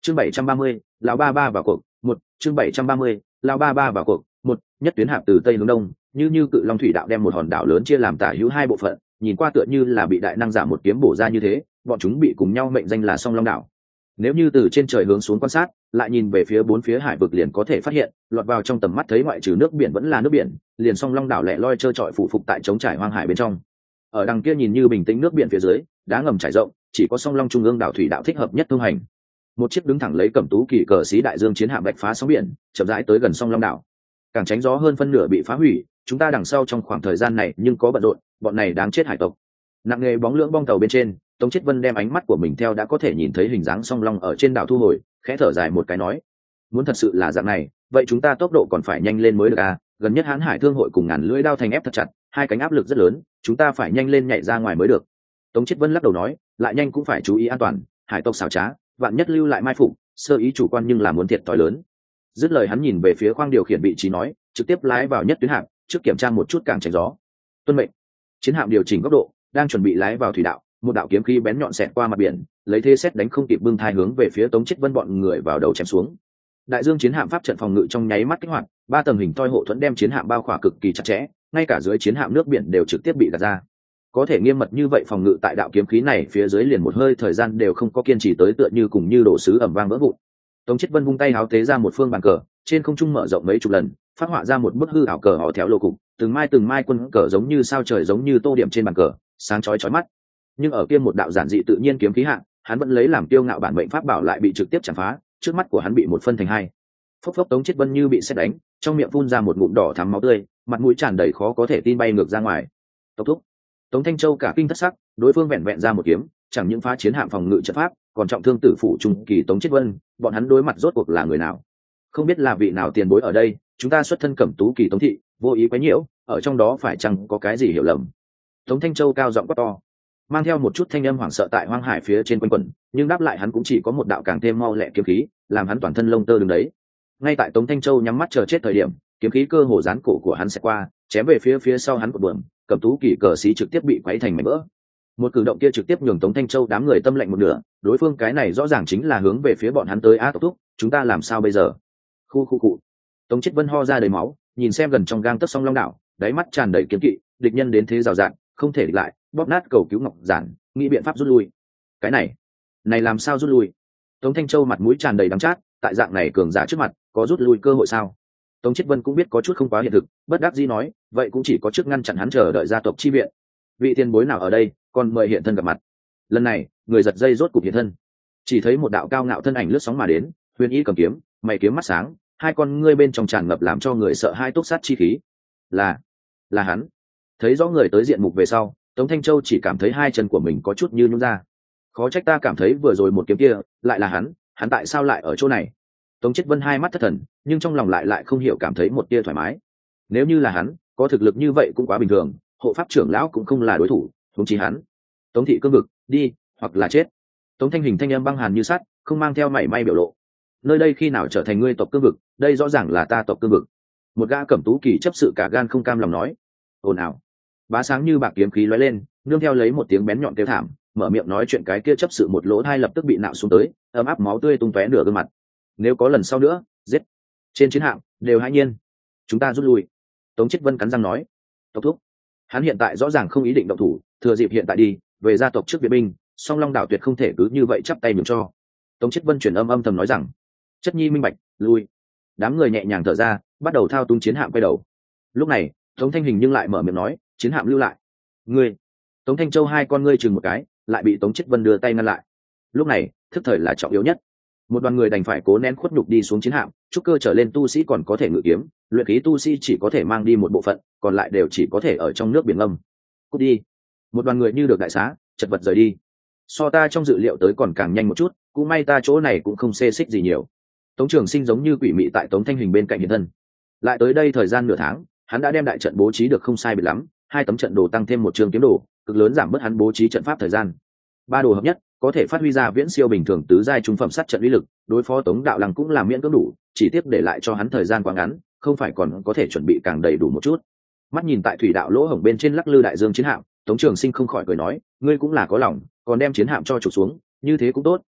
Chương 730, lão ba ba vào cuộc. Một chương 730, lão ba ba vào cuộc. Một nhất tuyến hạp từ tây hướng đông, như cự long thủy đạo đem một hòn đảo lớn chia làm tả hữu hai bộ phận, nhìn qua tựa như là bị đại năng giả một kiếm bổ ra như thế, bọn chúng bị cùng nhau mệnh danh là song long đảo. Nếu như từ trên trời hướng xuống quan sát, lại nhìn về phía bốn phía hải vực liền có thể phát hiện, lọt vào trong tầm mắt thấy ngoại trừ nước biển vẫn là nước biển, liền song long đảo lẻ loi trơ trọi phủ phục tại trống trải hoang hải bên trong. Ở đằng kia nhìn như bình tĩnh nước biển phía dưới, đá ngầm trải rộng, chỉ có song long trung ương đảo thủy đạo thích hợp nhất thông hành. Một chiếc đứng thẳng lấy cẩm tú kỳ cờ xí đại dương chiến hạm bạch phá sóng biển, chậm rãi tới gần song long đảo. Càng tránh gió hơn phân nửa bị phá hủy, chúng ta đằng sau trong khoảng thời gian này nhưng có bận rộn, bọn này đáng chết hải tộc. Nặng nghề bóng lưỡng bong tàu bên trên, Tống Chiết Vân đem ánh mắt của mình theo đã có thể nhìn thấy hình dáng song long ở trên đảo thu hồi, khẽ thở dài một cái nói: muốn thật sự là dạng này, vậy chúng ta tốc độ còn phải nhanh lên mới được à? Gần nhất Hán Hải Thương hội cùng ngàn lưỡi đao thành ép thật chặt, hai cánh áp lực rất lớn, chúng ta phải nhanh lên nhảy ra ngoài mới được. Tống Chiết Vân lắc đầu nói: lại nhanh cũng phải chú ý an toàn, hải tộc xảo trá, vạn nhất lưu lại mai phục, sơ ý chủ quan nhưng là muốn thiệt thòi lớn. Dứt lời hắn nhìn về phía khoang điều khiển vị trí nói: trực tiếp lái vào nhất tuyến hạm, trước kiểm tra một chút càng tránh gió. Tuân mệnh. Chiến hạm điều chỉnh góc độ, đang chuẩn bị lái vào thủy đạo, một đạo kiếm khí bén nhọn xẹt qua mặt biển, lấy thế xét đánh không kịp bưng thai hướng về phía Tống Chiết Vân bọn người vào đầu chém xuống. Đại dương chiến hạm pháp trận phòng ngự trong nháy mắt kích hoạt, ba tầng hình toi hộ thuẫn đem chiến hạm bao khỏa cực kỳ chặt chẽ, ngay cả dưới chiến hạm nước biển đều trực tiếp bị gạt ra. Có thể nghiêm mật như vậy phòng ngự tại đạo kiếm khí này phía dưới liền một hơi thời gian đều không có kiên trì tới, tựa như cùng như đổ sứ ầm vang vỡ vụn. Tống Chiết Vân vung tay háo tế ra một phương bàn cờ, trên không trung mở rộng mấy chục lần, phát họa ra một bức hư ảo cờ họ theo lô cục, từng mai quân cờ giống như sao trời giống như tô điểm trên bàn cờ, sáng chói chói mắt. Nhưng ở kia một đạo giản dị tự nhiên kiếm khí hạng, hắn vẫn lấy làm kiêu ngạo bản mệnh pháp bảo lại bị trực tiếp chạm phá, trước mắt của hắn bị một phân thành hai. Phốc phốc. Tống Chiết Vân như bị sét đánh, trong miệng phun ra một ngụm đỏ thắm máu tươi, mặt mũi tràn đầy khó có thể tin bay ngược ra ngoài. Tốc thúc. Tống Thanh Châu cả kinh thất sắc, đối phương vẹn vẹn ra một kiếm, chẳng những phá chiến hạm phòng ngự trận pháp, còn trọng thương tử phụ trung kỳ Tống Chiết Vân, bọn hắn đối mặt rốt cuộc là người nào? Không biết là vị nào tiền bối ở đây, chúng ta xuất thân cẩm tú kỳ Tống thị, vô ý quấy nhiễu, ở trong đó phải chăng có cái gì hiểu lầm? Tống Thanh Châu cao giọng quát to, mang theo một chút thanh âm hoảng sợ tại hoang hải phía trên quanh quẩn, nhưng đáp lại hắn cũng chỉ có một đạo càng thêm mau lẹ kiếm khí, làm hắn toàn thân lông tơ đứng đấy. Ngay tại Tống Thanh Châu nhắm mắt chờ chết thời điểm, kiếm khí cơ hồ dán cổ của hắn sẽ qua, chém về phía sau hắn của buồm, cẩm tú kỳ cờ xí trực tiếp bị quấy thành mảnh vỡ. Một cử động kia trực tiếp nhường Tống Thanh Châu đám người tâm lạnh một nửa, đối phương cái này rõ ràng chính là hướng về phía bọn hắn tới á. Tộc thúc, chúng ta làm sao bây giờ? Khu. Tống Chiết Vân ho ra đầy máu, nhìn xem gần trong gang tấc song long đảo, đáy mắt tràn đầy kiếm kỵ, địch nhân đến thế rào rạt, không thể địch lại, bóp nát cầu cứu ngọc giản, nghĩ biện pháp rút lui. Cái này làm sao rút lui? Tống Thanh Châu mặt mũi tràn đầy đắng chát, tại dạng này cường giả trước mặt, có rút lui cơ hội sao? Tống Chiết Vân cũng biết có chút không quá hiện thực, bất đắc dĩ nói, vậy cũng chỉ có trước ngăn chặn hắn chờ đợi gia tộc chi viện. Vị tiền bối nào ở đây, còn mời hiện thân gặp mặt. Lần này, người giật dây rốt cục hiện thân. Chỉ thấy một đạo cao ngạo thân ảnh lướt sóng mà đến, huyền y cầm kiếm, mày kiếm mắt sáng, hai con ngươi bên trong tràn ngập làm cho người sợ hai túc sát chi khí. Là hắn. Thấy rõ người tới diện mục về sau, Tống Thanh Châu chỉ cảm thấy hai chân của mình có chút như nhũn ra. Khó trách ta cảm thấy vừa rồi một kiếm kia lại là hắn tại sao lại ở chỗ này? Tống Chiết Vân hai mắt thất thần, nhưng trong lòng lại không hiểu cảm thấy một tia thoải mái. Nếu như là hắn, có thực lực như vậy cũng quá bình thường, hộ pháp trưởng lão cũng không là đối thủ, huống chi hắn. Tống thị cương vực, đi, hoặc là chết. Tống Thanh Hình thanh âm băng hàn như sắt, không mang theo mảy may biểu lộ. Nơi đây khi nào trở thành ngươi tộc cương vực, đây rõ ràng là ta tộc cương vực. Một gã cẩm tú kỳ chấp sự cả gan không cam lòng nói. Ồn ào. Bá sáng như bạc kiếm khí lóe lên, nương theo lấy một tiếng bén nhọn kêu thảm, mở miệng nói chuyện cái kia chấp sự một lỗ hai lập tức bị nạo xuống tới, ấm áp máu tươi tung tóe nửa gương mặt. Nếu có lần sau nữa, giết. Trên chiến hạm đều hãi nhiên. Chúng ta rút lui. Tống Chiết Vân cắn răng nói. Tộc thúc. Hắn hiện tại rõ ràng không ý định động thủ, thừa dịp hiện tại đi về gia tộc trước viện binh, song long đảo tuyệt không thể cứ như vậy chắp tay nhường cho. Tống Chiết Vân chuyển âm thầm nói rằng, chất nhi minh bạch, lui. Đám người nhẹ nhàng thở ra, bắt đầu thao túng chiến hạm quay đầu. Lúc này Tống Thanh Hình nhưng lại mở miệng nói, chiến hạm lưu lại. Ngươi. Tống Thanh Châu hai con ngươi chừng một cái, lại bị Tống Chiết Vân đưa tay ngăn lại. Lúc này thức thời là trọng yếu nhất. Một đoàn người đành phải cố nén khuất nhục đi xuống chiến hạm, trúc cơ trở lên tu sĩ còn có thể ngự kiếm, luyện khí tu sĩ chỉ có thể mang đi một bộ phận, còn lại đều chỉ có thể ở trong nước biển ngâm. Cút đi. Một đoàn người như được đại xá, chật vật rời đi. So ta trong dự liệu tới còn càng nhanh một chút, cũng may ta chỗ này cũng không xê xích gì nhiều. Tống Trường Sinh giống như quỷ mị tại Tống Thanh Hình bên cạnh hiện thân. Lại tới đây thời gian nửa tháng, hắn đã đem đại trận bố trí được không sai biệt lắm, 2 tấm trận đồ tăng thêm một trường kiếm đồ, cực lớn giảm bớt hắn bố trí trận pháp thời gian. 3 đồ hợp nhất, có thể phát huy ra viễn siêu bình thường tứ giai trung phẩm sát trận uy lực, đối phó Tống Đạo Lăng cũng là miễn cưỡng đủ, chỉ tiếp để lại cho hắn thời gian quá ngắn, không phải còn có thể chuẩn bị càng đầy đủ một chút. Mắt nhìn tại thủy đạo lỗ hổng bên trên lắc lư đại dương chiến hạm, Tống Trường Sinh không khỏi cười nói, ngươi cũng là có lòng, còn đem chiến hạm cho trục xuống, như thế cũng tốt,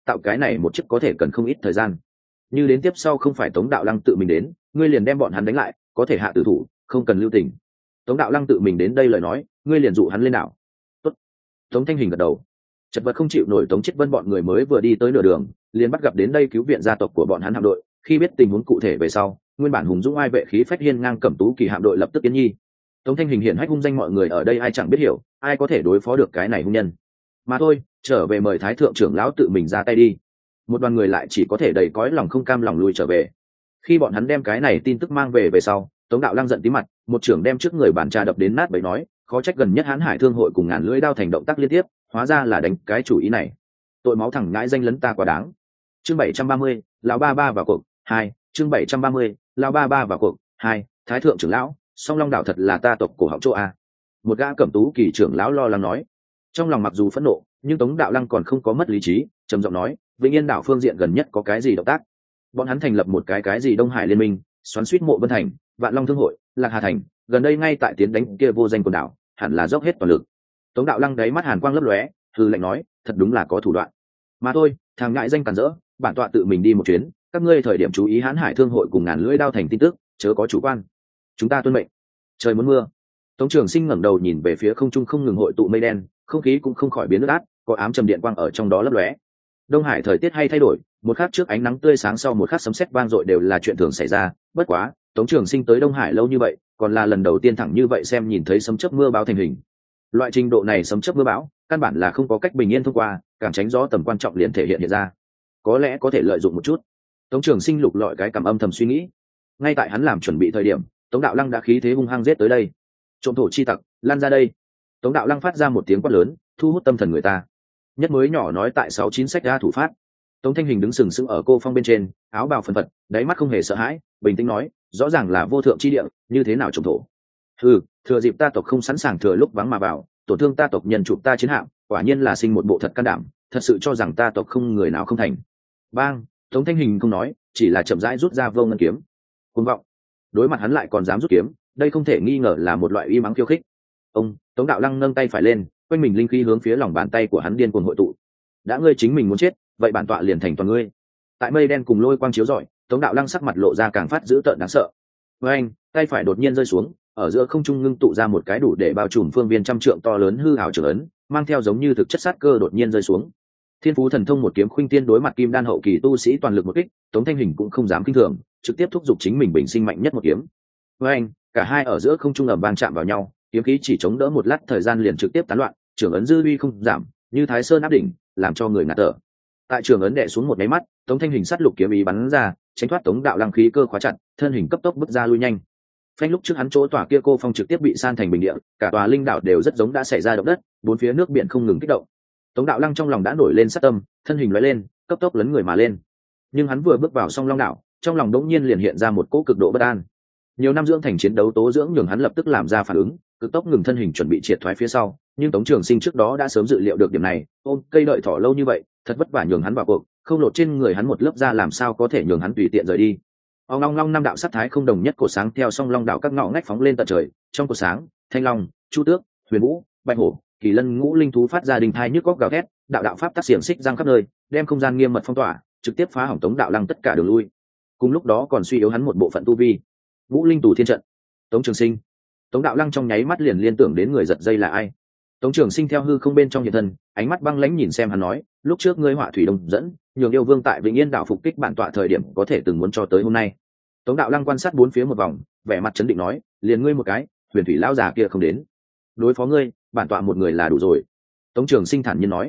tạo cái này một chiếc có thể cần không ít thời gian. Như đến tiếp sau không phải Tống Đạo Lăng tự mình đến, ngươi liền đem bọn hắn đánh lại, có thể hạ tử thủ, không cần lưu tình. Tống Đạo Lăng tự mình đến đây lời nói, ngươi liền dụ hắn lên đảo. Tốt. Tống Thanh Hình gật đầu. Chật vật không chịu nổi Tống Chiết Vân bọn người mới vừa đi tới nửa đường, liền bắt gặp đến đây cứu viện gia tộc của bọn hắn hạm đội. Khi biết tình huống cụ thể về sau, nguyên bản hùng dũng ai vệ khí phách hiên ngang Cẩm Tú Kỳ hạm đội lập tức tiến nhi. Tống Thanh Hình hiển hách hung danh mọi người ở đây ai chẳng biết hiểu, ai có thể đối phó được cái này hung nhân. Mà thôi, trở về mời Thái thượng trưởng lão tự mình ra tay đi. Một đoàn người lại chỉ có thể đầy cõi lòng không cam lòng lui trở về. Khi bọn hắn đem cái này tin tức mang về sau, Tống Đạo Lăng giận tí mặt, một trưởng đem trước người bản trà đập đến nát bấy nói, khó trách gần nhất Hán Hải Thương hội cùng ngàn lưỡi đao thành động tác liên tiếp, hóa ra là đánh cái chủ ý này. Tội máu thẳng ngãi danh lấn ta quá đáng. Chương 730, lão ba ba vào cuộc 2, chương 730, lão ba ba vào cuộc 2, Thái thượng trưởng lão, Song Long đảo thật là ta tộc cổ họng chỗ a. Một gã Cẩm Tú Kỳ trưởng lão lo lắng nói. Trong lòng mặc dù phẫn nộ, nhưng Tống Đạo Lăng còn không có mất lý trí, trầm giọng nói, Vĩnh Yên đảo phương diện gần nhất có cái gì động tác? Bọn hắn thành lập một cái gì Đông Hải liên minh, xoắn suýt Mộ Vân Thành, Vạn Long Thương hội, Lạc Hà Thành, gần đây ngay tại tiến đánh kia vô danh quần đảo, hẳn là dốc hết toàn lực. Tống Đạo Lăng đáy mắt hàn quang lấp lóe, hừ lạnh nói, thật đúng là có thủ đoạn. Mà thôi, thằng ngại danh cản rỡ, bản tọa tự mình đi một chuyến, các ngươi thời điểm chú ý Hán Hải Thương hội cùng ngàn lưỡi đao thành tin tức, chớ có chủ quan. Chúng ta tuân mệnh. Trời muốn mưa. Tống Trường Sinh ngẩng đầu nhìn về phía không trung không ngừng hội tụ mây đen, không khí cũng không khỏi biến ướt át, có ám trầm điện quang ở trong đó lấp lóe. Đông Hải thời tiết hay thay đổi, một khắc trước ánh nắng tươi sáng sau một khắc sấm sét vang dội đều là chuyện thường xảy ra, bất quá, Tống Trường Sinh tới Đông Hải lâu như vậy, còn là lần đầu tiên thẳng như vậy xem nhìn thấy sấm chớp mưa bão thành hình. Loại trình độ này sấm chớp mưa bão, căn bản là không có cách bình yên thông qua, càng tránh gió tầm quan trọng liền thể hiện ra. Có lẽ có thể lợi dụng một chút. Tống Trường Sinh lục lọi cái cảm âm thầm suy nghĩ. Ngay tại hắn làm chuẩn bị thời điểm, Tống Đạo Lăng đã khí thế hung hăng giết tới đây. Trộm thổ chi tặc, lan ra đây. Tống Đạo Lăng phát ra một tiếng quát lớn, thu hút tâm thần người ta. Nhất mới nhỏ nói tại 69 sách ra thủ phát. Tống Thanh Hình đứng sừng sững ở cô phong bên trên, áo bào phần phật, đáy mắt không hề sợ hãi, bình tĩnh nói, rõ ràng là vô thượng chi địa, như thế nào trộm thổ? Thừa dịp ta tộc không sẵn sàng thừa lúc vắng mà vào, tổn thương ta tộc nhân chụp ta chiến hạm, quả nhiên là sinh một bộ thật can đảm, thật sự cho rằng ta tộc không người nào không thành. Bang, Tống Thanh Hình không nói, chỉ là chậm rãi rút ra vô ngân kiếm. Cuồng vọng. Đối mặt hắn lại còn dám rút kiếm, đây không thể nghi ngờ là một loại uy mắng khiêu khích. Tống Đạo Lăng nâng tay phải lên, quanh mình linh khí hướng phía lòng bàn tay của hắn điên cuồng hội tụ. Đã ngươi chính mình muốn chết, vậy bản tọa liền thành toàn ngươi. Tại mây đen cùng lôi quang chiếu rọi, Tống Đạo Lăng sắc mặt lộ ra càng phát dữ tợn đáng sợ. Với anh, tay phải đột nhiên rơi xuống, ở giữa không trung ngưng tụ ra một cái đủ để bao trùm phương viên trăm trượng to lớn hư ảo trường ấn, mang theo giống như thực chất sát cơ đột nhiên rơi xuống. Thiên Phú Thần Thông một kiếm khuynh tiên đối mặt kim đan hậu kỳ tu sĩ toàn lực một kích, Tống Thanh Hình cũng không dám kinh thường, trực tiếp thúc giục chính mình bình sinh mạnh nhất một kiếm. Với anh, cả hai ở giữa không trung ầm vang chạm vào nhau, kiếm khí chỉ chống đỡ một lát thời gian liền trực tiếp tán loạn, trường ấn dư uy không giảm, như Thái Sơn áp đỉnh, làm cho người ngạt thở. Tại trường ấn đè xuống một máy mắt, Tống Thanh Hình sát lục kiếm ý bắn ra, tránh thoát Tống Đạo Lăng khí cơ khóa chặt, thân hình cấp tốc bước ra lui nhanh. Phanh lúc trước hắn chỗ tòa kia cô phong trực tiếp bị san thành bình địa, cả tòa linh đảo đều rất giống đã xảy ra động đất, bốn phía nước biển không ngừng kích động. Tống Đạo Lăng trong lòng đã nổi lên sát tâm, thân hình lóe lên, cấp tốc lấn người mà lên. Nhưng hắn vừa bước vào Song Long đảo, trong lòng đống nhiên liền hiện ra một cỗ cực độ bất an. Nhiều năm dưỡng thành chiến đấu tố dưỡng nhường hắn lập tức làm ra phản ứng, cực tốc ngừng thân hình chuẩn bị triệt thoái phía sau, nhưng Tống Trường Sinh trước đó đã sớm dự liệu được điểm này, ôm cây đợi thỏ lâu như vậy, thật vất vả nhường hắn vào cuộc, không lột trên người hắn một lớp da làm sao có thể nhường hắn tùy tiện rời đi. Ông long long năm đạo sát thái không đồng nhất cổ sáng theo Song Long đảo các ngõ ngách phóng lên tận trời, trong cổ sáng, Thanh Long, Chu Tước, Huyền Vũ, Bạch Hổ, Kỳ Lân ngũ linh thú phát ra đình thai nhức góc gào thét, đạo đạo pháp tác xiềng xích giang khắp nơi, đem không gian nghiêm mật phong tỏa, trực tiếp phá hỏng Tống Đạo Lăng tất cả đường lui. Cùng lúc đó còn suy yếu hắn một bộ phận tu vi. Ngũ linh tù thiên trận. Tống Trường Sinh. Tống Đạo Lăng trong nháy mắt liền liên tưởng đến người giật dây là ai. Tống Trường Sinh theo hư không bên trong hiện thân, ánh mắt băng lãnh nhìn xem hắn nói, lúc trước ngươi họa thủy đông dẫn, nhường yêu vương tại Vĩnh Yên đảo phục kích bản tọa thời điểm có thể từng muốn cho tới hôm nay. Tống Đạo Lăng quan sát bốn phía một vòng, vẻ mặt chấn định nói, liền ngươi một cái, Huyền Thủy lão già kia không đến, đối phó ngươi, bản tọa một người là đủ rồi. Tống Trường Sinh thản nhiên nói,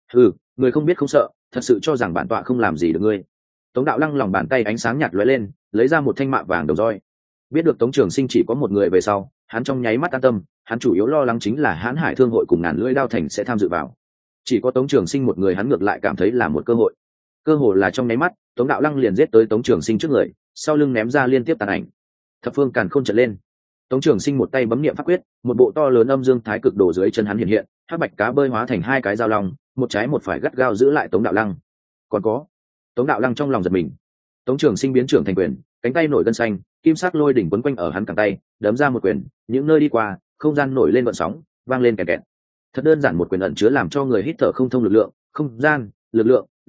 người không biết không sợ, thật sự cho rằng bản tọa không làm gì được ngươi. Tống Đạo Lăng lòng bàn tay ánh sáng nhạt lóe lên, lấy ra một thanh mạ vàng đầu roi. Biết được Tống Trường Sinh chỉ có một người về sau, hắn trong nháy mắt an tâm, hắn chủ yếu lo lắng chính là Hán Hải Thương hội cùng ngàn lưỡi đao thành sẽ tham dự vào. Chỉ có Tống Trường Sinh một người hắn ngược lại cảm thấy là một cơ hội. Cơ hội là trong nháy mắt, Tống Đạo Lăng liền giết tới Tống Trường Sinh trước người, sau lưng ném ra liên tiếp tàn ảnh. Thập phương càn khôn trận lên. Tống Trường Sinh một tay bấm niệm pháp quyết, một bộ to lớn âm dương thái cực đồ dưới chân hắn hiện hiện, hắc bạch cá bơi hóa thành hai cái dao long, một trái một phải gắt gao giữ lại Tống Đạo Lăng. Còn có, Tống Đạo Lăng trong lòng giật mình. Tống Trường Sinh biến trưởng thành quyền, cánh tay nổi gân xanh, kim sắc lôi đỉnh quấn quanh ở hắn cẳng tay, đấm ra một quyền, những nơi đi qua, không gian nổi lên gợn sóng, vang lên kẹt kẹt. Thật đơn giản một quyền ẩn chứa làm cho người hít thở không thông lực lượng, không gian, lực lượng,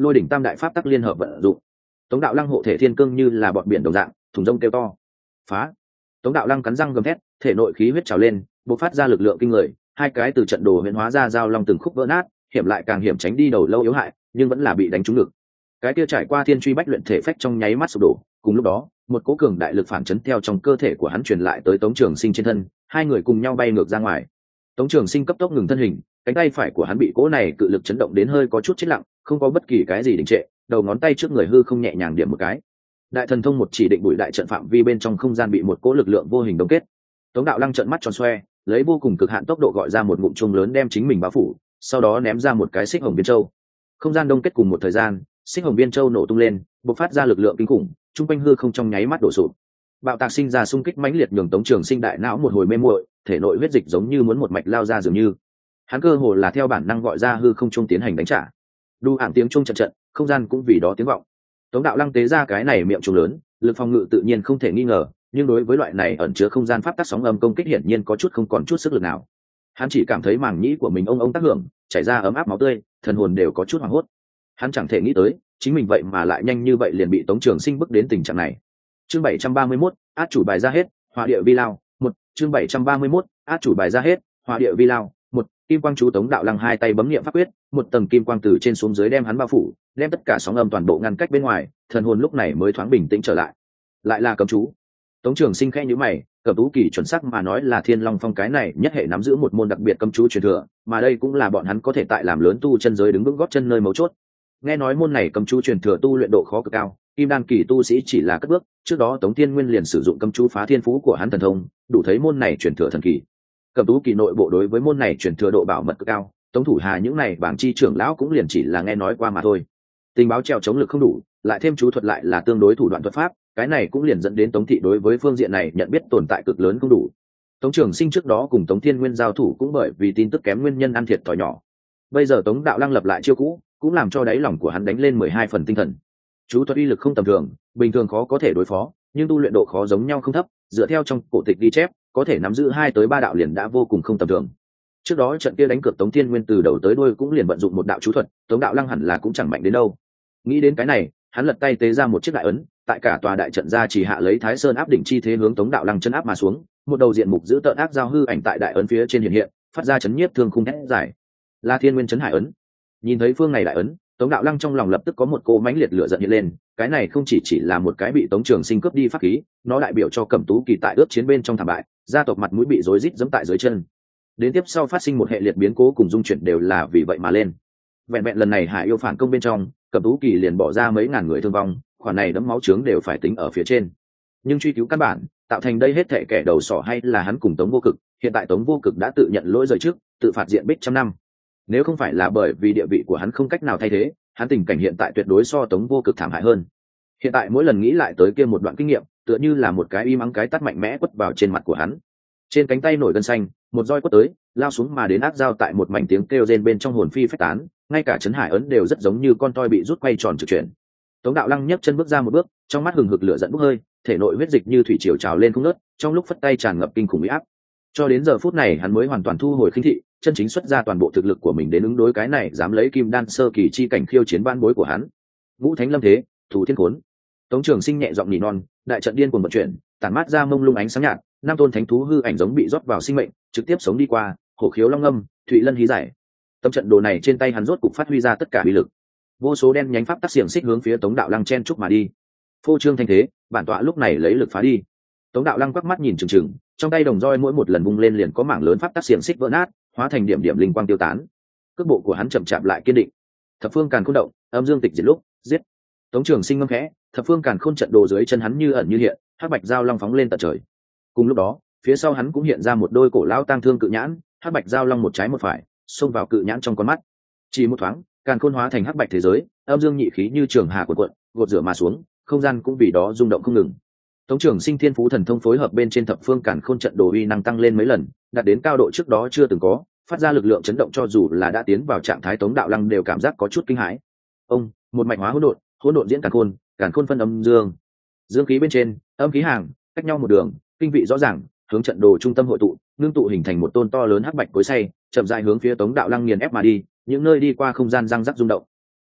lôi đỉnh tam đại pháp tắc liên hợp vận dụng. Tống đạo lăng hộ thể thiên cương như là bọn biển đồng dạng, thùng rông kêu to phá. Tống đạo lăng cắn răng gầm thét, thể nội khí huyết trào lên, bộc phát ra lực lượng kinh người, hai cái từ trận đồ huyễn hóa ra giao long từng khúc vỡ nát, hiểm lại càng hiểm, tránh đi đầu lâu yếu hại, nhưng vẫn là bị đánh trúng ngực. Cái kia trải qua thiên truy bách luyện thể phách trong nháy mắt sụp đổ. Cùng lúc đó, một cỗ cường đại lực phản chấn theo trong cơ thể của hắn truyền lại tới Tống Trường Sinh trên thân, hai người cùng nhau bay ngược ra ngoài. Tống Trường Sinh cấp tốc ngừng thân hình, cánh tay phải của hắn bị cỗ này cự lực chấn động đến hơi có chút chết lặng, không có bất kỳ cái gì đình trệ, đầu ngón tay trước người hư không nhẹ nhàng điểm một cái. Đại thần thông một chỉ định bụi đại trận phạm vi bên trong không gian bị một cỗ lực lượng vô hình đông kết. Tống đạo lăng trợn mắt tròn xoe, lấy vô cùng cực hạn tốc độ gọi ra một ngụm chung lớn đem chính mình bao phủ, sau đó ném ra một cái xích hồng viên châu. Không gian đông kết cùng một thời gian, xích hồng viên châu nổ tung lên, bộc phát ra lực lượng kinh khủng, trung quanh hư không trong nháy mắt đổ sụp. Bạo tạc sinh ra xung kích mãnh liệt nhường Tống Trường Sinh đại não một hồi mê muội, thể nội huyết dịch giống như muốn một mạch lao ra dường như. Hắn cơ hồ là theo bản năng gọi ra hư không trung tiến hành đánh trả. Đu ảng tiếng trung trận trận, không gian cũng vì đó tiếng vọng. Tống đạo lăng tế ra cái này miệng trung lớn, lực phòng ngự tự nhiên không thể nghi ngờ, nhưng đối với loại này ẩn chứa không gian pháp tắc sóng âm công kích hiển nhiên có chút không còn chút sức lực nào. Hắn chỉ cảm thấy màng nhĩ của mình ông tác hưởng, chảy ra ấm áp máu tươi, thần hồn đều có chút hoảng hốt. Hắn chẳng thể nghĩ tới, chính mình vậy mà lại nhanh như vậy liền bị Tống Trường Sinh bức đến tình trạng này. Chương 731, át chủ bài ra hết, hỏa địa vi lao, một. Chương 731, át chủ bài ra hết, hỏa địa vi lao, một. Kim quang chú Tống đạo lăng hai tay bấm niệm pháp quyết, một tầng kim quang từ trên xuống dưới đem hắn bao phủ, đem tất cả sóng âm toàn bộ ngăn cách bên ngoài, thần hồn lúc này mới thoáng bình tĩnh trở lại. Lại là cấm chú. Tống Trường Sinh khẽ nhíu mày, Cẩm Tú Kỳ chuẩn xác mà nói là Thiên Long Phong cái này nhất hệ nắm giữ một môn đặc biệt cấm chú truyền thừa, mà đây cũng là bọn hắn có thể tại làm lớn tu chân giới đứng vững gót chân nơi mấu chốt. Nghe nói môn này cấm chú truyền thừa tu luyện độ khó cực cao, kim đan kỳ tu sĩ chỉ là cất bước, trước đó Tống Thiên Nguyên liền sử dụng cấm chú phá thiên phú của hắn thần thông, đủ thấy môn này truyền thừa thần kỳ. Cẩm Tú Kỳ nội bộ đối với môn này truyền thừa độ bảo mật cực cao, Tống thủ hà những này bảng chi trưởng lão cũng liền chỉ là nghe nói qua mà thôi. Tình báo trèo chống lực không đủ, lại thêm chú thuật lại là tương đối thủ đoạn thuật pháp, cái này cũng liền dẫn đến Tống thị đối với phương diện này nhận biết tồn tại cực lớn không đủ. Tống Trường Sinh trước đó cùng Tống Thiên Nguyên giao thủ cũng bởi vì tin tức kém nguyên nhân ăn thiệt thòi nhỏ. Bây giờ Tống đạo lăng lập lại chiêu cũ, cũng làm cho đáy lòng của hắn đánh lên 12 phần tinh thần. Chú thuật uy lực không tầm thường, bình thường khó có thể đối phó, nhưng tu luyện độ khó giống nhau không thấp, dựa theo trong cổ tịch ghi chép, có thể nắm giữ 2 tới 3 đạo liền đã vô cùng không tầm thường. Trước đó trận kia đánh cược Tống Thiên Nguyên từ đầu tới đuôi cũng liền vận dụng một đạo chú thuật, Tống đạo lăng hẳn là cũng chẳng mạnh đến đâu. Nghĩ đến cái này, hắn lật tay tế ra một chiếc đại ấn, tại cả tòa đại trận ra chỉ hạ lấy Thái Sơn áp đỉnh chi thế hướng Tống đạo lăng chân áp mà xuống, một đầu diện mục giữ tợn ác giao hư ảnh tại đại ấn phía trên hiện hiện, phát ra chấn nhiếp thương khung hét dài. La Thiên Nguyên chấn hải ấn. Nhìn thấy phương này đại ấn, Tống đạo lăng trong lòng lập tức có một cô mãnh liệt lửa giận hiện lên, cái này không chỉ là một cái bị Tống Trường Sinh cướp đi pháp khí, nó đại biểu cho Cẩm Tú Kỳ tại ước chiến bên trong thảm bại, gia tộc mặt mũi bị rối rít giẫm tại dưới chân. Đến tiếp sau phát sinh một hệ liệt biến cố cùng dung chuyển đều là vì vậy mà lên. Vẹn vẹn lần này Hải yêu phản công bên trong, Cẩm Tú Kỳ liền bỏ ra mấy ngàn người thương vong, khoản này đẫm máu chướng đều phải tính ở phía trên. Nhưng truy cứu căn bản, tạo thành đây hết thệ kẻ đầu sỏ hay là hắn cùng Tống Vô Cực, hiện tại Tống Vô Cực đã tự nhận lỗi rời trước, tự phạt diện bích trăm năm. Nếu không phải là bởi vì địa vị của hắn không cách nào thay thế, hắn tình cảnh hiện tại tuyệt đối so Tống Vô Cực thảm hại hơn. Hiện tại mỗi lần nghĩ lại tới kia một đoạn kinh nghiệm, tựa như là một cái im ắng cái tát mạnh mẽ quất vào trên mặt của hắn. Trên cánh tay nổi gân xanh, một roi quất tới, lao xuống mà đến ác dao tại một mảnh tiếng kêu rên bên trong hồn phi phách tán, ngay cả chấn hải ấn đều rất giống như con toi bị rút quay tròn trực chuyển. Tống đạo lăng nhấc chân bước ra một bước, trong mắt hừng hực lửa giận bốc hơi, thể nội huyết dịch như thủy triều trào lên không ngớt, trong lúc phất tay tràn ngập kinh khủng uy áp. Cho đến giờ phút này hắn mới hoàn toàn thu hồi khinh thị, chân chính xuất ra toàn bộ thực lực của mình đến ứng đối cái này dám lấy kim đan sơ kỳ chi cảnh khiêu chiến ban bối của hắn. Ngũ Thánh Lâm Thế, Thủ Thiên Khốn. Tống Trường Sinh nhẹ giọng nỉ non, đại trận điên cuồng vận chuyển, tản mát ra mông lung ánh sáng nhạt, năm tôn thánh thú hư ảnh giống bị rót vào sinh mệnh, trực tiếp sống đi qua, hổ khiếu long âm, thụy lân hí giải. Tâm trận đồ này trên tay hắn rốt cục phát huy ra tất cả uy lực. Vô số đen nhánh pháp tắc xiềng xích hướng phía Tống đạo lăng chen chúc mà đi. Phô trương thanh thế, bản tọa lúc này lấy lực phá đi. Tống đạo lăng quắc mắt nhìn chừng chừng, trong tay đồng roi mỗi một lần vung lên liền có mảng lớn pháp tắc xiềng xích vỡ nát, hóa thành điểm điểm linh quang tiêu tán. Cước bộ của hắn chậm chạp lại kiên định. Thập phương càn khôn động, âm dương tịch diệt lúc, giết. Tống Trường Sinh ngâm khẽ, thập phương càn khôn trận đồ dưới chân hắn như ẩn như hiện, hắc bạch giao long phóng lên tận trời. Cùng lúc đó, phía sau hắn cũng hiện ra một đôi cổ lão tang thương cự nhãn, hắc bạch giao long một trái một phải, xông vào cự nhãn trong con mắt. Chỉ một thoáng, càn khôn hóa thành hắc bạch thế giới, âm dương nhị khí như trường hà cuộn cuộn, gột rửa mà xuống, không gian cũng vì đó rung động không ngừng. Tống Trường Sinh thiên phú thần thông phối hợp bên trên thập phương càn khôn trận đồ uy năng tăng lên mấy lần, đạt đến cao độ trước đó chưa từng có, phát ra lực lượng chấn động cho dù là đã tiến vào trạng thái Tống đạo lăng đều cảm giác có chút kinh hãi. Ông, một mạch hóa hỗn độn diễn càn khôn phân âm dương. Dương khí bên trên, âm khí hàng, cách nhau một đường, kinh vị rõ ràng, hướng trận đồ trung tâm hội tụ, ngưng tụ hình thành một tôn to lớn hắc bạch cối xay, chậm rãi hướng phía Tống đạo lăng nghiền ép mà đi, những nơi đi qua không gian răng rắc rung động.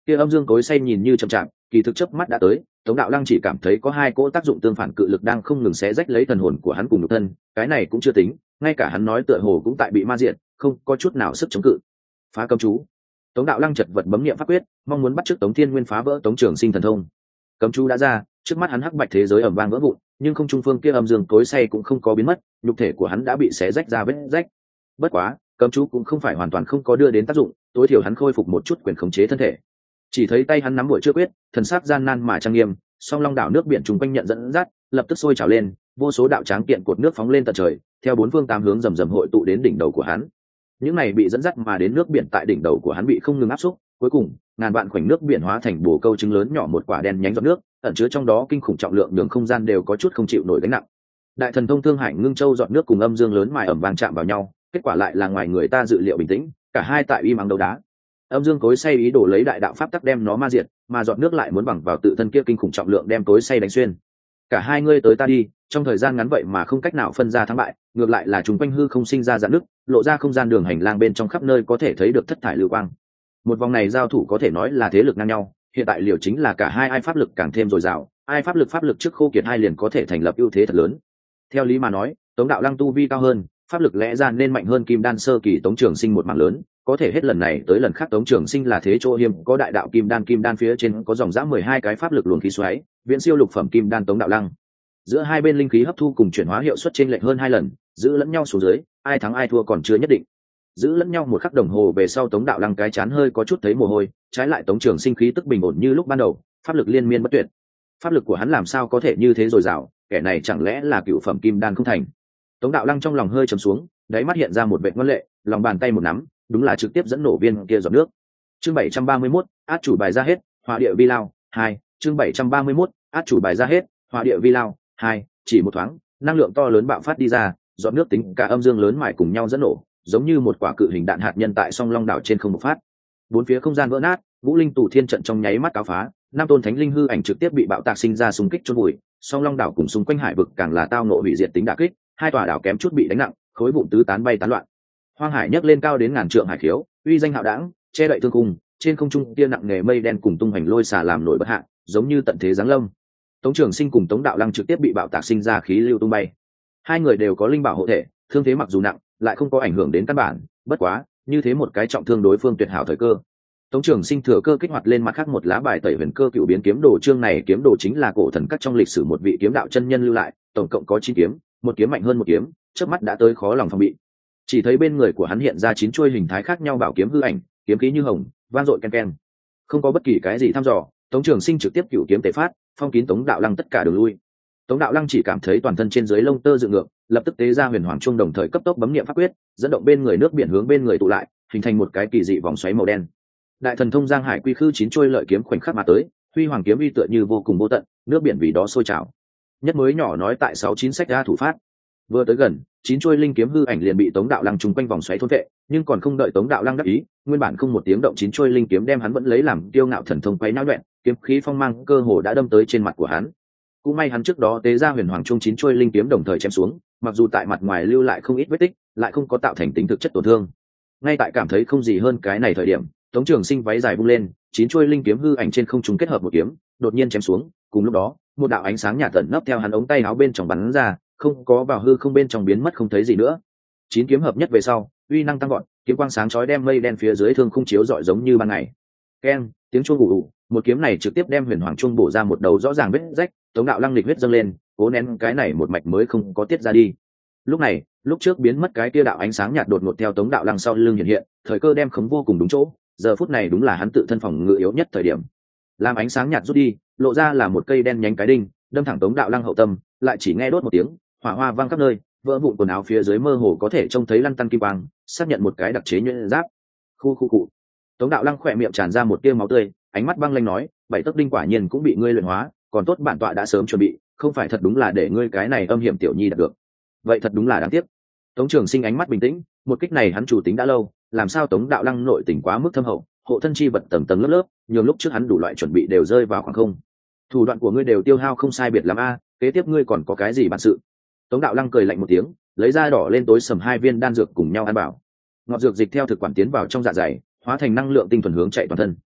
kia âm dương cối xay nhìn như chậm chạp, kỳ thực chớp mắt đã tới. Tống đạo lăng chỉ cảm thấy có hai cỗ tác dụng tương phản cự lực đang không ngừng xé rách lấy thần hồn của hắn cùng nhục thân, cái này cũng chưa tính, ngay cả hắn nói tựa hồ cũng tại bị ma diệt, không có chút nào sức chống cự. Phá cấm chú. Tống đạo lăng chật vật bấm niệm pháp quyết, mong muốn bắt chước Tống Thiên Nguyên phá vỡ Tống Trường Sinh thần thông. Cấm chú đã ra, trước mắt hắn hắc bạch thế giới ầm vang vỡ vụn, nhưng không trung phương kia âm dương cối xay cũng không có biến mất, nhục thể của hắn đã bị xé rách ra vết rách. Bất quá, cấm chú cũng không phải hoàn toàn không có đưa đến tác dụng, tối thiểu hắn khôi phục một chút quyền khống chế thân thể. Chỉ thấy tay hắn nắm buổi chưa quyết, thần sắc gian nan mà trang nghiêm, song long đảo nước biển trùng quanh nhận dẫn dắt, lập tức sôi trào lên, vô số đạo tráng kiện cột nước phóng lên tận trời, theo bốn phương tám hướng rầm rầm hội tụ đến đỉnh đầu của hắn. Những này bị dẫn dắt mà đến nước biển tại đỉnh đầu của hắn bị không ngừng áp xúc, cuối cùng ngàn vạn khoảnh nước biển hóa thành bồ câu trứng lớn nhỏ một quả đen nhánh giọt nước, ẩn chứa trong đó kinh khủng trọng lượng đường không gian đều có chút không chịu nổi gánh nặng. Đại thần thông thương hải ngưng châu giọt nước cùng âm dương lớn mài ẩm vang chạm vào nhau, kết quả lại là ngoài người ta dự liệu bình tĩnh, cả hai tại im ắng đấu đá. Âm dương cối xay ý đồ lấy đại đạo pháp tắc đem nó ma diệt, mà giọt nước lại muốn bằng vào tự thân kia kinh khủng trọng lượng đem cối xay đánh xuyên. Cả hai ngươi tới ta đi, trong thời gian ngắn vậy mà không cách nào phân ra thắng bại, ngược lại là chúng quanh hư không sinh ra rạn nứt, lộ ra không gian đường hành lang bên trong khắp nơi có thể thấy được thất thải lưu quang. Một vòng này giao thủ có thể nói là thế lực ngang nhau, hiện tại liều chính là cả hai ai pháp lực càng thêm dồi dào, ai pháp lực trước khô kiệt hai liền có thể thành lập ưu thế thật lớn. Theo lý mà nói, Tống đạo lăng tu vi cao hơn, pháp lực lẽ ra nên mạnh hơn Kim Đan sơ kỳ Tống Trường Sinh một mảng lớn, có thể hết lần này tới lần khác Tống Trường Sinh là thế chỗ hiếm có đại đạo Kim Đan phía trên có dòng dã 12 cái pháp lực luồng khí xoáy, viễn siêu lục phẩm Kim Đan Tống đạo lăng. Giữa hai bên linh khí hấp thu cùng chuyển hóa hiệu suất chênh lệch hơn 2 lần, giữ lẫn nhau xuống dưới, ai thắng ai thua còn chưa nhất định. Giữ lẫn nhau một khắc đồng hồ về sau Tống đạo lăng cái chán hơi có chút thấy mồ hôi, trái lại Tống Trường Sinh khí tức bình ổn như lúc ban đầu, pháp lực liên miên bất tuyệt. Pháp lực của hắn làm sao có thể như thế dồi dào, kẻ này chẳng lẽ là cựu phẩm Kim Đan không thành. Tống đạo lăng trong lòng hơi trầm xuống, đáy mắt hiện ra một vệt ngoan lệ, lòng bàn tay một nắm, đúng là trực tiếp dẫn nổ viên kia giọt nước. Chương 731, át chủ bài ra hết, hỏa địa vi lao 2. Chương 731, át chủ bài ra hết, hỏa địa vi lao 2. Chỉ một thoáng, năng lượng to lớn bạo phát đi ra, giọt nước tính cả âm dương lớn mài cùng nhau dẫn nổ, giống như một quả cự hình đạn hạt nhân tại song long đảo trên không bộc phát. Bốn phía không gian vỡ nát, vũ linh tù thiên trận trong nháy mắt cáo phá, năm tôn thánh linh hư ảnh trực tiếp bị bạo tạc sinh ra xung kích chôn bụi, song long đảo cùng xung quanh hải vực càng là tao nộ hủy diệt tính đả kích, hai tòa đảo kém chút bị đánh nặng, khối vụn tứ tán bay tán loạn. Hoang hải nhấc lên cao đến ngàn trượng hải khiếu, uy danh hạo đãng, che đậy thương cung, trên không trung tia nặng nghề mây đen cùng tung hành lôi xả làm nổi bất hạ, giống như tận thế giáng lâm. Tống Trường Sinh cùng Tống đạo lăng trực tiếp bị bạo tạc sinh ra khí lưu tung bay. Hai người đều có linh bảo hộ thể, thương thế mặc dù nặng, lại không có ảnh hưởng đến căn bản, bất quá, như thế một cái trọng thương đối phương tuyệt hảo thời cơ. Tống Trường Sinh thừa cơ kích hoạt lên mặt khác một lá bài tẩy huyền cơ cựu biến kiếm đồ, chương này kiếm đồ chính là cổ thần các trong lịch sử một vị kiếm đạo chân nhân lưu lại, tổng cộng có 9 kiếm, một kiếm mạnh hơn một kiếm, chớp mắt đã tới khó lòng phòng bị. Chỉ thấy bên người của hắn hiện ra 9 chuôi hình thái khác nhau bảo kiếm hư ảnh, kiếm khí như hồng, vang dội ken ken. Không có bất kỳ cái gì thăm dò, Tống Trường Sinh trực tiếp cựu kiếm tề phát, phong kín Tống đạo lăng tất cả đường lui. Tống đạo lăng chỉ cảm thấy toàn thân trên dưới lông tơ dựng ngược, lập tức tế ra huyền hoàng trung đồng thời cấp tốc bấm niệm pháp quyết, dẫn động bên người nước biển hướng bên người tụ lại, hình thành một cái kỳ dị vòng xoáy màu đen. Đại thần thông giang hải quy khư 9 trôi lợi kiếm khoảnh khắc mà tới, huy hoàng kiếm uy tựa như vô cùng vô tận, nước biển vì đó sôi trào. Nhất mới nhỏ nói tại 69 sách ra thủ phát. Vừa tới gần, 9 trôi linh kiếm hư ảnh liền bị Tống đạo lăng trùng quanh vòng xoáy thôn vệ, nhưng còn không đợi Tống đạo lăng đắc ý, nguyên bản không một tiếng động 9 trôi linh kiếm đem hắn vẫn lấy làm kiêu ngạo thần thông quấy náo loạn, kiếm khí phong mang cơ hồ đã đâm tới trên mặt của hắn. Cũng may hắn trước đó tế ra huyền hoàng trung 9 trôi linh kiếm đồng thời chém xuống, mặc dù tại mặt ngoài lưu lại không ít vết tích, lại không có tạo thành tính thực chất tổn thương. Ngay tại cảm thấy không gì hơn cái này thời điểm, Tống Trường Sinh váy dài vung lên, 9 chuôi linh kiếm hư ảnh trên không trung kết hợp một kiếm, đột nhiên chém xuống, cùng lúc đó, một đạo ánh sáng nhạt tận nấp theo hắn ống tay áo bên trong bắn ra, không có vào hư không bên trong biến mất không thấy gì nữa. 9 kiếm hợp nhất về sau, uy năng tăng vọt, kiếm quang sáng chói đem mây đen phía dưới thương khung chiếu rọi giống như ban ngày. Keng, tiếng chuông ù ù, một kiếm này trực tiếp đem huyền hoàng chuông bổ ra một đầu rõ ràng vết rách, Tống đạo lăng lịch huyết dâng lên, cố nén cái này một mạch mới không có tiết ra đi. Lúc này, lúc trước biến mất cái tia đạo ánh sáng nhạt đột ngột theo Tống đạo lăng sau lưng hiện hiện, thời cơ đem khống vô cùng đúng chỗ, giờ phút này đúng là hắn tự thân phòng ngự yếu nhất thời điểm. Làm ánh sáng nhạt rút đi, lộ ra là một cây đen nhánh cái đinh, đâm thẳng Tống đạo lăng hậu tâm, lại chỉ nghe đốt một tiếng, hỏa hoa vang khắp nơi, vỡ vụn quần áo phía dưới mơ hồ có thể trông thấy lăn tăn kim quang, xác nhận một cái đặc chế nhuyễn giáp. Khu cụ. Tống đạo lăng khỏe miệng tràn ra một tia máu tươi, ánh mắt băng lanh nói, 7 tấc đinh quả nhiên cũng bị ngươi luyện hóa, còn tốt bản tọa đã sớm chuẩn bị, không phải thật đúng là để ngươi cái này âm hiểm tiểu nhi đạt được. Vậy thật đúng là đáng tiếc. Tống Trường Sinh ánh mắt bình tĩnh, một kích này hắn chủ tính đã lâu, làm sao Tống đạo lăng nội tình quá mức thâm hậu, hộ thân chi vật tầng tầng lớp lớp, nhiều lúc trước hắn đủ loại chuẩn bị đều rơi vào khoảng không. Thủ đoạn của ngươi đều tiêu hao không sai biệt lắm a, kế tiếp ngươi còn có cái gì bản sự? Tống đạo lăng cười lạnh một tiếng, lấy ra đỏ lên tối sầm 2 viên đan dược cùng nhau ăn bảo. Ngọt dược dịch theo thực quản tiến vào trong dạ dày, hóa thành năng lượng tinh thuần hướng chạy toàn thân.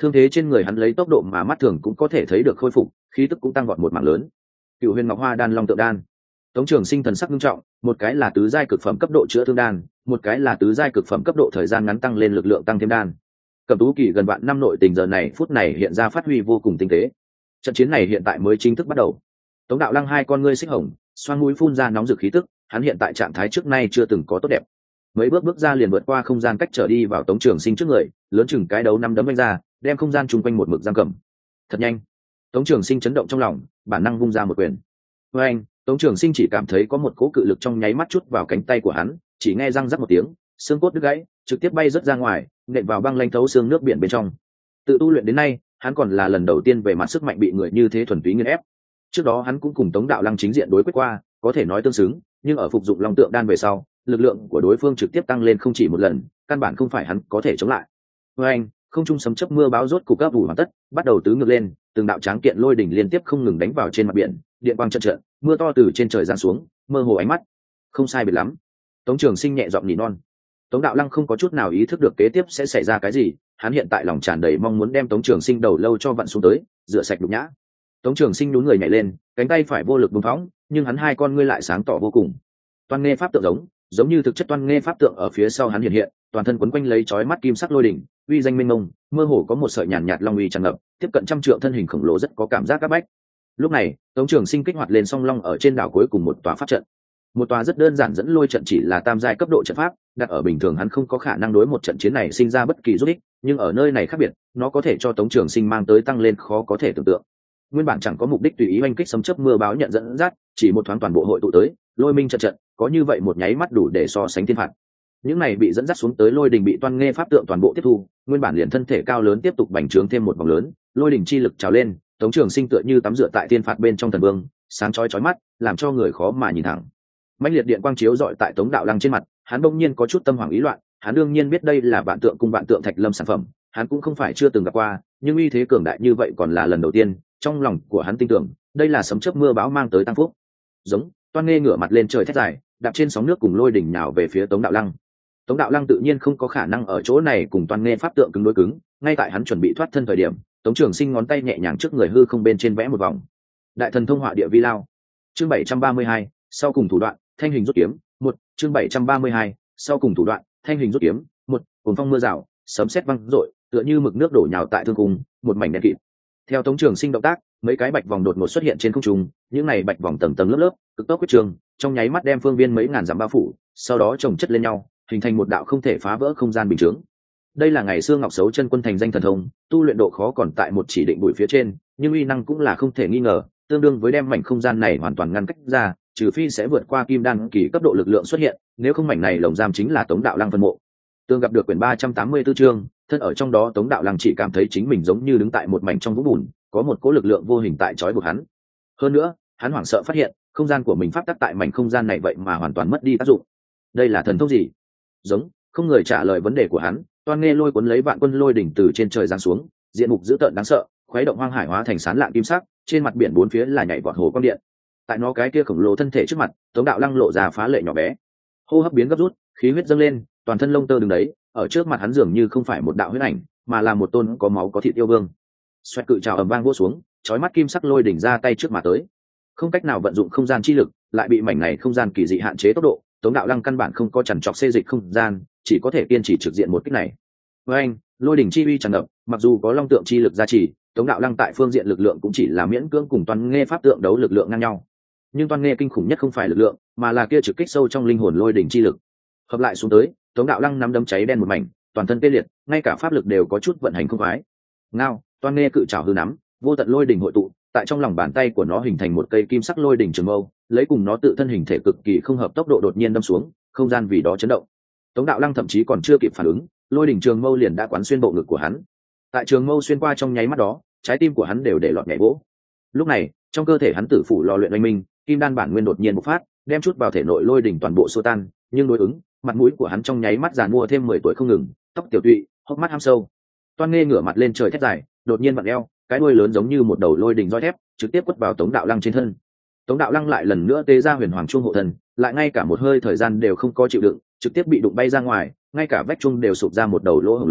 thương thế trên người hắn lấy tốc độ mà mắt thường cũng có thể thấy được khôi phục, khí tức cũng tăng vọt một mảng lớn. Cựu Huyền Ngọc Hoa đan long tượng đan. Tống Trường Sinh thần sắc nghiêm trọng, một cái là tứ giai cực phẩm cấp độ chữa thương đan, một cái là tứ giai cực phẩm cấp độ thời gian ngắn tăng lên lực lượng tăng thêm đan. Cẩm Tú Kỳ gần vạn năm nội tình giờ này phút này hiện ra phát huy vô cùng tinh tế. Trận chiến này hiện tại mới chính thức bắt đầu. Tống Đạo Lăng hai con ngươi xích hồng, xoang mũi phun ra nóng rực khí tức, hắn hiện tại trạng thái trước nay chưa từng có tốt đẹp. Mấy bước ra liền vượt qua không gian cách trở đi vào Tống Trường Sinh trước người, lớn chừng cái đấu năm đấm vung ra, đem không gian chung quanh một mực giam cầm. Thật nhanh. Tống Trường Sinh chấn động trong lòng, bản năng vung ra một quyền. Với anh, Tống Trường Sinh chỉ cảm thấy có một cỗ cự lực trong nháy mắt chút vào cánh tay của hắn, chỉ nghe răng rắc một tiếng, xương cốt đứt gãy, trực tiếp bay rớt ra ngoài, nện vào băng lanh thấu xương nước biển bên trong. Tự tu luyện đến nay, hắn còn là lần đầu tiên về mặt sức mạnh bị người như thế thuần túy nghiền ép. Trước đó hắn cũng cùng Tống Đạo Lăng chính diện đối quyết qua, có thể nói tương xứng, nhưng ở phục dụng long tượng đan về sau, lực lượng của đối phương trực tiếp tăng lên không chỉ một lần, căn bản không phải hắn có thể chống lại. Với anh, không trung sấm chớp mưa bão rốt cục cấp đủ hoàn tất, bắt đầu tứ ngược lên, từng đạo tráng kiện lôi đỉnh liên tiếp không ngừng đánh vào trên mặt biển, điện quang trận trận, mưa to từ trên trời giáng xuống, mơ hồ ánh mắt. Không sai biệt lắm. Tống Trường Sinh nhẹ giọng nỉ non. Tống Đạo Lăng không có chút nào ý thức được kế tiếp sẽ xảy ra cái gì, hắn hiện tại lòng tràn đầy mong muốn đem Tống Trường Sinh đầu lâu cho vặn xuống tới, rửa sạch nhục nhã. Tống Trường Sinh nhún người nhảy lên, cánh tay phải vô lực bùng phóng, nhưng hắn hai con ngươi lại sáng tỏ vô cùng. Toan nghe pháp tượng giống như thực chất toan nghe pháp tượng ở phía sau hắn hiện hiện, toàn thân quấn quanh lấy chói mắt kim sắc lôi đỉnh, uy danh minh mông, mơ hồ có một sợi nhàn nhạt long uy tràn ngập, tiếp cận trăm trượng thân hình khổng lồ rất có cảm giác áp bách. Lúc này, Tống Trường Sinh kích hoạt lên song long ở trên đảo cuối cùng một tòa pháp trận. Một tòa rất đơn giản dẫn lôi trận chỉ là tam giai cấp độ trận pháp, đặt ở bình thường hắn không có khả năng đối một trận chiến này sinh ra bất kỳ giúp ích, nhưng ở nơi này khác biệt, nó có thể cho Tống Trường Sinh mang tới tăng lên khó có thể tưởng tượng. Nguyên bản chẳng có mục đích tùy ý oanh kích sấm chớp mưa báo nhận dẫn dắt, chỉ một thoáng toàn bộ hội tụ tới, lôi minh trận, có như vậy một nháy mắt đủ để so sánh thiên phạt. Những này bị dẫn dắt xuống tới lôi đình bị toan nghe pháp tượng toàn bộ tiếp thu, nguyên bản liền thân thể cao lớn tiếp tục bành trướng thêm một vòng lớn, lôi đình chi lực trào lên, Tống Trường Sinh tựa như tắm rửa tại thiên phạt bên trong thần vương, sáng chói chói mắt, làm cho người khó mà nhìn thẳng. Mãnh liệt điện quang chiếu rọi tại Tống Đạo Lăng trên mặt, hắn bỗng nhiên có chút tâm hoảng ý loạn, hắn đương nhiên biết đây là vạn tượng cung vạn tượng thạch lâm sản phẩm, hắn cũng không phải chưa từng gặp qua, nhưng uy thế cường đại như vậy còn là lần đầu tiên, trong lòng của hắn tin tưởng, đây là sấm chớp mưa bão mang tới tăng phúc. Giống, toan nghe ngửa mặt lên trời thét dài, đạp trên sóng nước cùng lôi đỉnh nhào về phía Tống Đạo Lăng. Tống Đạo Lăng tự nhiên không có khả năng ở chỗ này cùng toan nghe pháp tượng cứng đối cứng, ngay tại hắn chuẩn bị thoát thân thời điểm, Tống Trường Sinh ngón tay nhẹ nhàng trước người hư không bên trên vẽ một vòng. Đại thần thông họa địa vi lao. Chương 732, sau cùng thủ đoạn, thanh hình rút kiếm, một. Chương 732, sau cùng thủ đoạn, thanh hình rút kiếm, một. Cuồng phong mưa rào, sấm sét vang rội, tựa như mực nước đổ nhào tại thương cung, một mảnh đen kịt. Theo Tống Trường Sinh động tác, mấy cái bạch vòng đột ngột xuất hiện trên không trung, những này bạch vòng tầng tầng lớp lớp, cực tốc quyết trường, trong nháy mắt đem phương viên mấy ngàn dặm bao phủ, sau đó chồng chất lên nhau, hình thành một đạo không thể phá vỡ không gian bình chướng. Đây là ngày xưa Ngọc Sấu Chân Quân thành danh thần thông, tu luyện độ khó còn tại một chỉ định bụi phía trên, nhưng uy năng cũng là không thể nghi ngờ, tương đương với đem mảnh không gian này hoàn toàn ngăn cách ra, trừ phi sẽ vượt qua kim đan kỳ cấp độ lực lượng xuất hiện, nếu không mảnh này lồng giam chính là Tống Đạo Lăng phân mộ. Tương gặp được quyển 384 chương, thân ở trong đó Tống Đạo Lăng chỉ cảm thấy chính mình giống như đứng tại một mảnh trong vũng bùn, có một cỗ lực lượng vô hình tại trói buộc hắn. Hơn nữa, hắn hoảng sợ phát hiện, không gian của mình pháp tắc tại mảnh không gian này vậy mà hoàn toàn mất đi tác dụng. Đây là thần thông gì? Giống, không người trả lời vấn đề của hắn, toan nghe lôi cuốn lấy vạn quân lôi đỉnh từ trên trời giáng xuống, diện mục dữ tợn đáng sợ, khuấy động hoang hải hóa thành sán lạn kim sắc, trên mặt biển bốn phía là nhảy vọt hồ quang điện. Tại nó cái kia khổng lồ thân thể trước mặt, Tống Đạo Lăng lộ ra phá lệ nhỏ bé, hô hấp biến gấp rút, khí huyết dâng lên, toàn thân lông tơ đứng đấy, ở trước mặt hắn dường như không phải một đạo huyết ảnh, mà là một tôn có máu có thịt yêu vương. Xoẹt cự trào ầm vang vỗ xuống, chói mắt kim sắc lôi đỉnh ra tay trước mà tới, không cách nào vận dụng không gian chi lực, lại bị mảnh này không gian kỳ dị hạn chế tốc độ. Tống Đạo Lăng căn bản không có chằn trọc xê dịch không gian, chỉ có thể kiên trì trực diện một kích này. Với anh, lôi đỉnh chi uy tràn ngập, mặc dù có long tượng chi lực gia trì, Tống Đạo Lăng tại phương diện lực lượng cũng chỉ là miễn cưỡng cùng Toan Nghe pháp tượng đấu lực lượng ngang nhau. Nhưng Toan Nghe kinh khủng nhất không phải lực lượng, mà là kia trực kích sâu trong linh hồn lôi đỉnh chi lực. Hợp lại xuống tới, Tống Đạo Lăng nắm đấm cháy đen một mảnh, toàn thân tê liệt, ngay cả pháp lực đều có chút vận hành không khoái. Ngao, Toan Nghe cự trảo hư nắm, vô tận lôi đỉnh hội tụ, tại trong lòng bàn tay của nó hình thành một cây kim sắc lôi đỉnh trường mâu, lấy cùng nó tự thân hình thể cực kỳ không hợp tốc độ đột nhiên đâm xuống, không gian vì đó chấn động. Tống Đạo Lăng thậm chí còn chưa kịp phản ứng, lôi đỉnh trường mâu liền đã quán xuyên bộ ngực của hắn. Tại trường mâu xuyên qua trong nháy mắt đó, trái tim của hắn đều để lọt nhảy vỗ. Lúc này, trong cơ thể hắn tử phủ lò luyện oanh minh, kim đan bản nguyên đột nhiên bộc phát, đem chút vào thể nội lôi đỉnh toàn bộ xua tan, nhưng đối ứng, mặt mũi của hắn trong nháy mắt giàn mua thêm 10 tuổi không ngừng, tóc tiểu tụy, hốc mắt ham sâu. Toan Nghe ngửa mặt lên trời thét dài, đột nhiên vặn eo, cái đuôi lớn giống như một đầu lôi đỉnh roi thép, trực tiếp quất vào Tống Đạo Lăng trên thân. Tống Đạo Lăng lại lần nữa tế ra huyền hoàng chuông hộ thần, lại ngay cả một hơi thời gian đều không có chịu đựng, trực tiếp bị đụng bay ra ngoài, ngay cả vách chuông đều sụp ra một đầu lỗ hổng lớn,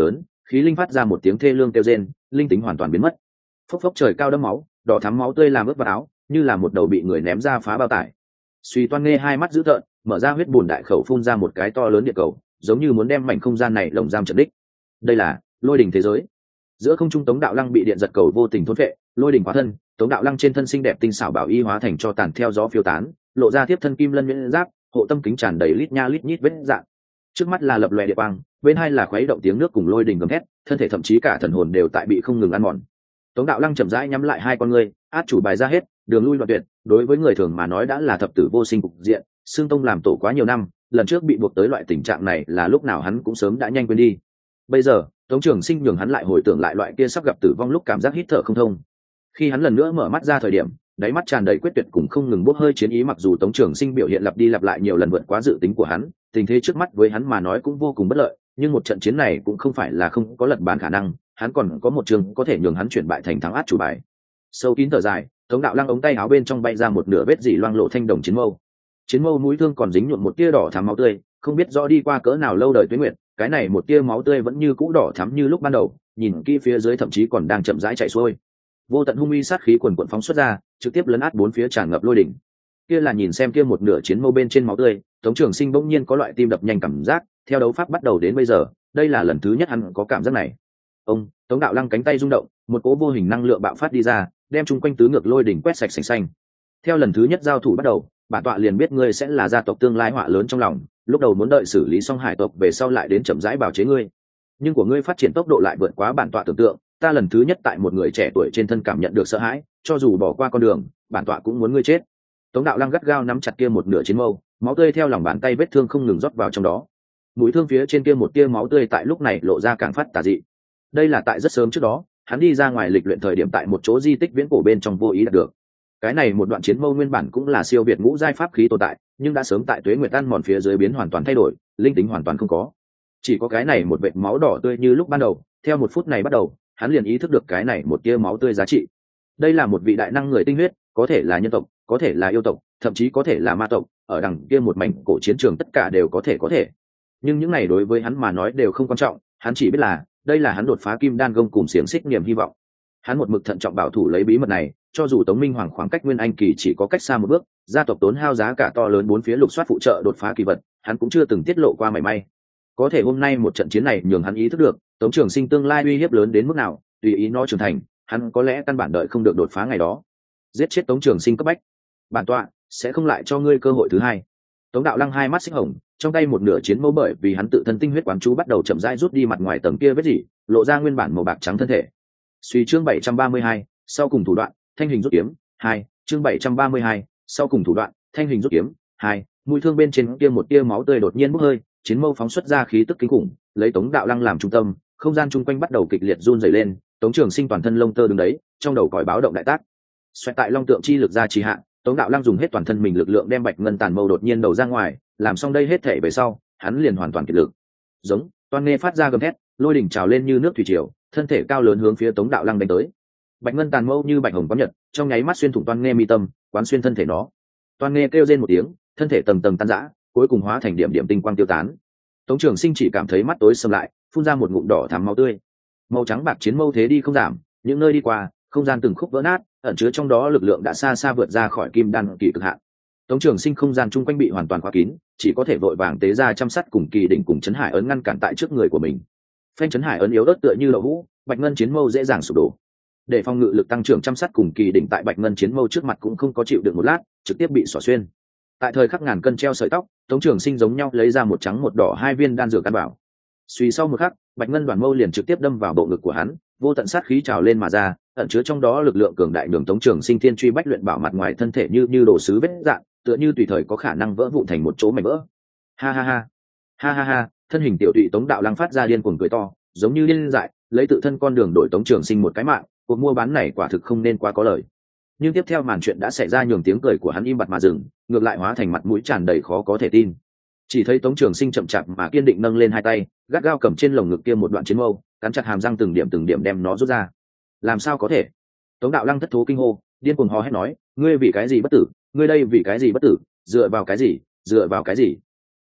khí linh phát ra một tiếng thê lương kêu rên, linh tính hoàn toàn biến mất. Phốc phốc trời cao đẫm máu, đỏ thắm máu tươi làm ướt vào áo, như là một đầu bị người ném ra phá bao tải. Suy Toan Nghê hai mắt dữ tợn, mở ra huyết bùn đại khẩu phun ra một cái to lớn địa cầu, giống như muốn đem mảnh không gian này lồng giam trận đích. Đây là lôi đỉnh thế giới. Giữa không trung Tống Đạo Lăng bị điện giật cầu vô tình thôn phệ, lôi đỉnh hóa thân, Tống Đạo Lăng trên thân xinh đẹp tinh xảo bảo y hóa thành cho tàn theo gió phiêu tán, lộ ra tiếp thân kim lân nhuyễn giáp, hộ tâm kính tràn đầy lít nha lít nhít vết dạng. Trước mắt là lập lòe địa quang, bên hai là khuấy động tiếng nước cùng lôi đỉnh gầm thét, thân thể thậm chí cả thần hồn đều tại bị không ngừng ăn mòn. Tống Đạo Lăng chậm rãi nhắm lại hai con ngươi, át chủ bài ra hết, đường lui đoạn tuyệt, đối với người thường mà nói đã là thập tử vô sinh cục diện. Xương Tông làm tổ quá nhiều năm, lần trước bị buộc tới loại tình trạng này là lúc nào hắn cũng sớm đã nhanh quên đi. Bây giờ Tống Trường Sinh nhường hắn lại hồi tưởng lại loại kia sắp gặp tử vong lúc cảm giác hít thở không thông. Khi hắn lần nữa mở mắt ra thời điểm, đáy mắt tràn đầy quyết tuyệt cùng không ngừng bốc hơi chiến ý. Mặc dù Tống Trường Sinh biểu hiện lặp đi lặp lại nhiều lần vượt quá dự tính của hắn, tình thế trước mắt với hắn mà nói cũng vô cùng bất lợi, nhưng một trận chiến này cũng không phải là không có lật bán khả năng, hắn còn có một trường có thể nhường hắn chuyển bại thành thắng át chủ bài. Sâu kín thở dài, Tống Đạo Lăng ống tay áo bên trong bay ra một nửa vết dỉ loang lộ thanh đồng chiến mâu. Chiến mâu mũi thương còn dính nhuộm một tia đỏ thắm máu tươi, không biết rõ đi qua cỡ nào lâu đời tuế nguyệt, cái này một tia máu tươi vẫn như cũ đỏ thắm như lúc ban đầu, nhìn kỹ phía dưới thậm chí còn đang chậm rãi chảy xuôi. Vô tận hung uy sát khí quần quần phóng xuất ra, trực tiếp lấn át bốn phía tràn ngập lôi đỉnh. Kia là nhìn xem kia một nửa chiến mâu bên trên máu tươi, Tống Trường Sinh bỗng nhiên có loại tim đập nhanh cảm giác, theo đấu pháp bắt đầu đến bây giờ, đây là lần thứ nhất hắn có cảm giác này. Tống Đạo Lăng cánh tay rung động, một cỗ vô hình năng lượng bạo phát đi ra, đem chung quanh tứ ngược lôi đỉnh quét sạch sành xanh. Theo lần thứ nhất giao thủ bắt đầu, bản tọa liền biết ngươi sẽ là gia tộc tương lai họa lớn trong lòng, lúc đầu muốn đợi xử lý xong hải tộc về sau lại đến chậm rãi bào chế ngươi, nhưng của ngươi phát triển tốc độ lại vượt quá bản tọa tưởng tượng. Ta lần thứ nhất tại một người trẻ tuổi trên thân cảm nhận được sợ hãi, cho dù bỏ qua con đường, bản tọa cũng muốn ngươi chết. Tống Đạo Lăng gắt gao nắm chặt kia một nửa chiến mâu, máu tươi theo lòng bàn tay vết thương không ngừng rót vào trong đó. Mũi thương phía trên kia một tia máu tươi tại lúc này lộ ra càng phát tà dị. Đây là tại rất sớm trước đó, hắn đi ra ngoài lịch luyện thời điểm tại một chỗ di tích viễn cổ bên trong vô ý đạt được. Cái này một đoạn chiến mâu nguyên bản cũng là siêu việt ngũ giai pháp khí tồn tại, nhưng đã sớm tại tuế nguyệt ăn mòn phía dưới biến hoàn toàn thay đổi, linh tính hoàn toàn không có. Chỉ có cái này một vệt máu đỏ tươi như lúc ban đầu, theo một phút này bắt đầu, hắn liền ý thức được cái này một tia máu tươi giá trị. Đây là một vị đại năng người tinh huyết, có thể là nhân tộc, có thể là yêu tộc, thậm chí có thể là ma tộc, ở đằng kia một mảnh cổ chiến trường tất cả đều có thể. Nhưng những này đối với hắn mà nói đều không quan trọng, hắn chỉ biết là đây là hắn đột phá kim đan gông cùng xiềng xích niềm hy vọng. Hắn một mực thận trọng bảo thủ lấy bí mật này, cho dù Tống Minh Hoàng khoảng cách Nguyên Anh kỳ chỉ có cách xa một bước, gia tộc tốn hao giá cả to lớn bốn phía lục soát phụ trợ đột phá kỳ vật, hắn cũng chưa từng tiết lộ qua mảy may. Có thể hôm nay một trận chiến này nhường hắn ý thức được, Tống Trường Sinh tương lai uy hiếp lớn đến mức nào, tùy ý nó trưởng thành, hắn có lẽ căn bản đợi không được đột phá ngày đó. Giết chết Tống Trường Sinh cấp bách, bản tọa sẽ không lại cho ngươi cơ hội thứ hai. Tống Đạo Lăng hai mắt xích hồng, trong tay một nửa chiến mâu bởi vì hắn tự thân tinh huyết quán chú bắt đầu chậm rãi rút đi mặt ngoài tầng kia vết dỉ, lộ ra nguyên bản màu bạc trắng thân thể. Suy chương 732, sau cùng thủ đoạn, thanh hình rút kiếm, 2, chương 732, sau cùng thủ đoạn, thanh hình rút kiếm, 2, mũi thương bên trên kia một tia máu tươi đột nhiên bốc hơi, chiến mâu phóng xuất ra khí tức kinh khủng, lấy Tống Đạo Lăng làm trung tâm, không gian chung quanh bắt đầu kịch liệt run rẩy lên, Tống Trường Sinh toàn thân lông tơ đứng đấy, trong đầu còi báo động đại tác. Xoẹt tại long tượng chi lực ra trì hạn, Tống Đạo Lăng dùng hết toàn thân mình lực lượng đem bạch ngân tàn mâu đột nhiên đầu ra ngoài, làm xong đây hết thể về sau, hắn liền hoàn toàn kiệt lực. Giống, Toan Nghê phát ra gầm thét, lôi đỉnh trào lên như nước thủy triều, thân thể cao lớn hướng phía Tống Đạo Lăng đánh tới. Bạch ngân tàn mâu như bạch hồng quán nhật, trong nháy mắt xuyên thủng Toan Nghê mi tâm, quán xuyên thân thể nó. Toan Nghê kêu rên một tiếng, thân thể tầng tầng tan rã, cuối cùng hóa thành điểm điểm tinh quang tiêu tán. Tống Trường Sinh chỉ cảm thấy mắt tối sầm lại, phun ra một ngụm đỏ thắm máu tươi. Màu trắng bạc chiến mâu thế đi không giảm, những nơi đi qua, không gian từng khúc vỡ nát, ẩn chứa trong đó lực lượng đã xa xa vượt ra khỏi kim đan kỳ cực hạn. Tống Trường Sinh không gian chung quanh bị hoàn toàn khóa kín, chỉ có thể vội vàng tế ra chăm sắt cùng kỳ đỉnh cùng chấn hải ấn ngăn cản tại trước người của mình. Phanh chấn hải ấn yếu ớt tựa như đậu hũ, bạch ngân chiến mâu dễ dàng sụp đổ. Để phòng ngự lực tăng trưởng chăm sắt cùng kỳ đỉnh tại bạch ngân chiến mâu trước mặt cũng không có chịu được một lát, trực tiếp bị xỏ xuyên. Tại thời khắc ngàn cân treo sợi tóc, Tống Trường Sinh giống nhau lấy ra một trắng một đỏ hai viên đan dược căn bảo. Suy sau một khắc, bạch ngân đoàn mâu liền trực tiếp đâm vào bộ ngực của hắn, vô tận sát khí trào lên mà ra, ẩn chứa trong đó lực lượng cường đại nhường Tống Trường Sinh thiên truy bách luyện bảo mặt ngoài thân thể như đồ sứ vết dạn, tựa như tùy thời có khả năng vỡ vụn thành một chỗ mảnh vỡ. Ha ha ha, ha ha ha, thân hình tiểu tụy Tống Đạo Lăng phát ra điên cuồng cười to, giống như điên dại, lấy tự thân con đường đổi Tống Trường Sinh một cái mạng, cuộc mua bán này quả thực không nên quá có lời. Nhưng tiếp theo màn chuyện đã xảy ra nhường tiếng cười của hắn im bặt mà dừng, ngược lại hóa thành mặt mũi tràn đầy khó có thể tin. Chỉ thấy Tống Trường Sinh chậm chạp mà kiên định nâng lên hai tay, gắt gao cầm trên lồng ngực kia một đoạn chiến mâu, cắn chặt hàm răng từng điểm đem nó rút ra. Làm sao có thể? Tống Đạo Lăng thất thố kinh hô, điên cuồng hò hét nói, ngươi vì cái gì bất tử? Ngươi đây vì cái gì bất tử? Dựa vào cái gì?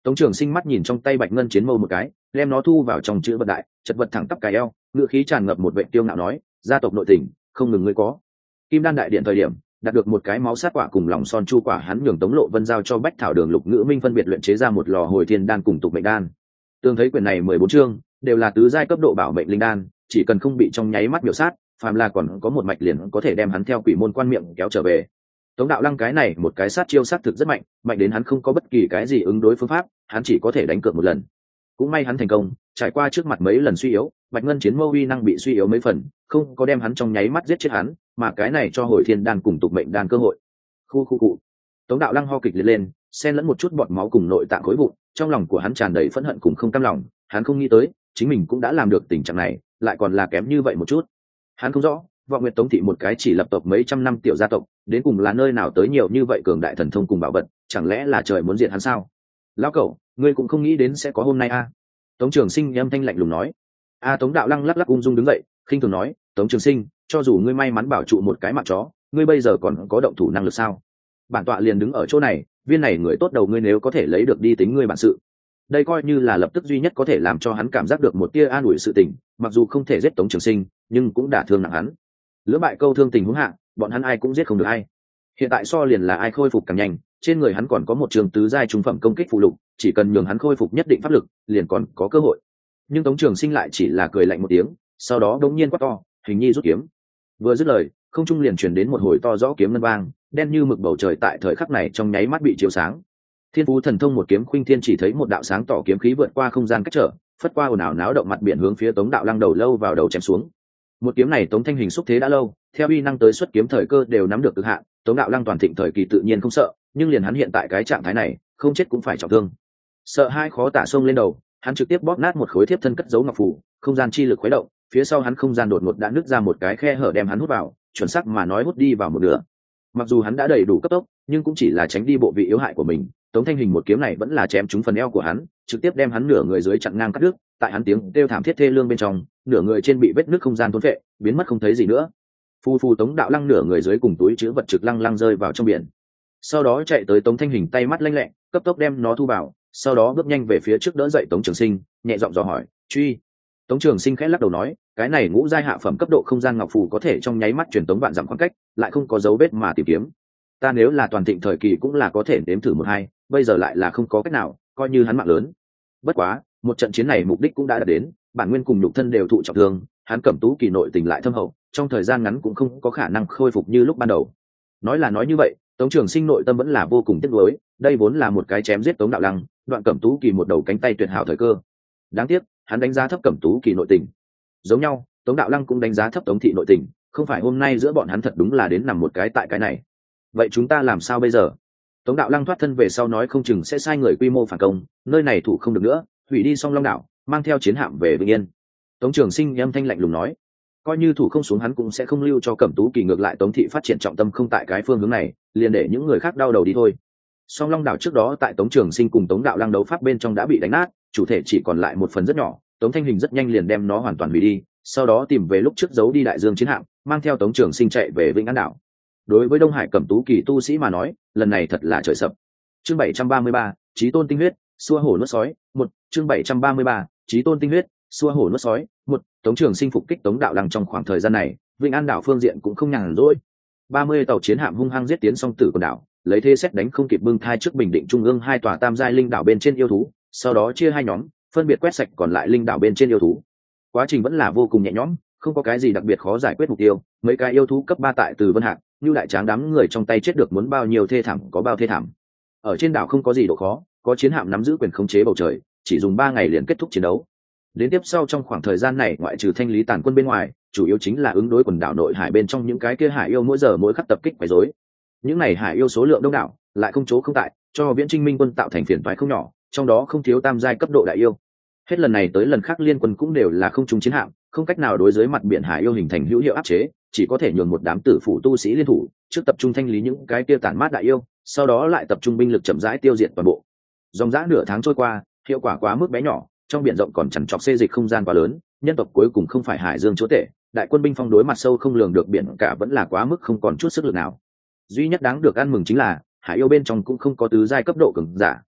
Tống Trường Sinh mắt nhìn trong tay bạch ngân chiến mâu một cái, đem nó thu vào trong chữ vật đại, chật vật thẳng tắp cái eo, ngựa khí tràn ngập một vệ tiêu ngạo nói, gia tộc nội tình không ngừng ngươi có. Kim Đan đại điện thời điểm đạt được một cái máu sát quả cùng lòng son chu quả, hắn nhường Tống Lộ Vân giao cho Bách Thảo Đường Lục Ngữ Minh phân biệt luyện chế ra một lò hồi thiên đan cùng tục mệnh đan. Tương thấy quyển này 14 chương đều là tứ giai cấp độ bảo mệnh linh đan, chỉ cần không bị trong nháy mắt biểu sát, phàm là còn có một mạch liền có thể đem hắn theo quỷ môn quan miệng kéo trở về. Tống Đạo Lăng cái này một cái sát chiêu sát thực rất mạnh, mạnh đến hắn không có bất kỳ cái gì ứng đối phương pháp, hắn chỉ có thể đánh cược một lần. Cũng may hắn thành công, trải qua trước mặt mấy lần suy yếu, bạch ngân chiến mâu uy năng bị suy yếu mấy phần, không có đem hắn trong nháy mắt giết chết hắn, mà cái này cho hồi thiên đan cùng tục mệnh đan cơ hội. Khu. Tống Đạo Lăng ho kịch liệt lên, xen lẫn một chút bọt máu cùng nội tạng khối vụn, trong lòng của hắn tràn đầy phẫn hận cùng không cam lòng, hắn không nghĩ tới, chính mình cũng đã làm được tình trạng này, lại còn là kém như vậy một chút. Hắn không rõ, Vọng Nguyệt Tống thị một cái chỉ lập tộc mấy trăm năm tiểu gia tộc, đến cùng là nơi nào tới nhiều như vậy cường đại thần thông cùng bảo vật, chẳng lẽ là trời muốn diệt hắn sao? Lão cẩu, ngươi cũng không nghĩ đến sẽ có hôm nay a? Tống Trường Sinh âm thanh lạnh lùng nói. Tống Đạo Lăng lắc lắc ung dung đứng dậy, khinh thường nói, Tống Trường Sinh, cho dù ngươi may mắn bảo trụ một cái mạng chó, ngươi bây giờ còn có động thủ năng lực sao? Bản tọa liền đứng ở chỗ này, viên này người tốt đầu ngươi nếu có thể lấy được đi tính ngươi bản sự. Đây coi như là lập tức duy nhất có thể làm cho hắn cảm giác được một tia an ủi sự tình, mặc dù không thể giết Tống Trường Sinh, nhưng cũng đả thương nặng hắn. Lưỡng bại câu thương tình huống hạ, bọn hắn ai cũng giết không được ai. Hiện tại so liền là ai khôi phục càng nhanh, trên người hắn còn có một trường tứ giai trung phẩm công kích phụ lục, chỉ cần nhường hắn khôi phục nhất định pháp lực, liền còn có cơ hội. Nhưng Tống Trường Sinh lại chỉ là cười lạnh một tiếng, sau đó đống nhiên quát to, hình nhi rút kiếm. Vừa dứt lời, không trung liền truyền đến một hồi to rõ kiếm ngân vang, đen như mực bầu trời tại thời khắc này trong nháy mắt bị chiếu sáng. Thiên Phú Thần Thông một kiếm khuynh thiên chỉ thấy một đạo sáng tỏ kiếm khí vượt qua không gian cách trở, phất qua ồn ào náo động mặt biển hướng phía Tống Đạo Lăng đầu lâu vào đầu chém xuống. Một kiếm này Tống Thanh Hình xúc thế đã lâu, theo uy năng tới xuất kiếm thời cơ đều nắm được cực hạn, Tống Đạo Lăng toàn thịnh thời kỳ tự nhiên không sợ, nhưng liền hắn hiện tại cái trạng thái này, không chết cũng phải trọng thương. Sợ hai khó tả xông lên đầu, hắn trực tiếp bóp nát một khối thiếp thân cất giấu ngọc phù, không gian chi lực khuấy động, phía sau hắn không gian đột ngột đã nứt ra một cái khe hở đem hắn hút vào, chuẩn xác mà nói hút đi vào một nửa. Mặc dù hắn đã đầy đủ cấp tốc, nhưng cũng chỉ là tránh đi bộ vị yếu hại của mình, Tống Thanh Hình một kiếm này vẫn là chém trúng phần eo của hắn, trực tiếp đem hắn nửa người dưới chặn ngang cắt đứt, tại hắn tiếng kêu thảm thiết thê lương bên trong, nửa người trên bị vết nứt không gian thôn phệ, biến mất không thấy gì nữa. Phu Tống Đạo Lăng nửa người dưới cùng túi chứa vật trực lăng lăng rơi vào trong biển. Sau đó chạy tới Tống Thanh Hình tay mắt lanh lẹ, cấp tốc đem nó thu vào, sau đó bước nhanh về phía trước đỡ dậy Tống Trường Sinh, nhẹ giọng dò hỏi, "Truy?" Tống Trường Sinh khẽ lắc đầu nói, cái này ngũ giai hạ phẩm cấp độ không gian ngọc phù có thể trong nháy mắt truyền tống vạn dặm khoảng cách, lại không có dấu vết mà tìm kiếm. Ta nếu là toàn thịnh thời kỳ cũng là có thể đếm thử một hai, bây giờ lại là không có cách nào, coi như hắn mạng lớn. Bất quá, một trận chiến này mục đích cũng đã đạt đến, bản nguyên cùng nhục thân đều thụ trọng thương, hắn Cẩm Tú kỳ nội tình lại thâm hậu, trong thời gian ngắn cũng không có khả năng khôi phục như lúc ban đầu. Nói là nói như vậy, Tống Trường Sinh nội tâm vẫn là vô cùng tiếc nuối, đây vốn là một cái chém giết Tống Đạo Lăng, đoạn Cẩm Tú kỳ một đầu cánh tay tuyệt hảo thời cơ. Đáng tiếc, hắn đánh giá thấp Cẩm Tú kỳ nội tình. Giống nhau, Tống Đạo Lăng cũng đánh giá thấp Tống thị nội tình, không phải hôm nay giữa bọn hắn thật đúng là đến nằm một cái tại cái này. Vậy chúng ta làm sao bây giờ? Tống Đạo Lăng thoát thân về sau nói không chừng sẽ sai người quy mô phản công, nơi này thủ không được nữa, hủy đi Song Long đảo, mang theo chiến hạm về Vĩnh Yên. Tống Trường Sinh âm thanh lạnh lùng nói, coi như thủ không xuống hắn cũng sẽ không lưu cho Cẩm Tú kỳ, ngược lại Tống thị phát triển trọng tâm không tại cái phương hướng này, liền để những người khác đau đầu đi thôi. Song Long đảo trước đó tại Tống Trường Sinh cùng Tống Đạo Lăng đấu pháp bên trong đã bị đánh nát, chủ thể chỉ còn lại một phần rất nhỏ, Tống Thanh Hình rất nhanh liền đem nó hoàn toàn hủy đi, sau đó tìm về lúc trước giấu đi Đại Dương chiến hạm, mang theo Tống Trường Sinh chạy về Vĩnh An đảo. Đối với Đông Hải Cẩm Tú kỳ tu sĩ mà nói, lần này thật là trời sập. Chương 733, Chí Tôn tinh huyết, xua hổ nuốt sói, 1, chương 733, Chí Tôn tinh huyết, xua hổ nuốt sói, 1, Tống Trường Sinh phục kích Tống Đạo Lăng trong khoảng thời gian này, Vĩnh An đảo phương diện cũng không nhàn rỗi. 30 tàu chiến hạm hung hăng giết tiến song tử quần đảo, lấy thế xét đánh không kịp bưng thai trước Bình Định trung ương hai tòa tam giai linh đảo bên trên yêu thú, sau đó chia hai nhóm, phân biệt quét sạch còn lại linh đảo bên trên yêu thú. Quá trình vẫn là vô cùng nhẹ nhõm, không có cái gì đặc biệt khó giải quyết mục tiêu, mấy cái yêu thú cấp 3 tại Từ Vân Hạc, như đại tráng đám người trong tay chết được muốn bao nhiêu thê thảm có bao thê thảm. Ở trên đảo không có gì độ khó, có chiến hạm nắm giữ quyền khống chế bầu trời, chỉ dùng 3 ngày liền kết thúc chiến đấu. Đến tiếp sau trong khoảng thời gian này, ngoại trừ thanh lý tàn quân bên ngoài, chủ yếu chính là ứng đối quần đảo nội hải bên trong những cái kia hải yêu mỗi giờ mỗi khắc tập kích quấy rối. Những này hải yêu số lượng đông đảo, lại không chỗ không tại, cho Viễn Trinh Minh quân tạo thành phiền toái không nhỏ, trong đó không thiếu tam giai cấp độ đại yêu. Hết lần này tới lần khác liên quân cũng đều là không trung chiến hạm, không cách nào đối với mặt biển hải yêu hình thành hữu hiệu áp chế, chỉ có thể nhường một đám tử phủ tu sĩ liên thủ, trước tập trung thanh lý những cái kia tản mát đại yêu, sau đó lại tập trung binh lực chậm rãi tiêu diệt toàn bộ. Dòng dã nửa tháng trôi qua, hiệu quả quá mức bé nhỏ, trong biển rộng còn chằn trọc xê dịch không gian quá lớn, nhân tộc cuối cùng không phải hải dương chúa tể, đại quân binh phong đối mặt sâu không lường được biển cả vẫn là quá mức không còn chút sức lực nào. Duy nhất đáng được ăn mừng chính là hải yêu bên trong cũng không có tứ giai cấp độ cường giả,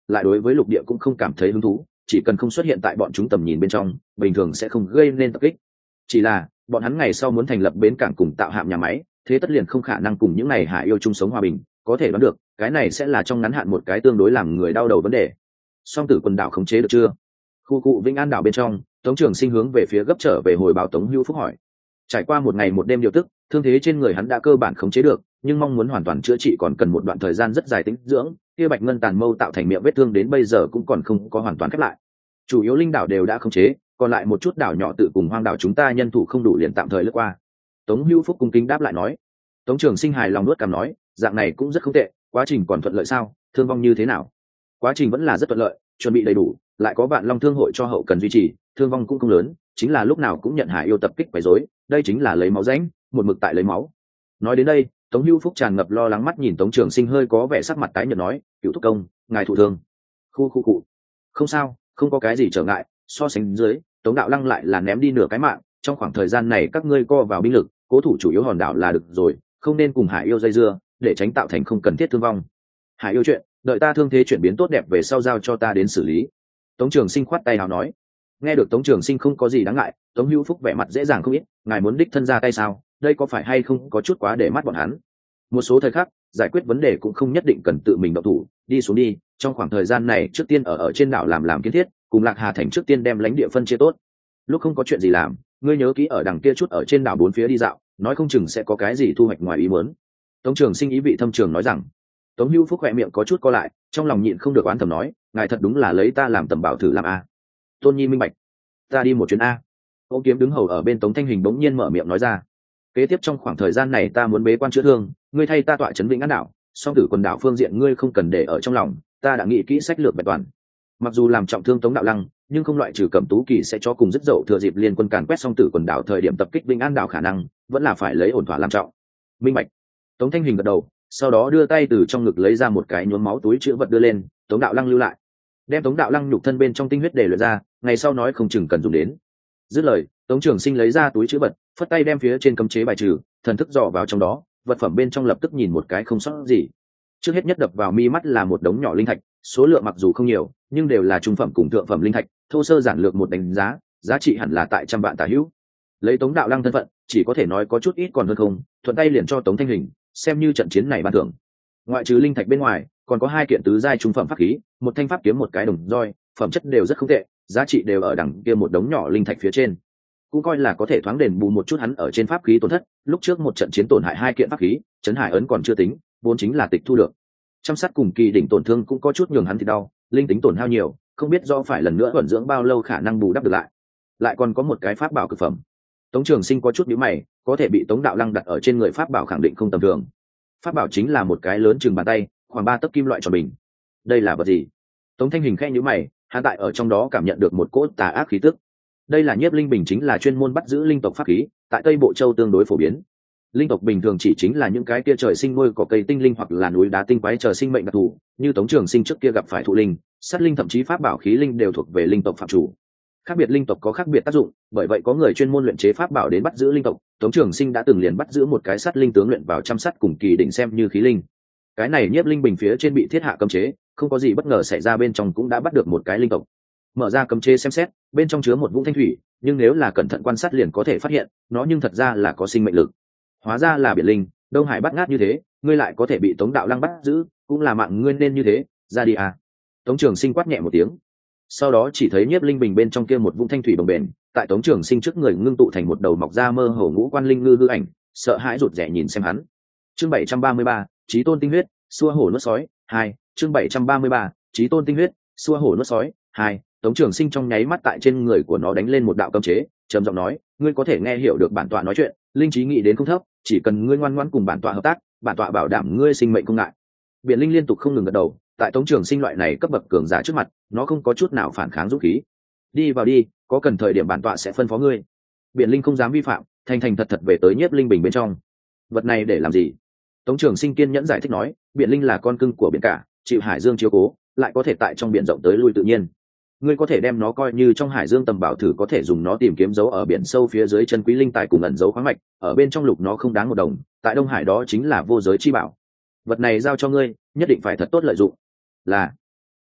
lại đối với lục địa cũng không cảm thấy hứng thú, chỉ cần không xuất hiện tại bọn chúng tầm nhìn bên trong, bình thường sẽ không gây nên tập kích. Chỉ là bọn hắn ngày sau muốn thành lập bến cảng cùng tạo hạm nhà máy, thế tất liền không khả năng cùng những này hải yêu chung sống hòa bình, có thể đoán được cái này sẽ là trong ngắn hạn một cái tương đối làm người đau đầu vấn đề. Song tử quần đảo khống chế được chưa? Khu cụ Vĩnh An đảo bên trong, Tống Trường Sinh hướng về phía gấp trở về hồi báo Tống Hữu Phúc hỏi. Trải qua một ngày một đêm điều tức, thương thế trên người hắn đã cơ bản khống chế được, nhưng mong muốn hoàn toàn chữa trị còn cần một đoạn thời gian rất dài tĩnh dưỡng. Kia bạch ngân tàn mâu tạo thành miệng vết thương đến bây giờ cũng còn không có hoàn toàn khép lại. Chủ yếu linh đảo đều đã khống chế, còn lại một chút đảo nhỏ tự cùng hoang đảo chúng ta nhân thủ không đủ liền tạm thời lướt qua. Tống Hữu Phúc cung kính đáp lại nói. Tống Trường Sinh hài lòng nuốt cằm nói, dạng này cũng rất không tệ, quá trình còn thuận lợi sao? Thương vong như thế nào? Quá trình vẫn là rất thuận lợi, chuẩn bị đầy đủ, lại có Vạn Long Thương hội cho hậu cần duy trì, thương vong cũng không lớn, chính là lúc nào cũng nhận hải yêu tập kích quấy rối, đây chính là lấy máu rãnh, một mực tại lấy máu. Nói đến đây, Tống Hữu Phúc tràn ngập lo lắng mắt nhìn Tống Trường Sinh hơi có vẻ sắc mặt tái nhợt nói, "Cửu thúc công, ngài thụ thương." Khu cụ. Không sao, không có cái gì trở ngại, so sánh dưới, Tống đạo lăng lại là ném đi nửa cái mạng, trong khoảng thời gian này các ngươi co vào binh lực, cố thủ chủ yếu hòn đảo là được rồi, không nên cùng hải yêu dây dưa, để tránh tạo thành không cần thiết thương vong. Hải yêu chuyện, đợi ta thương thế chuyển biến tốt đẹp về sau giao cho ta đến xử lý. Tống Trường Sinh khoát tay nào nói. Nghe được Tống Trường Sinh không có gì đáng ngại, Tống Hữu Phúc vẻ mặt dễ dàng không ít, ngài muốn đích thân ra tay sao? Đây có phải hay không có chút quá để mắt bọn hắn? Một số thời khắc, giải quyết vấn đề cũng không nhất định cần tự mình động thủ, đi xuống đi, trong khoảng thời gian này trước tiên ở trên đảo làm kiến thiết, cùng Lạc Hà thành trước tiên đem lãnh địa phân chia tốt. Lúc không có chuyện gì làm, ngươi nhớ kỹ ở đằng kia chút ở trên đảo bốn phía đi dạo, nói không chừng sẽ có cái gì thu hoạch ngoài ý muốn. Tống Trường Sinh ý vị thâm trường nói rằng. Tống Hữu Phúc khỏe miệng có chút co lại, trong lòng nhịn không được oán thầm nói, ngài thật đúng là lấy ta làm tầm bảo thử làm a. Tôn Nhi minh bạch, ta đi một chuyến a. Ô Kiếm đứng hầu ở bên Tống Thanh Hình bỗng nhiên mở miệng nói ra. Kế tiếp trong khoảng thời gian này ta muốn bế quan chữa thương, ngươi thay ta tọa trấn Vĩnh An đảo, song tử quần đảo phương diện ngươi không cần để ở trong lòng, ta đã nghĩ kỹ sách lược vẹn toàn. Mặc dù làm trọng thương Tống đạo lăng, nhưng không loại trừ Cẩm Tú Kỳ sẽ cho cùng dứt dậu thừa dịp liên quân càn quét song tử quần đảo thời điểm tập kích Vĩnh An đảo khả năng, vẫn là phải lấy ổn thỏa làm trọng. Minh bạch. Tống Thanh Hình gật đầu, sau đó đưa tay từ trong ngực lấy ra một cái nhuốm máu túi chữ vật đưa lên, Tống đạo lăng lưu lại, đem Tống đạo lăng nhục thân bên trong tinh huyết để luyện ra, ngày sau nói không chừng cần dùng đến. Dứt lời, Tống Trường Sinh lấy ra túi chữ vật, phất tay đem phía trên cấm chế bài trừ, thần thức dò vào trong đó, vật phẩm bên trong lập tức nhìn một cái không sót gì. Trước hết nhất đập vào mi mắt là một đống nhỏ linh thạch, số lượng mặc dù không nhiều, nhưng đều là trung phẩm cùng thượng phẩm linh thạch, thô sơ giản lược một đánh giá, giá trị hẳn là tại trăm vạn tả hữu. Lấy Tống đạo lăng thân phận, chỉ có thể nói có chút ít còn hơn không, thuận tay liền cho Tống Thanh Hình, xem như trận chiến này ban thưởng. Ngoại trừ linh thạch bên ngoài, còn có 2 kiện tứ giai trung phẩm pháp khí, một thanh pháp kiếm một cái đồng roi, phẩm chất đều rất không tệ, giá trị đều ở đằng kia một đống nhỏ linh thạch phía trên. Cũng coi là có thể thoáng đền bù một chút hắn ở trên pháp khí tổn thất, lúc trước một trận chiến tổn hại 2 kiện pháp khí, chấn hải ấn còn chưa tính, vốn chính là tịch thu được. Trăm sát cùng kỳ đỉnh tổn thương cũng có chút nhường hắn thì đau, linh tính tổn hao nhiều, không biết do phải lần nữa vận dưỡng bao lâu khả năng bù đắp được lại. Lại còn có một cái pháp bảo cực phẩm. Tống Trường Sinh có chút nhíu mày, có thể bị Tống đạo lăng đặt ở trên người pháp bảo khẳng định không tầm thường. Pháp bảo chính là một cái lớn chừng bàn tay, khoảng 3 tấc kim loại tròn bình. Đây là vật gì? Tống Thanh Hình khẽ nhíu mày, hắn tại ở trong đó cảm nhận được một cỗ tà ác khí tức. Đây là nhiếp linh bình, chính là chuyên môn bắt giữ linh tộc pháp khí, tại Tây Bộ Châu tương đối phổ biến. Linh tộc bình thường chỉ chính là những cái kia trời sinh nuôi cỏ cây tinh linh hoặc là núi đá tinh quái chờ sinh mệnh đặc thù, như Tống Trường Sinh trước kia gặp phải thụ linh, sát linh thậm chí pháp bảo khí linh đều thuộc về linh tộc phạm chủ. Khác biệt linh tộc có khác biệt tác dụng, bởi vậy có người chuyên môn luyện chế pháp bảo đến bắt giữ linh tộc. Tống Trường Sinh đã từng liền bắt giữ một cái sát linh tướng luyện vào trăm sắt cùng kỳ đỉnh xem như khí linh. Cái này nhiếp linh bình phía trên bị thiết hạ cấm chế, không có gì bất ngờ xảy ra bên trong cũng đã bắt được một cái linh tộc. Mở ra cấm chế xem xét, bên trong chứa một vũng thanh thủy, nhưng nếu là cẩn thận quan sát liền có thể phát hiện, nó nhưng thật ra là có sinh mệnh lực. Hóa ra là biển linh, Đông Hải bắt ngát như thế, ngươi lại có thể bị Tống đạo lăng bắt giữ, cũng là mạng ngươi nên như thế, ra đi à. Tống Trường Sinh quát nhẹ một tiếng. Sau đó chỉ thấy nhiếp linh bình bên trong kia một vũng thanh thủy bồng bềnh, tại Tống Trường Sinh trước người ngưng tụ thành một đầu mọc ra mơ hồ ngũ quan linh ngư hư ảnh, sợ hãi rụt rè nhìn xem hắn. Chương 733, Chí Tôn tinh huyết, xua hổ nuốt sói 2. Chương 733, Chí Tôn tinh huyết, xua hổ nuốt sói 2. Tống Trường Sinh trong nháy mắt tại trên người của nó đánh lên một đạo cấm chế, trầm giọng nói, ngươi có thể nghe hiểu được bản tọa nói chuyện, linh trí nghĩ đến không thấp, chỉ cần ngươi ngoan ngoãn cùng bản tọa hợp tác, bản tọa bảo đảm ngươi sinh mệnh không ngại. Biển linh liên tục không ngừng gật đầu, tại Tống Trường Sinh loại này cấp bậc cường giả trước mặt, nó không có chút nào phản kháng dũng khí. Đi vào đi, có cần thời điểm bản tọa sẽ phân phó ngươi. Biển linh không dám vi phạm, thành thành thật thật về tới nhiếp linh bình bên trong. Vật này để làm gì? Tống Trường Sinh kiên nhẫn giải thích nói, biển linh là con cưng của biển cả, chịu hải dương chiếu cố, lại có thể tại trong biển rộng tới lui tự nhiên. Ngươi có thể đem nó coi như trong hải dương tầm bảo thử, có thể dùng nó tìm kiếm dấu ở biển sâu phía dưới chân quý linh tài cùng ẩn dấu khoáng mạch, ở bên trong lục nó không đáng một đồng, tại Đông Hải đó chính là vô giới chi bảo. Vật này giao cho ngươi, nhất định phải thật tốt lợi dụng. Là.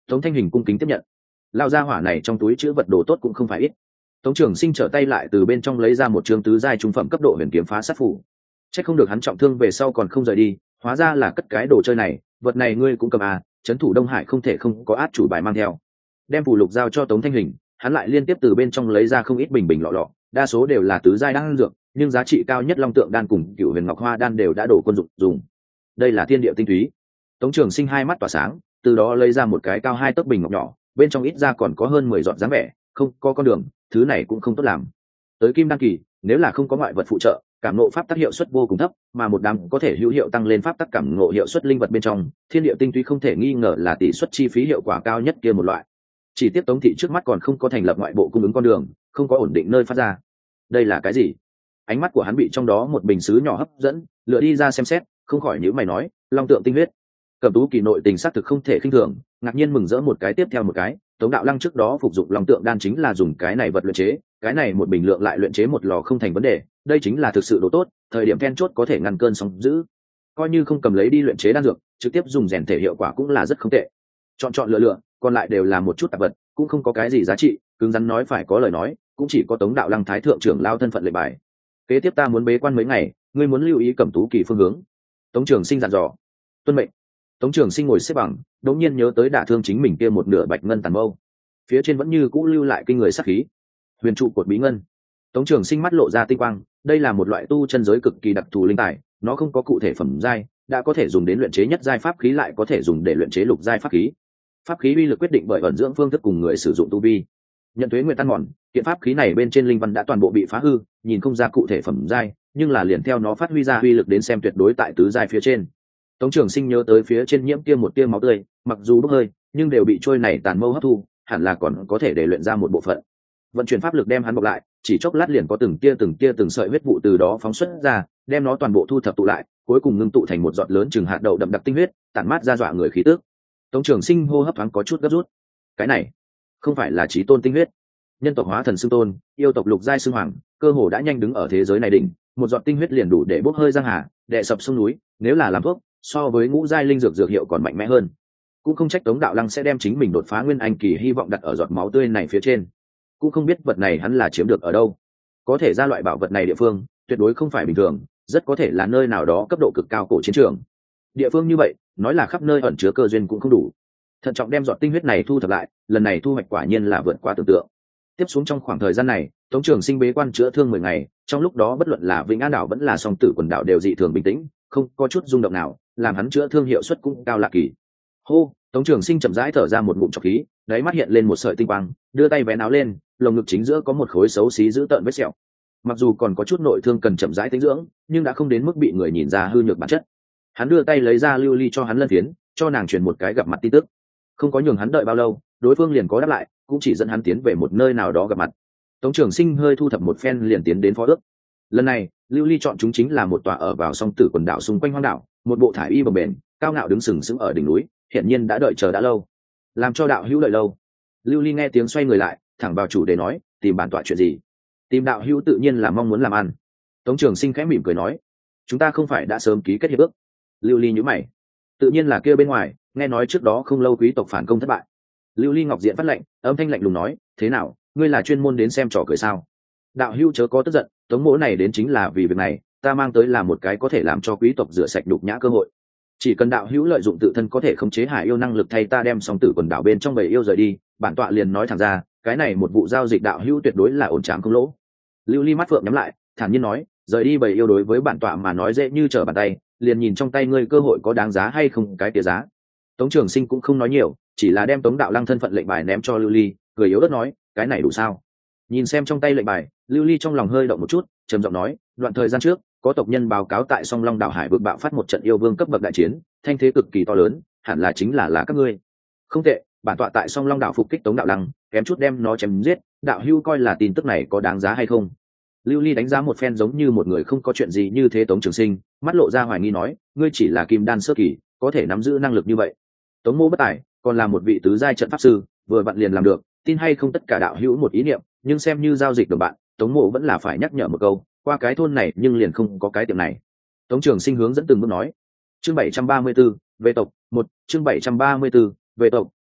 Tống Thanh Hình cung kính tiếp nhận. Lao ra hỏa này trong túi chữ vật đồ tốt cũng không phải ít. Tống Trường Sinh trở tay lại từ bên trong lấy ra một chương tứ giai trung phẩm cấp độ huyền kiếm phá sát phủ. Chắc không được hắn trọng thương về sau còn không rời đi, hóa ra là cất cái đồ chơi này, vật này ngươi cũng cầm à? Trấn thủ Đông Hải không thể không có át chủ bài mang theo. Đem phù lục giao cho Tống Thanh Hình, hắn lại liên tiếp từ bên trong lấy ra không ít bình bình lọ lọ, đa số đều là tứ giai đan dược, nhưng giá trị cao nhất Long Tượng đan cùng Cửu Huyền Ngọc Hoa đan đều đã đổ quân dụng dùng. Đây là thiên địa tinh túy. Tống Trường Sinh hai mắt tỏa sáng, từ đó lấy ra một cái cao 2 tấc bình ngọc nhỏ, bên trong ít ra còn có hơn 10 giọt dáng vẻ, không có con đường, thứ này cũng không tốt làm. Tới kim đan kỳ, nếu là không có ngoại vật phụ trợ, cảm ngộ pháp tác hiệu suất vô cùng thấp, mà một đám có thể hữu hiệu tăng lên pháp tác cảm ngộ hiệu suất linh vật bên trong, thiên địa tinh túy không thể nghi ngờ là tỷ suất chi phí hiệu quả cao nhất kia một loại. Chỉ tiếp Tống thị trước mắt còn không có thành lập ngoại bộ cung ứng con đường, không có ổn định nơi phát ra. Đây là cái gì? Ánh mắt của hắn bị trong đó một bình sứ nhỏ hấp dẫn, lựa đi ra xem xét, không khỏi nhíu mày nói, Long Tượng tinh huyết. Cẩm Tú Kỳ nội tình xác thực không thể khinh thường, ngạc nhiên mừng rỡ một cái tiếp theo một cái. Tống Đạo Lăng trước đó phục dụng Long Tượng đan chính là dùng cái này vật luyện chế, cái này một bình lượng lại luyện chế một lò không thành vấn đề, đây chính là thực sự đồ tốt, thời điểm then chốt có thể ngăn cơn sóng dữ. Coi như không cầm lấy đi luyện chế đan dược, trực tiếp dùng rèn thể hiệu quả cũng là rất không tệ. Chọn lựa, còn lại đều là một chút tạp vật, cũng không có cái gì giá trị, cứng rắn nói phải có lời nói, cũng chỉ có Tống Đạo Lăng thái thượng trưởng lao thân phận lệnh bài. Kế tiếp ta muốn bế quan mấy ngày, ngươi muốn lưu ý Cẩm Tú Kỳ phương hướng. Tống Trường Sinh dặn dò. Tuân mệnh. Tống Trường Sinh ngồi xếp bằng, đột nhiên nhớ tới đả thương chính mình kia một nửa bạch ngân tàn mâu, phía trên vẫn như cũ lưu lại kinh người sát khí. Huyền trụ cột bí ngân. Tống Trường Sinh mắt lộ ra tinh quang, đây là một loại tu chân giới cực kỳ đặc thù linh tài, nó không có cụ thể phẩm giai, đã có thể dùng đến luyện chế nhất giai pháp khí, lại có thể dùng để luyện chế lục giai pháp khí. Pháp khí uy lực quyết định bởi ẩn dưỡng phương thức cùng người sử dụng tu vi. Nhận thuế nguyện tan mòn, kiện pháp khí này bên trên linh văn đã toàn bộ bị phá hư, nhìn không ra cụ thể phẩm giai, nhưng là liền theo nó phát huy ra uy lực đến xem tuyệt đối tại tứ giai phía trên. Tống Trường Sinh nhớ tới phía trên nhiễm kia một tia máu tươi, mặc dù bốc hơi, nhưng đều bị trôi này tàn mâu hấp thu, hẳn là còn có thể để luyện ra một bộ phận. Vận chuyển pháp lực đem hắn bọc lại, chỉ chốc lát liền có từng tia từng sợi huyết vụ từ đó phóng xuất ra, đem nó toàn bộ thu thập tụ lại, cuối cùng ngưng tụ thành một giọt lớn chừng hạt đậu đậm đặc tinh huyết, tản mát ra dọa người khí tức. Tống Trường Sinh hô hấp thoáng có chút gấp rút. Cái này không phải là chí tôn tinh huyết. Nhân tộc hóa thần xưng tôn, yêu tộc lục giai xưng hoàng, cơ hồ đã nhanh đứng ở thế giới này đỉnh, một giọt tinh huyết liền đủ để bốc hơi giang hà, đè sập sông núi, nếu là làm thuốc, so với ngũ giai linh dược dược hiệu còn mạnh mẽ hơn. Cũng không trách Tống Đạo Lăng sẽ đem chính mình đột phá nguyên anh kỳ hy vọng đặt ở giọt máu tươi này phía trên. Cũng không biết vật này hắn là chiếm được ở đâu. Có thể ra loại bảo vật này địa phương, tuyệt đối không phải bình thường, rất có thể là nơi nào đó cấp độ cực cao cổ chiến trường. Địa phương như vậy, nói là khắp nơi ẩn chứa cơ duyên cũng không đủ. Thận trọng đem giọt tinh huyết này thu thập lại, lần này thu hoạch quả nhiên là vượt quá tưởng tượng. Tiếp xuống trong khoảng thời gian này, Tống Trường Sinh bế quan chữa thương 10 ngày, trong lúc đó bất luận là Vĩnh An đảo vẫn là Song Tử quần đảo đều dị thường bình tĩnh, không có chút rung động nào, làm hắn chữa thương hiệu suất cũng cao lạ kỳ. Hô, Tống Trường Sinh chậm rãi thở ra một ngụm trọc khí, đáy mắt hiện lên một sợi tinh quang, đưa tay vén áo lên, lồng ngực chính giữa có một khối xấu xí dữ tợn vết sẹo. Mặc dù còn có chút nội thương cần chậm rãi tĩnh dưỡng, nhưng đã không đến mức bị người nhìn ra hư nhược bản chất. Hắn đưa tay lấy ra lưu ly cho hắn lân phiến, cho nàng truyền một cái gặp mặt tin tức. Không có nhường hắn đợi bao lâu, đối phương liền có đáp lại, cũng chỉ dẫn hắn tiến về một nơi nào đó gặp mặt. Tống Trường Sinh hơi thu thập một phen liền tiến đến phó ước. Lần này, lưu ly chọn chúng chính là một tòa ở vào Song Tử quần đảo xung quanh hoang đảo, một bộ thải y bồng bềnh, cao ngạo đứng sừng sững ở đỉnh núi, hiển nhiên đã đợi chờ đã lâu. Làm cho đạo hữu đợi lâu. Lưu ly nghe tiếng xoay người lại, thẳng vào chủ đề nói, tìm bản tọa chuyện gì? Tìm đạo hữu tự nhiên là mong muốn làm ăn. Tống Trường Sinh khẽ mỉm cười nói, chúng ta không phải đã sớm ký kết hiệp ước? Lưu ly nhíu mày, tự nhiên là kia bên ngoài, nghe nói trước đó không lâu quý tộc phản công thất bại. Lưu ly ngọc diện phát lệnh, âm thanh lạnh lùng nói, thế nào, ngươi là chuyên môn đến xem trò cười sao? Đạo hữu chớ có tức giận, Tống mỗ này đến chính là vì việc này, ta mang tới là một cái có thể làm cho quý tộc rửa sạch đục nhã cơ hội. Chỉ cần đạo hữu lợi dụng tự thân có thể khống chế hải yêu năng lực thay ta đem Song Tử quần đảo bên trong bầy yêu rời đi, bản tọa liền nói thẳng ra, cái này một vụ giao dịch đạo hữu tuyệt đối là ổn trám không lỗ. Lưu ly mắt phượng nhắm lại, thản nhiên nói, rời đi bầy yêu đối với bản tọa mà nói dễ như trở bàn tay, liền nhìn trong tay ngươi cơ hội có đáng giá hay không cái tía giá. Tống Trường Sinh cũng không nói nhiều, chỉ là đem Tống Đạo Lăng thân phận lệnh bài ném cho lưu ly, cười yếu ớt nói, cái này đủ sao? Nhìn xem trong tay lệnh bài, lưu ly trong lòng hơi động một chút, trầm giọng nói, đoạn thời gian trước có tộc nhân báo cáo tại Song Long đảo hải vực bạo phát một trận yêu vương cấp bậc đại chiến, thanh thế cực kỳ to lớn, hẳn là chính là các ngươi. Không tệ, bản tọa tại Song Long đảo phục kích Tống Đạo Lăng, kém chút đem nó chém giết, đạo hưu coi là tin tức này có đáng giá hay không? Lưu ly đánh giá một phen giống như một người không có chuyện gì như thế. Tống Trường Sinh mắt lộ ra hoài nghi nói, ngươi chỉ là kim đan sơ kỳ, có thể nắm giữ năng lực như vậy? Tống mô bất tài, còn là một vị tứ giai trận pháp sư, vừa vặn liền làm được, tin hay không tất cả đạo hữu một ý niệm, nhưng xem như giao dịch đồng bạn, Tống mộ vẫn là phải nhắc nhở một câu, qua cái thôn này nhưng liền không có cái tiệm này. Tống Trường Sinh hướng dẫn từng bước nói. Chương 734, về tộc, 1, chương 734, về tộc,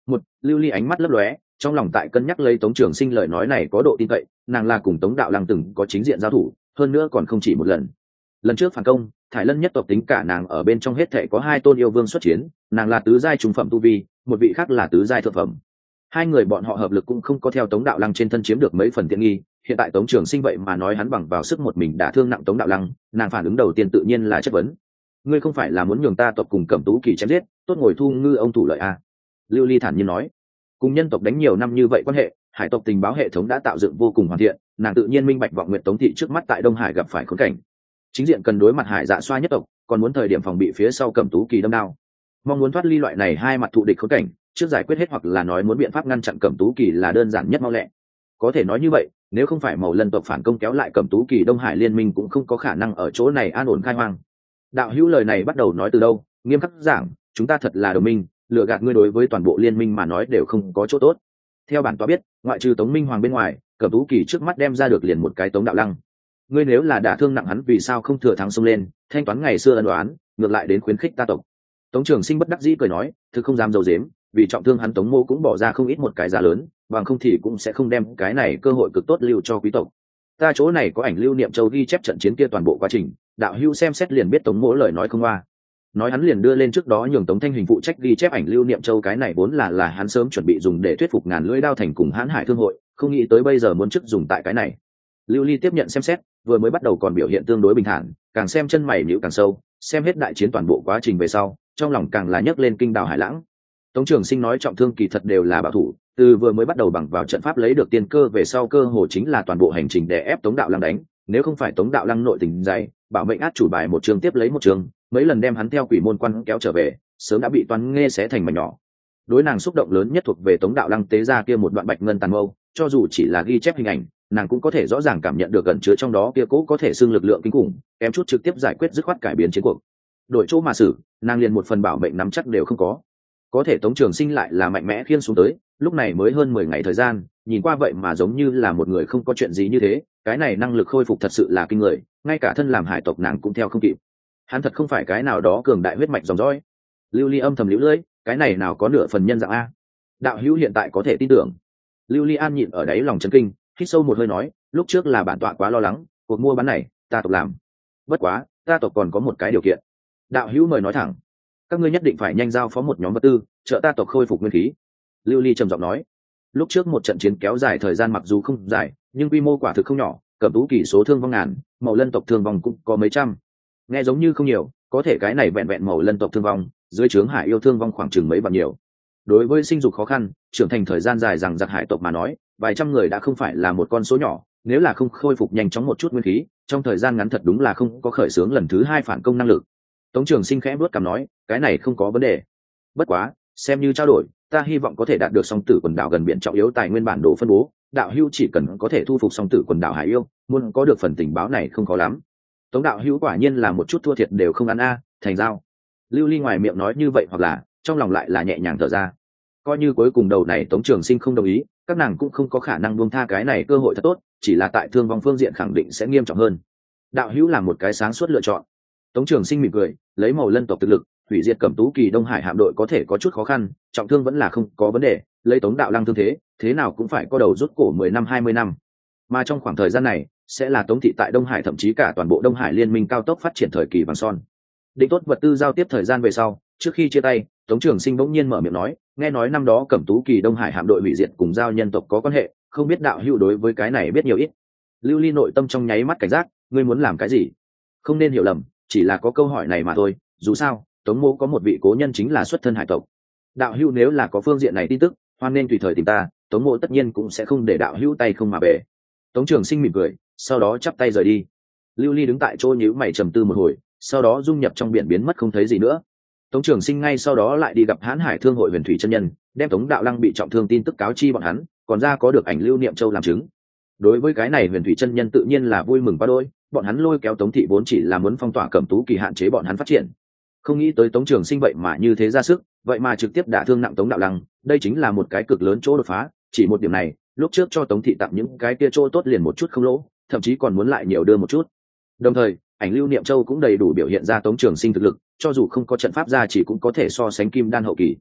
Một, Lưu Ly ánh mắt lấp lóe, trong lòng tại cân nhắc lấy Tống Trường Sinh lời nói này có độ tin cậy, nàng là cùng Tống Đạo Lăng từng có chính diện giao thủ, hơn nữa còn không chỉ một lần. Lần trước phản công, Thải Lân nhất tộc tính cả nàng ở bên trong hết thảy có 2 tôn yêu vương xuất chiến, nàng là tứ giai trung phẩm tu vi, một vị khác là tứ giai thượng phẩm. Hai người bọn họ hợp lực cũng không có theo Tống Đạo Lăng trên thân chiếm được mấy phần tiện nghi, hiện tại Tống Trường Sinh vậy mà nói hắn bằng vào sức một mình đả thương nặng Tống Đạo Lăng, nàng phản ứng đầu tiên tự nhiên là chất vấn. Ngươi không phải là muốn nhường ta tộc cùng Cẩm Tú Kỳ chém giết, tốt ngồi thu ngư ông thủ lợi à? Lưu Ly thản nhiên nói. Cùng nhân tộc đánh nhiều năm như vậy quan hệ, hải tộc tình báo hệ thống đã tạo dựng vô cùng hoàn thiện, nàng tự nhiên minh bạch vọng nguyện Tống thị trước mắt tại Đông Hải gặp phải khốn cảnh. Chính diện cần đối mặt Hải Dạ Xoa nhất tộc, còn muốn thời điểm phòng bị phía sau Cẩm Tú Kỳ đâm đao. Mong muốn thoát ly loại này hai mặt thụ địch khốn cảnh, trước giải quyết hết hoặc là nói muốn biện pháp ngăn chặn Cẩm Tú Kỳ là đơn giản nhất mau lẹ. Có thể nói như vậy, nếu không phải Màu Lân tộc phản công kéo lại Cẩm Tú Kỳ, Đông Hải liên minh cũng không có khả năng ở chỗ này an ổn khai hoang. Đạo hữu lời này bắt đầu nói từ đâu? Nghiêm khắc giảng, chúng ta thật là đồng minh, lừa gạt ngươi đối với toàn bộ liên minh mà nói đều không có chỗ tốt. Theo bản tọa biết, ngoại trừ Tống Minh Hoàng bên ngoài, Cẩm Tú Kỳ trước mắt đem ra được liền một cái Tống Đạo Lăng. Ngươi nếu là đả thương nặng hắn, vì sao không thừa thắng xông lên, thanh toán ngày xưa ân oán, ngược lại đến khuyến khích ta tộc? Tống Trường Sinh bất đắc dĩ cười nói, thực không dám dầu dếm, vì trọng thương hắn Tống Mô cũng bỏ ra không ít một cái giá lớn, bằng không thì cũng sẽ không đem cái này cơ hội cực tốt lưu cho quý tộc. Ta chỗ này có ảnh lưu niệm châu ghi chép trận chiến kia toàn bộ quá trình, đạo hữu xem xét liền biết Tống Mỗ lời nói không qua. Nói hắn liền đưa lên trước đó nhường Tống Thanh Huỳnh phụ trách ghi chép ảnh lưu niệm châu, cái này vốn là hắn sớm chuẩn bị dùng để thuyết phục ngàn lưỡi đao thành cùng Hán Hải thương hội, không nghĩ tới bây giờ muốn chức dùng tại cái này. Lưu Ly tiếp nhận xem xét, vừa mới bắt đầu còn biểu hiện tương đối bình thản, càng xem chân mày nhíu càng sâu, xem hết đại chiến toàn bộ quá trình về sau, trong lòng càng là nhấc lên kinh đào hải lãng. Tống Trường Sinh nói trọng thương kỳ thật đều là bảo thủ, từ vừa mới bắt đầu bằng vào trận pháp lấy được tiên cơ về sau cơ hồ chính là toàn bộ hành trình để ép Tống Đạo Lăng đánh, nếu không phải Tống Đạo Lăng nội tình dày, bảo mệnh át chủ bài một trường tiếp lấy một trường, mấy lần đem hắn theo quỷ môn quan kéo trở về, sớm đã bị Toán Nghê xé thành mảnh nhỏ. Đối nàng xúc động lớn nhất thuộc về Tống Đạo Lăng tế ra kia một đoạn bạch ngân tàn mâu, cho dù chỉ là ghi chép hình ảnh, nàng cũng có thể rõ ràng cảm nhận được gần chứa trong đó kia cố có thể xưng lực lượng kinh khủng, kém chút trực tiếp giải quyết dứt khoát cải biến chiến cuộc. Đổi chỗ mà xử, nàng liền một phần bảo mệnh nắm chắc đều không có. Có thể Tống Trường Sinh lại là mạnh mẽ khiêng xuống tới, lúc này mới hơn 10 ngày thời gian, nhìn qua vậy mà giống như là một người không có chuyện gì như thế, cái này năng lực khôi phục thật sự là kinh người, ngay cả thân làm hải tộc nàng cũng theo không kịp. Hắn thật không phải cái nào đó cường đại huyết mạch dòng dõi. Lưu Ly âm thầm liễu lưỡi, cái này nào có nửa phần nhân dạng a. Đạo hữu hiện tại có thể tin tưởng. Lưu Ly an nhịn ở đáy lòng chấn kinh, hít sâu một hơi nói, lúc trước là bản tọa quá lo lắng, cuộc mua bán này ta tộc làm. Bất quá, ta tộc còn có một cái điều kiện. Đạo hữu mời nói thẳng. Các ngươi nhất định phải nhanh giao phó một nhóm vật tư, trợ ta tộc khôi phục nguyên khí. Lưu Ly trầm giọng nói. Lúc trước một trận chiến kéo dài thời gian mặc dù không dài, nhưng quy mô quả thực không nhỏ, Cẩm Tú Kỳ số thương vong ngàn, Màu Lân tộc thương vong cũng có mấy trăm. Nghe giống như không nhiều, có thể cái này vẹn vẹn Màu Lân tộc thương vong, dưới trướng Hải yêu thương vong khoảng chừng mấy vạn nhiều. Đối với sinh dục khó khăn, trưởng thành thời gian dài rằng giặc hải tộc mà nói, vài trăm người đã không phải là một con số nhỏ, nếu là không khôi phục nhanh chóng một chút nguyên khí, trong thời gian ngắn thật đúng là không có khởi xướng lần thứ 2 phản công năng lực. Tống Trường Sinh khẽ bước cằm nói, cái này không có vấn đề. Bất quá, xem như trao đổi, ta hy vọng có thể đạt được Song Tử quần đảo gần biển trọng yếu tài nguyên bản đồ phân bố, đạo hữu chỉ cần có thể thu phục Song Tử quần đảo Hải yêu, muốn có được phần tình báo này không khó lắm. Tống đạo hữu quả nhiên là một chút thua thiệt đều không ăn a, thành giao. Lưu Ly ngoài miệng nói như vậy hoặc là trong lòng lại là nhẹ nhàng thở ra. Coi như cuối cùng đầu này Tống Trường Sinh không đồng ý, các nàng cũng không có khả năng buông tha cái này cơ hội thật tốt, chỉ là tại thương vong phương diện khẳng định sẽ nghiêm trọng hơn. Đạo hữu là một cái sáng suốt lựa chọn. Tống Trường Sinh mỉm cười, lấy Màu Lân tộc thực lực, hủy diệt Cẩm Tú Kỳ Đông Hải hạm đội có thể có chút khó khăn, trọng thương vẫn là không có vấn đề, lấy Tống Đạo Lăng thương thế nào cũng phải có đầu rút cổ 10 năm 20 năm. Mà trong khoảng thời gian này, sẽ là Tống thị tại Đông Hải thậm chí cả toàn bộ Đông Hải liên minh cao tốc phát triển thời kỳ vàng son. Định tốt vật tư giao tiếp thời gian về sau, trước khi chia tay, Tống Trường Sinh bỗng nhiên mở miệng nói, nghe nói năm đó Cẩm Tú Kỳ Đông Hải hạm đội hủy diệt cùng giao nhân tộc có quan hệ, không biết đạo hữu đối với cái này biết nhiều ít. Lưu Ly nội tâm trong nháy mắt cảnh giác, ngươi muốn làm cái gì? Không nên hiểu lầm, chỉ là có câu hỏi này mà thôi, dù sao, Tống mô có một vị cố nhân chính là xuất thân hải tộc. Đạo hữu nếu là có phương diện này tin tức, hoan nên tùy thời tìm ta, Tống mô tất nhiên cũng sẽ không để đạo hữu tay không mà về. Tống Trường Sinh mỉm cười, sau đó chắp tay rời đi. Lưu Ly đứng tại chỗ nhíu mày trầm tư một hồi, sau đó dung nhập trong biển biến mất không thấy gì nữa. Tống Trường Sinh ngay sau đó lại đi gặp Hán Hải thương hội Huyền Thủy chân nhân, đem Tống Đạo Lăng bị trọng thương tin tức cáo chi bọn hắn, còn ra có được ảnh lưu niệm châu làm chứng. Đối với cái này Huyền Thủy chân nhân tự nhiên là vui mừng quá đôi, bọn hắn lôi kéo Tống thị vốn chỉ là muốn phong tỏa Cẩm Tú Kỳ hạn chế bọn hắn phát triển. Không nghĩ tới Tống Trường Sinh vậy mà như thế ra sức, vậy mà trực tiếp đả thương nặng Tống Đạo Lăng, đây chính là một cái cực lớn chỗ đột phá, chỉ một điểm này, lúc trước cho Tống thị tặng những cái kia chỗ tốt liền một chút không lỗ, thậm chí còn muốn lại nhiều đưa một chút. Đồng thời, ảnh lưu niệm châu cũng đầy đủ biểu hiện ra Tống Trường Sinh thực lực, cho dù không có trận pháp gia chỉ cũng có thể so sánh kim đan hậu kỳ.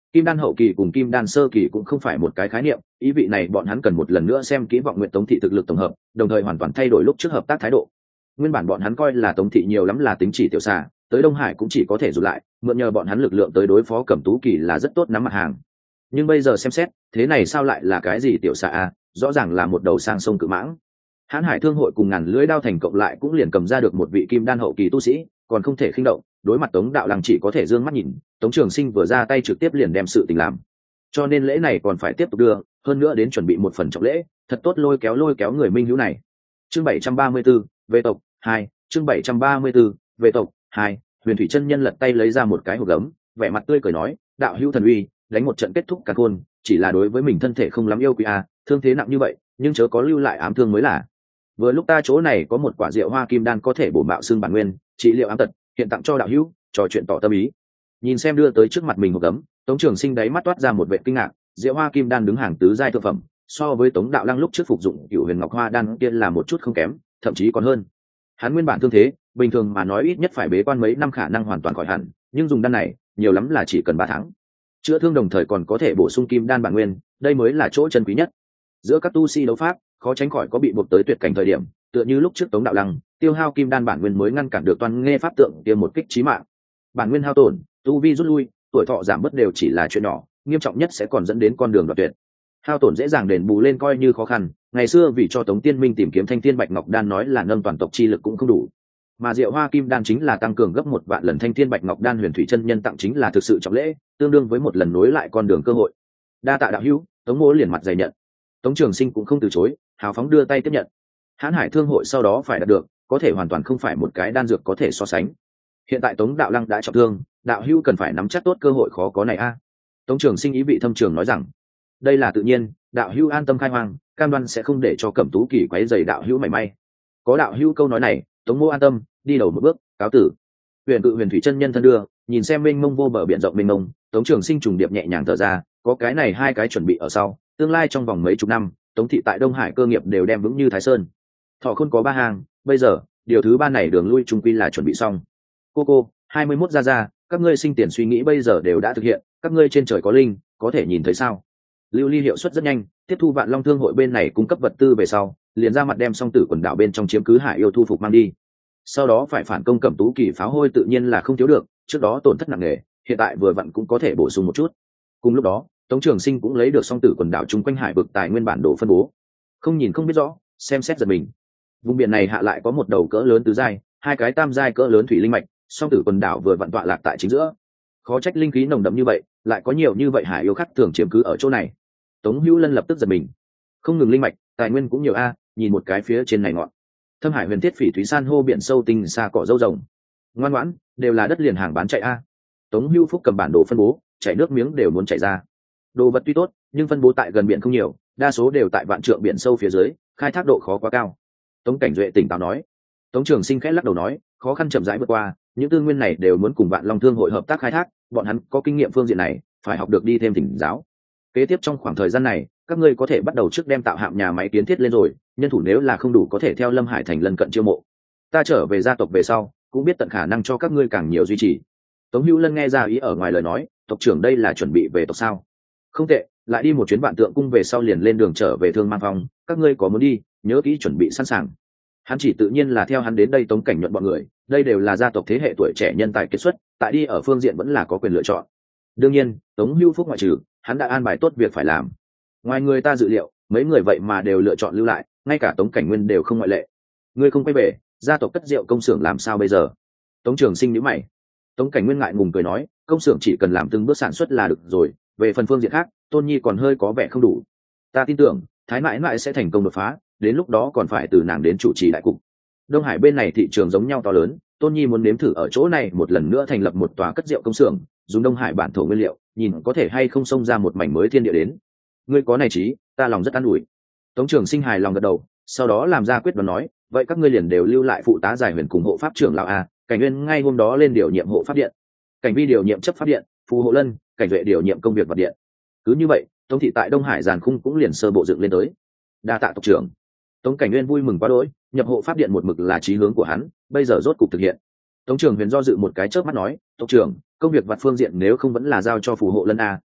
Kim đan hậu kỳ cùng kim đan sơ kỳ cũng không phải một cái khái niệm, ý vị này bọn hắn cần một lần nữa xem kỹ vọng nguyện Tống thị thực lực tổng hợp, đồng thời hoàn toàn thay đổi lúc trước hợp tác thái độ. Nguyên bản bọn hắn coi là Tống thị nhiều lắm là tính chỉ tiểu xà, tới Đông Hải cũng chỉ có thể rụt lại, mượn nhờ bọn hắn lực lượng tới đối phó Cẩm Tú Kỳ là rất tốt nắm mặt hàng. Nhưng bây giờ xem xét, thế này sao lại là cái gì tiểu xà a, rõ ràng là một đầu sang sông cự mãng. Hán Hải Thương hội cùng ngàn lưỡi đao thành cộng lại cũng liền cầm ra được một vị kim đan hậu kỳ tu sĩ, còn không thể khinh động, đối mặt Tống đạo lăng chỉ có thể dương mắt nhìn. Tống Trường Sinh vừa ra tay trực tiếp liền đem sự tình làm, cho nên lễ này còn phải tiếp tục đưa, hơn nữa đến chuẩn bị một phần trọng lễ, thật tốt lôi kéo người minh hữu này. Chương 734, về tộc 2, chương 734, về tộc 2. Huyền Thủy chân nhân lật tay lấy ra một cái hộp gấm, vẻ mặt tươi cười nói, đạo hữu thần uy, đánh một trận kết thúc cả khôn, chỉ là đối với mình thân thể không lắm yêu quý a, thương thế nặng như vậy, nhưng chớ có lưu lại ám thương mới là. Vừa lúc ta chỗ này có một quả rượu hoa kim đan có thể bổ mạo xương bản nguyên, trị liệu ám tật, hiện tặng cho đạo hữu, trò chuyện tỏ tâm ý. Nhìn xem đưa tới trước mặt mình hộp gấm, Tống Trường Sinh đáy mắt toát ra một vẻ kinh ngạc, rượu hoa kim đan đứng hàng tứ giai thượng phẩm, so với Tống đạo lăng lúc trước phục dụng Cửu Huyền Ngọc Hoa đan kia là một chút không kém, thậm chí còn hơn. Hắn nguyên bản thương thế, bình thường mà nói ít nhất phải bế quan mấy năm khả năng hoàn toàn khỏi hẳn, nhưng dùng đan này, nhiều lắm là chỉ cần 3 tháng. Chữa thương đồng thời còn có thể bổ sung kim đan bản nguyên, đây mới là chỗ chân quý nhất. Giữa các tu sĩ đấu pháp, khó tránh khỏi có bị buộc tới tuyệt cảnh thời điểm, tựa như lúc trước Tống đạo lăng, tiêu hao kim đan bản nguyên mới ngăn cản được Toan Nghê pháp tượng kia một kích chí mạng. Bản nguyên hao tổn, tu vi rút lui, tuổi thọ giảm bớt đều chỉ là chuyện nhỏ, nghiêm trọng nhất sẽ còn dẫn đến con đường đoạt tuyệt. Hao tổn dễ dàng đền bù lên coi như khó khăn, ngày xưa vì cho Tống Tiên Minh tìm kiếm Thanh Thiên Bạch Ngọc đan nói là nâng toàn tộc chi lực cũng không đủ, mà Diệu Hoa Kim đan chính là tăng cường gấp 1 vạn lần Thanh Thiên Bạch Ngọc đan. Huyền Thủy chân nhân tặng chính là thực sự trọng lễ, tương đương với một lần nối lại con đường cơ hội. Đa tạ đạo hữu. Tống Mỗ liền mặt dày nhận. Tống Trường Sinh cũng không từ chối, hào phóng đưa tay tiếp nhận. Hán Hải Thương hội sau đó phải đạt được, có thể hoàn toàn không phải một cái đan dược có thể so sánh. Hiện tại Tống đạo lăng đã trọng thương, đạo hữu cần phải nắm chắc tốt cơ hội khó có này a. Tống Trường Sinh ý vị thâm trường nói rằng, đây là tự nhiên, đạo hữu an tâm khai hoang, cam đoan sẽ không để cho Cẩm Tú Kỳ quấy rầy đạo hữu mảy may. Có đạo hữu câu nói này, Tống Mỗ an tâm, đi đầu một bước, cáo tử. Huyền Thủy chân nhân thân đưa, nhìn xem mênh mông vô bờ biển rộng mênh mông, Tống Trường Sinh trùng điệp nhẹ nhàng thở ra, có cái này hai cái chuẩn bị ở sau, tương lai trong vòng mấy chục năm, Tống thị tại Đông Hải cơ nghiệp đều đem vững như Thái Sơn. Thọ Khôn có 3 hàng, bây giờ, điều thứ 3 này đường lui trung quy là chuẩn bị xong. Cô 21 ra, các ngươi sinh tiền suy nghĩ bây giờ đều đã thực hiện, các ngươi trên trời có linh, có thể nhìn thấy sao? Lưu ly hiệu suất rất nhanh, tiếp thu Vạn Long Thương hội bên này cung cấp vật tư về sau, liền ra mặt đem Song Tử quần đảo bên trong chiếm cứ Hải Yêu thu phục mang đi. Sau đó phải phản công Cẩm Tú Kỳ pháo hôi tự nhiên là không thiếu được, trước đó tổn thất nặng nề, hiện tại vừa vặn cũng có thể bổ sung một chút. Cùng lúc đó, Tống Trường Sinh cũng lấy được Song Tử quần đảo chung quanh hải vực tài nguyên bản đồ phân bố. Không nhìn không biết rõ, xem xét giật mình. Vùng biển này hạ lại có một đầu cỡ lớn tứ giai, 2 cái tam giai cỡ lớn thủy linh mạch, Song Tử quần đảo vừa vặn tọa lạc tại chính giữa. Khó trách linh khí nồng đậm như vậy, lại có nhiều như vậy hải yêu khác thường chiếm cứ ở chỗ này. Tống Hữu Lân lập tức giật mình. Không ngừng linh mạch, tài nguyên cũng nhiều a, nhìn một cái phía trên này ngọn. Thâm Hải Huyền Thiết Phỉ thúy san hô biển sâu tinh xa cỏ dâu rồng. Ngoan ngoãn, đều là đất liền hàng bán chạy a. Tống Hữu Phúc cầm bản đồ phân bố, chảy nước miếng đều muốn chảy ra. Đồ vật tuy tốt, nhưng phân bố tại gần biển không nhiều, đa số đều tại vạn trượng biển sâu phía dưới, khai thác độ khó quá cao. Tống Cảnh Duệ tỉnh táo nói. Tống Trường Sinh khẽ lắc đầu nói, khó khăn chậm rãi vượt qua, những tư nguyên này đều muốn cùng Vạn Long Thương hội hợp tác khai thác, bọn hắn có kinh nghiệm phương diện này, phải học được đi thêm thỉnh giáo. Kế tiếp trong khoảng thời gian này, các ngươi có thể bắt đầu trước đem tạo hạm nhà máy kiến thiết lên rồi, nhân thủ nếu là không đủ có thể theo Lâm Hải thành lân cận chiêu mộ. Ta trở về gia tộc về sau, cũng biết tận khả năng cho các ngươi càng nhiều duy trì. Tống Hữu Lân nghe ra ý ở ngoài lời nói, tộc trưởng đây là chuẩn bị về tộc sao? Không tệ, lại đi một chuyến Vạn Tượng cung về sau liền lên đường trở về Thương Mang Phong, các ngươi có muốn đi, nhớ kỹ chuẩn bị sẵn sàng. Hắn chỉ tự nhiên là theo hắn đến đây Tống Cảnh Nhuận bọn người, đây đều là gia tộc thế hệ tuổi trẻ nhân tài kiệt xuất, tại đi ở phương diện vẫn là có quyền lựa chọn. Đương nhiên, Tống Hữu Phúc ngoại trừ, hắn đã an bài tốt việc phải làm. Ngoài người ta dự liệu, mấy người vậy mà đều lựa chọn lưu lại, ngay cả Tống Cảnh Nguyên đều không ngoại lệ. Ngươi không quay về, gia tộc cất rượu công xưởng làm sao bây giờ? Tống Trường Sinh nhíu mày. Tống Cảnh Nguyên ngại ngùng cười nói, công xưởng chỉ cần làm từng bước sản xuất là được rồi, về phần phương diện khác, Tôn Nhi còn hơi có vẻ không đủ. Ta tin tưởng, Thái mãi mãi sẽ thành công đột phá, đến lúc đó còn phải từ nàng đến chủ trì đại cục. Đông Hải bên này thị trường giống nhau to lớn, Tôn Nhi muốn nếm thử ở chỗ này một lần nữa thành lập một tòa cất rượu công xưởng, dùng Đông Hải bản thổ nguyên liệu, nhìn có thể hay không xông ra một mảnh mới thiên địa đến. Ngươi có này trí, ta lòng rất an ủi. Tống Trường Sinh hài lòng gật đầu, sau đó làm ra quyết đoán nói, vậy các ngươi liền đều lưu lại phụ tá giải huyền cùng hộ pháp trưởng lão a. Cảnh Nguyên ngay hôm đó lên điều nhiệm hộ pháp điện, Cảnh Vi điều nhiệm chấp pháp điện, Phù Hộ Lân, Cảnh Duệ điều nhiệm công việc vật điện. Cứ như vậy, Tống thị tại Đông Hải giàn khung cũng liền sơ bộ dựng lên tới. Đa tạ tộc trưởng. Tống Cảnh Nguyên vui mừng quá đỗi, nhập hộ pháp điện một mực là chí hướng của hắn, bây giờ rốt cục thực hiện. Tống Trường Huyền do dự một cái chớp mắt nói, tộc trưởng, công việc vặt phương diện nếu không vẫn là giao cho Phù Hộ Lân a,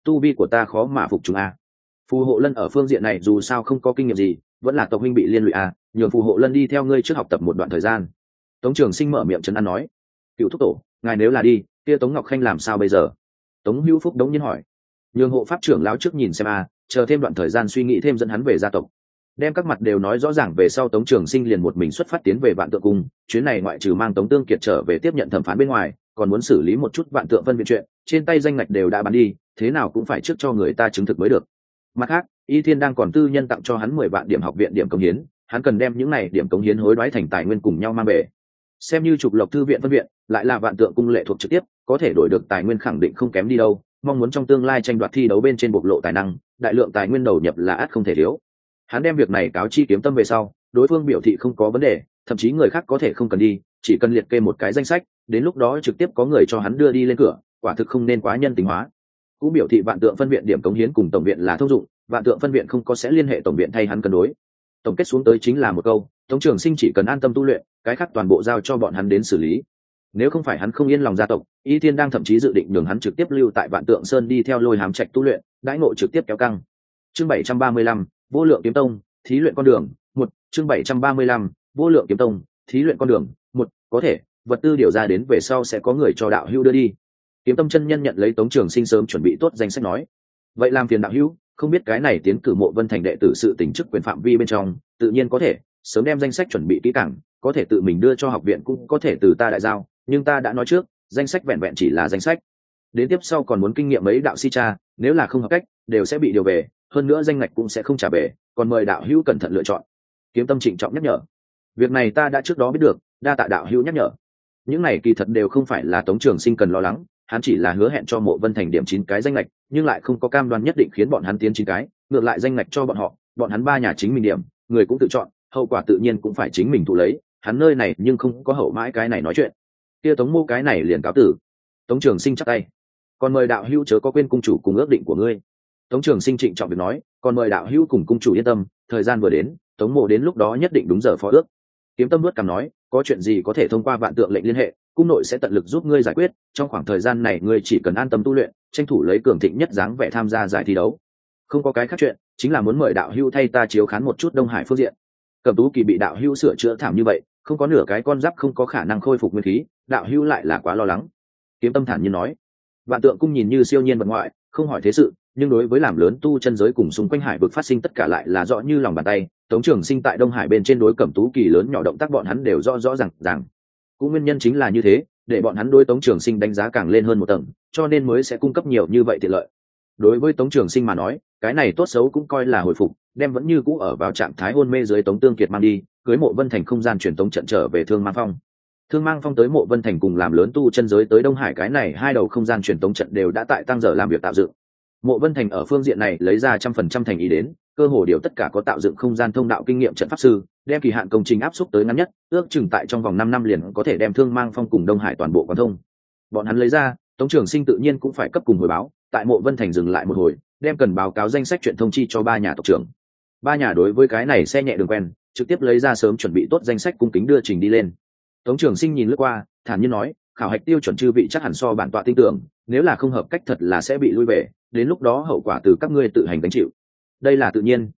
tu vi của ta khó mà phục chúng a. Phù hộ lân ở phương diện này dù sao không có kinh nghiệm gì, vẫn là tộc huynh bị liên lụy a, nhường phù hộ lân đi theo ngươi trước học tập một đoạn thời gian. Tống Trường Sinh mở miệng trấn an nói. Cựu thúc tổ, ngài nếu là đi, kia Tống Ngọc Khanh làm sao bây giờ? Tống Hữu Phúc đống nhiên hỏi. Nhường hộ pháp trưởng lão trước nhìn xem a, chờ thêm đoạn thời gian suy nghĩ thêm dẫn hắn về gia tộc. Đem các mặt đều nói rõ ràng về sau, Tống Trường Sinh liền một mình xuất phát tiến về Vạn Tượng Cung. Chuyến này ngoại trừ mang Tống Tương Kiệt trở về tiếp nhận thẩm phán bên ngoài, còn muốn xử lý một chút Vạn Tượng Phân viện chuyện, trên tay danh ngạch đều đã bán đi, thế nào cũng phải trước cho người ta chứng thực mới được. Mặt khác, Y Thiên đang còn tư nhân tặng cho hắn 10 vạn điểm học viện điểm cống hiến, hắn cần đem những này điểm cống hiến hối đoái thành tài nguyên cùng nhau mang về. Xem như trục lộc thư viện phân viện, lại là Vạn Tượng Cung lệ thuộc trực tiếp, có thể đổi được tài nguyên khẳng định không kém đi đâu, mong muốn trong tương lai tranh đoạt thi đấu bên trên bộc lộ tài năng, đại lượng tài nguyên đầu nhập là ắt không thể thiếu. Hắn đem việc này cáo chi Kiếm Tâm về sau, đối phương biểu thị không có vấn đề, thậm chí người khác có thể không cần đi, chỉ cần liệt kê một cái danh sách, đến lúc đó trực tiếp có người cho hắn đưa đi lên cửa, quả thực không nên quá nhân tính hóa. Cũng biểu thị Vạn Tượng phân viện điểm cống hiến cùng tổng viện là thông dụng, Vạn Tượng phân viện không có sẽ liên hệ tổng viện thay hắn cân đối. Tổng kết xuống tới chính là một câu, Tống Trường Sinh chỉ cần an tâm tu luyện, cái khác toàn bộ giao cho bọn hắn đến xử lý. Nếu không phải hắn không yên lòng gia tộc, Y Thiên đang thậm chí dự định nhường hắn trực tiếp lưu tại Vạn Tượng Sơn đi theo Lôi Hám Trạch tu luyện, đãi ngộ trực tiếp kéo căng. Chương 735, Vô Lượng Kiếm Tông, thí luyện con đường, 1, chương 735, Vô Lượng Kiếm Tông, thí luyện con đường, 1, có thể, vật tư điều ra đến về sau sẽ có người cho đạo hữu đưa đi. Kiếm Tâm chân nhân nhận lấy Tống Trường Sinh sớm chuẩn bị tốt danh sách nói. Vậy làm phiền đạo hữu, không biết cái này tiến cử Mộ Vân Thành đệ tử sự tình chức quyền phạm vi bên trong, tự nhiên có thể, sớm đem danh sách chuẩn bị kỹ càng, có thể tự mình đưa cho học viện cũng có thể từ ta đại giao, nhưng ta đã nói trước, danh sách vẹn vẹn chỉ là danh sách. Đến tiếp sau còn muốn kinh nghiệm mấy đạo si cha, nếu là không hợp cách, đều sẽ bị điều về, hơn nữa danh ngạch cũng sẽ không trả về, còn mời đạo hữu cẩn thận lựa chọn. Kiếm Tâm trịnh trọng nhắc nhở. Việc này ta đã trước đó biết được, đa tạ đạo hữu nhắc nhở. Những này kỳ thật đều không phải là Tống Trường Sinh cần lo lắng, hắn chỉ là hứa hẹn cho Mộ Vân Thành điểm 9 cái danh ngạch, nhưng lại không có cam đoan nhất định khiến bọn hắn tiến 9 cái, ngược lại danh ngạch cho bọn hắn 3 nhà chính mình điểm, người cũng tự chọn, hậu quả tự nhiên cũng phải chính mình thụ lấy, hắn nơi này nhưng không có hậu mãi cái này nói chuyện. Kia Tống Mô cái này liền cáo tử. Tống Trường Sinh chắp tay. Còn mời đạo hữu chớ có quên cung chủ cùng ước định của ngươi. Tống Trường Sinh trịnh trọng việc nói, còn mời đạo hữu cùng cung chủ yên tâm, thời gian vừa đến, Tống Mộ đến lúc đó nhất định đúng giờ phó ước. Kiếm Tâm nuốt cằm nói, có chuyện gì có thể thông qua Vạn Tượng lệnh liên hệ, cung nội sẽ tận lực giúp ngươi giải quyết, trong khoảng thời gian này ngươi chỉ cần an tâm tu luyện, tranh thủ lấy cường thịnh nhất dáng vẻ tham gia giải thi đấu. Không có cái khác chuyện, chính là muốn mời đạo hữu thay ta chiếu khán một chút Đông Hải phương diện. Cẩm Tú Kỳ bị đạo hữu sửa chữa thảm như vậy, không có nửa cái con giáp không có khả năng khôi phục nguyên khí, đạo hữu lại là quá lo lắng. Kiếm Tâm thản nhiên nói. Vạn Tượng cung nhìn như siêu nhiên vật ngoại, không hỏi thế sự, nhưng đối với làm lớn tu chân giới cùng xung quanh hải vực phát sinh tất cả lại là rõ như lòng bàn tay. Tống Trường Sinh tại Đông Hải bên trên đối Cẩm Tú Kỳ lớn nhỏ động tác bọn hắn đều rõ ràng. Cũng nguyên nhân chính là như thế, để bọn hắn đối Tống Trường Sinh đánh giá càng lên hơn một tầng, cho nên mới sẽ cung cấp nhiều như vậy tiện lợi. Đối với Tống Trường Sinh mà nói, cái này tốt xấu cũng coi là hồi phục, đem vẫn như cũ ở vào trạng thái hôn mê dưới Tống Tương Kiệt mang đi, cưới Mộ Vân Thành không gian truyền tống trận trở về Thương Mang Phong. Thương Mang Phong tới Mộ Vân Thành cùng làm lớn tu chân giới tới Đông Hải, cái này hai đầu không gian truyền tống trận đều đã tại tăng giờ làm việc tạo dựng. Mộ Vân Thành ở phương diện này lấy ra 100% thành ý đến, cơ hồ điều tất cả có tạo dựng không gian thông đạo kinh nghiệm trận pháp sư, đem kỳ hạn công trình áp suất tới ngắn nhất, ước chừng tại trong vòng 5 năm liền có thể đem Thương Mang Phong cùng Đông Hải toàn bộ quan thông. Bọn hắn lấy ra, Tống Trường Sinh tự nhiên cũng phải cấp cùng hồi báo, tại Mộ Vân Thành dừng lại một hồi, đem cần báo cáo danh sách chuyện thông chi cho 3 nhà tộc trưởng. 3 nhà đối với cái này xe nhẹ đường quen, trực tiếp lấy ra sớm chuẩn bị tốt danh sách cung kính đưa trình đi lên. Tống Trường Sinh nhìn lướt qua, thản nhiên nói, khảo hạch tiêu chuẩn chư vị chắc hẳn so bản tọa tin tưởng, nếu là không hợp cách thật là sẽ bị lui về, đến lúc đó hậu quả từ các ngươi tự hành gánh chịu. Đây là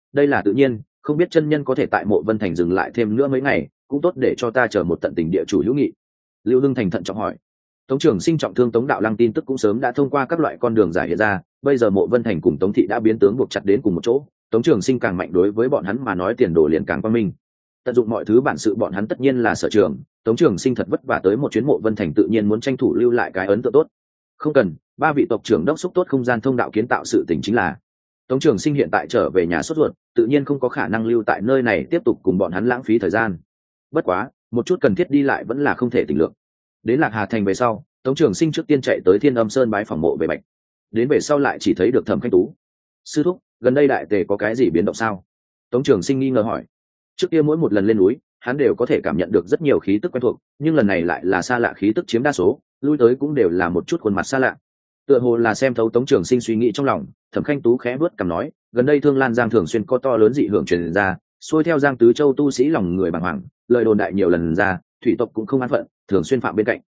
tự nhiên, không biết chân nhân có thể tại Mộ Vân Thành dừng lại thêm nữa mấy ngày, cũng tốt để cho ta chờ một tận tình địa chủ hữu nghị. Lưu Hưng Thành thận trọng hỏi. Tống Trường Sinh trọng thương Tống Đạo Lăng tin tức cũng sớm đã thông qua các loại con đường giải hiện ra, bây giờ Mộ Vân Thành cùng Tống thị đã biến tướng buộc chặt đến cùng một chỗ, Tống Trường Sinh càng mạnh đối với bọn hắn mà nói tiền đồ liền càng quang minh. Tận dụng mọi thứ bản sự bọn hắn tất nhiên là sở trường, Tống Trường Sinh thật vất vả tới một chuyến Mộ Vân Thành tự nhiên muốn tranh thủ lưu lại cái ấn tượng tốt. Không cần, 3 vị tộc trưởng đốc xúc tốt không gian thông đạo kiến tạo sự tình chính là. Tống Trường Sinh hiện tại trở về nhà sốt ruột, tự nhiên không có khả năng lưu tại nơi này tiếp tục cùng bọn hắn lãng phí thời gian. Bất quá, một chút cần thiết đi lại vẫn là không thể tỉnh lượng. Đến Lạc Hà Thành về sau, Tống Trường Sinh trước tiên chạy tới Thiên Âm Sơn bái phỏng Mộ về Bạch. Đến về sau lại chỉ thấy được Thẩm Khanh Tú. Sư thúc, gần đây đại tề có cái gì biến động sao? Tống Trường Sinh nghi ngờ hỏi. Trước kia mỗi một lần lên núi, hắn đều có thể cảm nhận được rất nhiều khí tức quen thuộc, nhưng lần này lại là xa lạ khí tức chiếm đa số, lui tới cũng đều là một chút khuôn mặt xa lạ. Tựa hồ là xem thấu Tống Trường Sinh suy nghĩ trong lòng, Thẩm Khanh Tú khẽ bước cằm nói, gần đây Thương Lan Giang thường xuyên có to lớn dị hưởng truyền ra, xuôi theo Giang Tứ Châu tu sĩ lòng người bàng hoàng, lời đồn đại nhiều lần ra, thủy tộc cũng không an phận, thường xuyên phạm bên cạnh.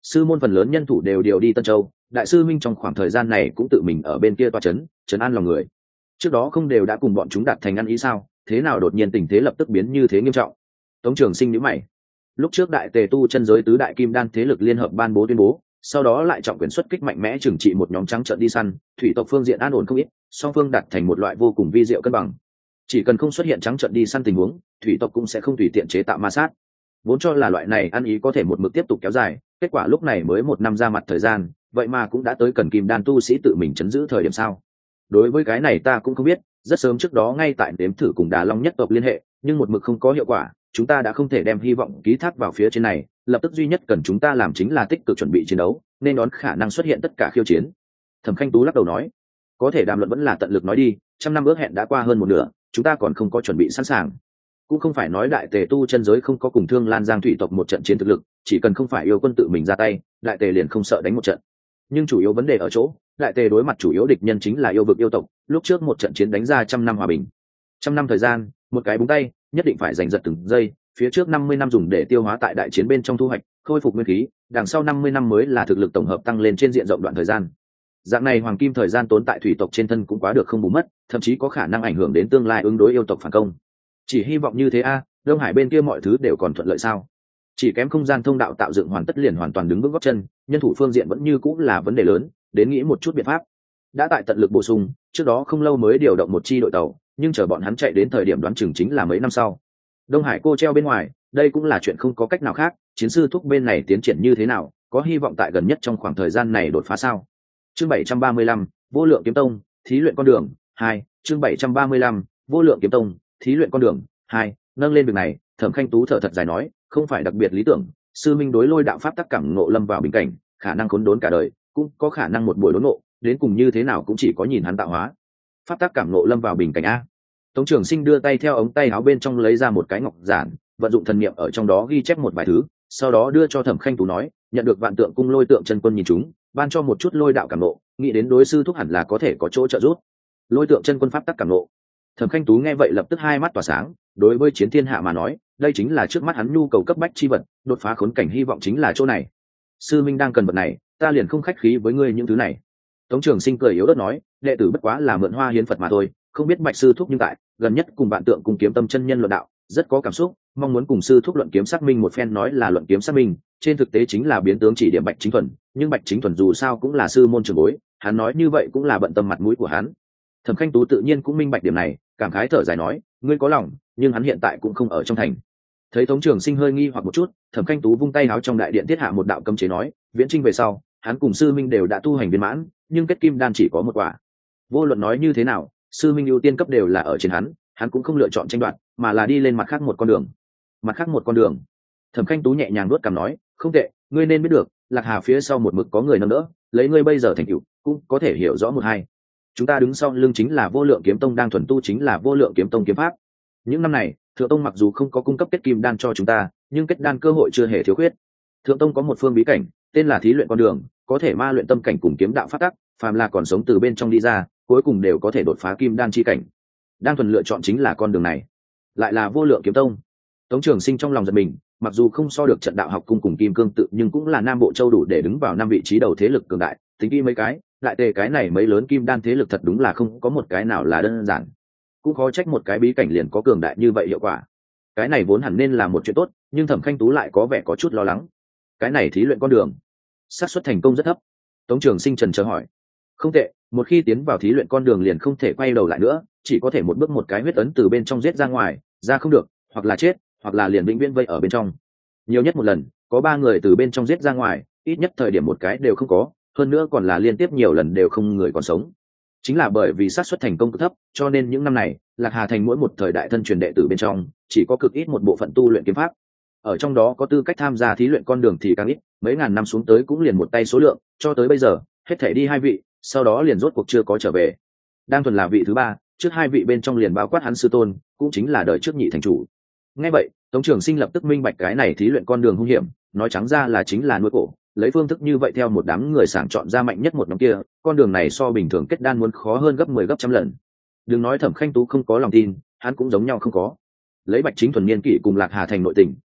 sư môn phần lớn nhân thủ đều điều đi Tân Châu, đại sư minh trong khoảng thời gian này cũng tự mình ở bên kia toa trấn an lòng người. Trước đó không đều đã cùng bọn chúng đạt thành ăn ý sao, thế nào đột nhiên tình thế lập tức biến như thế nghiêm trọng? Tống Trường Sinh nhíu mày. Lúc trước đại tề tu chân giới tứ đại kim đan thế lực liên hợp ban bố tuyên bố, sau đó lại trọng quyền xuất kích mạnh mẽ trừng trị một nhóm trắng trợn đi săn, thủy tộc phương diện an ổn không ít, song phương đạt thành một loại vô cùng vi diệu cân bằng. Chỉ cần không xuất hiện trắng trợn đi săn tình huống, thủy tộc cũng sẽ không tùy tiện chế tạo ma sát. Vốn cho là loại này ăn ý có thể một mực tiếp tục kéo dài, kết quả lúc này mới một năm ra mặt thời gian, vậy mà cũng đã tới cần kim đan tu sĩ tự mình chấn giữ thời điểm sao? Đối với cái này ta cũng không biết, rất sớm trước đó ngay tại đếm thử cùng Đà Long nhất tộc liên hệ, nhưng một mực không có hiệu quả, chúng ta đã không thể đem hy vọng ký thác vào phía trên này, lập tức duy nhất cần chúng ta làm chính là tích cực chuẩn bị chiến đấu, nên đón khả năng xuất hiện tất cả khiêu chiến. Thẩm Khanh Tú lắc đầu nói, có thể đàm luận vẫn là tận lực nói đi, trăm năm ước hẹn đã qua hơn một nửa, chúng ta còn không có chuẩn bị sẵn sàng. Cũng không phải nói đại tề tu chân giới không có cùng Thương Lan Giang thủy tộc một trận chiến thực lực, chỉ cần không phải yêu quân tự mình ra tay, đại tề liền không sợ đánh một trận. Nhưng chủ yếu vấn đề ở chỗ, đại tề đối mặt chủ yếu địch nhân chính là yêu vực yêu tộc, lúc trước một trận chiến đánh ra trăm năm hòa bình. Trăm năm thời gian, một cái búng tay, nhất định phải giành giật từng giây, phía trước 50 năm dùng để tiêu hóa tại đại chiến bên trong thu hoạch, khôi phục nguyên khí, đằng sau 50 năm mới là thực lực tổng hợp tăng lên trên diện rộng đoạn thời gian. Dạng này hoàng kim thời gian tốn tại thủy tộc trên thân cũng quá được không bù mất, thậm chí có khả năng ảnh hưởng đến tương lai ứng đối yêu tộc phản công. Chỉ hy vọng như thế a, Đông Hải bên kia mọi thứ đều còn thuận lợi sao? Chỉ kém không gian thông đạo tạo dựng hoàn tất liền hoàn toàn đứng vững gót chân, nhân thủ phương diện vẫn như cũng là vấn đề lớn, đến nghĩ một chút biện pháp. Đã tại tận lực bổ sung, trước đó không lâu mới điều động một chi đội tàu, nhưng chờ bọn hắn chạy đến thời điểm đoán chừng chính là mấy năm sau. Đông Hải cô treo bên ngoài, đây cũng là chuyện không có cách nào khác, chiến sư thúc bên này tiến triển như thế nào, có hy vọng tại gần nhất trong khoảng thời gian này đột phá sao? Chương 735, Vô Lượng Kiếm Tông, thí luyện con đường 2, chương 735, Vô Lượng Kiếm Tông, thí luyện con đường 2, nâng lên việc này, Thẩm Khanh Tú thở thật dài nói, không phải đặc biệt lý tưởng, sư minh đối lôi đạo pháp tắc cảm ngộ lâm vào bình cảnh, khả năng khốn đốn cả đời, cũng có khả năng một buổi đốn ngộ, đến cùng như thế nào cũng chỉ có nhìn hắn tạo hóa. Pháp tắc cảm ngộ lâm vào bình cảnh a. Tống Trường Sinh đưa tay theo ống tay áo bên trong lấy ra một cái ngọc giản, vận dụng thần niệm ở trong đó ghi chép một vài thứ, sau đó đưa cho Thẩm Khanh Tú nói, nhận được Vạn Tượng cung lôi tượng chân quân nhìn chúng, ban cho một chút lôi đạo cảm ngộ, nghĩ đến đối sư thúc hẳn là có thể có chỗ trợ giúp. Lôi tượng chân quân pháp tắc cảm ngộ. Thẩm Khanh Tú nghe vậy lập tức hai mắt tỏa sáng, đối với Chiến Thiên Hạ mà nói, đây chính là trước mắt hắn nhu cầu cấp bách chi vật, đột phá khốn cảnh hy vọng chính là chỗ này. Sư minh đang cần vật này, ta liền không khách khí với ngươi những thứ này. Tống Trường Sinh cười yếu ớt nói, đệ tử bất quá là mượn hoa hiến Phật mà thôi, không biết Bạch sư thúc nhưng tại gần nhất cùng Vạn Tượng cùng kiếm tâm chân nhân luận đạo, rất có cảm xúc, mong muốn cùng sư thúc luận kiếm xác minh một phen. Nói là luận kiếm xác minh, trên thực tế chính là biến tướng chỉ điểm Bạch Chính Thuần, nhưng Bạch Chính Thuần dù sao cũng là sư môn trưởng bối, hắn nói như vậy cũng là bận tâm mặt mũi của hắn. Thẩm Khanh Tú tự nhiên cũng minh bạch điểm này, cảm khái thở dài nói, ngươi có lòng, nhưng hắn hiện tại cũng không ở trong thành. Thấy Tống Trường Sinh hơi nghi hoặc một chút, Thẩm Khanh Tú vung tay áo trong đại điện thiết hạ một đạo cấm chế nói, viễn trinh về sau, hắn cùng sư minh đều đã tu hành viên mãn, nhưng kết kim đan chỉ có một quả. Vô luận nói như thế nào, sư minh ưu tiên cấp đều là ở trên hắn cũng không lựa chọn tranh đoạt, mà là đi lên mặt khác một con đường. Mặt khác một con đường. Thẩm Khanh Tú nhẹ nhàng nuốt cằm nói, không tệ, ngươi nên biết được, Lạc Hà phía sau một mực có người nâng đỡ, lấy ngươi bây giờ thành tựu, cũng có thể hiểu rõ một hai. Chúng ta đứng sau lưng chính là Vô Lượng Kiếm Tông đang thuần tu chính là Vô Lượng Kiếm Tông kiếm pháp. Những năm này, Thượng Tông mặc dù không có cung cấp kết kim đan cho chúng ta, nhưng kết đan cơ hội chưa hề thiếu khuyết. Thượng Tông có một phương bí cảnh, tên là thí luyện con đường, có thể ma luyện tâm cảnh cùng kiếm đạo phát tắc, phàm là còn sống từ bên trong đi ra, cuối cùng đều có thể đột phá kim đan chi cảnh. Đang thuần lựa chọn chính là con đường này, lại là Vô Lượng Kiếm Tông. Tống Trường Sinh trong lòng giật mình, mặc dù không so được Trận Đạo học cung cùng Kim Cương tự, nhưng cũng là Nam Bộ Châu đủ để đứng vào năm vị trí đầu thế lực cường đại. Tính kỹ mấy cái, đại tề cái này mấy lớn kim đan thế lực thật đúng là không có một cái nào là đơn giản. Cũng khó trách một cái bí cảnh liền có cường đại như vậy hiệu quả. Cái này vốn hẳn nên là một chuyện tốt, nhưng Thẩm Khanh Tú lại có vẻ có chút lo lắng. Cái này thí luyện con đường, xác suất thành công rất thấp. Tống Trường Sinh trần chờ hỏi. Không tệ, một khi tiến vào thí luyện con đường liền không thể quay đầu lại nữa, chỉ có thể một bước một cái huyết ấn từ bên trong giết ra ngoài, ra không được, hoặc là chết, hoặc là liền vĩnh viễn vây ở bên trong. Nhiều nhất một lần, có 3 người từ bên trong giết ra ngoài, ít nhất thời điểm một cái đều không có, hơn nữa còn là liên tiếp nhiều lần đều không người còn sống. Chính là bởi vì xác suất thành công cực thấp, cho nên những năm này, Lạc Hà thành mỗi một thời đại thân truyền đệ tử bên trong, chỉ có cực ít một bộ phận tu luyện kiếm pháp. Ở trong đó có tư cách tham gia thí luyện con đường thì càng ít, mấy ngàn năm xuống tới cũng liền một tay số lượng, cho tới bây giờ, hết thể đi 2 vị, sau đó liền rốt cuộc chưa có trở về. Đang thuần là vị thứ 3, trước 2 vị bên trong liền bao quát hắn sư tôn, cũng chính là đời trước nhị thành chủ. Nghe vậy, Tống Trường Sinh lập tức minh bạch cái này thí luyện con đường hung hiểm, nói trắng ra là chính là nuôi cổ, lấy phương thức như vậy theo một đám người sàng chọn ra mạnh nhất một nhóm kia, con đường này so bình thường kết đan muốn khó hơn gấp 10 gấp trăm lần. Đừng nói Thẩm Khanh Tú không có lòng tin, hắn cũng giống nhau không có. Lấy Bạch Chính Thuần niên kỷ cùng Lạc Hà thành nội tình,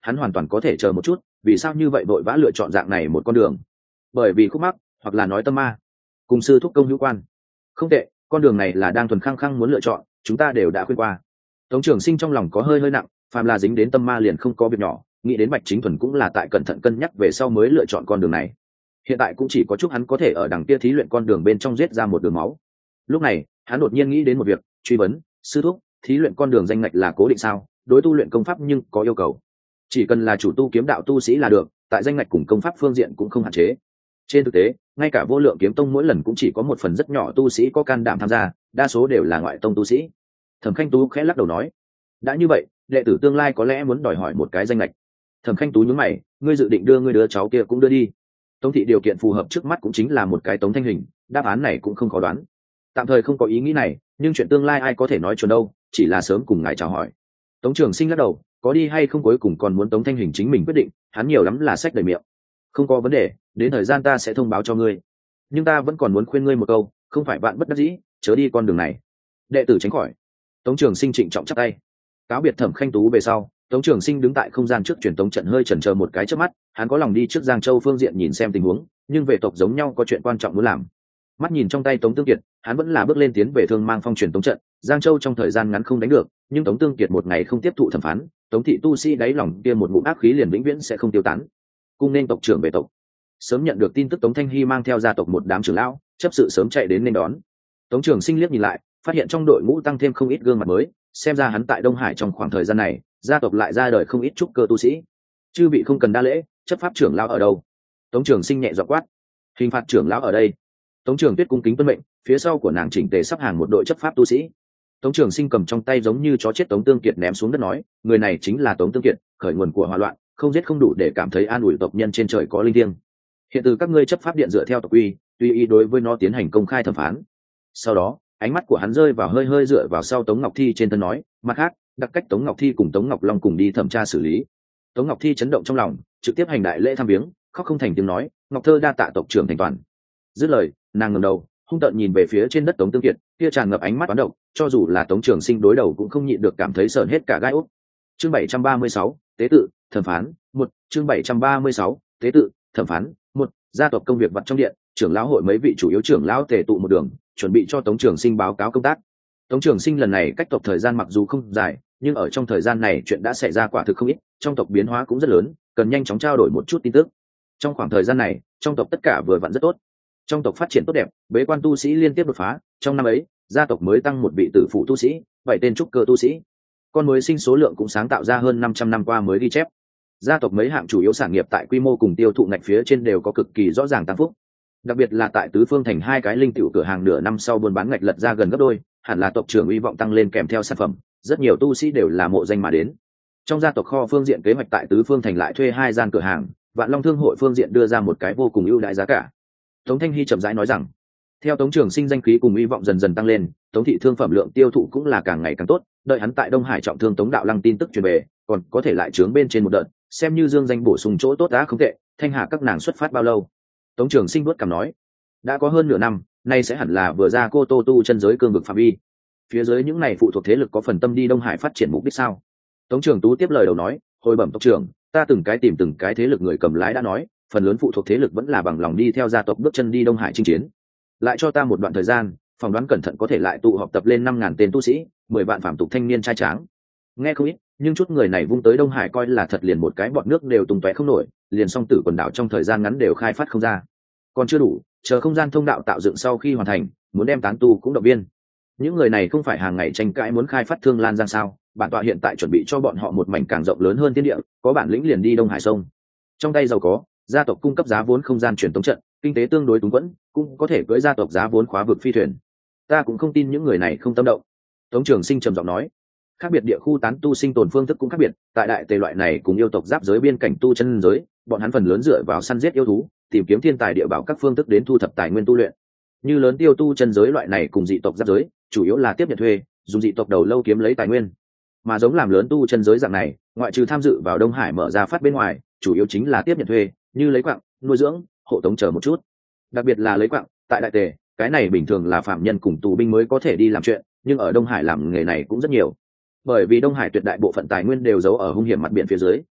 hắn hoàn toàn có thể chờ một chút, vì sao như vậy vội vã lựa chọn dạng này một con đường? Bởi vì khúc mắc, hoặc là nói tâm ma. Cùng sư thúc công hữu quan. Không tệ, con đường này là đang thuần khăng khăng muốn lựa chọn, chúng ta đều đã khuyên qua. Tống Trường Sinh trong lòng có hơi nặng, phàm là dính đến tâm ma liền không có việc nhỏ, nghĩ đến Bạch Chính Thuần cũng là tại cẩn thận cân nhắc về sau mới lựa chọn con đường này. Hiện tại cũng chỉ có chúc hắn có thể ở đằng kia thí luyện con đường bên trong giết ra một đường máu. Lúc này, hắn đột nhiên nghĩ đến một việc, truy vấn, sư thúc, thí luyện con đường danh ngạch là cố định sao? Đối tu luyện công pháp nhưng có yêu cầu. Chỉ cần là chủ tu kiếm đạo tu sĩ là được, tại danh ngạch cùng công pháp phương diện cũng không hạn chế. Trên thực tế, ngay cả Vô Lượng Kiếm Tông mỗi lần cũng chỉ có một phần rất nhỏ tu sĩ có can đảm tham gia, đa số đều là ngoại tông tu sĩ. Thẩm Khanh Tú khẽ lắc đầu nói, đã như vậy, đệ tử tương lai có lẽ muốn đòi hỏi một cái danh lệch. Thẩm Khanh Tú nhướng mày, ngươi dự định đưa ngươi đứa cháu kia cũng đưa đi. Tống thị điều kiện phù hợp trước mắt cũng chính là một cái Tống Thanh Hình, đáp án này cũng không khó đoán. Tạm thời không có ý nghĩ này, nhưng chuyện tương lai ai có thể nói chuẩn đâu, chỉ là sớm cùng ngài chào hỏi. Tống Trường Sinh lắc đầu, có đi hay không cuối cùng còn muốn Tống Thanh Hình chính mình quyết định, hắn nhiều lắm là sách đầy miệng. Không có vấn đề, đến thời gian ta sẽ thông báo cho ngươi. Nhưng ta vẫn còn muốn khuyên ngươi một câu, không phải bạn bất đắc dĩ, chớ đi con đường này. Đệ tử tránh khỏi. Tống Trường Sinh trịnh trọng chắp tay. Cáo biệt Thẩm Khanh Tú về sau, Tống Trường Sinh đứng tại không gian trước truyền tống trận hơi chần chờ một cái chớp mắt, hắn có lòng đi trước Giang Châu phương diện nhìn xem tình huống, nhưng về tộc giống nhau có chuyện quan trọng muốn làm. Mắt nhìn trong tay Tống Tương Kiệt, hắn vẫn là bước lên tiến về Thương Mang Phong truyền tống trận, Giang Châu trong thời gian ngắn không đánh được, nhưng Tống Tương Kiệt một ngày không tiếp thụ thẩm phán, Tống thị tu sĩ đáy lòng kia một ngụm ác khí liền vĩnh viễn sẽ không tiêu tán. Cung nên tộc trưởng về tộc. Sớm nhận được tin tức Tống Thanh Hy mang theo gia tộc một đám trưởng lão, chấp sự sớm chạy đến nên đón. Tống Trường Sinh liếc nhìn lại, phát hiện trong đội ngũ tăng thêm không ít gương mặt mới, xem ra hắn tại Đông Hải trong khoảng thời gian này, gia tộc lại ra đời không ít trúc cơ tu sĩ. Chư vị không cần đa lễ, chấp pháp trưởng lão ở đâu? Tống Trường Sinh nhẹ giọng quát. Hình phạt trưởng lão ở đây. Tống Trường Tuyết cung kính tuân mệnh, phía sau của nàng chỉnh tề sắp hàng một đội chấp pháp tu sĩ. Tống Trường Sinh cầm trong tay giống như chó chết Tống Tương Kiệt ném xuống đất nói, người này chính là Tống Tương Kiệt, khởi nguồn của hỏa loạn, không giết không đủ để cảm thấy an ủi tộc nhân trên trời có linh thiêng. Hiện từ các ngươi chấp pháp điện dựa theo tộc quy, tùy ý đối với nó tiến hành công khai thẩm phán. Sau đó, ánh mắt của hắn rơi vào hơi dựa vào sau Tống Ngọc Thi trên thân nói, mặt khác, đặc cách Tống Ngọc Thi cùng Tống Ngọc Long cùng đi thẩm tra xử lý. Tống Ngọc Thi chấn động trong lòng, trực tiếp hành đại lễ thăm viếng, khóc không thành tiếng nói, Ngọc Thơ đa tạ tộc trưởng thành toàn. Dứt lời, nàng ngẩng đầu, hung tợn nhìn về phía trên đất Tống Tương Kiệt, kia tràn ngập ánh mắt toán độc, cho dù là Tống Trường Sinh đối đầu cũng không nhịn được cảm thấy sởn hết cả gai ốc. Chương 736, tế tự, thẩm phán, 1, chương 736, tế tự, thẩm phán, 1, gia tộc công việc vặt trong điện, trưởng lão hội mấy vị chủ yếu trưởng lão tề tụ một đường, chuẩn bị cho Tống Trường Sinh báo cáo công tác. Tống Trường Sinh lần này cách tộc thời gian mặc dù không dài, nhưng ở trong thời gian này chuyện đã xảy ra quả thực không ít, trong tộc biến hóa cũng rất lớn, cần nhanh chóng trao đổi một chút tin tức. Trong khoảng thời gian này, trong tộc tất cả vừa vặn rất tốt. Trong tộc phát triển tốt đẹp, bế quan tu sĩ liên tiếp đột phá, trong năm ấy, gia tộc mới tăng một vị tử phụ tu sĩ, 7 tên trúc cơ tu sĩ. Con mới sinh số lượng cũng sáng tạo ra hơn 500 năm qua mới ghi chép. Gia tộc mấy hạng chủ yếu sản nghiệp tại quy mô cùng tiêu thụ ngạch phía trên đều có cực kỳ rõ ràng tăng phúc. Đặc biệt là tại Tứ Phương thành 2 cái linh tiểu cửa hàng nửa năm sau buôn bán ngạch lật ra gần gấp đôi, hẳn là tộc trưởng uy vọng tăng lên kèm theo sản phẩm, rất nhiều tu sĩ đều là mộ danh mà đến. Trong gia tộc kho phương diện kế hoạch tại Tứ Phương thành lại thuê 2 gian cửa hàng, Vạn Long Thương hội phương diện đưa ra một cái vô cùng ưu đãi giá cả. Tống Thanh Hy chậm rãi nói rằng, theo Tống Trường Sinh danh khí cùng uy vọng dần dần tăng lên, Tống thị thương phẩm lượng tiêu thụ cũng là càng ngày càng tốt, đợi hắn tại Đông Hải trọng thương Tống Đạo Lăng tin tức truyền về, còn có thể lại trướng bên trên một đợt, xem như dương danh bổ sung chỗ tốt đã không tệ. Thanh hà các nàng xuất phát bao lâu? Tống Trường Sinh vuốt cằm nói, đã có hơn nửa năm, nay sẽ hẳn là vừa ra Cô Tô tu chân giới cương vực phạm vi. Phía dưới những này phụ thuộc thế lực có phần tâm đi Đông Hải phát triển mục đích sao? Tống Trường Tú tiếp lời đầu nói, hồi bẩm tộc trưởng, ta từng cái thế lực người cầm lái đã nói, phần lớn phụ thuộc thế lực vẫn là bằng lòng đi theo gia tộc bước chân đi Đông Hải chinh chiến. Lại cho ta một đoạn thời gian, phỏng đoán cẩn thận có thể lại tụ họp tập lên 5.000 tên tu sĩ, 10 vạn phàm tục thanh niên trai tráng. Nghe không ít, nhưng chút người này vung tới Đông Hải coi là thật liền một cái bọn nước đều tung tóe không nổi, liền song tử quần đảo trong thời gian ngắn đều khai phát không ra. Còn chưa đủ, chờ không gian thông đạo tạo dựng sau khi hoàn thành, muốn đem tán tu cũng động viên. Những người này không phải hàng ngày tranh cãi muốn khai phát Thương Lan Giang sao? Bản tọa hiện tại chuẩn bị cho bọn họ một mảnh càng rộng lớn hơn thiên địa, có bản lĩnh liền đi Đông Hải sông. Trong tay giàu có, gia tộc cung cấp giá vốn không gian truyền tống trận, kinh tế tương đối túng quẫn, cũng có thể cưỡi gia tộc giá vốn khóa vực phi thuyền. Ta cũng không tin những người này không tâm động. Tống Trường Sinh trầm giọng nói, khác biệt địa khu tán tu sinh tồn phương thức cũng khác biệt, tại đại tề loại này cùng yêu tộc giáp giới biên cảnh tu chân giới, bọn hắn phần lớn dựa vào săn giết yêu thú, tìm kiếm thiên tài địa bảo các phương thức đến thu thập tài nguyên tu luyện. Như lớn tiêu tu chân giới loại này cùng dị tộc giáp giới, chủ yếu là tiếp nhận thuê, dùng dị tộc đầu lâu kiếm lấy tài nguyên. Mà giống làm lớn tu chân giới dạng này, ngoại trừ tham dự vào Đông Hải mở ra phát bên ngoài, chủ yếu chính là tiếp nhận thuê, như lấy quặng, nuôi dưỡng, hộ tống chờ một chút. Đặc biệt là lấy quặng, tại đại tề, cái này bình thường là phạm nhân cùng tù binh mới có thể đi làm chuyện, nhưng ở Đông Hải làm nghề này cũng rất nhiều. Bởi vì Đông Hải tuyệt đại bộ phận tài nguyên đều giấu ở hung hiểm mặt biển phía dưới,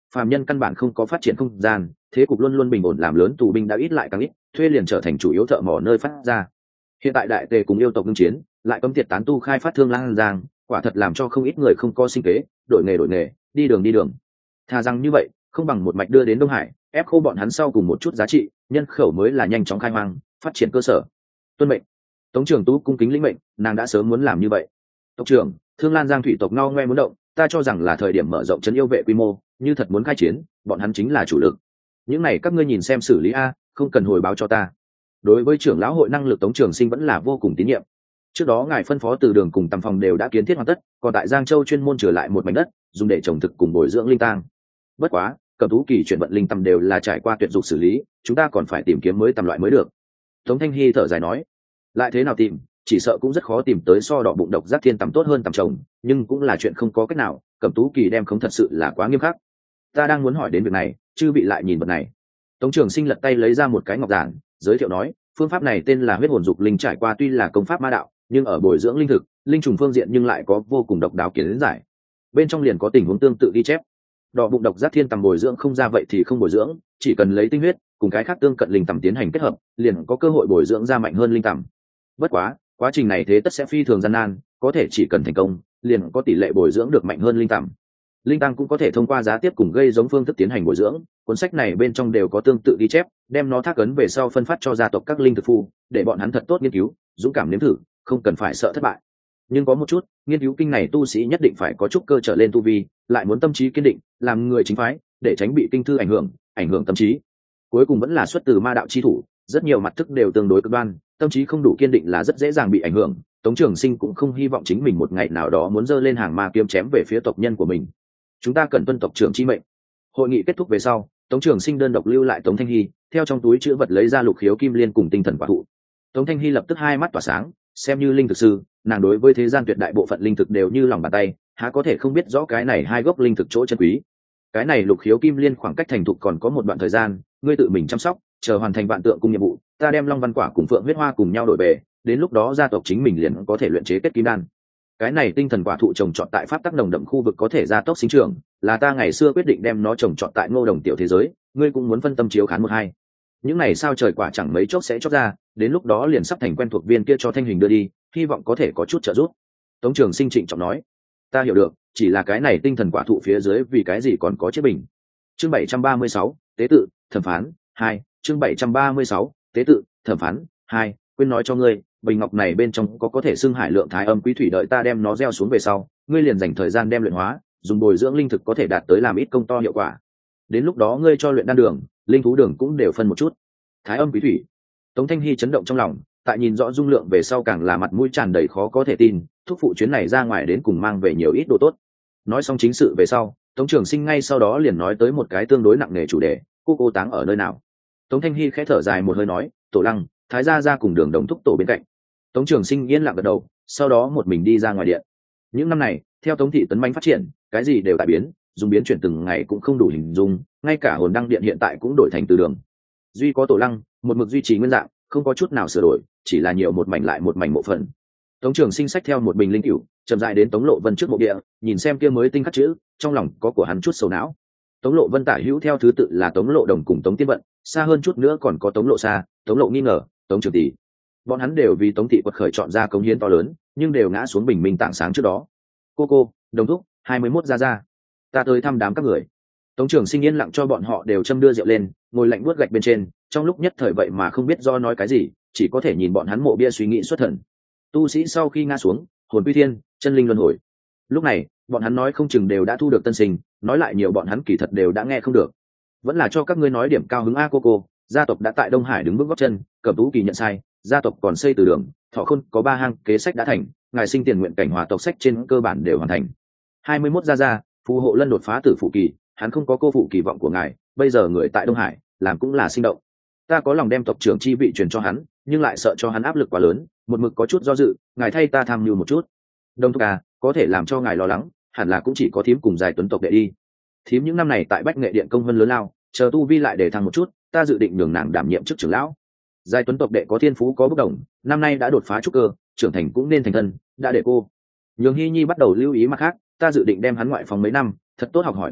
phàm nhân căn bản không có phát triển không gian, thế cục luôn luôn bình ổn, làm lớn tù binh đã ít lại càng ít, thuê liền trở thành chủ yếu thợ mỏ nơi phát ra. Hiện tại đại tề cùng yêu tộc ngưng chiến, lại cấm tiệt tán tu khai phát thương lang giang, quả thật làm cho không ít người không có sinh kế, đổi nghề, đi đường. Thà rằng như vậy, không bằng một mạch đưa đến Đông Hải, ép khô bọn hắn sau cùng một chút giá trị, nhân khẩu mới là nhanh chóng khai hoang, phát triển cơ sở. Tuân mệnh. Tống Trường Tú cung kính lĩnh mệnh, nàng đã sớm muốn làm như vậy. Tộc trưởng, Thương Lan Giang thủy tộc ngao ngoe muốn động, ta cho rằng là thời điểm mở rộng trấn yêu vệ quy mô, như thật muốn khai chiến, bọn hắn chính là chủ lực. Những này các ngươi nhìn xem xử lý a, không cần hồi báo cho ta. Đối với trưởng lão hội năng lực, Tống Trường Sinh vẫn là vô cùng tín nhiệm. Trước đó ngài phân phó Từ Đường cùng Tầm Phòng đều đã kiến thiết hoàn tất, còn tại Giang Châu chuyên môn trở lại một mảnh đất, dùng để trồng thực cùng bồi dưỡng linh tang. Bất quá, Cẩm Tú Kỳ chuyển vận linh tầm đều là trải qua tuyệt dục xử lý, chúng ta còn phải tìm kiếm mới tầm loại mới được. Tống Thanh Hy thở dài nói, lại thế nào tìm, chỉ sợ cũng rất khó tìm tới so đỏ bụng độc giác thiên tầm tốt hơn tầm trồng, nhưng cũng là chuyện không có cách nào. Cẩm Tú Kỳ đem không thật sự là quá nghiêm khắc. Ta đang muốn hỏi đến việc này, chư bị lại nhìn vật này. Tống Trường Sinh lật tay lấy ra một cái ngọc giản, giới thiệu nói, phương pháp này tên là huyết hồn dục linh, trải qua tuy là công pháp ma đạo, nhưng ở bồi dưỡng linh thực, linh trùng phương diện nhưng lại có vô cùng độc đáo kiến giải. Bên trong liền có tình huống tương tự ghi chép. Đỏ bụng độc giác thiên tầm bồi dưỡng không ra vậy thì không bồi dưỡng, chỉ cần lấy tinh huyết cùng cái khác tương cận linh tầm tiến hành kết hợp, liền có cơ hội bồi dưỡng ra mạnh hơn linh tầm. Bất quá, quá trình này thế tất sẽ phi thường gian nan, có thể chỉ cần thành công, liền có tỷ lệ bồi dưỡng được mạnh hơn linh tầm. Linh tăng cũng có thể thông qua giá tiếp cùng gây giống phương thức tiến hành bồi dưỡng, cuốn sách này bên trong đều có tương tự ghi chép, đem nó thác ấn về sau phân phát cho gia tộc các linh thực phu, để bọn hắn thật tốt nghiên cứu, dũng cảm nếm thử, không cần phải sợ thất bại. Nhưng có một chút, nghiên cứu kinh này tu sĩ nhất định phải có chút cơ trở lên tu vi, lại muốn tâm trí kiên định, làm người chính phái, để tránh bị kinh thư ảnh hưởng tâm trí. Cuối cùng vẫn là xuất từ ma đạo chi thủ, rất nhiều mặt thức đều tương đối cực đoan, tâm trí không đủ kiên định là rất dễ dàng bị ảnh hưởng. Tống Trường Sinh cũng không hy vọng chính mình một ngày nào đó muốn giơ lên hàng ma kiếm chém về phía tộc nhân của mình. Chúng ta cần tuân tộc trưởng chi mệnh. Hội nghị kết thúc về sau, Tống Trường Sinh đơn độc lưu lại Tống Thanh Hy, theo trong túi chữ vật lấy ra lục khiếu kim liên cùng tinh thần quả thụ. Tống Thanh Hy lập tức hai mắt tỏa sáng, xem như linh thực sư, nàng đối với thế gian tuyệt đại bộ phận linh thực đều như lòng bàn tay, há có thể không biết rõ cái này hai gốc linh thực chỗ chân quý. Cái này lục khiếu kim liên khoảng cách thành thục còn có một đoạn thời gian, ngươi tự mình chăm sóc, chờ hoàn thành vạn tượng cung nhiệm vụ, ta đem long văn quả cùng phượng huyết hoa cùng nhau đổi về, đến lúc đó gia tộc chính mình liền có thể luyện chế kết kim đan. Cái này tinh thần quả thụ trồng trọt tại pháp tắc nồng đậm khu vực có thể gia tốc sinh trưởng, là ta ngày xưa quyết định đem nó trồng trọt tại Ngô Đồng tiểu thế giới, ngươi cũng muốn phân tâm chiếu khán một hai. Những này sao trời quả chẳng mấy chốc sẽ chốc ra, đến lúc đó liền sắp thành quen thuộc viên kia cho Thanh Hình đưa đi, hy vọng có thể có chút trợ giúp. Tống Trường Sinh trịnh trọng nói, ta hiểu được, chỉ là cái này tinh thần quả thụ phía dưới vì cái gì còn có chiếc bình. Chương 736, tế tự, thẩm phán 2, chương 736, tế tự, thẩm phán 2, quên nói cho ngươi, bình ngọc này bên trong có thể xưng hải lượng thái âm quý thủy, đợi ta đem nó gieo xuống về sau, ngươi liền dành thời gian đem luyện hóa, dùng bồi dưỡng linh thực có thể đạt tới làm ít công to hiệu quả. Đến lúc đó ngươi cho luyện đan đường, linh thú đường cũng đều phân một chút. Thái âm quý thủy. Tống Thanh Hy chấn động trong lòng, tại nhìn rõ dung lượng về sau càng là mặt mũi tràn đầy khó có thể tin, thúc phụ chuyến này ra ngoài đến cùng mang về nhiều ít đồ tốt. Nói xong chính sự về sau, Tống Trường Sinh ngay sau đó liền nói tới một cái tương đối nặng nề chủ đề, cô táng ở nơi nào. Tống Thanh Hy khẽ thở dài một hơi nói, Tổ Lăng, Thái gia ra cùng Đường Đồng thúc tổ bên cạnh. Tống Trường Sinh yên lặng gật đầu, sau đó một mình đi ra ngoài điện. Những năm này, theo Tống thị tấn manh phát triển, cái gì đều tại biến, dùng biến chuyển từng ngày cũng không đủ hình dung, ngay cả hồn đăng điện hiện tại cũng đổi thành từ đường. Duy có Tổ Lăng, một mực duy trì nguyên dạng, không có chút nào sửa đổi, chỉ là nhiều một mảnh lại một mảnh mộ phần. Tống Trường Sinh xách theo một bình linh cửu, chậm rãi đến Tống Lộ Vân trước mộ địa, nhìn xem kia mới tinh khắc chữ, trong lòng có của hắn chút sầu não. Tống Lộ Vân tả hữu theo thứ tự là Tống Lộ Đồng cùng Tống Tiên Vận, xa hơn chút nữa còn có Tống Lộ Sa, Tống Lộ Nghi Ngờ, Tống Trường Tỷ. Bọn hắn đều vì Tống thị quật khởi chọn ra cống hiến to lớn, nhưng đều ngã xuống bình minh tảng sáng trước đó. Cô, Đồng thúc, 21 ra, ta tới thăm đám các người. Tống Trường Sinh yên lặng cho bọn họ đều châm đưa rượu lên, ngồi lạnh buốt gạch bên trên, trong lúc nhất thời vậy mà không biết do nói cái gì, chỉ có thể nhìn bọn hắn mộ bia suy nghĩ xuất thần. Tu sĩ sau khi ngã xuống, hồn quy thiên, chân linh luân hồi. Lúc này, bọn hắn nói không chừng đều đã thu được tân sinh, nói lại nhiều bọn hắn kỳ thật đều đã nghe không được. Vẫn là cho các ngươi nói điểm cao hứng a. Cô, gia tộc đã tại Đông Hải đứng bước gót chân, Cẩm Tú Kỳ nhận sai, gia tộc còn xây từ đường, Thọ Khôn có 3 hang kế sách đã thành, ngài sinh tiền nguyện cảnh hòa tộc sách trên cơ bản đều hoàn thành. 21 ra, phù hộ lân đột phá tử phụ kỳ, hắn không có cô phụ kỳ vọng của ngài, bây giờ người tại Đông Hải, làm cũng là sinh động. Ta có lòng đem tộc trưởng chi vị truyền cho hắn, nhưng lại sợ cho hắn áp lực quá lớn, một mực có chút do dự, ngài thay ta tham mưu một chút. Đông thúc à, có thể làm cho ngài lo lắng, hẳn là cũng chỉ có thím cùng Giải Tuấn tộc đệ đi. Thím những năm này tại Bách Nghệ điện công vân lớn lao, chờ tu vi lại để thăng một chút, ta dự định nhường nàng đảm nhiệm chức trưởng lão. Giải Tuấn tộc đệ có thiên phú có bất đồng, năm nay đã đột phá trúc cơ, trưởng thành cũng nên thành thân, đã để cô. Nhường Hy Nhi bắt đầu lưu ý mặt khác, ta dự định đem hắn ngoại phòng mấy năm, thật tốt học hỏi kinh nghiệm,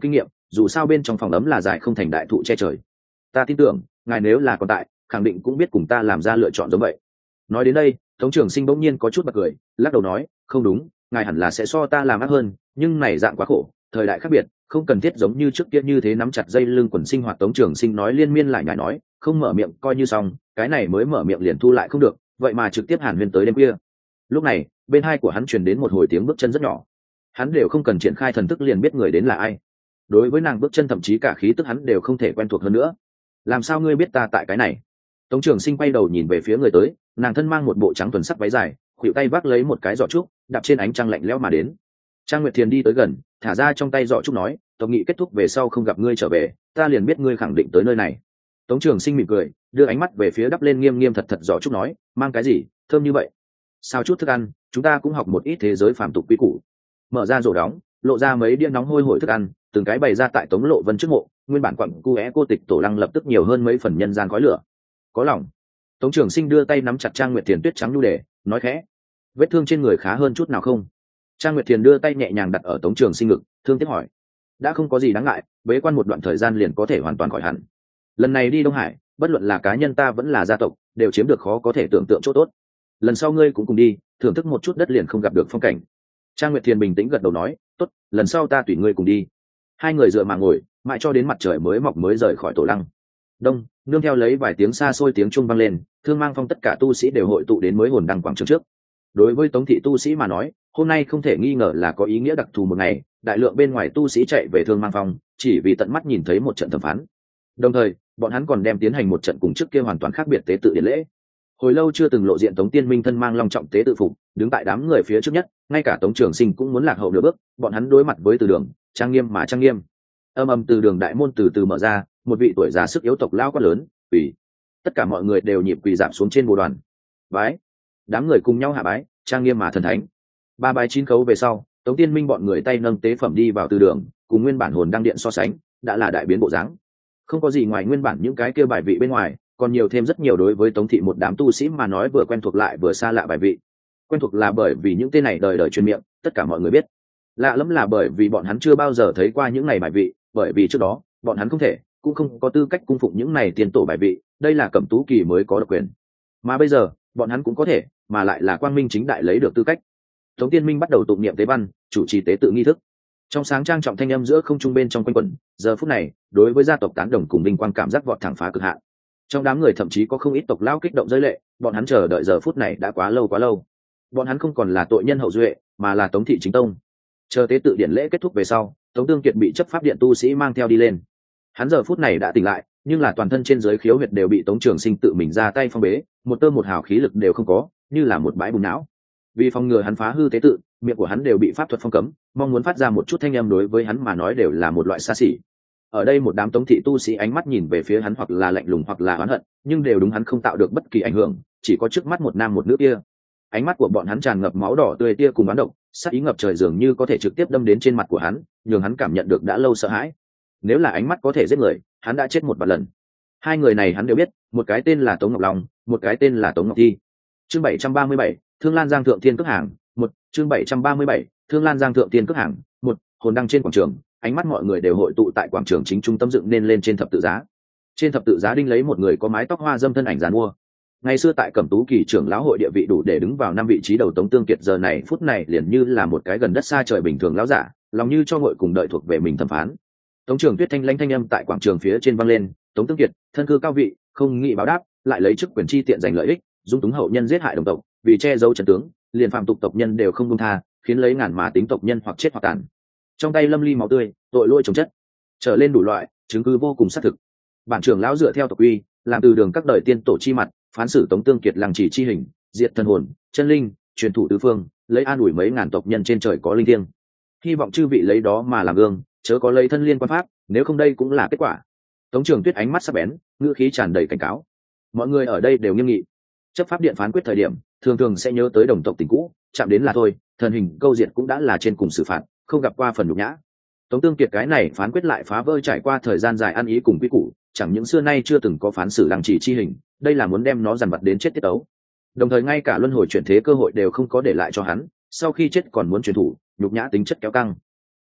dù sao bên trong phòng ấm là dài không thành đại thụ che trời. Ta tin tưởng ngài nếu là còn tại khẳng định cũng biết cùng ta làm ra lựa chọn giống vậy. Nói đến đây Tống Trường Sinh bỗng nhiên có chút bật cười, lắc đầu nói, không đúng, ngài hẳn là sẽ so ta làm ác hơn, nhưng này dạng quá khổ, thời đại khác biệt, không cần thiết giống như trước kia như thế nắm chặt dây lưng quần sinh hoạt. Tống Trường Sinh nói liên miên lại nhải nói, không mở miệng coi như xong, cái này mới mở miệng liền thu lại không được, vậy mà trực tiếp hàn huyên tới đêm khuya. Lúc này bên hai của hắn truyền đến một hồi tiếng bước chân rất nhỏ, hắn đều không cần triển khai thần thức liền biết người đến là ai. Đối với nàng bước chân thậm chí cả khí tức hắn đều không thể quen thuộc hơn nữa. Làm sao ngươi biết ta tại cái này? Tống Trường Sinh quay đầu nhìn về phía người tới, nàng thân mang một bộ trắng thuần sắc váy dài, khuỷu tay vác lấy một cái giỏ trúc, đạp trên ánh trăng lạnh lẽo mà đến. Trang Nguyệt Thiền đi tới gần, thả ra trong tay giỏ trúc nói, tộc nghị kết thúc về sau không gặp ngươi trở về, ta liền biết ngươi khẳng định tới nơi này. Tống Trường Sinh mỉm cười, đưa ánh mắt về phía đắp lên nghiêm nghiêm thật thật giỏ trúc nói, mang cái gì thơm như vậy? Sao chút thức ăn, chúng ta cũng học một ít thế giới phàm tục quý củ. Mở ra rổ đóng, lộ ra mấy đĩa nóng hôi hổi thức ăn, từng cái bày ra tại Tống Lộ Vân trước mộ, nguyên bản quặng cu é cô tịch tổ lăng lập tức nhiều hơn mấy phần nhân gian khói lửa. Có lòng. Tống Trường Sinh đưa tay nắm chặt Trang Nguyệt Thiền tuyết trắng nhu đề, nói khẽ, vết thương trên người khá hơn chút nào không? Trang Nguyệt Thiền đưa tay nhẹ nhàng đặt ở Tống Trường Sinh ngực, thương tiếc hỏi, đã không có gì đáng ngại, bế quan một đoạn thời gian liền có thể hoàn toàn khỏi hẳn. Lần này đi Đông Hải, bất luận là cá nhân ta vẫn là gia tộc, đều chiếm được khó có thể tưởng tượng chỗ tốt. Lần sau ngươi cũng cùng đi, thưởng thức một chút đất liền không gặp được phong cảnh. Trang Nguyệt Thiền bình tĩnh gật đầu nói, tốt, lần sau ta tùy ngươi cùng đi. Hai người dựa mà ngồi, mãi cho đến mặt trời mới mọc mới rời khỏi tổ lăng. Đông, nương theo lấy vài tiếng xa xôi tiếng chuông vang lên, Thương Mang Phong tất cả tu sĩ đều hội tụ đến mới hồn đăng quảng trường trước. Đối với Tống thị tu sĩ mà nói, hôm nay không thể nghi ngờ là có ý nghĩa đặc thù một ngày, đại lượng bên ngoài tu sĩ chạy về Thương Mang Phong, chỉ vì tận mắt nhìn thấy một trận thẩm phán. Đồng thời, bọn hắn còn đem tiến hành một trận cùng trước kia hoàn toàn khác biệt tế tự điển lễ. Hồi lâu chưa từng lộ diện Tống Tiên Minh thân mang long trọng tế tự phục, đứng tại đám người phía trước nhất, ngay cả Tống Trường Sinh cũng muốn lạc hậu nửa bước, bọn hắn đối mặt với Từ Đường, trang nghiêm mà trang nghiêm. Âm âm Từ Đường đại môn từ từ mở ra, một vị tuổi già sức yếu tộc lao quát lớn, quỳ. Tất cả mọi người đều nhịp quỳ giảm xuống trên bồ đoàn. Bái. Đám người cùng nhau hạ bái, trang nghiêm mà thần thánh. Ba bái chín khấu về sau, Tống Tiên Minh bọn người tay nâng tế phẩm đi vào Từ Đường, cùng nguyên bản hồn đăng điện so sánh, đã là đại biến bộ dáng. Không có gì ngoài nguyên bản những cái kia bài vị bên ngoài, còn nhiều thêm rất nhiều đối với Tống thị một đám tu sĩ mà nói vừa quen thuộc lại vừa xa lạ bài vị. Quen thuộc là bởi vì những tên này đời đời truyền miệng, tất cả mọi người biết. Lạ lắm là bởi vì bọn hắn chưa bao giờ thấy qua những này bài vị, bởi vì trước đó bọn hắn không thể, cũng không có tư cách cung phụng những này tiền tổ bài vị, đây là Cẩm Tú Kỳ mới có độc quyền. Mà bây giờ, bọn hắn cũng có thể, mà lại là quang minh chính đại lấy được tư cách. Tống Tiên Minh bắt đầu tụng niệm tế văn, chủ trì tế tự nghi thức. Trong sáng trang trọng thanh âm giữa không trung bên trong quanh quẩn, giờ phút này, đối với gia tộc tán đồng cùng vinh quang cảm giác vọt thẳng phá cực hạn. Trong đám người thậm chí có không ít tộc lao kích động rơi lệ, bọn hắn chờ đợi giờ phút này đã quá lâu quá lâu. Bọn hắn không còn là tội nhân hậu duệ, mà là Tống thị chính tông. Chờ tế tự điển lễ kết thúc về sau, Tống Tương Kiệt bị chấp pháp điện tu sĩ mang theo đi lên. Hắn giờ phút này đã tỉnh lại, nhưng là toàn thân trên dưới khiếu huyệt đều bị Tống Trường Sinh tự mình ra tay phong bế, một tơ một hào khí lực đều không có, như là một bãi bùn não. Vì phòng ngừa hắn phá hư tế tự, miệng của hắn đều bị pháp thuật phong cấm, mong muốn phát ra một chút thanh âm đối với hắn mà nói đều là một loại xa xỉ. Ở đây một đám Tống thị tu sĩ ánh mắt nhìn về phía hắn hoặc là lạnh lùng hoặc là oán hận, nhưng đều đúng hắn không tạo được bất kỳ ảnh hưởng, chỉ có trước mắt một nam một nữ kia. Ánh mắt của bọn hắn tràn ngập máu đỏ tươi tia cùng oán độc, sát ý ngập trời dường như có thể trực tiếp đâm đến trên mặt của hắn, nhường hắn cảm nhận được đã lâu sợ hãi. Nếu là ánh mắt có thể giết người, hắn đã chết một vạn lần. Hai người này hắn đều biết, một cái tên là Tống Ngọc Long, một cái tên là Tống Ngọc Thi. Chương 737, Thương Lan Giang Thượng Thiên Cước Hàng, một. Chương 737, Thương Lan Giang Thượng Thiên Cước Hàng, một. Hồn đăng trên quảng trường, ánh mắt mọi người đều hội tụ tại quảng trường chính trung tâm dựng nên lên trên thập tự giá. Trên thập tự giá đinh lấy một người có mái tóc hoa dâm thân ảnh giàn mua. Ngày xưa tại Cẩm Tú Kỳ trưởng lão hội địa vị đủ để đứng vào năm vị trí đầu Tống Tương Kiệt giờ này phút này liền như là một cái gần đất xa trời bình thường lão giả, lòng như cho ngội cùng đợi thuộc về mình thẩm phán. Tống Trường Tuyết thanh lãnh thanh âm tại quảng trường phía trên vang lên, Tống Tương Kiệt, thân cư cao vị, không nghĩ báo đáp, lại lấy chức quyền chi tiện giành lợi ích, dung túng hậu nhân giết hại đồng tộc, vì che giấu trận tướng, liền phạm tục tộc nhân đều không buông tha, khiến lấy ngàn mà tính tộc nhân hoặc chết hoặc tàn. Trong tay lâm ly máu tươi, tội lỗi chồng chất, trở lên đủ loại chứng cứ vô cùng xác thực. Bản trưởng lão dựa theo tộc quy, làm từ đường các đời tiên tổ chi mặt, phán xử Tống Tương Kiệt làng chỉ chi hình, diệt thân hồn, chân linh, truyền thụ tứ phương, lấy an ủi mấy ngàn tộc nhân trên trời có linh thiêng. Hy vọng chư vị lấy đó mà làm gương, chớ có lấy thân liên quan pháp, nếu không đây cũng là kết quả. Tống Trường Tuyết ánh mắt sắc bén, ngữ khí tràn đầy cảnh cáo. Mọi người ở đây đều nghiêm nghị. Chấp pháp điện phán quyết thời điểm, thường thường sẽ nhớ tới đồng tộc tình cũ, chạm đến là thôi, thần hình câu diệt cũng đã là trên cùng xử phạt, không gặp qua phần nhục nhã. Tống Tương Kiệt cái này phán quyết lại phá vỡ trải qua thời gian dài ăn ý cùng quy củ, chẳng những xưa nay chưa từng có phán xử lăng trì chi hình, đây là muốn đem nó dằn vặt đến chết tiết tấu. Đồng thời ngay cả luân hồi chuyển thế cơ hội đều không có để lại cho hắn, sau khi chết còn muốn truyền thủ, nhục nhã tính chất kéo căng.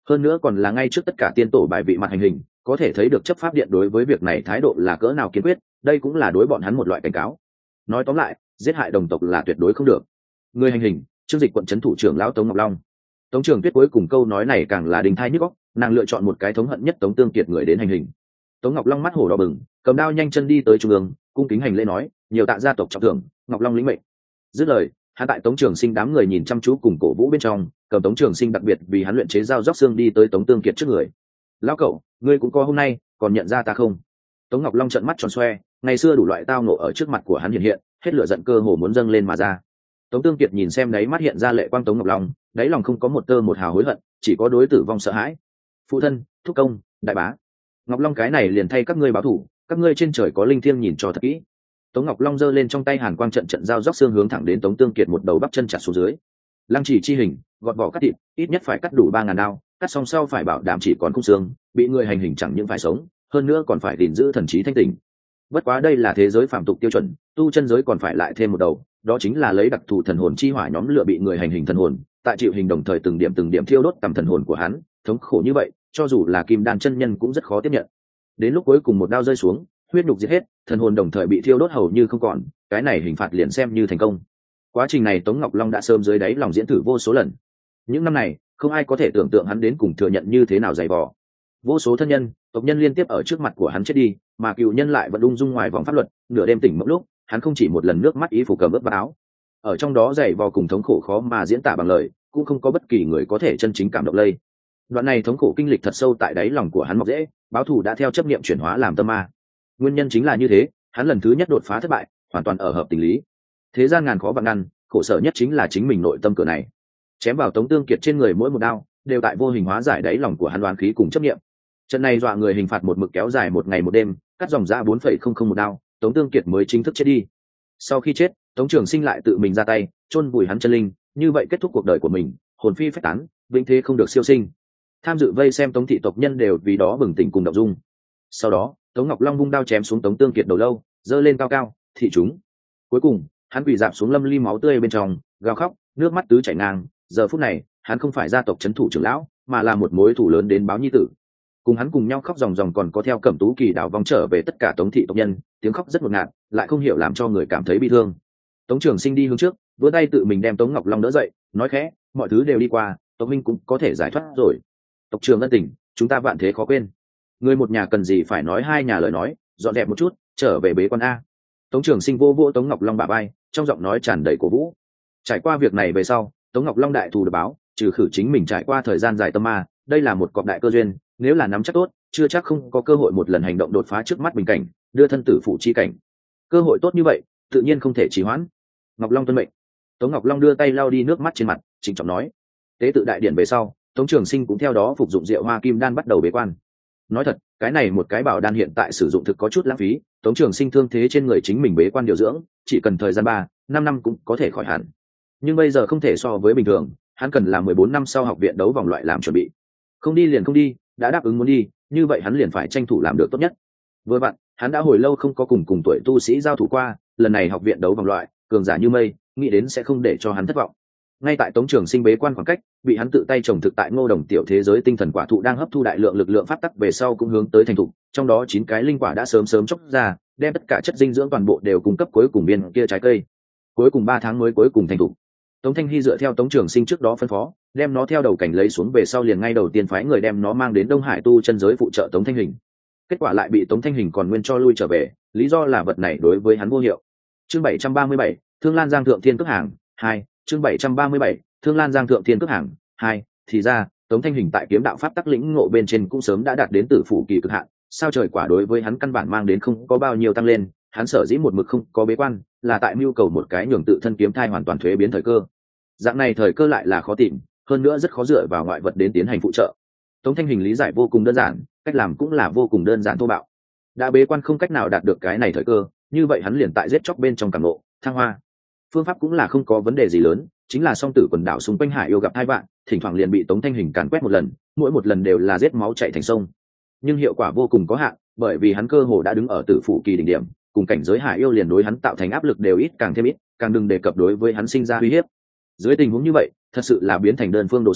hơn nữa còn là ngay trước tất cả tiên tổ bài vị mặt hành hình, có thể thấy được chấp pháp điện đối với việc này thái độ là cỡ nào kiên quyết. Đây cũng là đối bọn hắn một loại cảnh cáo. Nói tóm lại, giết hại đồng tộc là tuyệt đối không được. Người hành hình, Trương Dịch quận trấn thủ trưởng lão Tống Ngọc Long. Tống Trường Tuyết cuối cùng câu nói này càng là đình thai nhức óc, nàng lựa chọn một cái thống hận nhất Tống Tương Kiệt người đến hành hình. Tống Ngọc Long mắt hổ đỏ bừng, cầm đao nhanh chân đi tới trung ương, cung kính hành lễ nói, nhiều tạ gia tộc trọng thưởng, Ngọc Long lĩnh mệnh. Dứt lời, hắn tại Tống Trường Sinh đám người nhìn chăm chú cùng cổ vũ bên trong, cầm Tống Trường Sinh đặc biệt vì hắn luyện chế dao róc xương đi tới Tống Tương Kiệt trước người. Lão cậu, ngươi cũng có hôm nay, còn nhận ra ta không? Tống Ngọc Long trợn mắt tròn xoe, ngày xưa đủ loại tao nộ ở trước mặt của hắn hiện hiện, hết lửa giận cơ hồ muốn dâng lên mà ra. Tống Tương Kiệt nhìn xem đáy mắt hiện ra lệ quang Tống Ngọc Long, đáy lòng không có một tơ một hào hối hận, chỉ có đối tử vong sợ hãi. Phụ thân, thúc công, đại bá, Ngọc Long cái này liền thay các ngươi báo thù, các ngươi trên trời có linh thiêng nhìn cho thật kỹ. Tống Ngọc Long giơ lên trong tay hàn quang trận trận dao róc xương hướng thẳng đến Tống Tương Kiệt một đầu bắp chân chặt xuống dưới. Lăng chỉ chi hình, gọt vỏ cắt thịt, ít nhất phải cắt đủ 3000 đao, cắt xong sau phải bảo đảm chỉ còn khung xương, bị người hành hình chẳng những phải sống, hơn nữa còn phải gìn giữ thần trí thanh tỉnh. Bất quá đây là thế giới phạm tục tiêu chuẩn, tu chân giới còn phải lại thêm một đầu, đó chính là lấy đặc thù thần hồn chi hỏa nhóm lửa bị người hành hình thần hồn, tại chịu hình đồng thời từng điểm thiêu đốt tầm thần hồn của hắn, thống khổ như vậy, cho dù là kim đan chân nhân cũng rất khó tiếp nhận. Đến lúc cuối cùng một đao rơi xuống, huyết nhục diệt hết, thần hồn đồng thời bị thiêu đốt hầu như không còn, cái này hình phạt liền xem như thành công. Quá trình này Tống Ngọc Long đã sớm dưới đáy lòng diễn thử vô số lần. Những năm này, không ai có thể tưởng tượng hắn đến cùng thừa nhận như thế nào dày vò. Vô số thân nhân, tộc nhân liên tiếp ở trước mặt của hắn chết đi, mà cựu nhân lại vẫn ung dung ngoài vòng pháp luật, nửa đêm tỉnh mộng lúc, hắn không chỉ một lần nước mắt ý phủ cầm ướt vào áo. Ở trong đó dày vò cùng thống khổ khó mà diễn tả bằng lời, cũng không có bất kỳ người có thể chân chính cảm động lây. Đoạn này thống khổ kinh lịch thật sâu tại đáy lòng của hắn mọc dễ, báo thù đã theo chấp niệm chuyển hóa làm tâm ma. Nguyên nhân chính là như thế, hắn lần thứ nhất đột phá thất bại, hoàn toàn ở hợp tình lý. Thế gian ngàn khó vạn ngăn, khổ sở nhất chính là chính mình nội tâm cửa này. Chém vào Tống Tương Kiệt trên người mỗi một đao, đều tại vô hình hóa giải đáy lòng của hắn đoán khí cùng chấp niệm. Trận này dọa người hình phạt một mực kéo dài một ngày một đêm, cắt dòng ra 4,001 một đao, Tống Tương Kiệt mới chính thức chết đi. Sau khi chết, Tống Trường Sinh lại tự mình ra tay, chôn vùi hắn chân linh, như vậy kết thúc cuộc đời của mình, hồn phi phách tán, vĩnh thế không được siêu sinh. Tham dự vây xem Tống thị tộc nhân đều vì đó bừng tỉnh cùng động dung. Sau đó, Tống Ngọc Long vung đao chém xuống Tống Tương Kiệt đầu lâu, giơ lên cao cao, thị chúng. Cuối cùng, hắn quỳ rạp xuống lâm ly máu tươi bên trong, gào khóc, nước mắt tứ chảy ngang. Giờ phút này, hắn không phải gia tộc trấn thủ trưởng lão, mà là một mối thù lớn đến báo nhi tử. Cùng hắn cùng nhau khóc ròng ròng còn có theo Cẩm Tú Kỳ đảo vòng trở về tất cả Tống thị tộc nhân, tiếng khóc rất ngột ngạt, lại không hiểu làm cho người cảm thấy bi thương. Tống Trường Sinh đi hướng trước, vươn tay tự mình đem Tống Ngọc Long đỡ dậy, nói khẽ, mọi thứ đều đi qua, tộc minh cũng có thể giải thoát rồi. Tộc trưởng ân tình, chúng ta vạn thế khó quên. Người một nhà cần gì phải nói hai nhà lời nói, dọn dẹp một chút, trở về bế quan a. Tống Trường Sinh vô vô Tống Ngọc Long bả vai, trong giọng nói tràn đầy cổ vũ. Trải qua việc này về sau, Tống Ngọc Long đại thù được báo, trừ khử chính mình trải qua thời gian dài tâm ma, đây là một cọp đại cơ duyên, nếu là nắm chắc tốt, chưa chắc không có cơ hội một lần hành động đột phá trước mắt bình cảnh, đưa thân tử phụ chi cảnh. Cơ hội tốt như vậy, tự nhiên không thể trì hoãn. Ngọc Long tuân mệnh. Tống Ngọc Long đưa tay lau đi nước mắt trên mặt, trịnh trọng nói. Tế tự đại điển về sau, Tống Trường Sinh cũng theo đó phục dụng rượu hoa kim đan bắt đầu bế quan. Nói thật, cái này một cái bảo đan hiện tại sử dụng thực có chút lãng phí, Tống Trường Sinh thương thế trên người chính mình bế quan điều dưỡng, chỉ cần thời gian 3-5 năm cũng có thể khỏi hẳn. Nhưng bây giờ không thể so với bình thường, hắn cần là 14 năm sau học viện đấu vòng loại làm chuẩn bị. Không đi liền không đi, đã đáp ứng muốn đi, như vậy hắn liền phải tranh thủ làm được tốt nhất. Vừa vặn, hắn đã hồi lâu không có cùng tuổi tu sĩ giao thủ qua, lần này học viện đấu vòng loại, cường giả như mây, nghĩ đến sẽ không để cho hắn thất vọng. Ngay tại Tống Trường Sinh bế quan khoảng cách, bị hắn tự tay trồng thực tại Ngô Đồng tiểu thế giới tinh thần quả thụ đang hấp thu đại lượng lực lượng pháp tắc về sau cũng hướng tới thành thụ, trong đó 9 cái linh quả đã sớm chốc ra, đem tất cả chất dinh dưỡng toàn bộ đều cung cấp cuối cùng viên kia trái cây. Cuối cùng 3 tháng mới cuối cùng thành thụ. Tống Thanh Hy dựa theo Tống Trường Sinh trước đó phân phó, đem nó theo đầu cảnh lấy xuống về sau liền ngay đầu tiên phái người đem nó mang đến Đông Hải tu chân giới phụ trợ Tống Thanh Hình. Kết quả lại bị Tống Thanh Hình còn nguyên cho lui trở về, lý do là vật này đối với hắn vô hiệu. Chương 737, Thương Lan Giang Thượng Thiên Cước Hàng 2, chương 737, Thương Lan Giang Thượng Thiên Cước Hàng 2, thì ra, Tống Thanh Hình tại kiếm đạo pháp tắc lĩnh ngộ bên trên cũng sớm đã đạt đến tử phụ kỳ cực hạn, sao trời quả đối với hắn căn bản mang đến không có bao nhiêu tăng lên, hắn sở dĩ một mực không có bế quan, là tại mưu cầu một cái nhường tự thân kiếm thai hoàn toàn thuế biến thời cơ. Dạng này thời cơ lại là khó tìm, hơn nữa rất khó dựa vào ngoại vật đến tiến hành phụ trợ. Tống Thanh Hình lý giải vô cùng đơn giản, cách làm cũng là vô cùng đơn giản thô bạo. Đã bế quan không cách nào đạt được cái này thời cơ, như vậy hắn liền tại giết chóc bên trong cảm ngộ, thăng hoa. Phương pháp cũng là không có vấn đề gì lớn, chính là song tử quần đảo xung quanh hải yêu gặp hai vạn, thỉnh thoảng liền bị Tống Thanh Hình càn quét một lần, mỗi một lần đều là giết máu chảy thành sông. Nhưng hiệu quả vô cùng có hạn, bởi vì hắn cơ hồ đã đứng ở tử phụ kỳ đỉnh điểm, cùng cảnh giới hải yêu liền đối hắn tạo thành áp lực đều ít càng thêm ít, càng đừng đề cập đối với hắn sinh ra uy hiếp. Dưới tình huống như vậy, thật sự là biến thành đơn phương đồ sát,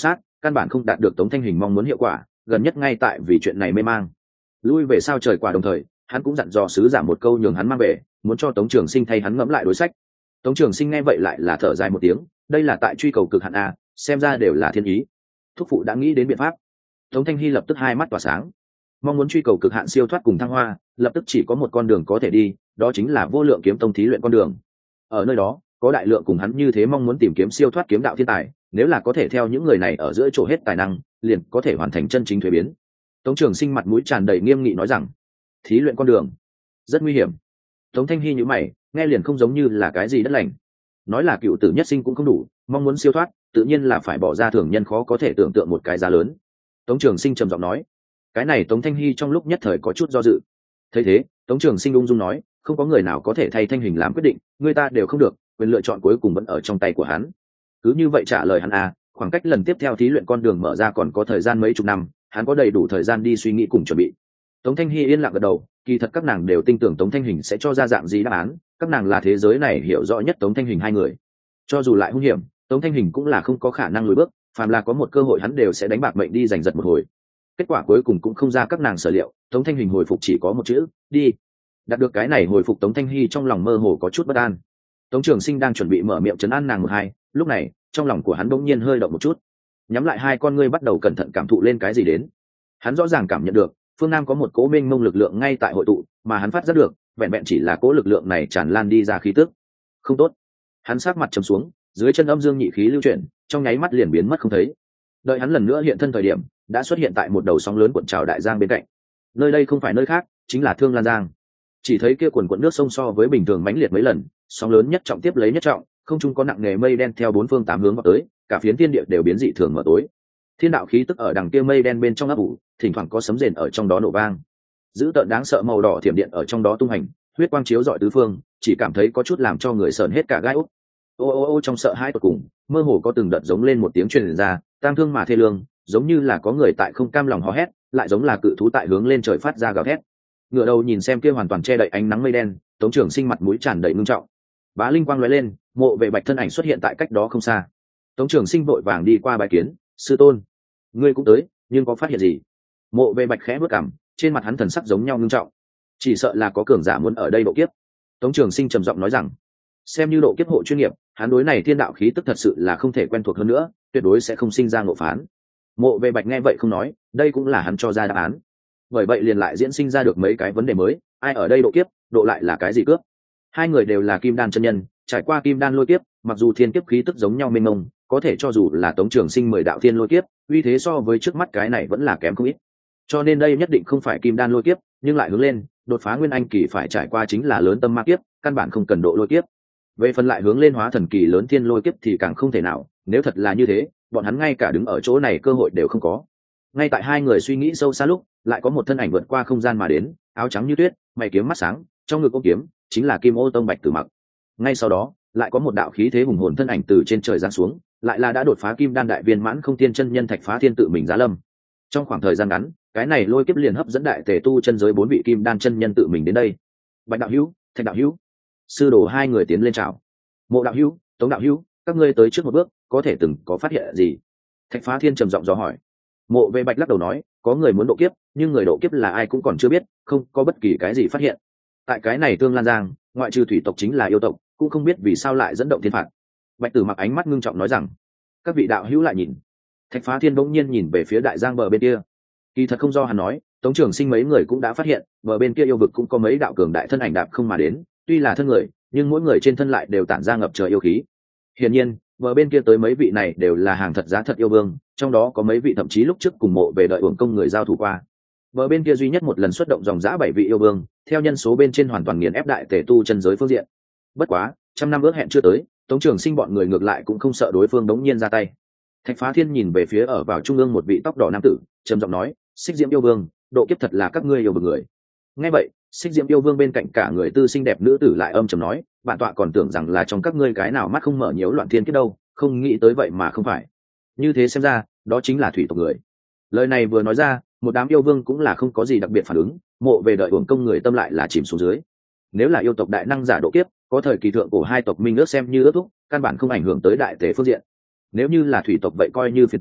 căn bản không đạt được Tống Thanh Hình mong muốn hiệu quả, gần nhất ngay tại vì chuyện này mê mang. Lui về sao trời quả, đồng thời hắn cũng dặn dò sứ giả một câu nhường hắn mang về, muốn cho Tống Trường Sinh thay hắn ngẫm lại đối sách. Tống Trường Sinh nghe vậy lại là thở dài một tiếng, đây là tại truy cầu cực hạn a, xem ra đều là thiên ý. Thúc phụ đã nghĩ đến biện pháp. Tống Thanh Hy lập tức hai mắt tỏa sáng, mong muốn truy cầu cực hạn siêu thoát cùng thăng hoa, lập tức chỉ có một con đường có thể đi, đó chính là Vô Lượng Kiếm Tông thí luyện con đường. Ở nơi đó có đại lượng cùng hắn như thế mong muốn tìm kiếm siêu thoát kiếm đạo thiên tài, nếu là có thể theo những người này ở giữa chỗ hết tài năng, liền có thể hoàn thành chân chính thuế biến. Tống Trường Sinh mặt mũi tràn đầy nghiêm nghị nói rằng, thí luyện con đường rất nguy hiểm. Tống Thanh Hy nhíu mày, nghe liền không giống như là cái gì đất lành. Nói là cựu tử nhất sinh cũng không đủ, mong muốn siêu thoát tự nhiên là phải bỏ ra thường nhân khó có thể tưởng tượng một cái giá lớn. Tống Trường Sinh trầm giọng nói. Cái này Tống Thanh Hy trong lúc nhất thời có chút do dự. Thấy thế, Tống Trường Sinh ung dung nói, không có người nào có thể thay Thanh Hình làm quyết định, người ta đều không được, quyền lựa chọn cuối cùng vẫn ở trong tay của hắn. Cứ như vậy trả lời hắn à, khoảng cách lần tiếp theo thí luyện con đường mở ra còn có thời gian mấy chục năm, hắn có đầy đủ thời gian đi suy nghĩ cùng chuẩn bị. Tống Thanh Hy yên lặng gật đầu, kỳ thật các nàng đều tin tưởng Tống Thanh Hình sẽ cho ra dạng gì đáp án, các nàng là thế giới này hiểu rõ nhất Tống Thanh Hình hai người. Cho dù lại hung hiểm, Tống Thanh Hình cũng là không có khả năng lùi bước, phàm là có một cơ hội hắn đều sẽ đánh bạc mệnh đi giành giật một hồi. Kết quả cuối cùng cũng không ra các nàng sở liệu, Tống Thanh Hình hồi phục chỉ có một chữ, đi. Đạt được cái này hồi phục, Tống Thanh Hy trong lòng mơ hồ có chút bất an. Tống Trường Sinh đang chuẩn bị mở miệng trấn an nàng một hai, lúc này trong lòng của hắn bỗng nhiên hơi động một chút, nhắm lại hai con ngươi bắt đầu cẩn thận cảm thụ lên cái gì đến. Hắn rõ ràng cảm nhận được phương Nam có một cỗ mênh mông lực lượng ngay tại hội tụ, mà hắn phát giác được vẹn vẹn chỉ là cỗ lực lượng này tràn lan đi ra khí tức không tốt. Hắn sát mặt trầm xuống, dưới chân âm dương nhị khí lưu chuyển, trong nháy mắt liền biến mất không thấy. Đợi hắn lần nữa hiện thân thời điểm, đã xuất hiện tại một đầu sóng lớn cuộn trào đại giang bên cạnh. Nơi đây không phải nơi khác, chính là Thương Lan Giang. Chỉ thấy kia cuồn cuộn nước sông so với bình thường mãnh liệt mấy lần, sóng lớn nhất trọng tiếp lấy nhất trọng, không trung có nặng nề mây đen theo bốn phương tám hướng vào tới, cả phiến thiên địa đều biến dị thường mở tối. Thiên đạo khí tức ở đằng kia mây đen bên trong ấp ủ, thỉnh thoảng có sấm rền ở trong đó nổ vang. Dữ tợn đáng sợ màu đỏ thiểm điện ở trong đó tung hành, huyết quang chiếu rọi tứ phương, chỉ cảm thấy có chút làm cho người sờn hết cả gai ốc. Ô ô ô, trong sợ hãi tột cùng, mơ hồ có từng đợt giống lên một tiếng truyền ra, tang thương mà thê lương, giống như là có người tại không cam lòng hò hét, lại giống là cự thú tại hướng lên trời phát ra gào thét. Ngửa đầu nhìn xem kia hoàn toàn che đậy ánh nắng mây đen, Tống Trường Sinh mặt mũi tràn đầy ngưng trọng. Bá linh quang lóe lên, Mộ Vệ Bạch thân ảnh xuất hiện tại cách đó không xa. Tống Trường Sinh vội vàng đi qua bái kiến, sư tôn, ngươi cũng tới, nhưng có phát hiện gì? Mộ Vệ Bạch khẽ bước cằm, trên mặt hắn thần sắc giống nhau ngưng trọng. Chỉ sợ là có cường giả muốn ở đây độ kiếp. Tống Trường Sinh trầm giọng nói rằng, xem như độ kiếp hộ chuyên nghiệp, hắn đối này thiên đạo khí tức thật sự là không thể quen thuộc hơn nữa, tuyệt đối sẽ không sinh ra ngộ phán. Mộ Vệ Bạch nghe vậy không nói, đây cũng là hắn cho ra đáp án. Bởi vậy liền lại diễn sinh ra được mấy cái vấn đề mới, ai ở đây độ kiếp, độ lại là cái gì cướp? Hai người đều là kim đan chân nhân, trải qua kim đan lôi kiếp, mặc dù thiên kiếp khí tức giống nhau mênh mông, có thể cho dù là Tống Trường Sinh 10 đạo thiên lôi kiếp, uy thế so với trước mắt cái này vẫn là kém không ít. Cho nên đây nhất định không phải kim đan lôi kiếp, nhưng lại hướng lên, đột phá nguyên anh kỳ phải trải qua chính là lớn tâm ma kiếp, căn bản không cần độ lôi kiếp. Về phần lại hướng lên hóa thần kỳ lớn thiên lôi kiếp thì càng không thể nào, nếu thật là như thế, bọn hắn ngay cả đứng ở chỗ này cơ hội đều không có. Ngay tại hai người suy nghĩ sâu xa lúc, lại có một thân ảnh vượt qua không gian mà đến, áo trắng như tuyết, mày kiếm mắt sáng, trong ngực ôm kiếm, chính là Kim Ô Tông Bạch Tử Mặc. Ngay sau đó, lại có một đạo khí thế hùng hồn thân ảnh từ trên trời giáng xuống, lại là đã đột phá kim đan đại viên mãn Không Tiên chân nhân Thạch Phá Thiên tự mình giá lâm. Trong khoảng thời gian ngắn, cái này lôi kiếp liền hấp dẫn đại tề tu chân giới 4 vị kim đan chân nhân tự mình đến đây. Bạch đạo hữu, Thạch đạo hữu, sư đồ hai người tiến lên chào. Mộ đạo hữu, Tống đạo hữu, các ngươi tới trước một bước, có thể từng có phát hiện gì? Thạch Phá Thiên trầm giọng dò hỏi. Mộ Vệ Bạch lắc đầu nói, có người muốn độ kiếp, nhưng người độ kiếp là ai cũng còn chưa biết, không có bất kỳ cái gì phát hiện. Tại cái này Tương Lan Giang, ngoại trừ thủy tộc chính là yêu tộc, cũng không biết vì sao lại dẫn động thiên phạt. Bạch Tử Mặc ánh mắt ngưng trọng nói rằng, các vị đạo hữu lại nhìn. Thạch Phá Thiên bỗng nhiên nhìn về phía đại giang bờ bên kia. Kỳ thật không do hắn nói, Tống Trường Sinh mấy người cũng đã phát hiện, bờ bên kia yêu vực cũng có mấy đạo cường đại thân ảnh đạp không mà đến, tuy là thân người, nhưng mỗi người trên thân lại đều tản ra ngập trời yêu khí. Hiển nhiên, bờ bên kia tới mấy vị này đều là hàng thật giá thật yêu vương, trong đó có mấy vị thậm chí lúc trước cùng Mộ về đợi uổng công người giao thủ qua. Bờ bên kia duy nhất một lần xuất động dòng dã 7 vị yêu vương, theo nhân số bên trên hoàn toàn nghiền ép đại tề tu chân giới phương diện. Bất quá, trăm năm ước hẹn chưa tới, Tống Trường Sinh bọn người ngược lại cũng không sợ đối phương đống nhiên ra tay. Thạch Phá Thiên nhìn về phía ở vào trung ương một vị tóc đỏ nam tử, trầm giọng nói, Xích Diễm yêu vương, độ kiếp thật là các ngươi yêu bực người. Nghe vậy, Xích Diễm yêu vương bên cạnh cả người tư xinh đẹp nữ tử lại âm trầm nói, bản tọa còn tưởng rằng là trong các ngươi cái nào mắt không mở nhiễu loạn thiên kiếp đâu, không nghĩ tới vậy mà không phải. Như thế xem ra, đó chính là thủy tộc người. Lời này vừa nói ra, một đám yêu vương cũng là không có gì đặc biệt phản ứng, Mộ về đợi uổng công người tâm lại là chìm xuống dưới. Nếu là yêu tộc đại năng giả độ kiếp, có thời kỳ thượng cổ hai tộc minh ước xem như ước thúc, căn bản không ảnh hưởng tới đại tề phương diện. Nếu như là thủy tộc vậy coi như phiền toái,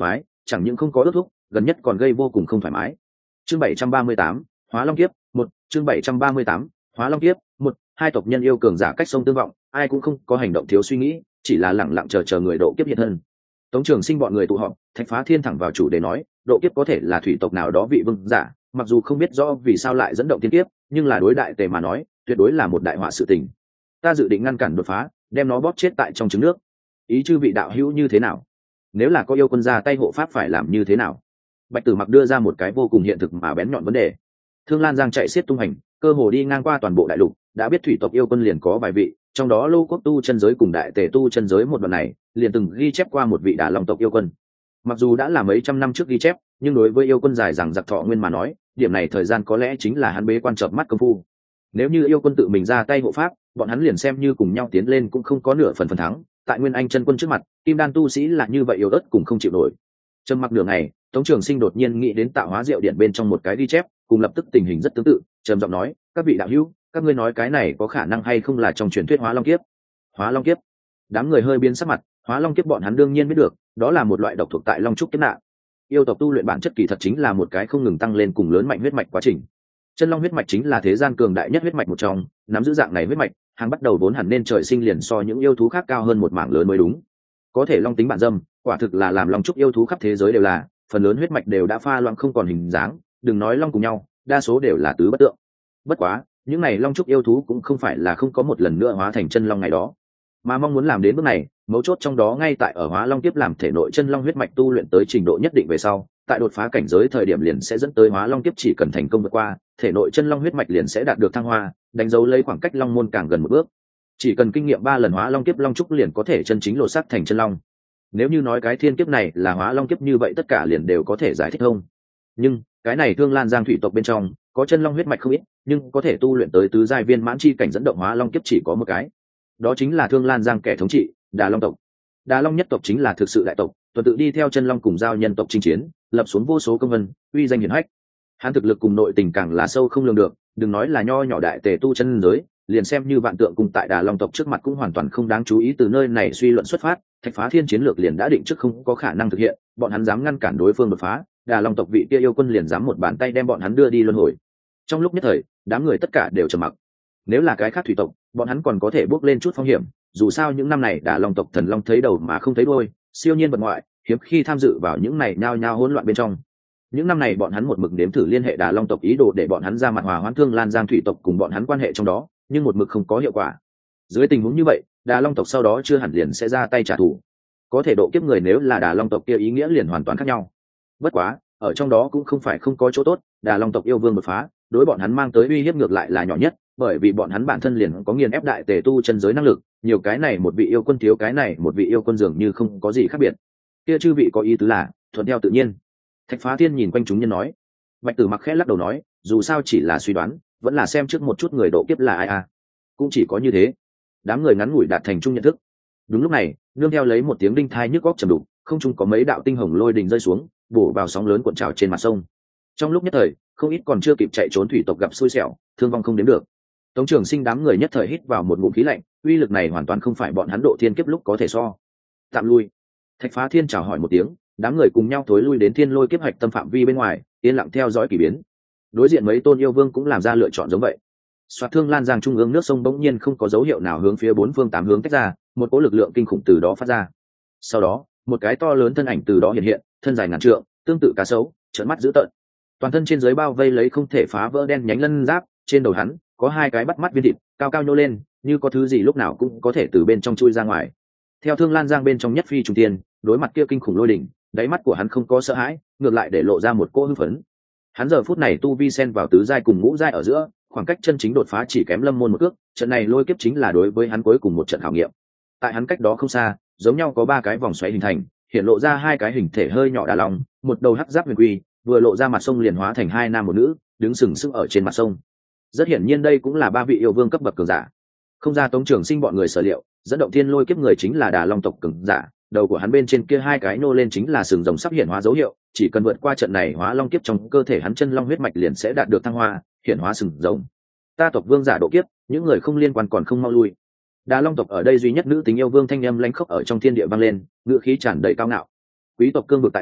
chẳng những không có ước thúc, gần nhất còn gây vô cùng không thoải mái. Chương 738, Hóa Long Kiếp, 1, chương 738, Hóa Long Kiếp, 1, hai tộc nhân yêu cường giả cách sông tương vọng, ai cũng không có hành động thiếu suy nghĩ, chỉ là lẳng lặng chờ người độ kiếp hiện thân. Tống Trường Sinh bọn người tụ họp, Thạch Phá Thiên thẳng vào chủ đề nói, độ kiếp có thể là thủy tộc nào đó vị vương giả, mặc dù không biết rõ vì sao lại dẫn động thiên kiếp, nhưng là đối đại tề mà nói, tuyệt đối là một đại họa sự tình. Ta dự định ngăn cản đột phá, đem nó bóp chết tại trong trứng nước. Ý chư vị đạo hữu như thế nào? Nếu là có yêu quân ra tay hộ pháp phải làm như thế nào? Bạch Tử Mặc đưa ra một cái vô cùng hiện thực mà bén nhọn vấn đề. Thương Lan Giang chạy xiết tung hành, cơ hồ đi ngang qua toàn bộ đại lục, đã biết thủy tộc yêu quân liền có vài vị, trong đó Lô Quốc tu chân giới cùng đại tề tu chân giới một đoạn này, liền từng ghi chép qua một vị Đả Long tộc yêu quân. Mặc dù đã là mấy trăm năm trước ghi chép, nhưng đối với yêu quân dài rằng giặc thọ nguyên mà nói, điểm này thời gian có lẽ chính là hắn bế quan chợp mắt công phu. Nếu như yêu quân tự mình ra tay hộ pháp, bọn hắn liền xem như cùng nhau tiến lên cũng không có nửa phần thắng. Tại Nguyên Anh chân quân trước mặt, kim đan tu sĩ là như vậy yếu ớt cùng không chịu nổi. Trầm mặc nửa ngày, Tống Trường Sinh đột nhiên nghĩ đến Tạo Hóa Diệu Điện bên trong một cái ghi chép, cùng lập tức tình hình rất tương tự, trầm giọng nói, các vị đạo hữu, các ngươi nói cái này có khả năng hay không là trong truyền thuyết Hóa Long Kiếp? Hóa Long Kiếp? Đám người hơi biến sắc mặt. Hóa Long Kiếp bọn hắn đương nhiên biết được, đó là một loại độc thuộc tại Long trúc kiếp nạn. Yêu tộc tu luyện bản chất kỳ thật chính là một cái không ngừng tăng lên cùng lớn mạnh huyết mạch quá trình. Chân Long huyết mạch chính là thế gian cường đại nhất huyết mạch một trong, nắm giữ dạng này huyết mạch, hàng bắt đầu vốn hẳn nên trời sinh liền so những yêu thú khác cao hơn một mảng lớn mới đúng. Có thể long tính bản dâm, quả thực là làm long trúc yêu thú khắp thế giới đều là, phần lớn huyết mạch đều đã pha loãng không còn hình dáng, đừng nói long cùng nhau, đa số đều là tứ bất tượng. Bất quá, những này long trúc yêu thú cũng không phải là không có một lần nữa hóa thành chân long ngày đó, mà mong muốn làm đến bước này, mấu chốt trong đó ngay tại ở Hóa Long Kiếp làm thể nội chân long huyết mạch tu luyện tới trình độ nhất định về sau, tại đột phá cảnh giới thời điểm liền sẽ dẫn tới Hóa Long Kiếp chỉ cần thành công vượt qua, thể nội chân long huyết mạch liền sẽ đạt được thăng hoa, đánh dấu lấy khoảng cách long môn càng gần một bước. Chỉ cần kinh nghiệm 3 lần Hóa Long Kiếp long trúc liền có thể chân chính lột xác thành chân long. Nếu như nói cái thiên kiếp này là Hóa Long Kiếp như vậy tất cả liền đều có thể giải thích thông. Nhưng, cái này Thương Lan Giang thủy tộc bên trong, có chân long huyết mạch không ít, nhưng có thể tu luyện tới tứ giai viên mãn chi cảnh dẫn động Hóa Long Kiếp chỉ có một cái. Đó chính là Thương Lan Giang kẻ thống trị, Đà Long tộc. Đà Long nhất tộc chính là thực sự đại tộc, tuần tự đi theo chân long cùng giao nhân tộc chinh chiến, lập xuống vô số công vân, uy danh hiển hách. Hắn thực lực cùng nội tình càng là sâu không lường được, đừng nói là nho nhỏ đại tề tu chân giới, liền xem như vạn tượng cùng tại Đà Long tộc trước mặt cũng hoàn toàn không đáng chú ý. Từ nơi này suy luận xuất phát, Thạch Phá Thiên chiến lược liền đã định trước không có khả năng thực hiện, bọn hắn dám ngăn cản đối phương đột phá, Đà Long tộc vị kia yêu quân liền dám một bàn tay đem bọn hắn đưa đi luân hồi. Trong lúc nhất thời, đám người tất cả đều trầm mặc. Nếu là cái khác thủy tộc, bọn hắn còn có thể bước lên chút phong hiểm, dù sao những năm này Đà Long tộc thần long thấy đầu mà không thấy đuôi, siêu nhiên vật ngoại, hiếm khi tham dự vào những này nhao nhao hỗn loạn bên trong. Những năm này bọn hắn một mực nếm thử liên hệ Đà Long tộc ý đồ để bọn hắn ra mặt hòa hoãn Thương Lan Giang thủy tộc cùng bọn hắn quan hệ trong đó, nhưng một mực không có hiệu quả. Dưới tình huống như vậy, Đà Long tộc sau đó chưa hẳn liền sẽ ra tay trả thù. Có thể độ kiếp người nếu là Đà Long tộc kia ý nghĩa liền hoàn toàn khác nhau. Bất quá, ở trong đó cũng không phải không có chỗ tốt, Đà Long tộc yêu vương đột phá, đối bọn hắn mang tới uy hiếp ngược lại là nhỏ nhất, bởi vì bọn hắn bản thân liền có nghiền ép đại tề tu chân giới năng lực, nhiều cái này một vị yêu quân thiếu cái này một vị yêu quân dường như không có gì khác biệt. Kia chư vị có ý tứ là thuận theo tự nhiên. Thạch Phá Thiên nhìn quanh chúng nhân nói. Bạch Tử Mặc khẽ lắc đầu nói, dù sao chỉ là suy đoán, vẫn là xem trước một chút người độ kiếp là ai à. Cũng chỉ có như thế. Đám người ngắn ngủi đạt thành chung nhận thức. Đúng lúc này, nương theo lấy một tiếng đinh thai nhức óc trầm đục, không trung có mấy đạo tinh hồng lôi đình rơi xuống, bổ vào sóng lớn cuộn trào trên mặt sông. Trong lúc nhất thời, không ít còn chưa kịp chạy trốn thủy tộc gặp xui xẻo, thương vong không đếm được. Tống Trường Sinh đám người nhất thời hít vào một ngụm khí lạnh, uy lực này hoàn toàn không phải bọn hắn độ thiên kiếp lúc có thể so. Tạm lui. Thạch Phá Thiên chào hỏi một tiếng, đám người cùng nhau thối lui đến thiên lôi kiếp hạch tâm phạm vi bên ngoài, yên lặng theo dõi kỳ biến. Đối diện mấy tôn yêu vương cũng làm ra lựa chọn giống vậy. Soạt Thương Lan Giang trung ương nước sông bỗng nhiên không có dấu hiệu nào hướng phía bốn phương tám hướng tách ra, một cỗ lực lượng kinh khủng từ đó phát ra. Sau đó, một cái to lớn thân ảnh từ đó hiện hiện, thân dài ngàn trượng, tương tự cá sấu, trợn mắt dữ tợn. Toàn thân trên dưới bao vây lấy không thể phá vỡ đen nhánh lân giáp, trên đầu hắn có hai cái bắt mắt viên thịt, cao cao nhô lên, như có thứ gì lúc nào cũng có thể từ bên trong chui ra ngoài. Theo Thương Lan Giang bên trong nhất phi trùng tiên, đối mặt kia kinh khủng lôi đỉnh, đáy mắt của hắn không có sợ hãi, ngược lại để lộ ra một cỗ hưng phấn. Hắn giờ phút này tu vi xen vào tứ giai cùng ngũ giai ở giữa, khoảng cách chân chính đột phá chỉ kém Lâm môn một cước, trận này lôi kiếp chính là đối với hắn cuối cùng một trận khảo nghiệm. Tại hắn cách đó không xa, giống nhau có ba cái vòng xoáy hình thành, hiện lộ ra hai cái hình thể hơi nhỏ đà lòng, một đầu hắc giáp huyền quy, vừa lộ ra mặt sông liền hóa thành hai nam một nữ, đứng sừng sững ở trên mặt sông. Rất hiển nhiên đây cũng là ba vị yêu vương cấp bậc cường giả. Không ra Tống Trường Sinh bọn người sở liệu, dẫn động thiên lôi kiếp người chính là Đà Long tộc cường giả, đầu của hắn bên trên kia hai cái nô lên chính là sừng rồng sắp hiện hóa dấu hiệu, chỉ cần vượt qua trận này hóa long kiếp trong cơ thể hắn chân long huyết mạch liền sẽ đạt được thăng hoa, hiện hóa sừng rồng. Ta tộc vương giả độ kiếp, những người không liên quan còn không mau lui. Đà Long tộc ở đây duy nhất nữ tính yêu vương thanh âm lãnh khốc ở trong thiên địa vang lên, ngữ khí tràn đầy cao ngạo. Quý tộc cương vực tại nước,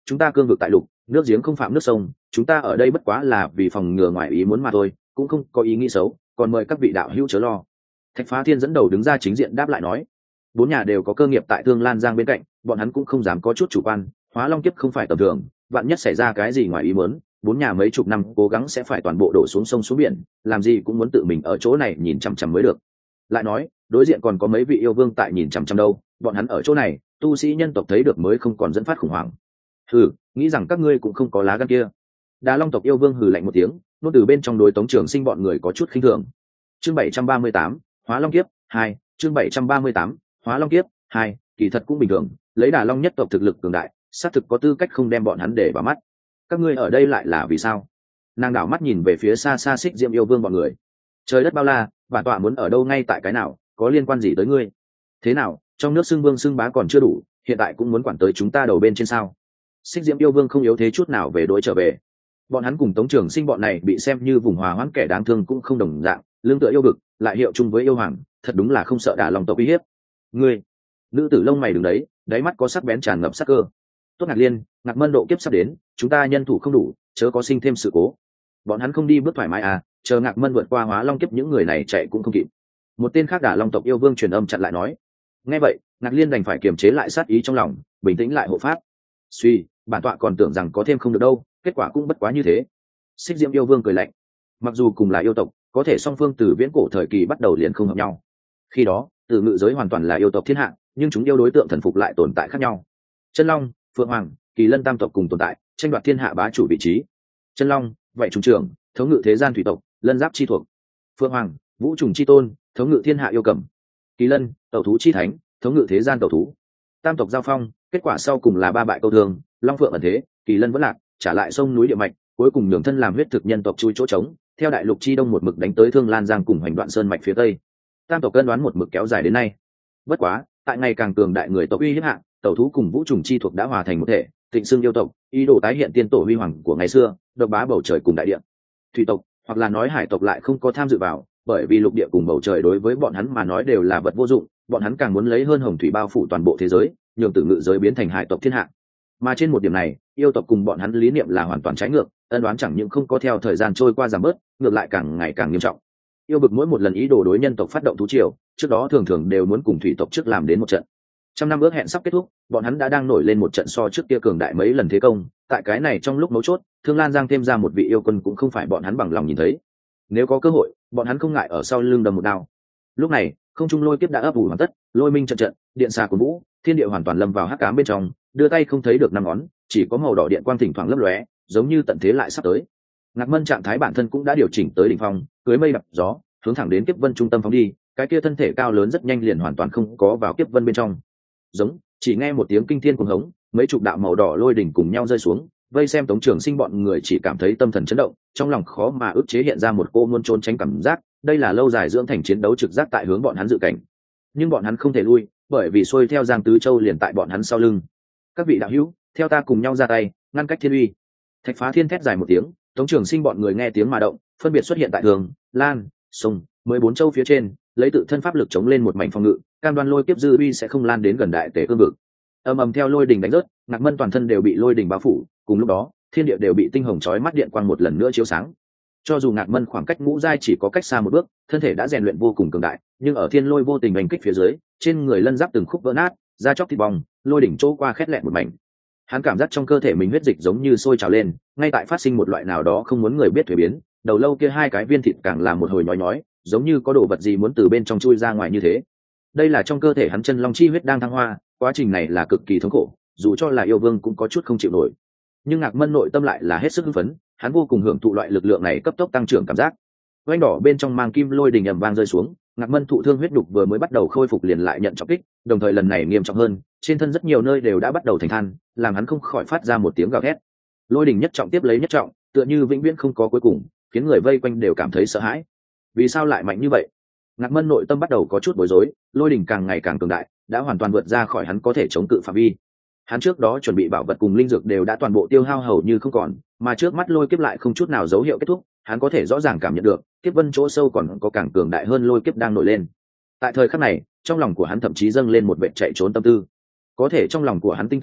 chúng ta cương vực tại lục, nước giếng không phạm nước sông, chúng ta ở đây bất quá là vì phòng ngừa ngoại ý muốn mà thôi, cũng không có ý nghĩ xấu, còn mời các vị đạo hữu chớ lo. Thạch Phá Thiên dẫn đầu đứng ra chính diện đáp lại nói, bốn nhà đều có cơ nghiệp tại Thương Lan Giang bên cạnh, bọn hắn cũng không dám có chút chủ quan, Hóa Long kiếp không phải tầm thường, vạn nhất xảy ra cái gì ngoài ý muốn, bốn nhà mấy chục năm cố gắng sẽ phải toàn bộ đổ xuống sông xuống biển, làm gì cũng muốn tự mình ở chỗ này nhìn chằm chằm mới được. Lại nói, đối diện còn có mấy vị yêu vương tại nhìn chằm chằm đâu, bọn hắn ở chỗ này, tu sĩ nhân tộc thấy được mới không còn dẫn phát khủng hoảng. Hừ, nghĩ rằng các ngươi cũng không có lá gan kia. Đà Long tộc yêu vương hừ lạnh một tiếng, nốt từ bên trong đối Tống Trường Sinh bọn người có chút khinh thường. Chương 738, Hóa Long kiếp 2, chương 738, Hóa Long kiếp 2, kỳ thật cũng bình thường, lấy Đà Long nhất tộc thực lực cường đại, xác thực có tư cách không đem bọn hắn để vào mắt. Các ngươi ở đây lại là vì sao? Nàng đảo mắt nhìn về phía xa xa Xích Diệm yêu vương bọn người. Trời đất bao la, bản tọa muốn ở đâu ngay tại cái nào, có liên quan gì tới ngươi? Thế nào, trong nước xưng vương xưng bá còn chưa đủ, hiện tại cũng muốn quản tới chúng ta đầu bên trên sao? Xích Diệm yêu vương không yếu thế chút nào về đối trở về. Bọn hắn cùng Tống Trường Sinh bọn này bị xem như vùng hòa hoãn kẻ đáng thương cũng không đồng dạng, lương tựa yêu vực, lại hiệu chung với yêu hoàng, thật đúng là không sợ Đả Long tộc uy hiếp. Ngươi, nữ tử lông mày đứng đấy, đáy mắt có sắc bén tràn ngập sắc cơ. Tốt Ngạc Liên, Ngạc Mân độ kiếp sắp đến, chúng ta nhân thủ không đủ, chớ có sinh thêm sự cố. Bọn hắn không đi bước thoải mái à, chờ Ngạc Mân vượt qua Hóa Long kiếp những người này chạy cũng không kịp. Một tên khác Đả Long tộc yêu vương truyền âm chặn lại nói. Nghe vậy, Ngạc Liên đành phải kiềm chế lại sát ý trong lòng, bình tĩnh lại hộ pháp. Suy, bản tọa còn tưởng rằng có thêm không được đâu, kết quả cũng bất quá như thế. Xích Diệm yêu vương cười lạnh. Mặc dù cùng là yêu tộc, có thể song phương từ viễn cổ thời kỳ bắt đầu liền không hợp nhau. Khi đó, từ ngự giới hoàn toàn là yêu tộc thiên hạ, nhưng chúng yêu đối tượng thần phục lại tồn tại khác nhau. Chân Long, Phượng Hoàng, Kỳ Lân tam tộc cùng tồn tại, tranh đoạt thiên hạ bá chủ vị trí. Chân Long, vậy trùng trưởng, thống ngự thế gian thủy tộc, Lân giáp chi thuộc. Phượng Hoàng, vũ trùng chi tôn, thống ngự thiên hạ yêu cầm. Kỳ Lân, tẩu thú chi thánh, thống ngự thế gian tẩu thú. Tam tộc giao phong, kết quả sau cùng là ba bại câu thương, Long Phượng ẩn thế, Kỳ Lân vẫn lạc, trả lại sông núi địa mạch, cuối cùng nhường thân làm huyết thực nhân tộc chui chỗ trống, theo đại lục chi đông một mực đánh tới Thương Lan Giang cùng Hoành Đoạn Sơn mạch phía tây. Tam tộc cân đoán một mực kéo dài đến nay. Bất quá, tại ngày càng cường đại người tộc uy hiếp hạ, tẩu thú cùng vũ trùng chi thuộc đã hòa thành một thể, thịnh xưng yêu tộc, ý đồ tái hiện tiên tổ huy hoàng của ngày xưa, độc bá bầu trời cùng đại địa. Thủy tộc, hoặc là nói hải tộc lại không có tham dự vào, bởi vì lục địa cùng bầu trời đối với bọn hắn mà nói đều là vật vô dụng, bọn hắn càng muốn lấy hơn hồng thủy bao phủ toàn bộ thế giới, nhường tử ngự giới biến thành hải tộc thiên hạ. Mà trên một điểm này, yêu tộc cùng bọn hắn lý niệm là hoàn toàn trái ngược, ân đoán chẳng những không có theo thời gian trôi qua giảm bớt, ngược lại càng ngày càng nghiêm trọng. Yêu bực mỗi một lần ý đồ đối nhân tộc phát động thú triều, trước đó thường thường đều muốn cùng thủy tộc trước làm đến một trận. Trăm năm ước hẹn sắp kết thúc, bọn hắn đã đang nổi lên một trận so trước kia cường đại mấy lần thế công. Tại cái này trong lúc mấu chốt, Thương Lan Giang thêm ra một vị yêu quân cũng không phải bọn hắn bằng lòng nhìn thấy. Nếu có cơ hội, bọn hắn không ngại ở sau lưng đâm một đao. Lúc này, không trung lôi kiếp đã ấp ủ hoàn tất, lôi minh trận trận, điện xà của vũ, thiên địa hoàn toàn lâm vào hắc ám bên trong, đưa tay không thấy được năm ngón, chỉ có màu đỏ điện quang thỉnh thoảng lấp lóe, giống như tận thế lại sắp tới. Ngạc Mân trạng thái bản thân cũng đã điều chỉnh tới đỉnh phong, cưới mây đập gió, hướng thẳng đến kiếp vân trung tâm phóng đi. Cái kia thân thể cao lớn rất nhanh liền hoàn toàn không có vào kiếp vân bên trong. Giống, chỉ nghe một tiếng kinh thiên cuồng hống, mấy chục đạo màu đỏ lôi đỉnh cùng nhau rơi xuống, vây xem Tống Trường Sinh bọn người chỉ cảm thấy tâm thần chấn động, trong lòng khó mà ức chế hiện ra một cô muốn trốn tránh cảm giác. Đây là lâu dài dưỡng thành chiến đấu trực giác tại hướng bọn hắn dự cảnh, nhưng bọn hắn không thể lui, bởi vì xuôi theo Giang Tứ Châu liền tại bọn hắn sau lưng. Các vị đạo hữu, theo ta cùng nhau ra tay, ngăn cách thiên uy. Thạch Phá Thiên thét dài một tiếng, Tống Trường Sinh bọn người nghe tiếng mà động, phân biệt xuất hiện tại Thường, Lan, Sông, 14 châu phía trên, lấy tự thân pháp lực chống lên một mảnh phòng ngự, cam đoan lôi kiếp dư uy sẽ không lan đến gần đại tế cương vực. Ầm ầm theo lôi đỉnh đánh rớt, Ngạc Mân toàn thân đều bị lôi đỉnh bao phủ, cùng lúc đó, thiên địa đều bị tinh hồng chói mắt điện quang một lần nữa chiếu sáng. Cho dù Ngạc Mân khoảng cách ngũ giai chỉ có cách xa một bước, thân thể đã rèn luyện vô cùng cường đại, nhưng ở thiên lôi vô tình đánh kích phía dưới, trên người lân giáp từng khúc vỡ nát, da chóc thịt bong, lôi đỉnh chỗ qua khét lẹn một mảnh. Hắn cảm giác trong cơ thể mình huyết dịch giống như sôi trào lên, ngay tại phát sinh một loại nào đó không muốn người biết thuế biến, đầu lâu kia hai cái viên thịt càng là một hồi nhói nhói, giống như có đồ vật gì muốn từ bên trong chui ra ngoài như thế. Đây là trong cơ thể hắn chân long chi huyết đang thăng hoa, quá trình này là cực kỳ thống khổ, dù cho là yêu vương cũng có chút không chịu nổi. Nhưng Ngạc Mân nội tâm lại là hết sức hưng phấn, hắn vô cùng hưởng thụ loại lực lượng này cấp tốc tăng trưởng cảm giác. Oanh đỏ bên trong mang kim lôi đình ầm vang rơi xuống, Ngạc Mân thụ thương huyết đục vừa mới bắt đầu khôi phục liền lại nhận trọng kích, đồng thời lần này nghiêm trọng hơn, trên thân rất nhiều nơi đều đã bắt đầu thành than, làm hắn không khỏi phát ra một tiếng gào thét. Lôi đình nhất trọng tiếp lấy nhất trọng, tựa như vĩnh viễn không có cuối cùng, khiến người vây quanh đều cảm thấy sợ hãi. Vì sao lại mạnh như vậy? Ngạc Mân nội tâm bắt đầu có chút bối rối, lôi đình càng ngày càng cường đại, đã hoàn toàn vượt ra khỏi hắn có thể chống cự phạm vi. Hắn trước đó chuẩn bị bảo vật cùng linh dược đều đã toàn bộ tiêu hao hầu như không còn, mà trước mắt lôi kiếp lại không chút nào dấu hiệu kết thúc, hắn có thể rõ ràng cảm nhận được, kiếp vân chỗ sâu còn có càng cường đại hơn lôi kiếp đang nổi lên. Tại thời khắc này, trong lòng của hắn thậm chí dâng lên một vệt chạy trốn tâm tư. Có thể trong lòng của hắn tin tưởng,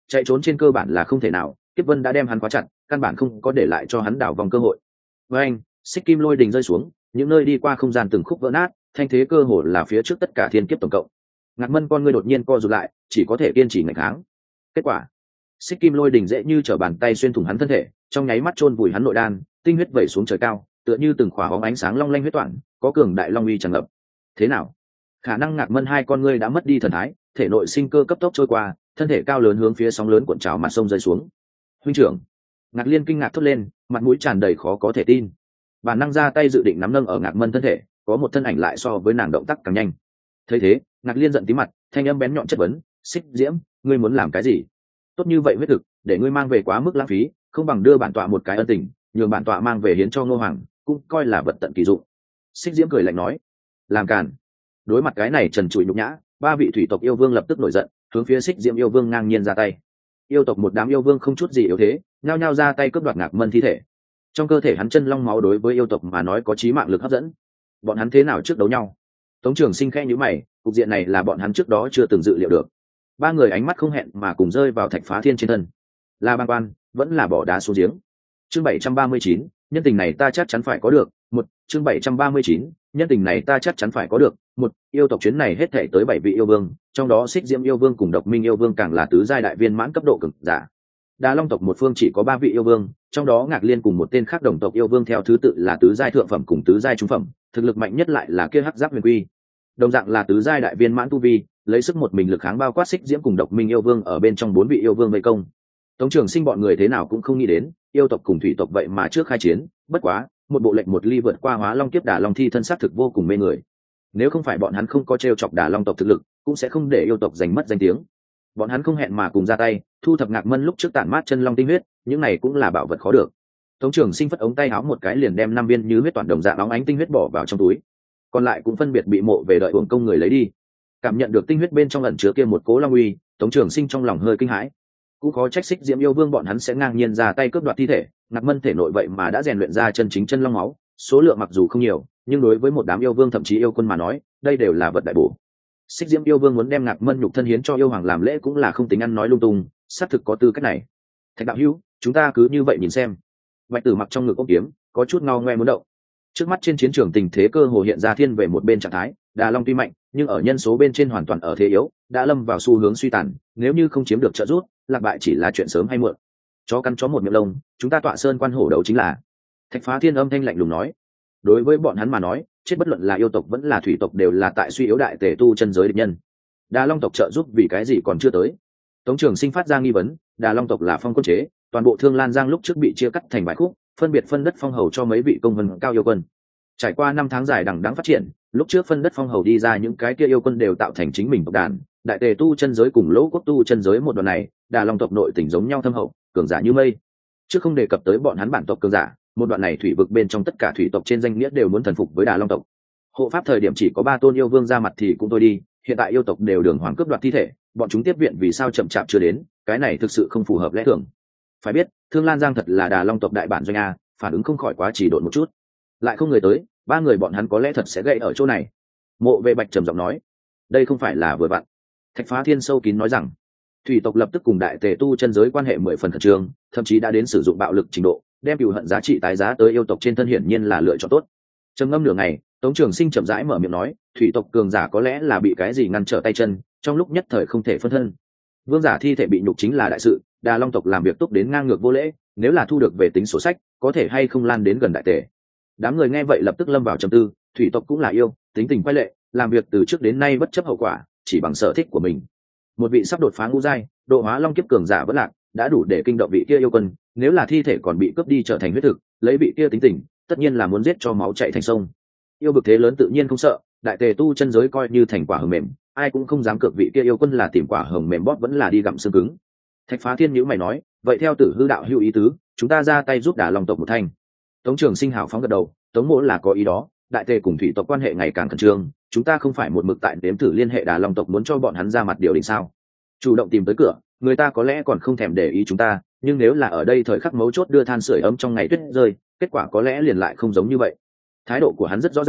chạy trốn trên cơ bản là không thể nào, kiếp vân đã đem hắn khóa chặt, căn bản không có để lại cho hắn đảo vòng cơ hội. Với anh, xích kim lôi đình rơi xuống, những nơi đi qua không gian từng khúc vỡ nát, thanh thế cơ hồ là phía trước tất cả thiên kiếp tổng cộng. Ngạc Mân con ngươi đột nhiên co rụt lại, chỉ có thể kiên trì nghịch kháng. Kết quả, xích kim lôi đình dễ như trở bàn tay xuyên thủng hắn thân thể, trong nháy mắt chôn vùi hắn nội đan, tinh huyết vẩy xuống trời cao, tựa như từng khỏa bóng ánh sáng long lanh huyết toản, có cường đại long uy tràn ngập. Thế nào? Khả năng Ngạc Mân hai con ngươi đã mất đi thần thái, thể nội sinh cơ cấp tốc trôi qua, thân thể cao lớn hướng phía sóng lớn cuộn trào mặt sông rơi xuống. Huynh trưởng! Ngạc Liên kinh ngạc thốt lên, mặt mũi tràn đầy khó có thể tin. Bản năng ra tay dự định nắm nâng ở Ngạc Mân thân thể, có một thân ảnh lại so với nàng động tác càng nhanh. Thấy thế, Ngạc Liên giận tí mặt, thanh âm bén nhọn chất vấn, "Xích Diễm, ngươi muốn làm cái gì? Tốt như vậy huyết thực, để ngươi mang về quá mức lãng phí, không bằng đưa bản tọa một cái ân tình, nhường bản tọa mang về hiến cho Ngô Hoàng, cũng coi là vật tận kỳ dụng." Xích Diễm cười lạnh nói, "Làm càn." Đối mặt cái này trần trụi nhục nhã, ba vị thủy tộc yêu vương lập tức nổi giận, hướng phía Xích Diễm yêu vương ngang nhiên ra tay. Yêu tộc một đám yêu vương không chút gì yếu thế, nhao nhao ra tay cướp đoạt Ngạc Mân thi thể. Trong cơ thể hắn chân long máu đối với yêu tộc mà nói có chí mạng lực hấp dẫn. Bọn hắn thế nào trước đấu nhau? Tống Trường Sinh khẽ nhíu mày, cục diện này là bọn hắn trước đó chưa từng dự liệu được. Ba người ánh mắt không hẹn mà cùng rơi vào Thạch Phá Thiên trên thân. Là bàng quan, vẫn là bỏ đá xuống giếng. Chương 739, nhân tình này ta chắc chắn phải có được. Chương 739, nhân tình này ta chắc chắn phải có được. Yêu tộc chuyến này hết thảy tới 7 vị yêu vương, trong đó Xích Diễm yêu vương cùng Độc Minh yêu vương càng là tứ giai đại viên mãn cấp độ cực giả. Đà Long tộc một phương chỉ có 3 vị yêu vương, trong đó Ngạc Liên cùng một tên khác đồng tộc yêu vương theo thứ tự là tứ giai thượng phẩm cùng tứ giai trung phẩm, thực lực mạnh nhất lại là kia Hắc Giáp Huyền Quy. Đồng dạng là tứ giai đại viên mãn tu vi, lấy sức một mình lực kháng bao quát Xích Diễm cùng Độc Minh yêu vương ở bên trong 4 vị yêu vương vây công. Tống Trường Sinh bọn người thế nào cũng không nghĩ đến, yêu tộc cùng thủy tộc vậy mà trước khai chiến, bất quá, một bộ lệnh một ly vượt qua Hóa Long kiếp Đà Long thi thân sắc thực vô cùng mê người. Nếu không phải bọn hắn không có trêu chọc Đà Long tộc thực lực, cũng sẽ không để yêu tộc giành mất danh tiếng. Bọn hắn không hẹn mà cùng ra tay, thu thập Ngạc Mân lúc trước tản mát chân long tinh huyết, những này cũng là bảo vật khó được. Tống Trường Sinh phất ống tay áo một cái liền đem 5 viên như huyết toàn đồng dạng óng ánh tinh huyết bỏ vào trong túi, còn lại cũng phân biệt bị mộ về đợi uổng công người lấy đi. Cảm nhận được tinh huyết bên trong ẩn chứa kia một cố long uy, Tống Trường Sinh trong lòng hơi kinh hãi. Cũng có trách Xích Diễm yêu vương bọn hắn sẽ ngang nhiên ra tay cướp đoạt thi thể, Ngạc Mân thể nội vậy mà đã rèn luyện ra chân chính chân long máu, số lượng mặc dù không nhiều, nhưng đối với một đám yêu vương thậm chí yêu quân mà nói, đây đều là vật đại bổ. Xích Diễm yêu vương muốn đem Ngạc Mân nhục thân hiến cho yêu hoàng làm lễ cũng là không tính ăn nói lung tung, xác thực có tư cách này. Thạch đạo hữu, chúng ta cứ như vậy nhìn xem. Bạch Tử mặc trong ngực ôm kiếm, có chút ngao ngoe muốn động. Trước mắt trên chiến trường tình thế cơ hồ hiện ra thiên về một bên trạng thái, Đà Long tuy mạnh, nhưng ở nhân số bên trên hoàn toàn ở thế yếu, đã lâm vào xu hướng suy tàn, nếu như không chiếm được trợ giúp, lạc bại chỉ là chuyện sớm hay muộn. Chó cắn chó một miệng lông, chúng ta tọa sơn quan hổ đấu chính là. Thạch Phá Thiên âm thanh lạnh lùng nói. Đối với bọn hắn mà nói, chết bất luận là yêu tộc vẫn là thủy tộc đều là tại suy yếu đại tề tu chân giới địch nhân. Đà Long tộc trợ giúp vì cái gì còn chưa tới? Tống Trường Sinh phát ra nghi vấn, Đà Long tộc là phong quân chế, toàn bộ Thương Lan Giang lúc trước bị chia cắt thành vài khúc, phân biệt phân đất phong hầu cho mấy vị công vân cao yêu quân. Trải qua 5 tháng dài đằng đẵng phát triển, lúc trước phân đất phong hầu đi ra những cái kia yêu quân đều tạo thành chính mình tộc đàn, đại tề tu chân giới cùng Lỗ quốc tu chân giới một đoạn này, Đà Long tộc nội tình giống nhau thâm hậu, cường giả như mây. Trước không đề cập tới bọn hắn bản tộc cường giả, một đoạn này thủy vực bên trong tất cả thủy tộc trên danh nghĩa đều muốn thần phục với Đà Long tộc. Hộ pháp thời điểm chỉ có 3 tôn yêu vương ra mặt thì cũng thôi đi, hiện tại yêu tộc đều đường hoàng cướp đoạt thi thể, bọn chúng tiếp viện vì sao chậm chạp chưa đến, cái này thực sự không phù hợp lẽ thường. Phải biết, Thương Lan Giang thật là Đà Long tộc đại bản doanh a, phản ứng không khỏi quá chỉ độn một chút. Lại không người tới, 3 người bọn hắn có lẽ thật sẽ gãy ở chỗ này. Mộ Vệ Bạch trầm giọng nói, đây không phải là vừa vặn. Thạch Phá Thiên sâu kín nói rằng, thủy tộc lập tức cùng đại tề tu chân giới quan hệ 10 phần khẩn trương, thậm chí đã đến sử dụng bạo lực trình độ, đem cừu hận giá trị tái giá tới yêu tộc trên thân, hiển nhiên là lựa chọn tốt. Trầm ngâm nửa ngày, Tống Trường Sinh chậm rãi mở miệng nói, thủy tộc cường giả có lẽ là bị cái gì ngăn trở tay chân, trong lúc nhất thời không thể phân thân. Vương giả thi thể bị nhục chính là đại sự, Đà Long tộc làm việc túc đến ngang ngược vô lễ, nếu là thu được về tính sổ sách, có thể hay không lan đến gần đại tề. Đám người nghe vậy lập tức lâm vào trầm tư, thủy tộc cũng là yêu, tính tình quay lệ, làm việc từ trước đến nay bất chấp hậu quả, chỉ bằng sở thích của mình. Một vị sắp đột phá ngũ giai, độ hóa long kiếp cường giả vẫn lạc, đã đủ để kinh động vị kia yêu quân, nếu là thi thể còn bị cướp đi trở thành huyết thực, lấy vị kia tính tình, tất nhiên là muốn giết cho máu chảy thành sông. Yêu vực thế lớn tự nhiên không sợ, đại tề tu chân giới coi như thành quả hồng mềm, ai cũng không dám cược vị kia yêu quân là tìm quả hồng mềm bóp vẫn là đi gặm xương cứng. Thạch Phá Thiên nhíu mày nói, vậy theo Tử Hư đạo hữu ý tứ, chúng ta ra tay giúp Đà Long tộc một thanh. Tống Trường Sinh hào phóng gật đầu, Tống mỗ là có ý đó, đại tề cùng thủy tộc quan hệ ngày càng khẩn trương, chúng ta không phải một mực tại đếm thử liên hệ Đà Long tộc muốn cho bọn hắn ra mặt điều đình sao? Chủ động tìm tới cửa, người ta có lẽ còn không thèm để ý chúng ta, nhưng nếu là ở đây thời khắc mấu chốt đưa than sưởi ấm trong ngày tuyết rơi, kết quả có lẽ liền lại không giống như vậy. Thái độ của hắn rất rõ ràng,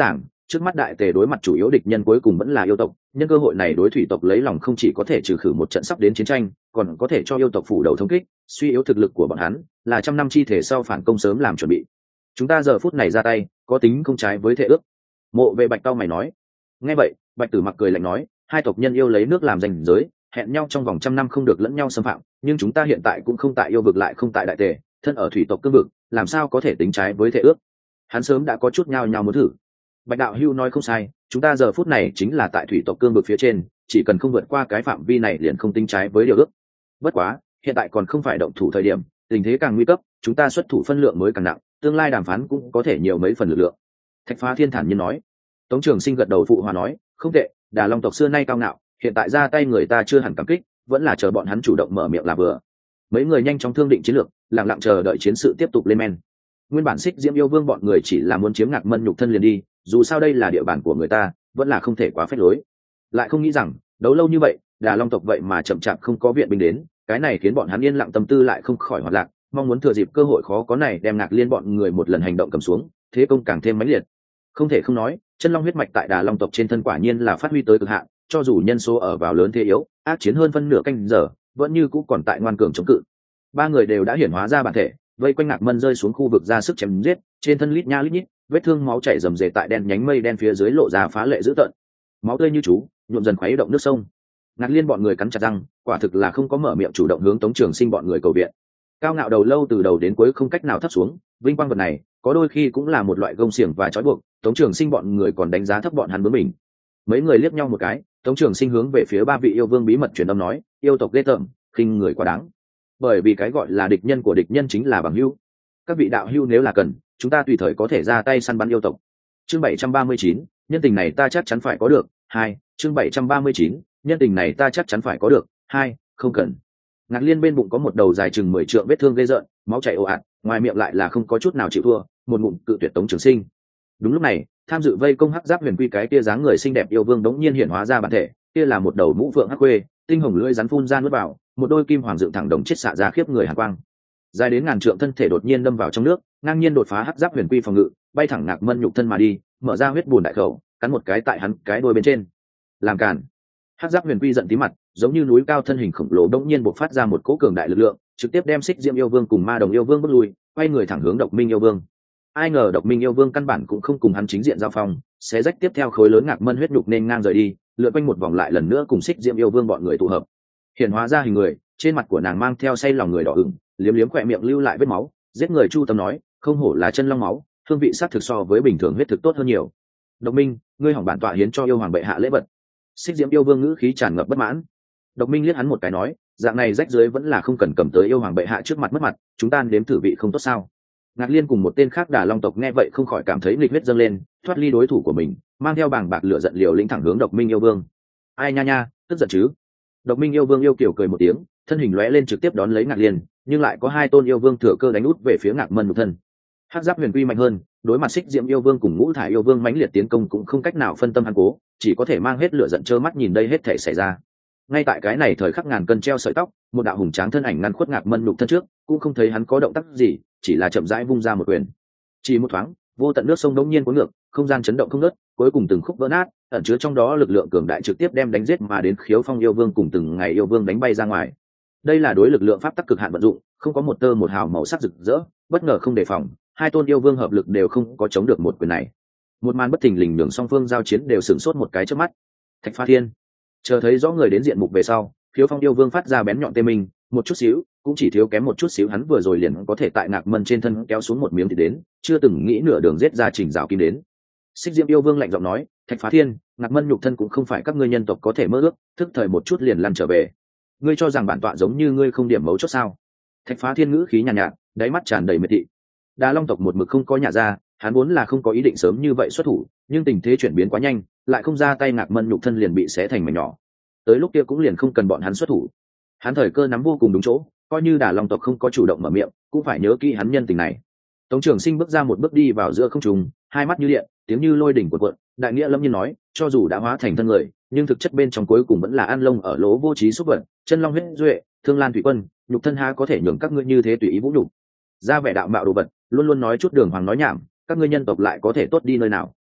trước mắt đại tề đối mặt chủ yếu địch nhân cuối cùng vẫn là yêu tộc, nhân cơ hội này đối thủy tộc lấy lòng không chỉ có thể trừ khử một trận sắp đến chiến tranh, còn có thể cho yêu tộc phủ đầu thống kích, suy yếu thực lực của bọn hắn, là trăm năm chi thể sau phản công sớm làm chuẩn bị. Chúng ta giờ phút này ra tay, có tính không trái với thệ ước. Mộ Về Bạch cao mày nói. Nghe vậy, Bạch Tử Mặc cười lạnh nói, hai tộc nhân yêu lấy nước làm ranh giới, hẹn nhau trong vòng trăm năm không được lẫn nhau xâm phạm, nhưng chúng ta hiện tại cũng không tại yêu vực lại không tại đại tề, thân ở thủy tộc cương vực, làm sao có thể tính trái với thệ ước. Hắn sớm đã có chút nhao nhao muốn thử. Bạch đạo hưu nói không sai, chúng ta giờ phút này chính là tại thủy tộc cương vực phía trên, chỉ cần không vượt qua cái phạm vi này liền không tính trái với điều ước. Bất quá, hiện tại còn không phải động thủ thời điểm, tình thế càng nguy cấp, chúng ta xuất thủ phân lượng mới càng nặng, tương lai đàm phán cũng có thể nhiều mấy phần lực lượng. Thạch Phá Thiên thản nhiên nói. Tống Trường Sinh gật đầu phụ hòa nói, không tệ, Đà Long tộc xưa nay cao ngạo, hiện tại ra tay người ta chưa hẳn cảm kích, vẫn là chờ bọn hắn chủ động mở miệng là vừa. Mấy người nhanh chóng thương định chiến lược, lặng lặng chờ đợi chiến sự tiếp tục lên men. Nguyên bản Xích Diễm yêu vương bọn người chỉ là muốn chiếm Ngạc Mân nhục thân liền đi, dù sao đây là địa bàn của người ta, vẫn là không thể quá phép lối. Lại không nghĩ rằng, đấu lâu như vậy, Đà Long tộc vậy mà chậm chạp không có viện binh đến, cái này khiến bọn hắn yên lặng tâm tư lại không khỏi hoạt lạc, mong muốn thừa dịp cơ hội khó có này đem Ngạc Liên bọn người một lần hành động cầm xuống, thế công càng thêm mãnh liệt. Không thể không nói, chân long huyết mạch tại Đà Long tộc trên thân quả nhiên là phát huy tới cực hạn, cho dù nhân số ở vào lớn thế yếu, ác chiến hơn phân nửa canh giờ, vẫn như cũ còn tại ngoan cường chống cự. Ba người đều đã hiển hóa ra bản thể, vây quanh Ngạc Mân rơi xuống khu vực ra sức chém giết, trên thân lít nha lít nhít, vết thương máu chảy rầm rề tại đen nhánh mây đen phía dưới lộ ra phá lệ dữ tợn. Máu tươi như chú, nhuộm dần khuấy động nước sông. Ngạc Liên bọn người cắn chặt răng, quả thực là không có mở miệng chủ động hướng Tống Trường Sinh bọn người cầu viện. Cao ngạo đầu lâu từ đầu đến cuối không cách nào thấp xuống, vinh quang vật này, có đôi khi cũng là một loại gông xiềng và trói buộc, Tống Trường Sinh bọn người còn đánh giá thấp bọn hắn bướng mình. Mấy người liếc nhau một cái, Tống Trường Sinh hướng về phía ba vị yêu vương bí mật truyền âm nói, yêu tộc ghê tởm, khinh người quá đáng. Bởi vì cái gọi là địch nhân của địch nhân chính là bằng hữu. Các vị đạo hữu nếu là cần, chúng ta tùy thời có thể ra tay săn bắn yêu tộc. Chương 739, nhân tình này ta chắc chắn phải có được. 2, chương 739, nhân tình này ta chắc chắn phải có được. 2, không cần. Ngạc Liên bên bụng có một đầu dài chừng 10 trượng vết thương ghê rợn, máu chảy ồ ạt, ngoài miệng lại là không có chút nào chịu thua, một ngụm cự tuyệt Tống Trường Sinh. Đúng lúc này, tham dự vây công Hắc Giáp Huyền Quy cái kia dáng người xinh đẹp yêu vương đống nhiên hiện hóa ra bản thể, kia là một đầu mũ phượng hắc khuê, tinh hồng lưỡi rắn phun ra nuốt vào, một đôi kim hoàng dựng thẳng đồng chết xạ ra khiếp người hàn quang. Dài đến ngàn trượng thân thể đột nhiên đâm vào trong nước, ngang nhiên đột phá Hắc Giáp Huyền Quy phòng ngự, bay thẳng Ngạc Mân nhục thân mà đi, mở ra huyết bùn đại khẩu, cắn một cái tại hắn cái đuôi bên trên. Làm cản. Hắc Giáp Huyền Quy giận tí mặt, giống như núi cao thân hình khổng lồ đống nhiên bộc phát ra một cỗ cường đại lực lượng, trực tiếp đem Xích Diễm yêu vương cùng Ma Đồng yêu vương bước lui, quay người thẳng hướng Độc Minh yêu vương. Ai ngờ Độc Minh yêu vương căn bản cũng không cùng hắn chính diện giao phong, xé rách tiếp theo khối lớn Ngạc Mân huyết nhục nên ngang rời đi, lượn quanh một vòng lại lần nữa cùng Xích Diễm yêu vương bọn người tụ hợp. Hiện hóa ra hình người, trên mặt của nàng mang theo say lòng người đỏ ửng, liếm liếm khỏe miệng lưu lại vết máu, giết người chu tâm nói, không hổ là chân long máu, hương vị sát thực so với bình thường huyết thực tốt hơn nhiều. Độc Minh, ngươi hỏng bản tọa hiến cho yêu hoàng bệ hạ lễ vật. Xích Diễm yêu vương ngữ khí tràn ngập bất mãn. Độc Minh liếc hắn một cái nói, dạng này rách dưới vẫn là không cần cầm tới yêu hoàng bệ hạ trước mặt mất mặt, chúng ta nếm thử vị không tốt sao? Ngạc Liên cùng một tên khác Đà Long tộc nghe vậy không khỏi cảm thấy nghịch huyết dâng lên, thoát ly đối thủ của mình, mang theo bàng bạc lửa giận liều lĩnh thẳng hướng Độc Minh yêu vương. Ai nha nha, tức giận chứ? Độc Minh yêu vương yêu kiều cười một tiếng, thân hình lóe lên trực tiếp đón lấy Ngạc Liên, nhưng lại có hai tôn yêu vương thừa cơ đánh út về phía Ngạc Mân nhục thân. Hắc Giáp Huyền Quy mạnh hơn, đối mặt Xích Diễm yêu vương cùng Ngũ Thải yêu vương mãnh liệt tiến công cũng không cách nào phân tâm hắn cố, chỉ có thể mang hết lửa giận trơ mắt nhìn đây hết thể xảy ra. Ngay tại cái này thời khắc ngàn cân treo sợi tóc, một đạo hùng tráng thân ảnh ngăn khuất Ngạc Mân nhục thân trước, cũng không thấy hắn có động tác gì, chỉ là chậm rãi vung ra một quyền. Chỉ một thoáng, vô tận nước sông đống nhiên cuốn ngược, không gian chấn động không ngớt, cuối cùng từng khúc vỡ nát, ẩn chứa trong đó lực lượng cường đại trực tiếp đem đánh giết mà đến Khiếu Phong yêu vương cùng từng ngày yêu vương đánh bay ra ngoài. Đây là đối lực lượng pháp tắc cực hạn vận dụng, không có một tơ một hào màu sắc rực rỡ, bất ngờ không đề phòng, hai tôn yêu vương hợp lực đều không có chống được một quyền này. Một màn bất thình lình nhường song phương giao chiến đều sửng sốt một cái trước mắt. Thạch Phá Thiên chờ thấy rõ người đến diện mục về sau, Khiếu Phong yêu vương phát ra bén nhọn tê mình, một chút xíu, cũng chỉ thiếu kém một chút xíu hắn vừa rồi liền có thể tại Ngạc Mân trên thân kéo xuống một miếng thịt đến, chưa từng nghĩ nửa đường giết ra Trình Rào Kim đến. Xích Diễm yêu vương lạnh giọng nói, Thạch Phá Thiên, Ngạc Mân nhục thân cũng không phải các ngươi nhân tộc có thể mơ ước, thức thời một chút liền lăn trở về. Ngươi cho rằng bản tọa giống như ngươi không điểm mấu chốt sao? Thạch Phá Thiên ngữ khí nhàn nhạt, đáy mắt tràn đầy miệt thị. Đà Long tộc một mực không có nhả ra, hắn vốn là không có ý định sớm như vậy xuất thủ, nhưng tình thế chuyển biến quá nhanh, lại không ra tay Ngạc Mân nhục thân liền bị xé thành mảnh nhỏ. Tới lúc kia cũng liền không cần bọn hắn xuất thủ. Hắn thời cơ nắm vô cùng đúng chỗ, coi như Đà Long tộc không có chủ động mở miệng, cũng phải nhớ kỹ hắn nhân tình này. Tống Trường Sinh bước ra một bước đi vào giữa không trung, hai mắt như điện, tiếng như lôi đỉnh cuộn cuộn, đại nghĩa lâm nhiên nói, cho dù đã hóa thành thân người, nhưng thực chất bên trong cuối cùng vẫn là ăn lông ở lỗ vô trí xúc vật, chân long huyết duệ, thương lan thủy quân, nhục thân há có thể nhường các ngươi như thế tùy ý vũ nhục. Ra vẻ đạo mạo đồ vật, luôn luôn nói chút đường hoàng nói nhảm, các ngươi nhân tộc lại có thể tốt đi nơi nào?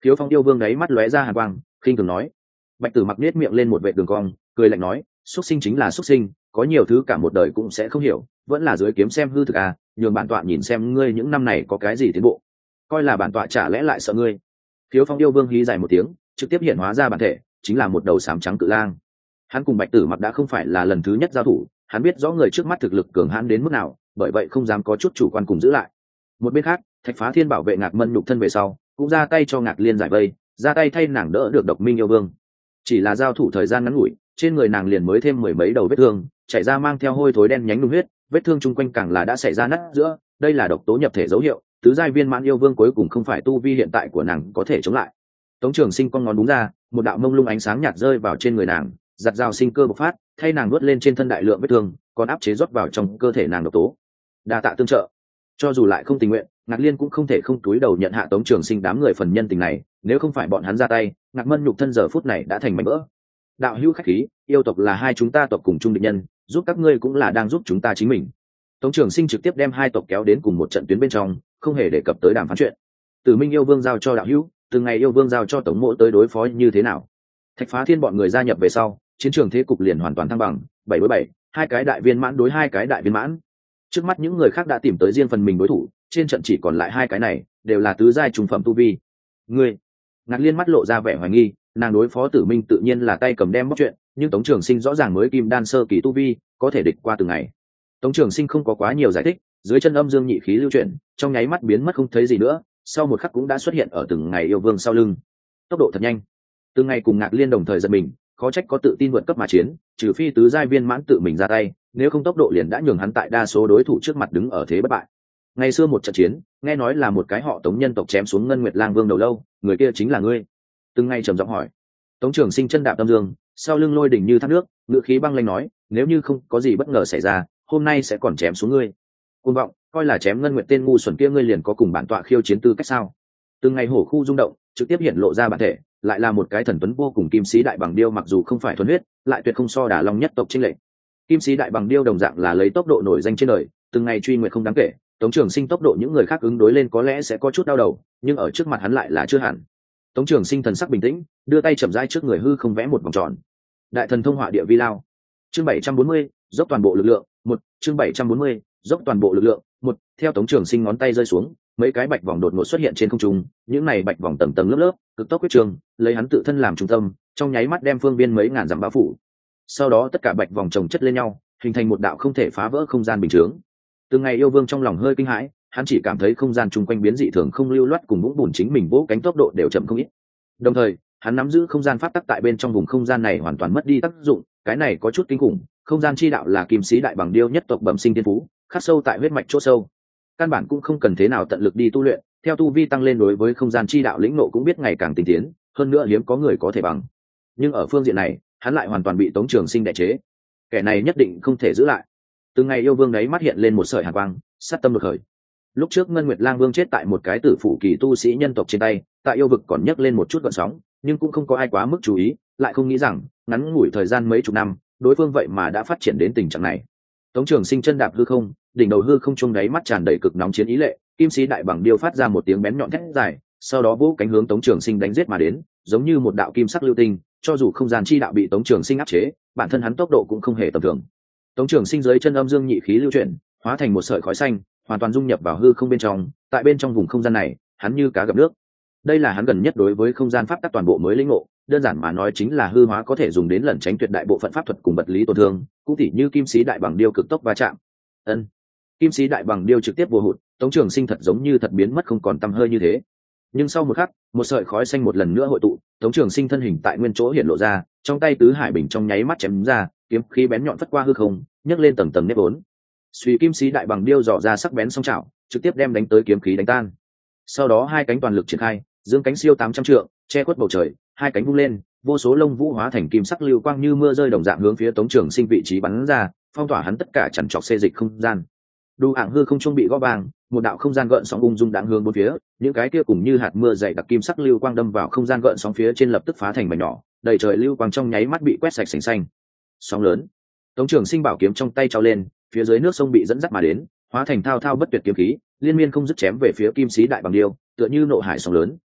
Khiếu Phong yêu vương đấy mắt lóe ra hàn quang, khinh thường nói. Bạch Tử Mặc nết miệng lên một vệt đường cong, cười lạnh nói, xuất sinh chính là xuất sinh, có nhiều thứ cả một đời cũng sẽ không hiểu, vẫn là dưới kiếm xem hư thực à, nhường bản tọa nhìn xem ngươi những năm này có cái gì tiến bộ, coi là bản tọa chả lẽ lại sợ ngươi. Khiếu Phong yêu vương hí dài một tiếng, trực tiếp hiện hóa ra bản thể, chính là một đầu xám trắng cự lang. Hắn cùng Bạch Tử Mặc đã không phải là lần thứ nhất giao thủ, hắn biết rõ người trước mắt thực lực cường hãn đến mức nào, bởi vậy không dám có chút chủ quan cùng giữ lại. Một bên khác, Thạch Phá Thiên bảo vệ Ngạc Mân nhục thân về sau, cũng ra tay cho Ngạc Liên giải vây, ra tay thay nàng đỡ được Độc Minh yêu vương. Chỉ là giao thủ thời gian ngắn ngủi, trên người nàng liền mới thêm mười mấy đầu vết thương, chảy ra mang theo hôi thối đen nhánh nung huyết, vết thương chung quanh càng là đã xảy ra nát giữa, đây là độc tố nhập thể dấu hiệu, tứ giai viên mãn yêu vương cuối cùng không phải tu vi hiện tại của nàng có thể chống lại. Tống Trường Sinh con ngón đúng ra, một đạo mông lung ánh sáng nhạt rơi vào trên người nàng, giật dao sinh cơ bộc phát, thay nàng nuốt lên trên thân đại lượng vết thương, còn áp chế rót vào trong cơ thể nàng độc tố. Đa tạ tương trợ. Cho dù lại không tình nguyện, Ngạc Liên cũng không thể không túi đầu nhận hạ Tống Trường Sinh đám người phần nhân tình này, nếu không phải bọn hắn ra tay, Ngạc Mân nhục thân giờ phút này đã thành mảnh vỡ. Đạo hữu khách khí, yêu tộc là hai chúng ta tộc cùng chung địch nhân, giúp các ngươi cũng là đang giúp chúng ta chính mình. Tống Trường Sinh trực tiếp đem hai tộc kéo đến cùng một trận tuyến bên trong, không hề đề cập tới đàm phán chuyện. Tử Minh yêu vương giao cho đạo hữu, từng ngày yêu vương giao cho Tống Mộ tới đối phó như thế nào. Thạch Phá Thiên bọn người gia nhập về sau, chiến trường thế cục liền hoàn toàn thăng bằng, 7-7, hai cái đại viên mãn đối hai cái đại viên mãn. Trước mắt những người khác đã tìm tới riêng phần mình đối thủ, trên trận chỉ còn lại hai cái này, đều là tứ giai trung phẩm tu vi. Ngươi, Ngạc Liên mắt lộ ra vẻ hoài nghi, nàng đối phó Tử Minh tự nhiên là tay cầm đem bóc chuyện, nhưng Tống Trường Sinh rõ ràng mới kim đan sơ kỳ tu vi, có thể địch qua từng ngày. Tống Trường Sinh không có quá nhiều giải thích, dưới chân âm dương nhị khí lưu chuyển, trong nháy mắt biến mất không thấy gì nữa, sau một khắc cũng đã xuất hiện ở từng ngày yêu vương sau lưng. Tốc độ thật nhanh, từng ngày cùng Ngạc Liên đồng thời giật mình, khó trách có tự tin vượt cấp mà chiến, trừ phi tứ giai viên mãn tự mình ra tay, nếu không tốc độ liền đã nhường hắn tại đa số đối thủ trước mặt đứng ở thế bất bại. Ngày xưa một trận chiến, nghe nói là một cái họ Tống nhân tộc chém xuống Ngân Nguyệt Lang Vương đầu lâu, người kia chính là ngươi. Từng ngày trầm giọng hỏi. Tống Trường Sinh chân đạp tâm dương, sau lưng lôi đỉnh như thác nước, ngữ khí băng lãnh nói, nếu như không có gì bất ngờ xảy ra, hôm nay sẽ còn chém xuống ngươi. Cuồng vọng, coi là chém Ngân Nguyệt tên ngu xuẩn kia ngươi liền có cùng bản tọa khiêu chiến tư cách sao? Từng ngày hổ khu rung động, trực tiếp hiện lộ ra bản thể, lại là một cái thần tuấn vô cùng kim sĩ đại bằng điêu, mặc dù không phải thuần huyết, lại tuyệt không so Đả Long nhất tộc chênh lệch. Kim sĩ đại bằng điêu đồng dạng là lấy tốc độ nổi danh trên đời, từng ngày truy nguyện không đáng kể. Tống Trường Sinh tốc độ những người khác ứng đối lên có lẽ sẽ có chút đau đầu, nhưng ở trước mặt hắn lại là chưa hẳn. Tống Trường Sinh thần sắc bình tĩnh, đưa tay chậm rãi trước người hư không vẽ một vòng tròn. Đại thần thông hỏa địa vi lao. Chương 740, dốc toàn bộ lực lượng, 1, chương 740, dốc toàn bộ lực lượng, 1, theo Tống Trường Sinh ngón tay rơi xuống, mấy cái bạch vòng đột ngột xuất hiện trên không trung, những này bạch vòng tầng tầng lớp lớp, cực tốc quyết trường, lấy hắn tự thân làm trung tâm, trong nháy mắt đem phương viên mấy ngàn dặm bao phủ. Sau đó tất cả bạch vòng chồng chất lên nhau, hình thành một đạo không thể phá vỡ không gian bình thường. Từng ngày yêu vương trong lòng hơi kinh hãi, hắn chỉ cảm thấy không gian chung quanh biến dị thường không lưu loát, cùng vũng bùn chính mình vỗ cánh tốc độ đều chậm không ít. Đồng thời, hắn nắm giữ không gian pháp tắc tại bên trong vùng không gian này hoàn toàn mất đi tác dụng, cái này có chút kinh khủng. Không gian chi đạo là kim sĩ đại bằng điêu nhất tộc bẩm sinh thiên phú, khắc sâu tại huyết mạch chỗ sâu. Căn bản cũng không cần thế nào tận lực đi tu luyện, theo tu vi tăng lên đối với không gian chi đạo lĩnh ngộ cũng biết ngày càng tinh tiến, hơn nữa hiếm có người có thể bằng. Nhưng ở phương diện này, hắn lại hoàn toàn bị Tống Trường Sinh đè chế. Kẻ này nhất định không thể giữ lại. Từng ngày yêu vương đấy mắt hiện lên một sợi hàn quang, sát tâm đột khởi. Lúc trước Ngân Nguyệt Lang Vương chết tại một cái tử phụ kỳ tu sĩ nhân tộc trên tay, tại yêu vực còn nhấc lên một chút gợn sóng, nhưng cũng không có ai quá mức chú ý, lại không nghĩ rằng ngắn ngủi thời gian mấy chục năm, đối phương vậy mà đã phát triển đến tình trạng này. Tống Trường Sinh chân đạp hư không, đỉnh đầu hư không trung đáy mắt tràn đầy cực nóng chiến ý lệ, kim sĩ đại bằng điêu phát ra một tiếng bén nhọn thét dài, sau đó vỗ cánh hướng Tống Trường Sinh đánh giết mà đến, giống như một đạo kim sắc lưu tinh, cho dù không gian chi đạo bị Tống Trường Sinh áp chế, bản thân hắn tốc độ cũng không hề tầm thường. Tống Trường Sinh dưới chân âm dương nhị khí lưu chuyển, hóa thành một sợi khói xanh, hoàn toàn dung nhập vào hư không bên trong, tại bên trong vùng không gian này, hắn như cá gặp nước. Đây là hắn gần nhất đối với không gian pháp tắc toàn bộ mới lĩnh ngộ, đơn giản mà nói chính là hư hóa có thể dùng đến lẩn tránh tuyệt đại bộ phận pháp thuật cùng vật lý tổn thương, cũng tỉ như kim sĩ đại bằng điêu cực tốc va chạm. Ân, kim sĩ đại bằng điêu trực tiếp vô hụt, Tống Trường Sinh thật giống như thật biến mất không còn tăm hơi như thế. Nhưng sau một khắc, một sợi khói xanh một lần nữa hội tụ, Tống Trường Sinh thân hình tại nguyên chỗ hiện lộ ra, trong tay tứ hải bình trong nháy mắt chém ra, kiếm khí bén nhọn phất qua hư không, nhấc lên tầng tầng nếp vốn. Suy kim sĩ đại bằng điêu dò ra sắc bén song chảo, trực tiếp đem đánh tới kiếm khí đánh tan. Sau đó hai cánh toàn lực triển khai, dương cánh siêu 800 trượng, che khuất bầu trời, hai cánh vung lên, vô số lông vũ hóa thành kim sắc lưu quang như mưa rơi đồng dạng hướng phía Tống Trường Sinh vị trí bắn ra, phong tỏa hắn tất cả chặn trọc xê dịch không gian. Đủ ảng hư không trung bị gõ vàng, một đạo không gian gợn sóng ung dung đãng hướng bốn phía, những cái kia cùng như hạt mưa dày đặc kim sắc lưu quang đâm vào không gian gợn sóng phía trên lập tức phá thành mảnh nhỏ, đầy trời lưu quang trong nháy mắt bị quét sạch sành xanh. Sóng lớn. Tống Trường Sinh bảo kiếm trong tay trao lên, phía dưới nước sông bị dẫn dắt mà đến, hóa thành thao thao bất tuyệt kiếm khí, liên miên không dứt chém về phía kim sĩ đại bằng điêu, tựa như nộ hải sóng lớn,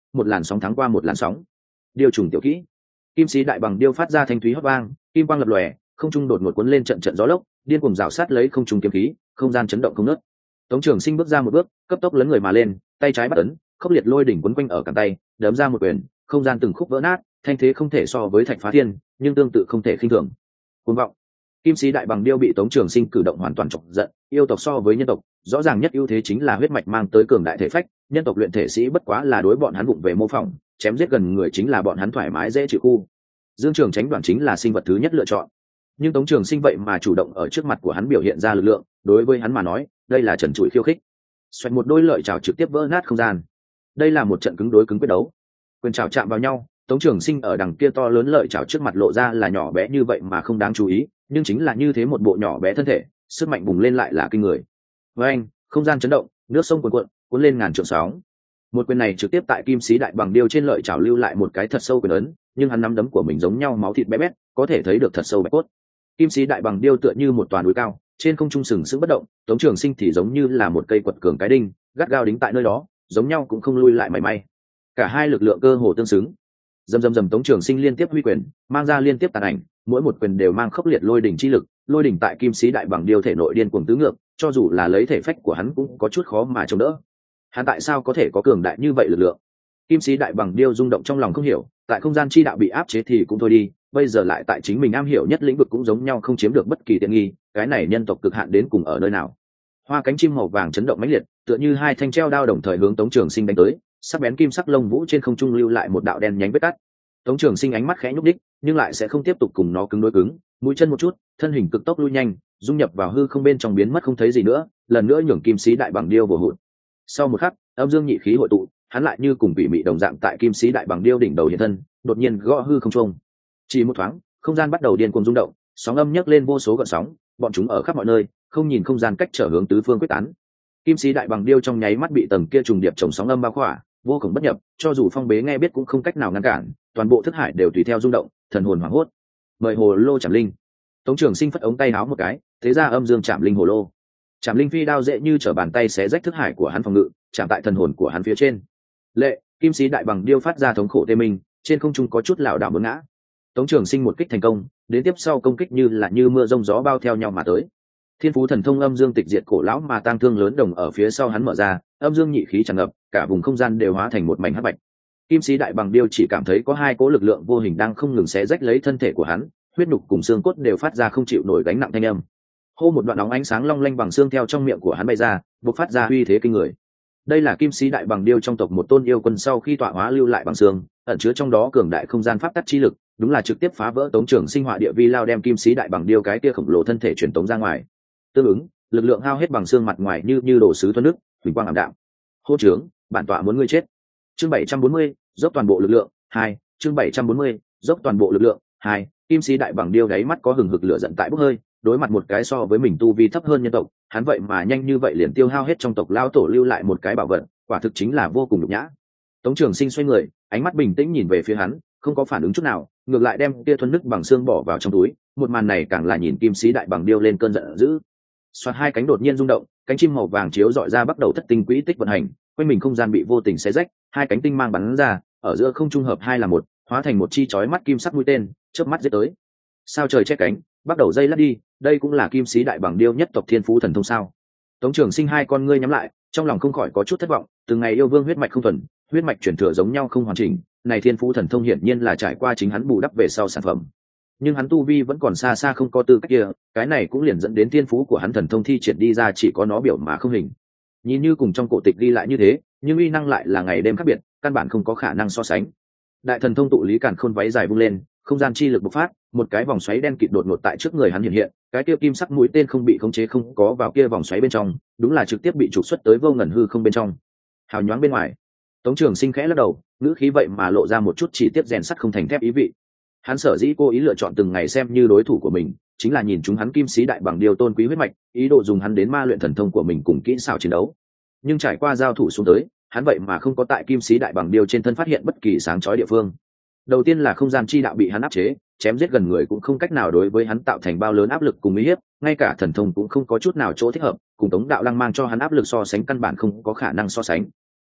một làn sóng thắng qua một làn sóng. Điêu trùng tiểu kỹ. Kim sĩ đại bằng điêu phát ra thanh thúy hót vang, kim quang lập lòe, không trung đột ngột cuốn lên trận trận gió lốc, điên cuồng rào sát lấy không trung kiếm khí, không gian chấn động không ngớt. Tống Trường Sinh bước ra một bước, cấp tốc lấn người mà lên, tay trái bắt ấn, khốc liệt lôi đỉnh quấn quanh ở cẳng tay, đấm ra một quyền, không gian từng khúc vỡ nát, thanh thế không thể so với thạch phá thiên, nhưng tương tự không thể khinh thường. Cuồng vọng. Kim sĩ đại bằng điêu bị Tống Trường Sinh cử động hoàn toàn chọc giận, yêu tộc so với nhân tộc, rõ ràng nhất ưu thế chính là huyết mạch mang tới cường đại thể phách, nhân tộc luyện thể sĩ bất quá là đối bọn hắn vụng về mô phỏng, chém giết gần người chính là bọn hắn thoải mái dễ chịu khu. Dương Trường Tránh đoạn chính là sinh vật thứ nhất lựa chọn. Nhưng Tống Trường Sinh vậy mà chủ động ở trước mặt của hắn biểu hiện ra lực lượng, đối với hắn mà nói, đây là trần trụi khiêu khích. Xoẹt một đôi lợi chảo trực tiếp vỡ nát không gian. Đây là một trận cứng đối cứng quyết đấu. Quyền chảo chạm vào nhau, Tống Trường Sinh ở đằng kia to lớn lợi chảo trước mặt lộ ra là nhỏ bé như vậy mà không đáng chú ý, nhưng chính là như thế một bộ nhỏ bé thân thể, sức mạnh bùng lên lại là kinh người. Với anh, không gian chấn động, nước sông cuồn cuộn, cuốn lên ngàn trượng sóng. Một quyền này trực tiếp tại kim sĩ đại bằng điêu trên lợi chảo lưu lại một cái thật sâu quyền ấn, nhưng hắn nắm đấm của mình giống nhau máu thịt bé bét, có thể thấy được thật sâu bạch cốt. Kim sĩ đại bằng điêu tựa như một toàn núi cao, trên không trung sừng sững bất động, Tống Trường Sinh thì giống như là một cây quật cường cái đinh, gắt gao đính tại nơi đó, giống nhau cũng không lui lại mảy may. Cả hai lực lượng cơ hồ tương xứng. Dầm Tống Trường Sinh liên tiếp huy quyền, mang ra liên tiếp tàn ảnh, mỗi một quyền đều mang khốc liệt lôi đỉnh chi lực, lôi đỉnh tại kim sĩ đại bằng điêu thể nội điên cuồng tứ ngược, cho dù là lấy thể phách của hắn cũng có chút khó mà chống đỡ. Hắn tại sao có thể có cường đại như vậy lực lượng? Kim sĩ đại bằng điêu rung động trong lòng không hiểu, tại không gian chi đạo bị áp chế thì cũng thôi đi, bây giờ lại tại chính mình am hiểu nhất lĩnh vực cũng giống nhau không chiếm được bất kỳ tiện nghi, cái này nhân tộc cực hạn đến cùng ở nơi nào? Hoa cánh chim màu vàng chấn động mãnh liệt, tựa như hai thanh treo đao đồng thời hướng Tống Trường Sinh đánh tới, sắc bén kim sắc lông vũ trên không trung lưu lại một đạo đen nhánh vết cắt. Tống Trường Sinh ánh mắt khẽ nhúc đích, nhưng lại sẽ không tiếp tục cùng nó cứng đối cứng, mũi chân một chút, thân hình cực tốc lui nhanh, dung nhập vào hư không bên trong biến mất không thấy gì nữa, lần nữa nhường kim sĩ đại bằng điêu vồ hụt. Sau một khắc, âm dương nhị khí hội tụ, hắn lại như cùng bị mị đồng dạng tại kim sĩ đại bằng điêu đỉnh đầu hiện thân, đột nhiên gõ hư không trung. Chỉ một thoáng, không gian bắt đầu điên cuồng rung động, sóng âm nhấc lên vô số gợn sóng, bọn chúng ở khắp mọi nơi, không nhìn không gian cách trở hướng tứ phương quyết tán. Kim sĩ đại bằng điêu trong nháy mắt bị tầng kia trùng điệp chồng sóng âm bao khỏa, vô cùng bất nhập, cho dù phong bế nghe biết cũng không cách nào ngăn cản, toàn bộ thức hải đều tùy theo rung động, thần hồn hoảng hốt. Mời hồ lô chạm linh. Tống Trường Sinh phất ống tay áo một cái, thế ra âm dương chạm linh hồ lô. Chạm linh phi đao dễ như trở bàn tay xé rách thức hải của hắn phòng ngự, chạm tại thần hồn của hắn phía trên. Lệ, kim sĩ đại bằng điêu phát ra thống khổ tê minh, trên không trung có chút lảo đảo muốn ngã. Tống Trường Sinh một kích thành công, đến tiếp sau công kích như là như mưa rông gió bao theo nhau mà tới. Thiên phú thần thông âm dương tịch diệt cổ lão mà tang thương lớn đồng ở phía sau hắn mở ra, âm dương nhị khí tràn ngập, cả vùng không gian đều hóa thành một mảnh hắc bạch. Kim sĩ đại bằng điêu chỉ cảm thấy có hai cỗ lực lượng vô hình đang không ngừng xé rách lấy thân thể của hắn, huyết nhục cùng xương cốt đều phát ra không chịu nổi gánh nặng thanh âm. Hô, một đoạn óng ánh sáng long lanh bằng xương theo trong miệng của hắn bay ra, bộc phát ra uy thế kinh người. Đây là kim sĩ đại bằng điêu trong tộc một tôn yêu quân sau khi tọa hóa lưu lại bằng xương, ẩn chứa trong đó cường đại không gian pháp tắc chi lực, đúng là trực tiếp phá vỡ Tống Trường Sinh hỏa địa vi lao, đem kim sĩ đại bằng điêu cái kia khổng lồ thân thể truyền tống ra ngoài. Tương ứng, lực lượng hao hết bằng xương mặt ngoài như đồ sứ thuần nước, huỳnh quang ảm đạm. Hô trưởng, bản tọa muốn ngươi chết. Chương 740, dốc toàn bộ lực lượng 2. Chương 740, dốc toàn bộ lực lượng 2. Kim sĩ đại bằng điêu đáy mắt có hừng hực lửa giận tại bốc hơi, đối mặt một cái so với mình tu vi thấp hơn nhân tộc, hắn vậy mà nhanh như vậy liền tiêu hao hết trong tộc lao tổ lưu lại một cái bảo vật, quả thực chính là vô cùng nhục nhã. Tống Trường Sinh xoay người, ánh mắt bình tĩnh nhìn về phía hắn, không có phản ứng chút nào, ngược lại đem kia thuần nứt bằng xương bỏ vào trong túi. Một màn này càng là nhìn kim sĩ đại bằng điêu lên cơn giận dữ. Xoạt, hai cánh đột nhiên rung động, cánh chim màu vàng chiếu dọi ra bắt đầu thất tinh quỹ tích vận hành, quanh mình không gian bị vô tình xé rách, hai cánh tinh mang bắn ra, ở giữa không trung hợp hai là một, hóa thành một chi chói mắt kim sắc mũi tên, chớp mắt giết tới. Sao trời che cánh, bắt đầu dây lắc đi, đây cũng là kim sĩ đại bằng điêu nhất tộc thiên phú thần thông sao? Tống Trường Sinh hai con ngươi nhắm lại, trong lòng không khỏi có chút thất vọng, từng ngày yêu vương huyết mạch không thuần, huyết mạch chuyển thừa giống nhau không hoàn chỉnh, này thiên phú thần thông hiển nhiên là trải qua chính hắn bù đắp về sau sản phẩm. Nhưng hắn tu vi vẫn còn xa xa không có tư cách kia, cái này cũng liền dẫn đến thiên phú của hắn thần thông thi triển đi ra chỉ có nó biểu mà không hình. Nhìn như cùng trong cổ tịch ghi lại như thế, nhưng uy năng lại là ngày đêm khác biệt, căn bản không có khả năng so sánh. Đại thần thông tụ lý càn khôn váy dài vung lên, không gian chi lực bộc phát, một cái vòng xoáy đen kịt đột ngột tại trước người hắn hiện hiện, cái kia kim sắc mũi tên không bị khống chế không có vào kia vòng xoáy bên trong, đúng là trực tiếp bị trục xuất tới vô ngần hư không bên trong. Hào nhoáng bên ngoài, Tống Trường Sinh khẽ lắc đầu, ngữ khí vậy mà lộ ra một chút chỉ tiếp rèn sắt không thành thép ý vị. Hắn sở dĩ cố ý lựa chọn từng ngày xem như đối thủ của mình, chính là nhìn chúng hắn kim sĩ đại bằng điêu tôn quý huyết mạch, ý đồ dùng hắn đến ma luyện thần thông của mình cùng kỹ xảo chiến đấu. Nhưng trải qua giao thủ xuống tới, hắn vậy mà không có tại kim sĩ đại bằng điêu trên thân phát hiện bất kỳ sáng chói địa phương. Đầu tiên là không gian chi đạo bị hắn áp chế, chém giết gần người cũng không cách nào đối với hắn tạo thành bao lớn áp lực cùng uy hiếp, ngay cả thần thông cũng không có chút nào chỗ thích hợp, cùng Tống đạo lăng mang cho hắn áp lực so sánh căn bản không có khả năng so sánh.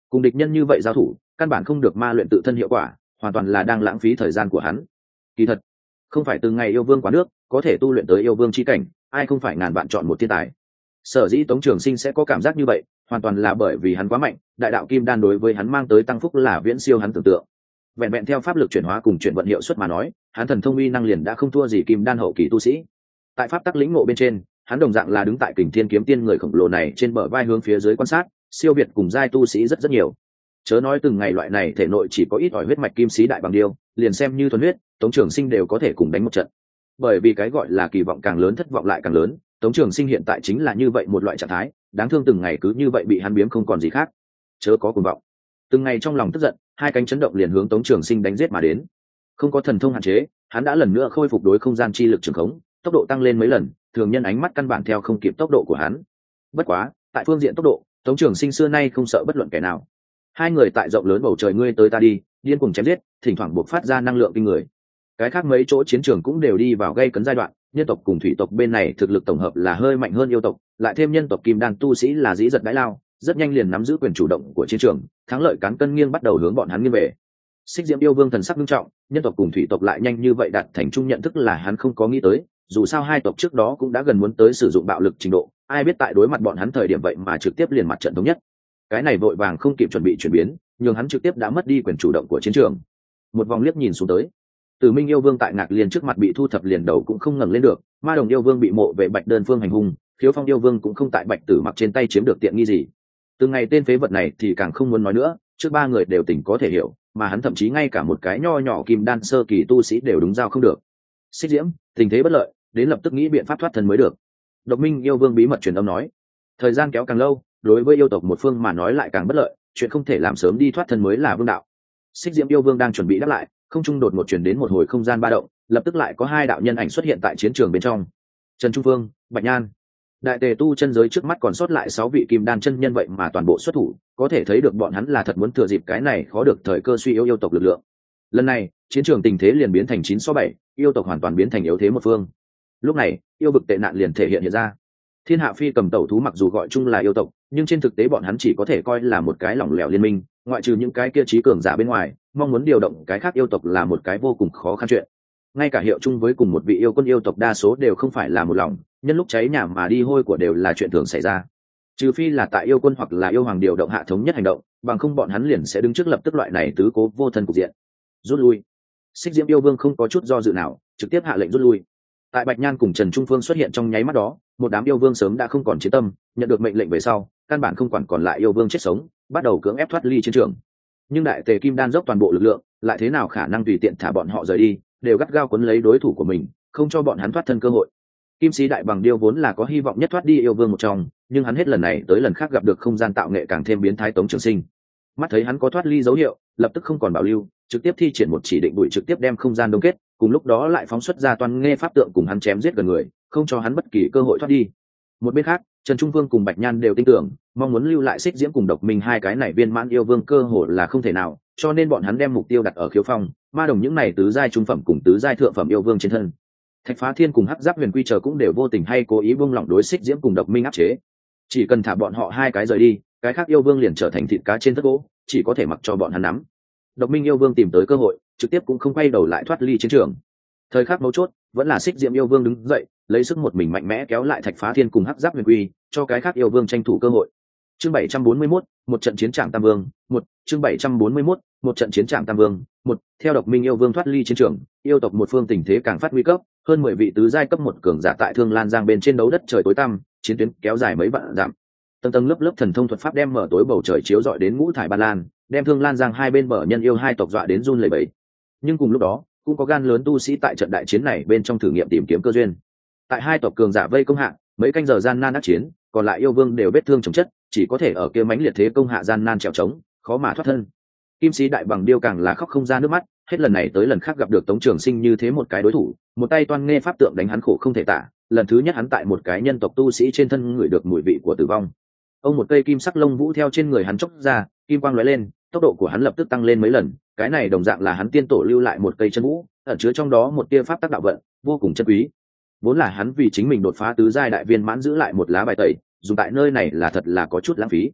cùng địch nhân như vậy giao thủ căn bản không được ma luyện tự thân hiệu quả, hoàn toàn là đang lãng phí thời gian của hắn. Kỳ thật không phải từng ngày yêu vương quá nước có thể tu luyện tới yêu vương chi cảnh, ai không phải ngàn vạn chọn một thiên tài. Sở dĩ Tống Trường Sinh sẽ có cảm giác như vậy hoàn toàn là bởi vì hắn quá mạnh, đại đạo kim đan đối với hắn mang tới tăng phúc là viễn siêu hắn tưởng tượng. Vẹn vẹn theo pháp lực chuyển hóa cùng chuyển vận hiệu suất mà nói, hắn thần thông uy năng liền đã không thua gì kim đan hậu kỳ tu sĩ. Tại pháp tắc lĩnh ngộ bên trên, hắn đồng dạng là đứng tại Kình Thiên kiếm tiên người khổng lồ này trên bờ vai hướng phía dưới quan sát, siêu việt cùng giai tu sĩ rất nhiều. Chớ nói từng ngày loại này thể nội chỉ có ít ỏi huyết mạch kim sĩ đại bằng điêu, liền xem như thuần huyết, Tống Trường Sinh đều có thể cùng đánh một trận. Bởi vì cái gọi là kỳ vọng càng lớn thất vọng lại càng lớn, Tống Trường Sinh hiện tại chính là như vậy một loại trạng thái, đáng thương từng ngày cứ như vậy bị hắn biếm không còn gì khác. Chớ có cuồng vọng. Từng ngày trong lòng tức giận, hai cánh chấn động liền hướng Tống Trường Sinh đánh giết mà đến. Không có thần thông hạn chế, hắn đã lần nữa khôi phục đối không gian chi lực trường khống, tốc độ tăng lên mấy lần, thường nhân ánh mắt căn bản theo không kịp tốc độ của hắn. Bất quá, tại phương diện tốc độ, Tống Trường Sinh xưa nay không sợ bất luận kẻ nào. Hai người tại rộng lớn bầu trời ngươi tới ta đi, điên cuồng chém giết, thỉnh thoảng buộc phát ra năng lượng kinh người. Cái khác mấy chỗ chiến trường cũng đều đi vào gây cấn giai đoạn, nhân tộc cùng thủy tộc bên này thực lực tổng hợp là hơi mạnh hơn yêu tộc, lại thêm nhân tộc kim đan tu sĩ là dĩ giật đái lao, rất nhanh liền nắm giữ quyền chủ động của chiến trường, thắng lợi cán cân nghiêng bắt đầu hướng bọn hắn nghiêng về. Xích Diễm yêu vương thần sắc nghiêm trọng, nhân tộc cùng thủy tộc lại nhanh như vậy đạt thành chung nhận thức là hắn không có nghĩ tới, dù sao hai tộc trước đó cũng đã gần muốn tới sử dụng bạo lực trình độ, ai biết tại đối mặt bọn hắn thời điểm vậy mà trực tiếp liền mặt trận thống nhất. Cái này vội vàng không kịp chuẩn bị chuyển biến, nhưng hắn trực tiếp đã mất đi quyền chủ động của chiến trường. Một vòng liếc nhìn xuống tới, Tử Minh yêu vương tại Ngạc Liên trước mặt bị thu thập liền đầu cũng không ngẩng lên được, Ma Đồng yêu vương bị mộ về Bạch Đơn Phương hành hung, Khiếu Phong yêu vương cũng không tại Bạch Tử Mặc trên tay chiếm được tiện nghi gì. Từ ngày tên phế vật này thì càng không muốn nói nữa, trước ba người đều tỉnh có thể hiểu, mà hắn thậm chí ngay cả một cái nho nhỏ kim đan sơ kỳ tu sĩ đều đúng giao không được. Xích Diễm, tình thế bất lợi, đến lập tức nghĩ biện pháp thoát thân mới được. Độc Minh yêu vương bí mật truyền âm nói. Thời gian kéo càng lâu, đối với yêu tộc một phương mà nói lại càng bất lợi, chuyện không thể làm sớm đi thoát thân mới là vương đạo. Xích Diễm yêu vương đang chuẩn bị đáp lại, không trung đột một chuyển đến một hồi không gian ba động, lập tức lại có hai đạo nhân ảnh xuất hiện tại chiến trường bên trong. Trần Trung Phương, Bạch Nhan. Đại tề tu chân giới trước mắt còn sót lại 6 vị kim đan chân nhân vậy mà toàn bộ xuất thủ, có thể thấy được bọn hắn là thật muốn thừa dịp cái này khó được thời cơ suy yếu yêu tộc lực lượng. Lần này, chiến trường tình thế liền biến thành 9-7, yêu tộc hoàn toàn biến thành yếu thế một phương. Lúc này, yêu vực tệ nạn liền thể hiện ra. Thiên Hạ Phi cầm tẩu thú mặc dù gọi chung là yêu tộc, nhưng trên thực tế bọn hắn chỉ có thể coi là một cái lỏng lẻo liên minh, ngoại trừ những cái kia trí cường giả bên ngoài, mong muốn điều động cái khác yêu tộc là một cái vô cùng khó khăn chuyện. Ngay cả hiệu chung với cùng một vị yêu quân yêu tộc đa số đều không phải là một lòng, nhân lúc cháy nhà mà đi hôi của đều là chuyện thường xảy ra. Trừ phi là tại yêu quân hoặc là yêu hoàng điều động hạ thống nhất hành động, bằng không bọn hắn liền sẽ đứng trước lập tức loại này tứ cố vô thân cục diện. Rút lui. Xích Diễm yêu vương không có chút do dự nào, trực tiếp hạ lệnh rút lui. Tại Bạch Nhan cùng Trần Trung Phương xuất hiện trong nháy mắt đó, một đám yêu vương sớm đã không còn chiến tâm, nhận được mệnh lệnh về sau, căn bản không quản còn lại yêu vương chết sống, bắt đầu cưỡng ép thoát ly chiến trường. Nhưng đại tề kim đan dốc toàn bộ lực lượng, lại thế nào khả năng tùy tiện thả bọn họ rời đi, đều gắt gao quấn lấy đối thủ của mình, không cho bọn hắn thoát thân cơ hội. Kim sĩ đại bằng điêu vốn là có hy vọng nhất thoát đi yêu vương một trong, nhưng hắn hết lần này tới lần khác gặp được không gian tạo nghệ càng thêm biến thái Tống Trường Sinh. Mắt thấy hắn có thoát ly dấu hiệu, lập tức không còn bảo lưu, trực tiếp thi triển một chỉ định bụi trực tiếp đem không gian đông kết, cùng lúc đó lại phóng xuất ra toan nghe pháp tượng cùng hắn chém giết gần người, không cho hắn bất kỳ cơ hội thoát đi. Một bên khác, Trần Trung Vương cùng Bạch Nhan đều tin tưởng, mong muốn lưu lại Xích Diễm cùng Độc Minh hai cái này viên mãn yêu vương cơ hội là không thể nào, cho nên bọn hắn đem mục tiêu đặt ở Khiếu Phong, Ma Đồng những này tứ giai trung phẩm cùng tứ giai thượng phẩm yêu vương trên thân. Thạch Phá Thiên cùng Hắc Giáp Huyền Quy chờ cũng đều vô tình hay cố ý buông lỏng đối Xích Diễm cùng Độc Minh áp chế. Chỉ cần thả bọn họ hai cái rời đi, cái khác yêu vương liền trở thành thịt cá trên tất gỗ, chỉ có thể mặc cho bọn hắn nắm. Độc Minh yêu vương tìm tới cơ hội, trực tiếp cũng không quay đầu lại thoát ly chiến trường. Thời khắc mấu chốt, vẫn là Xích Diễm yêu vương đứng dậy, lấy sức một mình mạnh mẽ kéo lại Thạch Phá Thiên cùng Hắc Giáp Huyền Quy, cho cái khác yêu vương tranh thủ cơ hội. Chương 741, một trận chiến trạm Tam Vương, chương 741, một trận chiến trạm Tam Vương, theo Độc Minh yêu vương thoát ly chiến trường, yêu tộc một phương tình thế càng phát nguy cấp, hơn 10 vị tứ giai cấp 1 cường giả tại Thương Lan Giang bên trên đấu đất trời tối tăm, chiến tuyến kéo dài mấy vạn dặm. Tầng tầng lớp lớp thần thông thuật pháp đem mở tối bầu trời chiếu rọi đến ngũ thải ban lan, đem Thương Lan Giang hai bên bờ nhân yêu hai tộc dọa đến run lẩy bẩy. Nhưng cùng lúc đó, cũng có gan lớn tu sĩ tại trận đại chiến này bên trong thử nghiệm tìm kiếm cơ duyên. Tại hai tộc cường giả vây công hạ, mấy canh giờ gian nan đắc chiến, còn lại yêu vương đều vết thương chồng chất, chỉ có thể ở kia mãnh liệt thế công hạ gian nan trèo trống, khó mà thoát thân. Kim sĩ đại bằng điêu càng là khóc không ra nước mắt, hết lần này tới lần khác gặp được Tống Trường Sinh như thế một cái đối thủ, một tay toan nghe pháp tượng đánh hắn khổ không thể tả, lần thứ nhất hắn tại một cái nhân tộc tu sĩ trên thân ngửi được mùi vị của tử vong. Ông một cây kim sắc lông vũ theo trên người hắn chốc ra, kim quang lóe lên, tốc độ của hắn lập tức tăng lên mấy lần, cái này đồng dạng là hắn tiên tổ lưu lại một cây chân vũ, ẩn chứa trong đó một tia pháp tắc đạo vận, vô cùng chân quý. Vốn là hắn vì chính mình đột phá tứ giai đại viên mãn giữ lại một lá bài tẩy, dùng tại nơi này là thật là có chút lãng phí.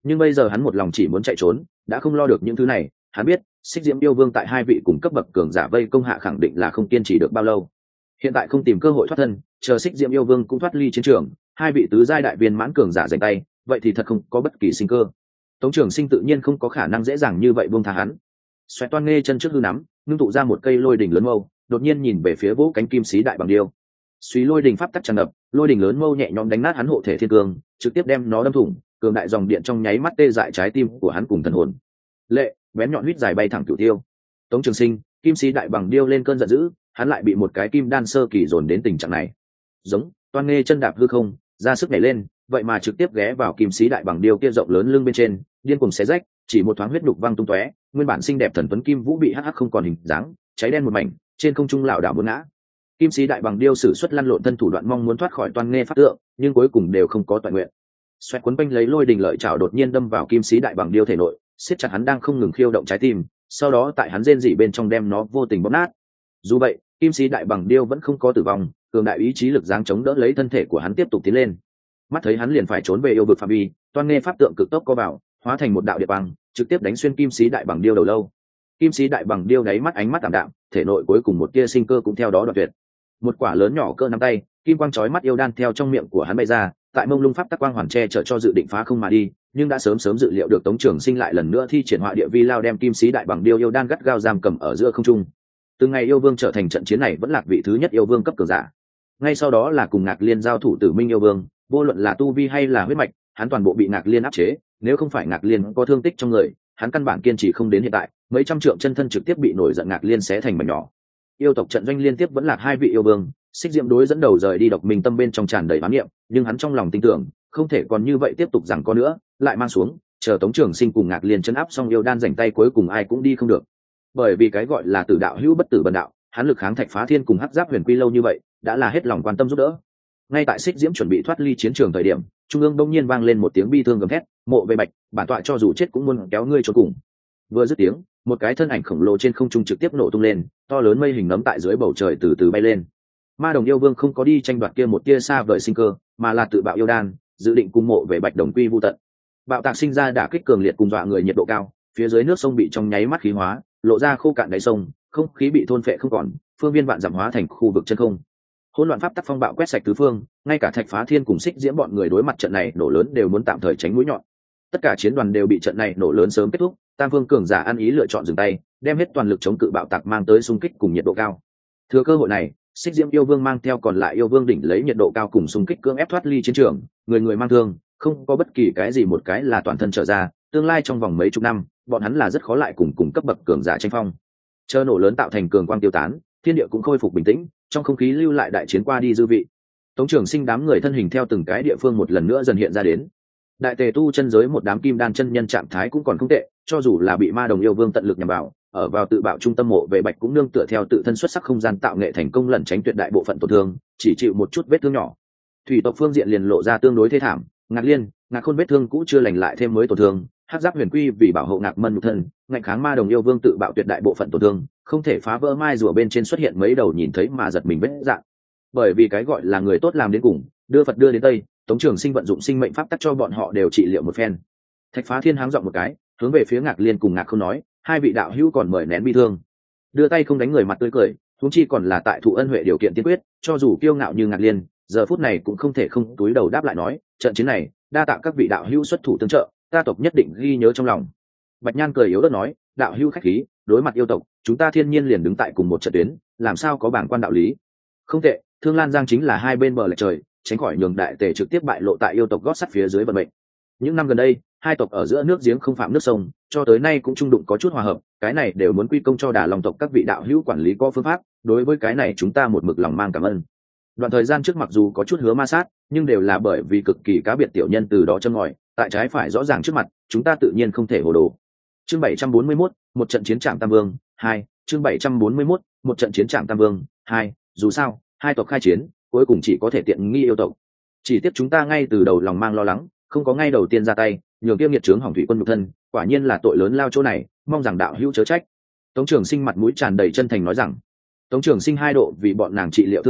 Nhưng bây giờ hắn một lòng chỉ muốn chạy trốn, đã không lo được những thứ này. Hắn biết Xích Diễm yêu vương tại hai vị cùng cấp bậc cường giả vây công hạ khẳng định là không kiên trì được bao lâu. Hiện tại không tìm cơ hội thoát thân, chờ Xích Diễm yêu vương cũng thoát ly chiến trường, hai vị tứ giai đại viên mãn cường giả giành tay, vậy thì thật không có bất kỳ sinh cơ. Tống Trường Sinh tự nhiên không có khả năng dễ dàng như vậy buông tha hắn. Xoẹt toan nghe chân trước hư nắm, ngưng tụ ra một cây lôi đỉnh lớn mâu, đột nhiên nhìn về phía vỗ cánh kim sĩ đại bằng điêu. Suy lôi đỉnh pháp tắc tràn ngập, lôi đỉnh lớn mâu nhẹ nhõm đánh nát hắn hộ thể thiên cương, trực tiếp đem nó đâm thủng, cường đại dòng điện trong nháy mắt tê dại trái tim của hắn cùng thần hồn. Lệ, bén nhọn huýt dài bay thẳng cửu tiêu. Tống Trường Sinh, kim sĩ đại bằng điêu lên cơn giận dữ, hắn lại bị một cái kim đan sơ kỳ dồn đến tình trạng này. Giống, toan nghe chân đạp hư không, ra sức nhảy lên, vậy mà trực tiếp ghé vào kim sĩ đại bằng điêu kia rộng lớn lưng bên trên, điên cuồng xé rách, chỉ một thoáng huyết đục văng tung tóe, nguyên bản xinh đẹp thần tuấn kim vũ bị hắc hắc không còn hình dáng, cháy đen một mảnh, trên không trung lảo đảo muốn ngã. Kim sĩ đại bằng điêu sử xuất lăn lộn thân thủ đoạn mong muốn thoát khỏi toan nghe pháp tượng, nhưng cuối cùng đều không có toàn nguyện. Xoẹt cuốn quanh lấy lôi đình lợi chảo đột nhiên đâm vào kim sĩ đại bằng điêu thể nội, siết chặt hắn đang không ngừng khiêu động trái tim, sau đó tại hắn rên rỉ bên trong đem nó vô tình bóp nát. Dù vậy, kim sĩ đại bằng điêu vẫn không có tử vong, cường đại ý chí lực giáng chống đỡ lấy thân thể của hắn tiếp tục tiến lên. Mắt thấy hắn liền phải trốn về yêu vực phạm vi, toan nghe pháp tượng cực tốc co vào, hóa thành một đạo địa băng, trực tiếp đánh xuyên kim sĩ đại bằng điêu đầu lâu. Kim sĩ đại bằng điêu đáy mắt ánh mắt tạm đạm, thể nội cuối cùng một tia sinh cơ cũng theo đó đoạn tuyệt. Một quả lớn nhỏ cỡ nắm tay, kim quang chói mắt yêu đan theo trong miệng của hắn bay ra, tại mông lung pháp tắc quang hoàn che chở cho dự định phá không mà đi, nhưng đã sớm dự liệu được Tống Trường Sinh lại lần nữa thi triển họa địa vi lao đem kim sĩ đại bằng điêu yêu đan gắt gao giam cầm ở giữa không trung. Từ ngày yêu vương trở thành trận chiến này vẫn là vị thứ nhất yêu vương cấp cường giả. Ngay sau đó là cùng Ngạc Liên giao thủ Tử Minh yêu vương, vô luận là tu vi hay là huyết mạch, hắn toàn bộ bị Ngạc Liên áp chế, nếu không phải Ngạc Liên có thương tích trong người, hắn căn bản kiên trì không đến hiện tại, mấy trăm trượng chân thân trực tiếp bị nổi giận Ngạc Liên xé thành mảnh nhỏ. Yêu tộc trận doanh liên tiếp vẫn là hai vị yêu vương, Xích Diễm đối dẫn đầu rời đi độc mình tâm bên trong tràn đầy oán niệm, nhưng hắn trong lòng tin tưởng, không thể còn như vậy tiếp tục giằng co nữa, lại mang xuống, chờ Tống Trường Sinh cùng Ngạc Liên chấn áp xong yêu đan rảnh tay cuối cùng ai cũng đi không được. Bởi vì cái gọi là tử đạo hữu bất tử bần đạo, hắn lực kháng Thạch Phá Thiên cùng Hắc Giáp Huyền Quy lâu như vậy, đã là hết lòng quan tâm giúp đỡ. Ngay tại Xích Diễm chuẩn bị thoát ly chiến trường thời điểm, trung ương đông nhiên vang lên một tiếng bi thương gầm thét, Mộ Về Bạch, bản tọa cho dù chết cũng muốn kéo ngươi cho cùng. Vừa dứt tiếng, một cái thân ảnh khổng lồ trên không trung trực tiếp nổ tung lên, to lớn mây hình nấm tại dưới bầu trời từ từ bay lên. Ma Đồng yêu vương không có đi tranh đoạt kia một tia xa vời sinh cơ, mà là tự bạo yêu đan, dự định cùng Mộ Về Bạch đồng quy vu tận. Bạo tạc sinh ra đả kích cường liệt cùng dọa người nhiệt độ cao, phía dưới nước sông bị trong nháy mắt khí hóa, lộ ra khô cạn đáy sông, không khí bị thôn phệ không còn, phương viên vạn dặm hóa thành khu vực chân không. Hỗn loạn pháp tắc phong bạo quét sạch tứ phương, ngay cả Thạch Phá Thiên cùng Xích Diễm bọn người đối mặt trận này nổ lớn đều muốn tạm thời tránh mũi nhọn. Tất cả chiến đoàn đều bị trận này nổ lớn sớm kết thúc, tam phương cường giả ăn ý lựa chọn dừng tay, đem hết toàn lực chống cự bạo tạc mang tới xung kích cùng nhiệt độ cao. Thừa cơ hội này, Xích Diễm yêu vương mang theo còn lại yêu vương đỉnh lấy nhiệt độ cao cùng xung kích cưỡng ép thoát ly chiến trường, người người mang thương, không có bất kỳ cái gì một cái là toàn thân trở ra, tương lai trong vòng mấy chục năm, bọn hắn là rất khó lại cùng cấp bậc cường giả tranh phong. Chờ nổ lớn tạo thành cường quang tiêu tán, thiên địa cũng khôi phục bình tĩnh, trong không khí lưu lại đại chiến qua đi dư vị. Tống Trường Sinh đám người thân hình theo từng cái địa phương một lần nữa dần hiện ra đến. Đại tề tu chân giới một đám kim đan chân nhân trạng thái cũng còn không tệ, cho dù là bị Ma Đồng yêu vương tận lực nhằm vào, ở vào tự bạo trung tâm Mộ Về Bạch cũng nương tựa theo tự thân xuất sắc không gian tạo nghệ thành công lẩn tránh tuyệt đại bộ phận tổn thương, chỉ chịu một chút vết thương nhỏ. Thủy tộc phương diện liền lộ ra tương đối thê thảm, Ngạc Liên, Ngạc Khôn vết thương cũ chưa lành lại thêm mới tổn thương, Hắc Giáp Huyền Quy vì bảo hộ Ngạc Mân nhục thân, ngạnh kháng Ma Đồng yêu vương tự bạo tuyệt đại bộ phận tổn thương, không thể phá vỡ mai rùa bên trên xuất hiện mấy đầu nhìn thấy mà giật mình vết dạng. Bởi vì cái gọi là người tốt làm đến cùng, đưa Phật đưa đến Tây, Tống Trường Sinh vận dụng sinh mệnh pháp tắc cho bọn họ đều trị liệu một phen. Thạch Phá Thiên háng giọng một cái, hướng về phía Ngạc Liên cùng Ngạc Khôn nói, hai vị đạo hữu còn mời nén bi thương, đưa tay không đánh người mặt tươi cười, huống chi còn là tại thụ ân huệ điều kiện tiên quyết, cho dù kiêu ngạo như Ngạc Liên, giờ phút này cũng không thể không túi đầu đáp lại nói, trận chiến này, đa tạ các vị đạo hữu xuất thủ tương trợ, ta tộc nhất định ghi nhớ trong lòng. Bạch Nhan cười yếu ớt nói, đạo hữu khách khí, đối mặt yêu tộc, chúng ta thiên nhiên liền đứng tại cùng một trận tuyến, làm sao có bảng quan đạo lý. Không tệ, Thương Lan Giang chính là hai bên bờ lệch trời, tránh khỏi nhường đại tề trực tiếp bại lộ tại yêu tộc gót sắt phía dưới vận mệnh. Những năm gần đây, hai tộc ở giữa nước giếng không phạm nước sông, cho tới nay cũng trung đụng có chút hòa hợp, cái này đều muốn quy công cho Đà Long tộc các vị đạo hữu quản lý có phương pháp, đối với cái này chúng ta một mực lòng mang cảm ơn. Đoạn thời gian trước mặc dù có chút hứa ma sát, nhưng đều là bởi vì cực kỳ cá biệt tiểu nhân từ đó châm ngòi, tại trái phải rõ ràng trước mặt, chúng ta tự nhiên không thể hồ đồ. Chương 741, một trận chiến trạm Tam Vương 2, chương 741, một trận chiến trạm Tam Vương 2, dù sao, hai tộc khai chiến, cuối cùng chỉ có thể tiện nghi yêu tộc. Chỉ tiếc chúng ta ngay từ đầu lòng mang lo lắng, không có ngay đầu tiên ra tay, nhường kiêm nghiệt trướng hỏng thủy quân nhục thân, quả nhiên là tội lớn lao chỗ này, mong rằng đạo hữu chớ trách. Tống Trường Sinh mặt mũi tràn đầy chân thành nói rằng. Tống Trường Sinh hai độ vì bọn nàng trị liệu thương thế,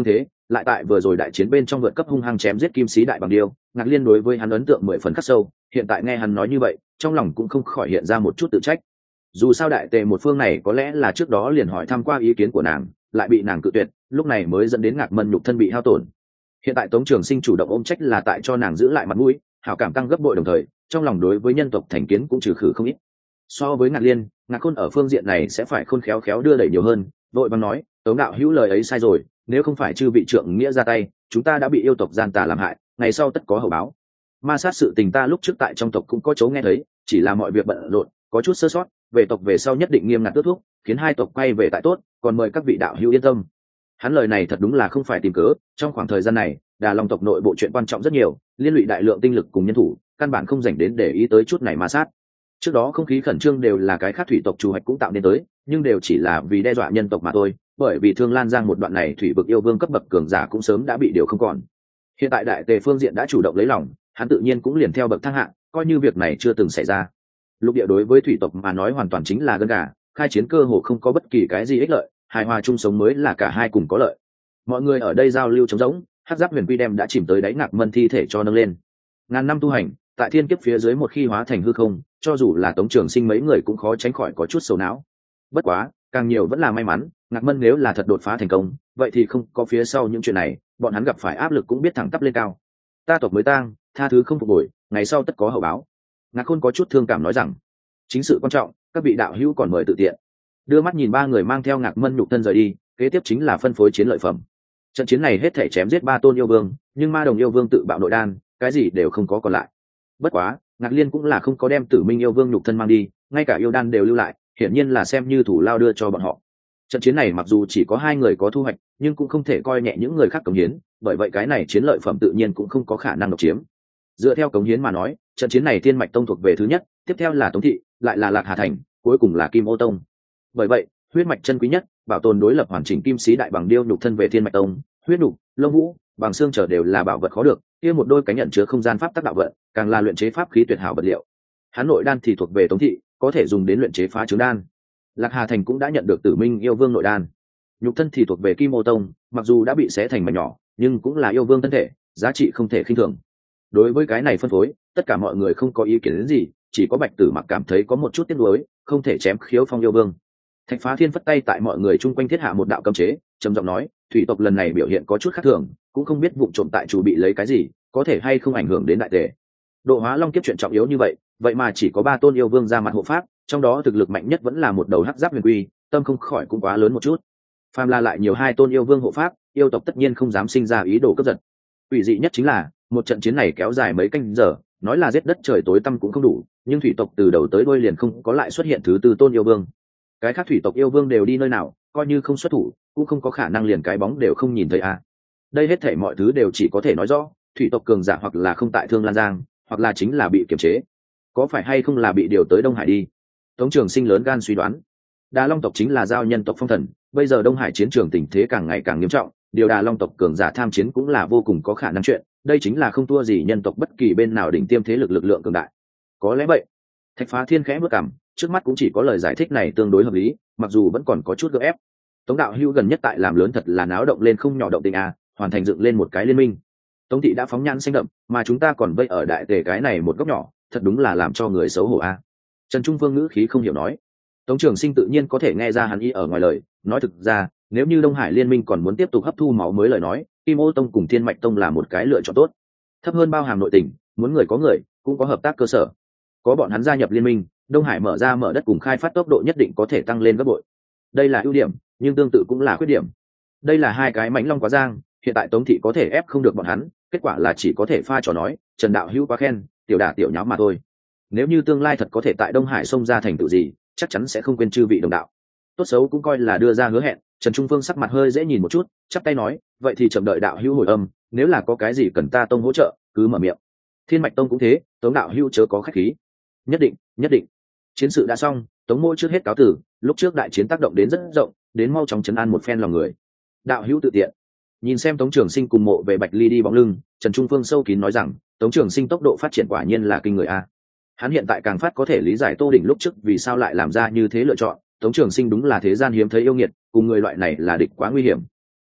lại tại vừa rồi đại chiến bên trong vượt cấp hung hăng chém giết kim sĩ đại bằng điêu, Ngạc Liên đối với hắn ấn tượng 10 phần khắc sâu. Hiện tại nghe hắn nói như vậy, trong lòng cũng không khỏi hiện ra một chút tự trách. Dù sao đại tề một phương này có lẽ là trước đó liền hỏi thăm qua ý kiến của nàng, lại bị nàng cự tuyệt, lúc này mới dẫn đến Ngạc Mân nhục thân bị hao tổn. Hiện tại Tống Trường Sinh chủ động ôm trách là tại cho nàng giữ lại mặt mũi, hảo cảm tăng gấp bội, đồng thời trong lòng đối với nhân tộc thành kiến cũng trừ khử không ít. So với Ngạc Liên, Ngạc Khôn ở phương diện này sẽ phải khôn khéo khéo đưa đẩy nhiều hơn. Vội vàng nói, Tống đạo hữu lời ấy sai rồi, nếu không phải chư vị trượng nghĩa ra tay, chúng ta đã bị yêu tộc gian tà làm hại, ngày sau tất có hậu báo. Ma sát sự tình ta lúc trước tại trong tộc cũng có chỗ nghe thấy, chỉ là mọi việc bận rộn, có chút sơ sót, về tộc về sau nhất định nghiêm ngặt tước thúc, khiến hai tộc quay về tại tốt, còn mời các vị đạo hữu yên tâm. Hắn lời này thật đúng là không phải tìm cớ, trong khoảng thời gian này, Đà Long tộc nội bộ chuyện quan trọng rất nhiều, liên lụy đại lượng tinh lực cùng nhân thủ, căn bản không dành đến để ý tới chút này ma sát. Trước đó không khí khẩn trương đều là cái khác thủy tộc chủ hoạch cũng tạo nên tới, nhưng đều chỉ là vì đe dọa nhân tộc mà thôi, bởi vì Thương Lan Giang một đoạn này thủy vực yêu vương cấp bậc cường giả cũng sớm đã bị điều không còn. Hiện tại đại tề phương diện đã chủ động lấy lòng, hắn tự nhiên cũng liền theo bậc thang hạng, coi như việc này chưa từng xảy ra. Lục địa đối với thủy tộc mà nói hoàn toàn chính là gân gà, khai chiến cơ hồ không có bất kỳ cái gì ích lợi, hài hòa chung sống mới là cả hai cùng có lợi. Mọi người ở đây giao lưu trống rỗng, Hắc Giáp Huyền Quy đem đã chìm tới đáy Ngạc Mân thi thể cho nâng lên. Ngàn năm tu hành, tại thiên kiếp phía dưới một khi hóa thành hư không, cho dù là Tống Trường Sinh mấy người cũng khó tránh khỏi có chút sầu não. Bất quá, càng nhiều vẫn là may mắn, Ngạc Mân nếu là thật đột phá thành công, vậy thì không có phía sau những chuyện này, bọn hắn gặp phải áp lực cũng biết thẳng tắp lên cao. Ta tộc mới tang, tha thứ không phục hồi, ngày sau tất có hậu báo. Ngạc Khôn có chút thương cảm nói rằng, chính sự quan trọng, các vị đạo hữu còn mời tự tiện. Đưa mắt nhìn ba người mang theo Ngạc Mân nhục thân rời đi, kế tiếp chính là phân phối chiến lợi phẩm. Trận chiến này hết thể chém giết 3 tôn yêu vương, nhưng Ma Đồng yêu vương tự bạo nội đan, cái gì đều không có còn lại. Bất quá, Ngạc Liên cũng là không có đem Tử Minh yêu vương nhục thân mang đi, ngay cả yêu đan đều lưu lại, hiển nhiên là xem như thủ lao đưa cho bọn họ. Trận chiến này mặc dù chỉ có 2 người có thu hoạch, nhưng cũng không thể coi nhẹ những người khác cống hiến, bởi vậy cái này chiến lợi phẩm tự nhiên cũng không có khả năng độc chiếm. Dựa theo cống hiến mà nói, trận chiến này Thiên Mạch Tông thuộc về thứ nhất, tiếp theo là Tống thị, lại là Lạc Hà thành, cuối cùng là Kim Ô Tông. Bởi vậy, huyết mạch chân quý nhất, bảo tồn đối lập hoàn chỉnh kim sĩ đại bằng điêu nhục thân về Thiên Mạch Tông, huyết nhục, lông vũ, bằng xương trở đều là bảo vật khó được, kia một đôi cánh nhận chứa không gian pháp tắc đạo vận, càng là luyện chế pháp khí tuyệt hảo vật liệu. Hắn nội đan thì thuộc về Tống thị, có thể dùng đến luyện chế phá trứng đan. Lạc Hà thành cũng đã nhận được Tử Minh yêu vương nội đan. Nhục thân thì thuộc về Kim Ô Tông, mặc dù đã bị xé thành mảnh nhỏ, nhưng cũng là yêu vương thân thể, giá trị không thể khinh thường. Đối với cái này phân phối, tất cả mọi người không có ý kiến đến gì, chỉ có Bạch Tử Mặc cảm thấy có một chút tiếc nuối, không thể chém Khiếu Phong yêu vương. Thạch Phá Thiên phất tay tại mọi người chung quanh thiết hạ một đạo cấm chế, trầm giọng nói, thủy tộc lần này biểu hiện có chút khác thường, cũng không biết vụ trộm tại chủ bị lấy cái gì, có thể hay không ảnh hưởng đến đại tề. Độ hóa long kiếp chuyện trọng yếu như vậy, vậy mà chỉ có 3 tôn yêu vương ra mặt hộ pháp, trong đó thực lực mạnh nhất vẫn là một đầu Hắc Giáp Huyền Quy, tâm không khỏi cũng quá lớn một chút. Phàm là lại nhiều 2 tôn yêu vương hộ pháp, yêu tộc tất nhiên không dám sinh ra ý đồ cướp giật. Ủy dị nhất chính là, một trận chiến này kéo dài mấy canh giờ, nói là giết đất trời tối tăm cũng không đủ, nhưng thủy tộc từ đầu tới đuôi liền không có lại xuất hiện thứ 4 tôn yêu vương. Cái khác thủy tộc yêu vương đều đi nơi nào, coi như không xuất thủ, cũng không có khả năng liền cái bóng đều không nhìn thấy à. Đây hết thảy mọi thứ đều chỉ có thể nói rõ, thủy tộc cường giả hoặc là không tại Thương Lan Giang, hoặc là chính là bị kiềm chế. Có phải hay không là bị điều tới Đông Hải đi? Tống Trường Sinh lớn gan suy đoán. Đà Long tộc chính là giao nhân tộc phong thần, bây giờ Đông Hải chiến trường tình thế càng ngày càng nghiêm trọng, điều Đà Long tộc cường giả tham chiến cũng là vô cùng có khả năng chuyện, đây chính là không thua gì nhân tộc bất kỳ bên nào đỉnh tiêm thế lực lượng cường đại. Có lẽ vậy. Thạch Phá Thiên khẽ bước cằm, trước mắt cũng chỉ có lời giải thích này tương đối hợp lý, mặc dù vẫn còn có chút gượng ép. Tống đạo hữu gần nhất tại làm lớn thật là náo động lên không nhỏ động tình à, hoàn thành dựng lên một cái liên minh. Tống thị đã phóng nhãn xanh đậm, mà chúng ta còn vây ở đại tề cái này một góc nhỏ, thật đúng là làm cho người xấu hổ a. Trần Trung Vương ngữ khí không hiểu nói. Tống Trường Sinh tự nhiên có thể nghe ra hắn ý ở ngoài lời, nói thực ra, nếu như Đông Hải liên minh còn muốn tiếp tục hấp thu máu mới lời nói, Kim Ô Tông cùng Thiên Mạch Tông là một cái lựa chọn tốt. Thấp hơn bao hàm nội tình, muốn người có người, cũng có hợp tác cơ sở. Có bọn hắn gia nhập liên minh, Đông Hải mở đất cùng khai phát tốc độ nhất định có thể tăng lên gấp bội. Đây là ưu điểm, nhưng tương tự cũng là khuyết điểm. Đây là 2 cái mãnh long quá giang, hiện tại Tống thị có thể ép không được bọn hắn, kết quả là chỉ có thể pha trò nói, Trần đạo hữu quá khen, tiểu đả tiểu nháo mà thôi. Nếu như tương lai thật có thể tại Đông Hải xông ra thành tựu gì, chắc chắn sẽ không quên chư vị đồng đạo. Tốt xấu cũng coi là đưa ra hứa hẹn. Trần Trung Phương sắc mặt hơi dễ nhìn một chút, chắp tay nói, vậy thì chậm đợi đạo hữu hồi âm, nếu là có cái gì cần ta tông hỗ trợ, cứ mở miệng. Thiên Mạch Tông cũng thế, Tống đạo hữu chớ có khách khí. Nhất định, nhất định. Chiến sự đã xong, Tống mỗ trước hết cáo tử, lúc trước đại chiến tác động đến rất rộng, đến mau chóng trấn an một phen lòng người. Đạo hữu tự tiện. Nhìn xem Tống Trường Sinh cùng Mộ Về Bạch Ly đi bóng lưng, Trần Trung Phương sâu kín nói rằng, Tống Trường Sinh tốc độ phát triển quả nhiên là kinh người a. Hắn hiện tại càng phát có thể lý giải Tô Đỉnh lúc trước vì sao lại làm ra như thế lựa chọn, Tống Trường Sinh đúng là thế gian hiếm thấy yêu nghiệt, cùng người loại này là địch quá nguy hiểm.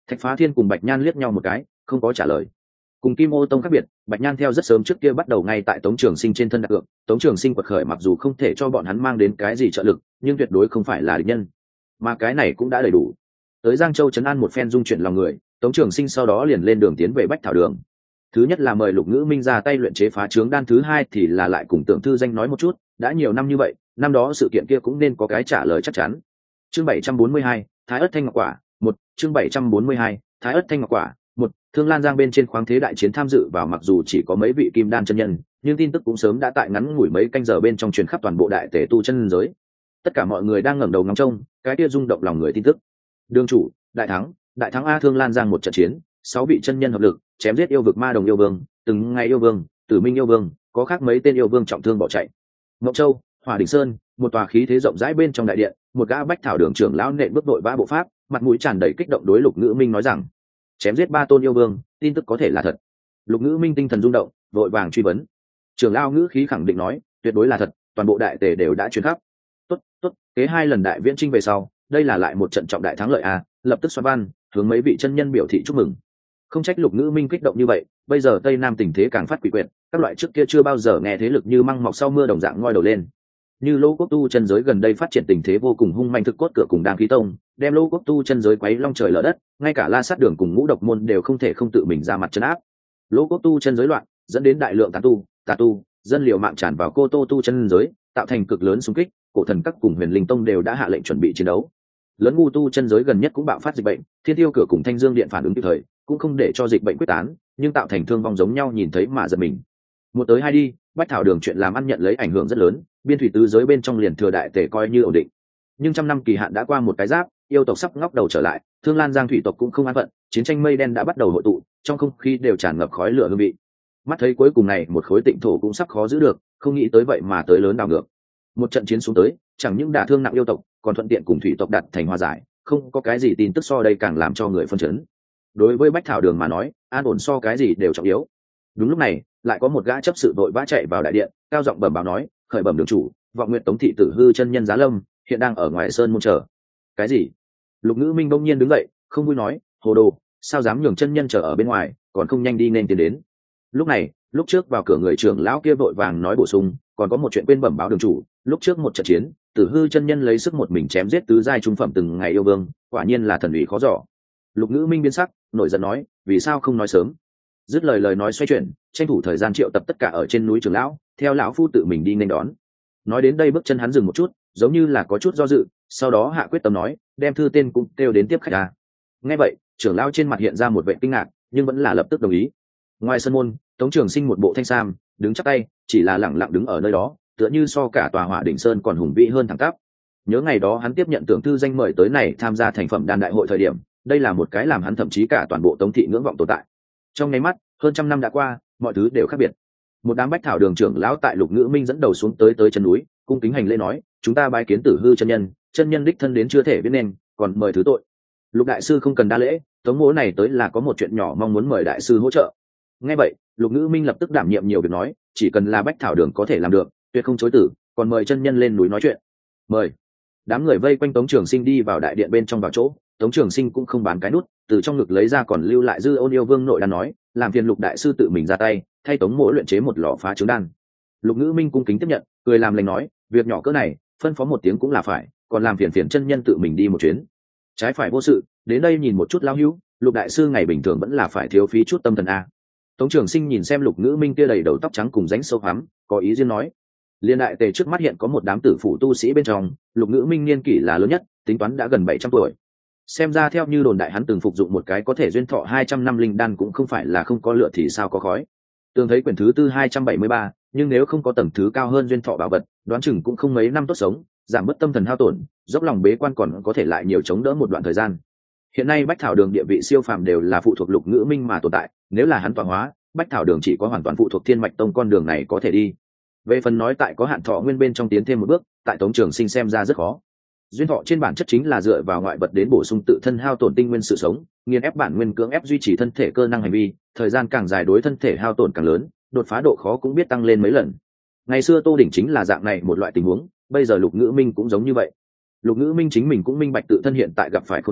Thạch Phá Thiên cùng Bạch Nhan liếc nhau một cái, không có trả lời. Cùng Kim Ô Tông khác biệt, Bạch Nhan theo rất sớm trước kia bắt đầu ngay tại Tống Trường Sinh trên thân đặt cược. Tống Trường Sinh quật khởi mặc dù không thể cho bọn hắn mang đến cái gì trợ lực, nhưng tuyệt đối không phải là địch nhân, mà cái này cũng đã đầy đủ. Tới Giang Châu trấn an một phen dung chuyển lòng người, Tống Trường Sinh sau đó liền lên đường tiến về Bách Thảo Đường. Thứ nhất là mời Lục Ngữ Minh ra tay luyện chế phá trướng đan, thứ hai thì là lại cùng Tưởng Thư Danh nói một chút, đã nhiều năm như vậy, năm đó sự kiện kia cũng nên có cái trả lời chắc chắn. Chương 742, Thái Ức Thanh Ngọc Quả, một chương 742, Thái Ức Thanh Ngọc Quả, một Thương Lan Giang bên trên khoáng thế đại chiến tham dự vào mặc dù chỉ có mấy vị kim đan chân nhân, nhưng tin tức cũng sớm đã tại ngắn ngủi mấy canh giờ bên trong truyền khắp toàn bộ đại tề tu chân giới. Tất cả mọi người đang ngẩng đầu ngóng trông cái kia rung động lòng người tin tức. Đường chủ, đại thắng a Thương Lan Giang một trận chiến, 6 vị chân nhân hợp lực, chém giết yêu vực Ma Đồng yêu vương, từng ngày yêu vương, Tử Minh yêu vương, có khác mấy tên yêu vương trọng thương bỏ chạy. Ngọc Châu, Hỏa Đỉnh Sơn, một tòa khí thế rộng rãi bên trong đại điện, một gã Bách Thảo Đường trưởng lão nện bước đội vã bộ pháp, mặt mũi tràn đầy kích động đối Lục Ngữ Minh nói rằng: chém giết 3 tôn yêu vương, tin tức có thể là thật. Lục Ngữ Minh tinh thần rung động, vội vàng truy vấn. Trưởng lão ngữ khí khẳng định nói: tuyệt đối là thật, toàn bộ đại tề đều đã truyền khắp. Tốt, kế 2 lần đại viễn chinh về sau, đây là lại một trận trọng đại thắng lợi a, lập tức xoa văn, hướng mấy vị chân nhân biểu thị chúc mừng. Không trách Lục Ngữ Minh kích động như vậy, bây giờ Tây Nam tình thế càng phát quỷ quyệt, các loại trước kia chưa bao giờ nghe thế lực như măng mọc sau mưa đồng dạng ngoi đầu lên. Như Lô Quốc tu chân giới gần đây phát triển tình thế vô cùng hung manh, thực cốt cửa cùng Đàm Khí Tông, đem Lô Quốc tu chân giới quấy long trời lở đất, ngay cả La Sát Đường cùng Ngũ Độc môn đều không thể không tự mình ra mặt trấn áp. Lô Quốc tu chân giới loạn, dẫn đến đại lượng tà tu, dân liều mạng tràn vào Cô Tô tu chân giới, tạo thành cực lớn xung kích, cổ thần các cùng Huyền Linh Tông đều đã hạ lệnh chuẩn bị chiến đấu. Lớn ngu tu chân giới gần nhất cũng bạo phát dịch bệnh, Thiên Tiêu cửa cùng Thanh Dương điện phản ứng kịp thời, cũng không để cho dịch bệnh quyết tán, nhưng tạo thành thương vong giống nhau nhìn thấy mà giật mình. Một tới hai đi, Bách Thảo Đường chuyện làm ăn nhận lấy ảnh hưởng rất lớn, biên thủy tứ giới bên trong liền thừa đại tề coi như ổn định. Nhưng trăm năm kỳ hạn đã qua một cái giáp, yêu tộc sắp ngóc đầu trở lại, Thương Lan Giang thủy tộc cũng không an phận, chiến tranh mây đen đã bắt đầu hội tụ, trong không khí đều tràn ngập khói lửa hương vị. Mắt thấy cuối cùng này một khối tịnh thổ cũng sắp khó giữ được, không nghĩ tới vậy mà tới lớn đảo ngược. Một trận chiến xuống tới, chẳng những đả thương nặng yêu tộc, còn thuận tiện cùng thủy tộc đạt thành hòa giải, không có cái gì tin tức so đây càng làm cho người phân chấn. Đối với Bách Thảo Đường mà nói, an ổn so cái gì đều trọng yếu. Đúng lúc này, lại có một gã chấp sự vội vã chạy vào đại điện, cao giọng bẩm báo nói: khởi bẩm đường chủ, vọng nguyện Tống thị Tử Hư chân nhân Giá Lâm hiện đang ở ngoài sơn môn chờ. Cái gì? Lục Ngữ Minh bỗng nhiên đứng dậy, không vui nói: hồ đồ, sao dám nhường chân nhân chờ ở bên ngoài, còn không nhanh đi nên tiến đến. Lúc này, lúc trước vào cửa người trưởng lão kia vội vàng nói bổ sung: còn có một chuyện quên bẩm báo đường chủ, lúc trước một trận chiến, Tử Hư chân nhân lấy sức một mình chém giết tứ giai trung phẩm từng ngày yêu vương, quả nhiên là thần uy khó dò. Lục Ngữ Minh biến sắc, nổi giận nói: vì sao không nói sớm? Dứt lời nói xoay chuyển, tranh thủ thời gian triệu tập tất cả ở trên núi trưởng lão, theo lão phu tự mình đi nghênh đón. Nói đến đây bước chân hắn dừng một chút, giống như là có chút do dự, sau đó hạ quyết tâm nói: đem thư tên cũng kêu đến tiếp khách ra. Nghe vậy, trưởng lão trên mặt hiện ra một vẻ kinh ngạc, nhưng vẫn là lập tức đồng ý. Ngoài sân môn, Tống Trường Sinh một bộ thanh sam, đứng chắp tay, chỉ là lẳng lặng đứng ở nơi đó, tựa như so cả tòa Hỏa Đỉnh Sơn còn hùng vĩ hơn thẳng tắp. Nhớ ngày đó hắn tiếp nhận Tưởng Thư Danh mời tới này tham gia thành phẩm đan đại hội thời điểm, đây là một cái làm hắn thậm chí cả toàn bộ Tống thị ngưỡng vọng tồn tại. Trong nháy mắt, hơn trăm năm đã qua, mọi thứ đều khác biệt. Một đám Bách Thảo Đường trưởng lão tại Lục Ngữ Minh dẫn đầu xuống tới chân núi, cung kính hành lễ nói: chúng ta bái kiến Tử Hư chân nhân đích thân đến chưa thể biết nên, còn mời thứ tội. Lục đại sư không cần đa lễ, Tống mỗ này tới là có một chuyện nhỏ mong muốn mời đại sư hỗ trợ. Nghe vậy, Lục Ngữ Minh lập tức đảm nhiệm nhiều việc nói: chỉ cần là Bách Thảo Đường có thể làm được, tuyệt không chối tử, còn mời chân nhân lên núi nói chuyện. Mời. Đám người vây quanh Tống Trường Sinh đi vào đại điện bên trong vào chỗ, Tống Trường Sinh cũng không bán cái nút, từ trong ngực lấy ra còn lưu lại dư Ôn Yêu Vương nội đan nói: làm phiền Lục đại sư tự mình ra tay, thay Tống mỗ luyện chế một lò phá trứng đan. Lục Ngữ Minh cung kính tiếp nhận, cười làm lành nói: việc nhỏ cỡ này, phân phó một tiếng cũng là phải, còn làm phiền chân nhân tự mình đi một chuyến. Trái phải vô sự, đến đây nhìn một chút lão hữu, Lục đại sư ngày bình thường vẫn là phải thiếu phí chút tâm thần a. Tống Trường Sinh nhìn xem Lục Ngữ Minh kia đầy đầu tóc trắng cùng rãnh sâu hoắm, có ý riêng nói: liên đại tề trước mắt hiện có một đám tử phụ tu sĩ bên trong, Lục Ngữ Minh niên kỷ là lớn nhất, tính toán đã gần 700 tuổi. Xem ra theo như đồn đại hắn từng phục dụng một cái có thể duyên thọ 200 năm linh đan cũng không phải là không có lựa thì sao có khói. Tường thấy quyển thứ tư 273, nhưng nếu không có tầng thứ cao hơn duyên thọ bảo vật, đoán chừng cũng không mấy năm tốt sống, giảm bớt tâm thần hao tổn, dốc lòng bế quan còn có thể lại nhiều chống đỡ một đoạn thời gian. Hiện nay Bách Thảo Đường địa vị siêu phàm đều là phụ thuộc Lục Ngữ Minh mà tồn tại, nếu là hắn tọa hóa, Bách Thảo Đường chỉ có hoàn toàn phụ thuộc Thiên Mạch Tông con đường này có thể đi. Về phần nói tại có hạn thọ nguyên bên trong tiến thêm một bước, tại Tống Trường Sinh xem ra rất khó. Duyên thọ trên bản chất chính là dựa vào ngoại vật đến bổ sung tự thân hao tổn tinh nguyên sự sống, nghiền ép bản nguyên cưỡng ép duy trì thân thể cơ năng hành vi, thời gian càng dài đối thân thể hao tổn càng lớn, đột phá độ khó cũng biết tăng lên mấy lần. Ngày xưa Tô Đỉnh chính là dạng này một loại tình huống, bây giờ Lục Ngữ Minh cũng giống như vậy. Lục Ngữ Minh chính mình cũng minh bạch tự thân hiện tại gặp phải khốn cảnh,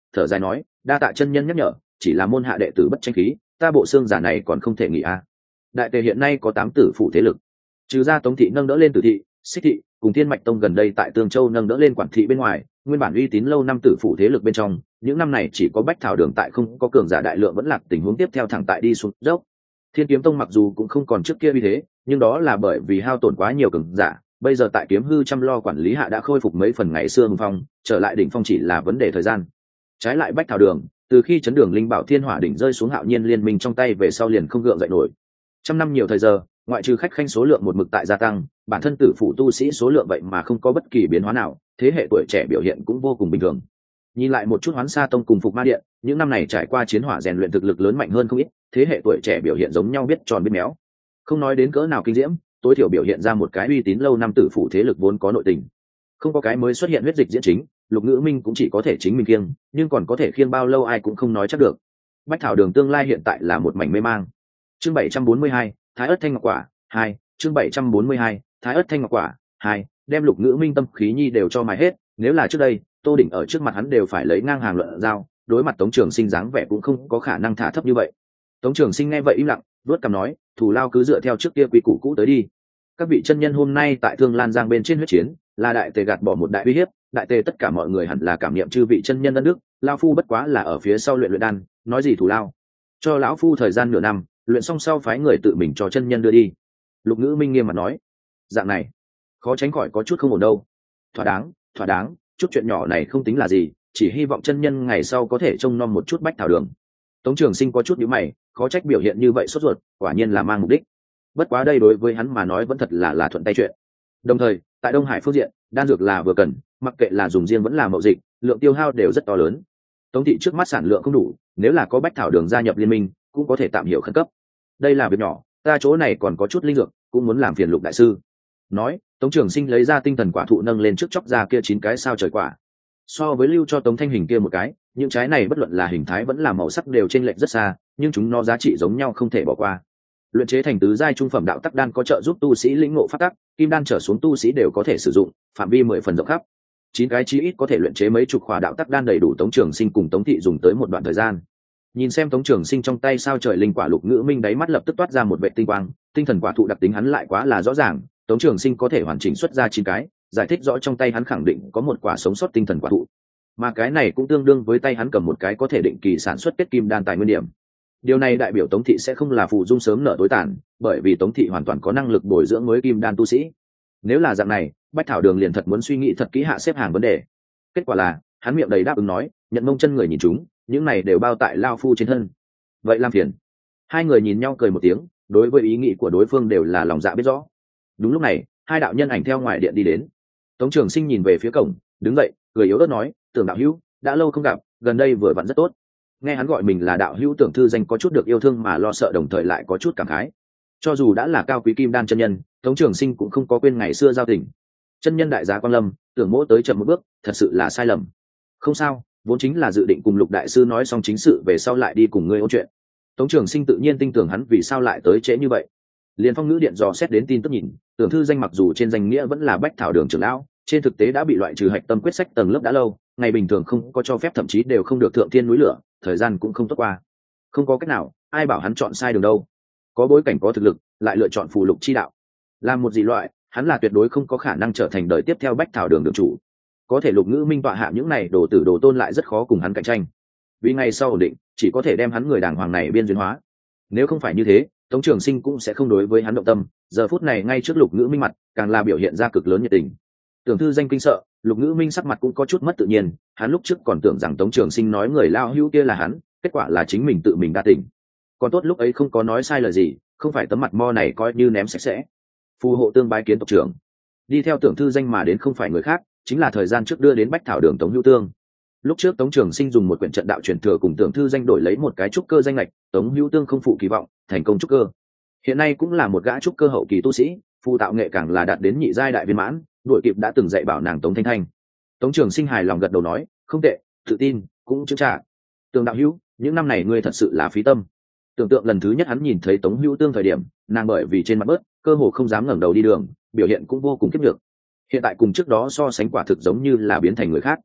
thở dài nói, đa tạ chân nhân nhắc nhở, chỉ là môn hạ đệ tử bất tranh khí, ta bộ xương giả này còn không thể nghỉ a. Đại tề hiện nay có 8 tử phụ thế lực, trừ ra Tống thị nâng đỡ lên Tử thị, Xích thị cùng Thiên Mạch Tông gần đây tại Tương Châu nâng đỡ lên Quản thị bên ngoài, nguyên bản uy tín lâu năm tử phụ thế lực bên trong, những năm này chỉ có Bách Thảo Đường tại không có cường giả đại lượng vẫn lạc tình huống tiếp theo thẳng tại đi xuống dốc. Thiên Kiếm Tông mặc dù cũng không còn trước kia uy thế, nhưng đó là bởi vì hao tổn quá nhiều cường giả, bây giờ tại Kiếm Hư chăm lo quản lý hạ đã khôi phục mấy phần ngày xưa hùng phong, trở lại đỉnh phong chỉ là vấn đề thời gian. Trái lại Bách Thảo Đường, từ khi chấn đường linh bảo thiên hỏa đỉnh rơi xuống Hạo Nhiên liên minh trong tay về sau liền không gượng dậy nổi. Trăm năm nhiều thời giờ, ngoại trừ khách khanh số lượng một mực tại gia tăng, bản thân tử phụ tu sĩ số lượng vậy mà không có bất kỳ biến hóa nào, thế hệ tuổi trẻ biểu hiện cũng vô cùng bình thường. Nhìn lại một chút Hoán Sa Tông cùng Phục Ma Điện, những năm này trải qua chiến hỏa rèn luyện thực lực lớn mạnh hơn không ít, thế hệ tuổi trẻ biểu hiện giống nhau biết tròn biết méo. Không nói đến cỡ nào kinh diễm, tối thiểu biểu hiện ra một cái uy tín lâu năm tử phụ thế lực vốn có nội tình. Không có cái mới xuất hiện huyết dịch diễn chính, Lục Ngữ Minh cũng chỉ có thể chính mình khiêng, nhưng còn có thể khiêng bao lâu ai cũng không nói chắc được. Bách Thảo Đường tương lai hiện tại là một mảnh mê mang. Chương 742, Thái Ức Thanh Ngọc Quả 2, chương 742, Thái Ức Thanh Ngọc Quả 2, đem Lục Ngữ Minh tâm khí nhi đều cho mài hết, nếu là trước đây, Tô Đỉnh ở trước mặt hắn đều phải lấy ngang hàng luận giao, đối mặt Tống Trường Sinh dáng vẻ cũng không có khả năng thả thấp như vậy. Tống Trường Sinh nghe vậy im lặng, đuốt cằm nói, thủ lao cứ dựa theo trước kia quy củ cũ tới đi. Các vị chân nhân hôm nay tại Thương Lan Giang bên trên huyết chiến, là đại tề gạt bỏ một đại uy hiếp, đại tề tất cả mọi người hẳn là cảm niệm chư vị chân nhân đất nước, lão phu bất quá là ở phía sau luyện đan, nói gì thủ lao? Cho lão phu thời gian nửa năm, luyện xong sau phái người tự mình cho chân nhân đưa đi. Lục Ngữ Minh nghiêm mặt nói, dạng này khó tránh khỏi có chút không ổn đâu. Thỏa đáng, chút chuyện nhỏ này không tính là gì, chỉ hy vọng chân nhân ngày sau có thể trông nom một chút Bách Thảo Đường. Tống Trường Sinh có chút nhíu mày, khó trách biểu hiện như vậy sốt ruột, quả nhiên là mang mục đích. Bất quá đây đối với hắn mà nói vẫn thật là thuận tay chuyện. Đồng thời, tại Đông Hải phương diện, đan dược là vừa cần, mặc kệ là dùng riêng vẫn là mậu dịch, lượng tiêu hao đều rất to lớn. Tống thị trước mắt sản lượng không đủ, nếu là có Bách Thảo Đường gia nhập liên minh, cũng có thể tạm hiểu khẩn cấp. Đây là việc nhỏ, ta chỗ này còn có chút linh dược, cũng muốn làm phiền Lục đại sư. Nói, Tống Trường Sinh lấy ra tinh thần quả thụ nâng lên trước chốc ra kia 9 cái sao trời quả. So với lưu cho Tống Thanh Hình kia một cái, những trái này bất luận là hình thái vẫn là màu sắc đều chênh lệch rất xa, nhưng chúng nó giá trị giống nhau không thể bỏ qua. Luyện chế thành tứ giai trung phẩm đạo tắc đan có trợ giúp tu sĩ lĩnh ngộ pháp tắc, kim đan trở xuống tu sĩ đều có thể sử dụng, phạm vi 10 phần rộng khắp. 9 cái chí ít có thể luyện chế mấy chục khỏa đạo tắc đan đầy đủ Tống Trường Sinh cùng Tống thị dùng tới một đoạn thời gian. Nhìn xem Tống Trường Sinh trong tay sao trời linh quả, Lục Ngữ Minh đáy mắt lập tức toát ra một vệ tinh quang, tinh thần quả thụ đặc tính hắn lại quá là rõ ràng, Tống Trường Sinh có thể hoàn chỉnh xuất ra 9 cái, giải thích rõ trong tay hắn khẳng định có một quả sống sót tinh thần quả thụ, mà cái này cũng tương đương với tay hắn cầm một cái có thể định kỳ sản xuất kết kim đan tài nguyên điểm. Điều này đại biểu Tống thị sẽ không là phù dung sớm nở tối tàn, bởi vì Tống thị hoàn toàn có năng lực bồi dưỡng mới kim đan tu sĩ. Nếu là dạng này, Bách Thảo Đường liền thật muốn suy nghĩ thật kỹ hạ xếp hàng vấn đề. Kết quả là, hắn miệng đầy đáp ứng nói, nhận mông chân người nhìn chúng, những này đều bao tại lao phu trên thân. Vậy làm phiền. Hai người nhìn nhau cười một tiếng, đối với ý nghĩ của đối phương đều là lòng dạ biết rõ. Đúng lúc này, hai đạo nhân ảnh theo ngoài điện đi đến. Tống Trường Sinh nhìn về phía cổng, đứng dậy, cười yếu ớt nói, Tưởng đạo hữu, đã lâu không gặp, gần đây vừa vặn rất tốt. Nghe hắn gọi mình là đạo hữu, Tưởng thư danh có chút được yêu thương mà lo sợ, đồng thời lại có chút cảm khái. Cho dù đã là cao quý kim đan chân nhân, Tống Trường Sinh cũng không có quên ngày xưa giao tình. Chân nhân đại giá quang lâm, Tưởng mỗ tới chậm một bước, thật sự là sai lầm. Không sao, vốn chính là dự định cùng Lục đại sư nói xong chính sự về sau lại đi cùng ngươi ôn chuyện. Tống Trường Sinh tự nhiên tin tưởng hắn vì sao lại tới trễ như vậy. Liên Phong Ngữ điện dò xét đến tin tức nhìn, Tưởng thư danh mặc dù trên danh nghĩa vẫn là Bách Thảo Đường trưởng lão, trên thực tế đã bị loại trừ hạch tâm quyết sách tầng lớp đã lâu, ngày bình thường không có cho phép, thậm chí đều không được thượng thiên núi lửa, thời gian cũng không tốt qua. Không có cách nào, ai bảo hắn chọn sai đường đâu. Có bối cảnh có thực lực, lại lựa chọn phù lục chi đạo. Làm một dị loại, hắn là tuyệt đối không có khả năng trở thành đời tiếp theo Bách Thảo Đường đường chủ. Có thể Lục Ngữ Minh tọa hạ những này đồ tử đồ tôn lại rất khó cùng hắn cạnh tranh. Vì ngày sau ổn định, chỉ có thể đem hắn người đàng hoàng này biên duyên hóa. Nếu không phải như thế, Tống Trường Sinh cũng sẽ không đối với hắn động tâm, giờ phút này ngay trước Lục Ngữ Minh mặt, càng là biểu hiện ra cực lớn nhiệt tình. Tưởng thư danh kinh sợ, Lục Ngữ Minh sắc mặt cũng có chút mất tự nhiên, hắn lúc trước còn tưởng rằng Tống Trường Sinh nói người lao hữu kia là hắn, kết quả là chính mình tự mình đa tình. Còn tốt lúc ấy không có nói sai lời gì, không phải tấm mặt mo này coi như ném sạch sẽ. Phù hộ tương bái kiến tộc trưởng. Đi theo Tưởng thư danh mà đến không phải người khác, chính là thời gian trước đưa đến Bách Thảo Đường Tống Hữu Tương. Lúc trước Tống Trường Sinh dùng một quyển trận đạo truyền thừa cùng Tưởng thư danh đổi lấy một cái trúc cơ danh lệch, Tống Hữu Tương không phụ kỳ vọng, thành công trúc cơ. Hiện nay cũng là một gã trúc cơ hậu kỳ tu sĩ, phù tạo nghệ càng là đạt đến nhị giai đại viên mãn, đuổi kịp đã từng dạy bảo nàng Tống Thanh Thanh. Tống Trường Sinh hài lòng gật đầu nói, không tệ, tự tin, cũng chững chạc. Tưởng đạo hữu, những năm này ngươi thật sự là phí tâm. Tưởng tượng lần thứ nhất hắn nhìn thấy Tống Hữu Tương thời điểm, nàng bởi vì trên mặt bớt, cơ hồ không dám ngẩng đầu đi đường, biểu hiện cũng vô cùng kiếp được. Hiện tại cùng trước đó so sánh quả thực giống như là biến thành người khác.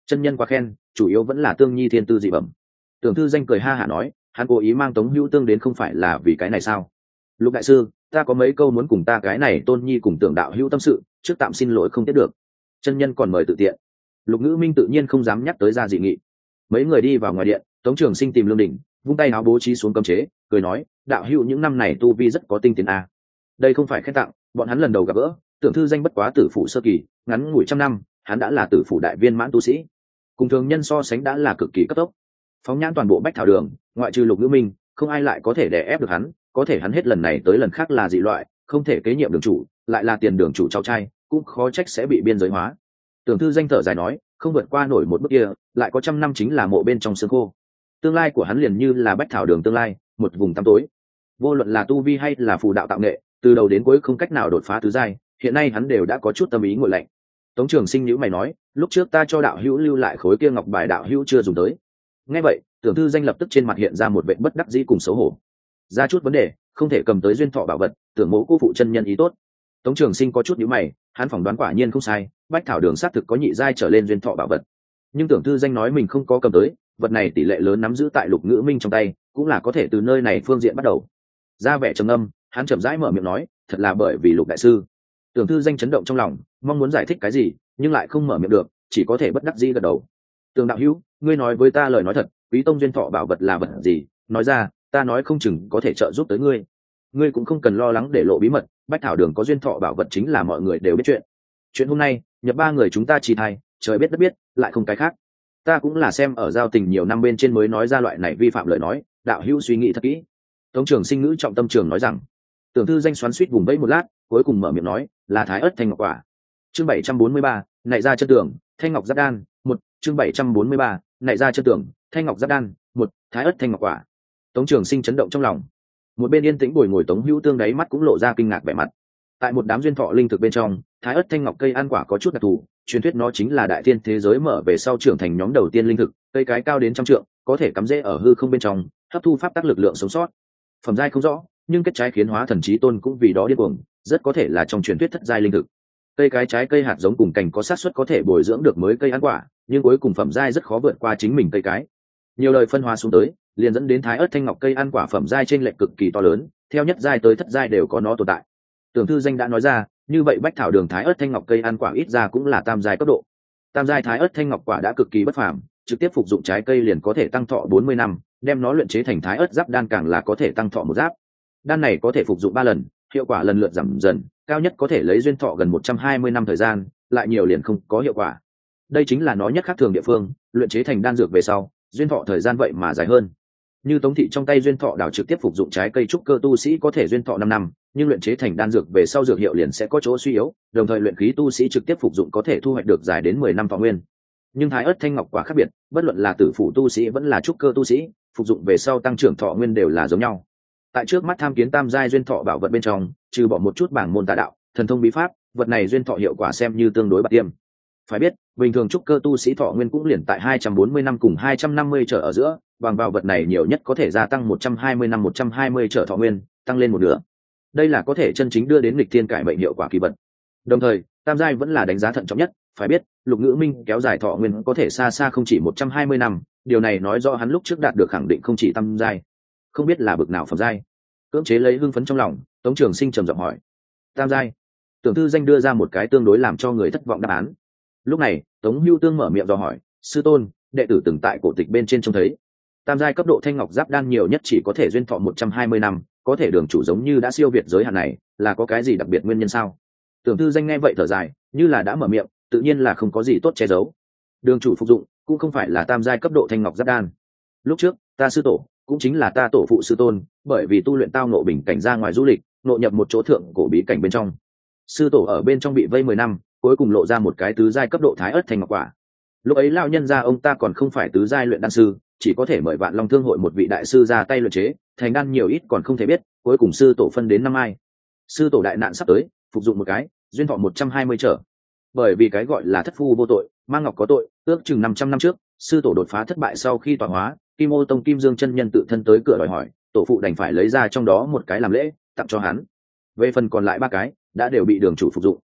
Chân nhân quá khen, chủ yếu vẫn là Tương Nhi thiên tư dị bẩm. Tưởng Thư Danh cười ha hả nói, hắn cố ý mang Tống Hữu Tương đến không phải là vì cái này sao? Lục đại sư, ta có mấy câu muốn cùng ta cái này Tôn Nhi cùng Tưởng đạo hữu tâm sự, trước tạm xin lỗi không tiếp được. Chân nhân còn mời tự tiện. Lục Ngữ Minh tự nhiên không dám nhắc tới ra dị nghị. Mấy người đi vào ngoài điện, Tống Trường Sinh tìm Lương Đình, vung tay áo bố trí xuống cấm chế, cười nói, đạo hữu những năm này tu vi rất có tinh tiến a. Đây không phải khen tặng, bọn hắn lần đầu gặp gỡ, Tưởng Thư Danh bất quá tử phụ sơ kỳ, ngắn ngủi trăm năm, hắn đã là tử phụ đại viên mãn tu sĩ, cùng thường nhân so sánh đã là cực kỳ cấp tốc. Phóng nhãn toàn bộ Bách Thảo Đường, ngoại trừ Lục Ngữ Minh, không ai lại có thể đè ép được hắn, có thể hắn hết lần này tới lần khác là dị loại, không thể kế nhiệm đường chủ, lại là tiền đường chủ cháu trai, cũng khó trách sẽ bị biên giới hóa. Tưởng Thư Danh thở dài nói, không vượt qua nổi một bước kia, lại có trăm năm chính là mộ bên trong xương khô. Tương lai của hắn liền như là Bách Thảo Đường tương lai, một vùng tăm tối. Vô luận là tu vi hay là phù đạo tạo nghệ, từ đầu đến cuối không cách nào đột phá tứ giai, hiện nay hắn đều đã có chút tâm ý nguội lạnh. Tống Trường Sinh nhíu mày nói, lúc trước ta cho đạo hữu lưu lại khối kia ngọc bài đạo hữu chưa dùng tới. Nghe vậy, Tưởng Thư Danh lập tức trên mặt hiện ra một vẻ bất đắc dĩ cùng xấu hổ. Ra chút vấn đề, không thể cầm tới duyên thọ bảo vật, tưởng mẫu cô phụ chân nhân ý tốt. Tống Trường Sinh có chút nhíu mày, hắn phỏng đoán quả nhiên không sai, Bách Thảo Đường xác thực có nhị giai trở lên duyên thọ bảo vật. Nhưng Tưởng Thư Danh nói mình không có cầm tới, vật này tỷ lệ lớn nắm giữ tại Lục Ngữ Minh trong tay, cũng là có thể từ nơi này phương diện bắt đầu. Ra vẻ trầm ngâm, hắn chậm rãi mở miệng nói, thật là bởi vì Lục đại sư. Tưởng Thư Danh chấn động trong lòng, mong muốn giải thích cái gì, nhưng lại không mở miệng được, chỉ có thể bất đắc dĩ gật đầu. Tưởng đạo hữu, ngươi nói với ta lời nói thật, Quý tông duyên thọ bảo vật là vật gì, nói ra, ta nói không chừng có thể trợ giúp tới ngươi. Ngươi cũng không cần lo lắng để lộ bí mật, Bách Thảo Đường có duyên thọ bảo vật chính là mọi người đều biết chuyện. Chuyện hôm nay, nhập ba người chúng ta chỉ thay, trời biết đất biết, lại không cái khác. Ta cũng là xem ở giao tình nhiều năm bên trên mới nói ra loại này vi phạm lời nói, đạo hữu suy nghĩ thật kỹ. Tống Trường Sinh ngữ trọng tâm trường nói rằng. Tưởng Thư Danh xoắn xuýt vùng vẫy một lát, cuối cùng mở miệng nói, là Thái Ức Thanh Ngọc Quả. Chương 743, nảy ra chân tưởng, Thanh Ngọc Giáp Đan, một. Chương 743, nảy ra chân tưởng, Thanh Ngọc Giáp Đan, một. Thái Ức Thanh Ngọc Quả. Tống Trường Sinh chấn động trong lòng. Một bên yên tĩnh bồi ngồi Tống Hữu Tương đáy mắt cũng lộ ra kinh ngạc vẻ mặt. Tại một đám duyên thọ linh thực bên trong, Thái Ức Thanh Ngọc cây ăn quả có chút đặc thù, truyền thuyết nó chính là đại thiên thế giới mở về sau trưởng thành nhóm đầu tiên linh thực, cây cái cao đến trăm trượng, có thể cắm rễ ở hư không bên trong, hấp thu pháp tắc lực lượng sống sót. Phẩm giai không rõ, nhưng kết trái khiến hóa thần chí tôn cũng vì đó điên cuồng, rất có thể là trong truyền thuyết thất giai linh thực. Cây cái trái cây hạt giống cùng cành có xác suất có thể bồi dưỡng được mới cây ăn quả, nhưng cuối cùng phẩm giai rất khó vượt qua chính mình cây cái. Nhiều lời phân hóa xuống tới, liền dẫn đến Thái Ức Thanh Ngọc cây ăn quả phẩm giai trên lệch cực kỳ to lớn, theo nhất giai tới thất giai đều có nó tồn tại. Tưởng Thư Danh đã nói ra, như vậy Bách Thảo Đường Thái Ức Thanh Ngọc cây ăn quả ít ra cũng là tam giai cấp độ. Tam giai Thái Ức Thanh Ngọc quả đã cực kỳ bất phàm, trực tiếp phục dụng trái cây liền có thể tăng thọ 40 năm, đem nó luyện chế thành Thái Ức Giáp Đan càng là có thể tăng thọ một giáp. Đan này có thể phục dụng 3 lần, hiệu quả lần lượt giảm dần, cao nhất có thể lấy duyên thọ gần 120 năm thời gian, lại nhiều liền không có hiệu quả. Đây chính là nó nhất khác thường địa phương, luyện chế thành đan dược về sau, duyên thọ thời gian vậy mà dài hơn. Như Tống thị trong tay duyên thọ đào trực tiếp phục dụng trái cây trúc cơ tu sĩ có thể duyên thọ 5 năm, nhưng luyện chế thành đan dược về sau dược hiệu liền sẽ có chỗ suy yếu, đồng thời luyện khí tu sĩ trực tiếp phục dụng có thể thu hoạch được dài đến 10 năm thọ nguyên. Nhưng Thái Ức Thanh Ngọc quả khác biệt, bất luận là tử phụ tu sĩ vẫn là trúc cơ tu sĩ, phục dụng về sau tăng trưởng thọ nguyên đều là giống nhau. Tại trước mắt tham kiến tam giai duyên thọ bảo vật bên trong, trừ bỏ một chút bảng môn tà đạo, thần thông bí pháp, vật này duyên thọ hiệu quả xem như tương đối bạc tiêm. Phải biết, bình thường trúc cơ tu sĩ thọ nguyên cũng liền tại 240 năm cùng 250 trở ở giữa, bằng vào vật này nhiều nhất có thể gia tăng 120 năm 120 trở thọ nguyên, tăng lên một nửa. Đây là có thể chân chính đưa đến nghịch thiên cải mệnh hiệu quả kỳ vật. Đồng thời, tam giai vẫn là đánh giá thận trọng nhất, phải biết, Lục Ngữ Minh kéo dài thọ nguyên có thể xa xa không chỉ 120 năm, điều này nói rõ hắn lúc trước đạt được khẳng định không chỉ tam giai. Không biết là bực nào phẩm giai. Cưỡng chế lấy hưng phấn trong lòng, Tống Trường Sinh trầm giọng hỏi. Tam giai. Tưởng Thư Danh đưa ra một cái tương đối làm cho người thất vọng đáp án. Lúc này, Tống Hưu Tương mở miệng dò hỏi, sư tôn, đệ tử từng tại cổ tịch bên trên trông thấy, tam giai cấp độ Thanh Ngọc Giáp Đan nhiều nhất chỉ có thể duyên thọ 120 năm, có thể đường chủ giống như đã siêu việt giới hạn này, là có cái gì đặc biệt nguyên nhân sao? Tưởng Thư Danh nghe vậy thở dài, như là đã mở miệng, tự nhiên là không có gì tốt che giấu. Đường chủ phục dụng cũng không phải là tam giai cấp độ Thanh Ngọc Giáp Đan. Lúc trước, ta sư tổ, cũng chính là ta tổ phụ sư tôn, bởi vì tu luyện tao ngộ bình cảnh ra ngoài du lịch, ngộ nhập một chỗ thượng cổ bí cảnh bên trong. Sư tổ ở bên trong bị vây 10 năm, cuối cùng lộ ra một cái tứ giai cấp độ Thái Ức Thanh Ngọc quả. Lúc ấy lão nhân gia ông ta còn không phải tứ giai luyện đan sư, chỉ có thể mời Vạn Long Thương hội một vị đại sư ra tay luyện chế, thành đan nhiều ít còn không thể biết, cuối cùng sư tổ phân đến năm ai. Sư tổ đại nạn sắp tới, phục dụng một cái, duyên thọ 120 trở. Bởi vì cái gọi là thất phu vô tội, mang ngọc có tội, ước chừng 500 năm trước, sư tổ đột phá thất bại sau khi tọa hóa, Kim Ô Tông Kim Dương chân nhân tự thân tới cửa đòi hỏi, tổ phụ đành phải lấy ra trong đó một cái làm lễ, tặng cho hắn. Về phần còn lại 3 cái, đã đều bị đường chủ phục dụng.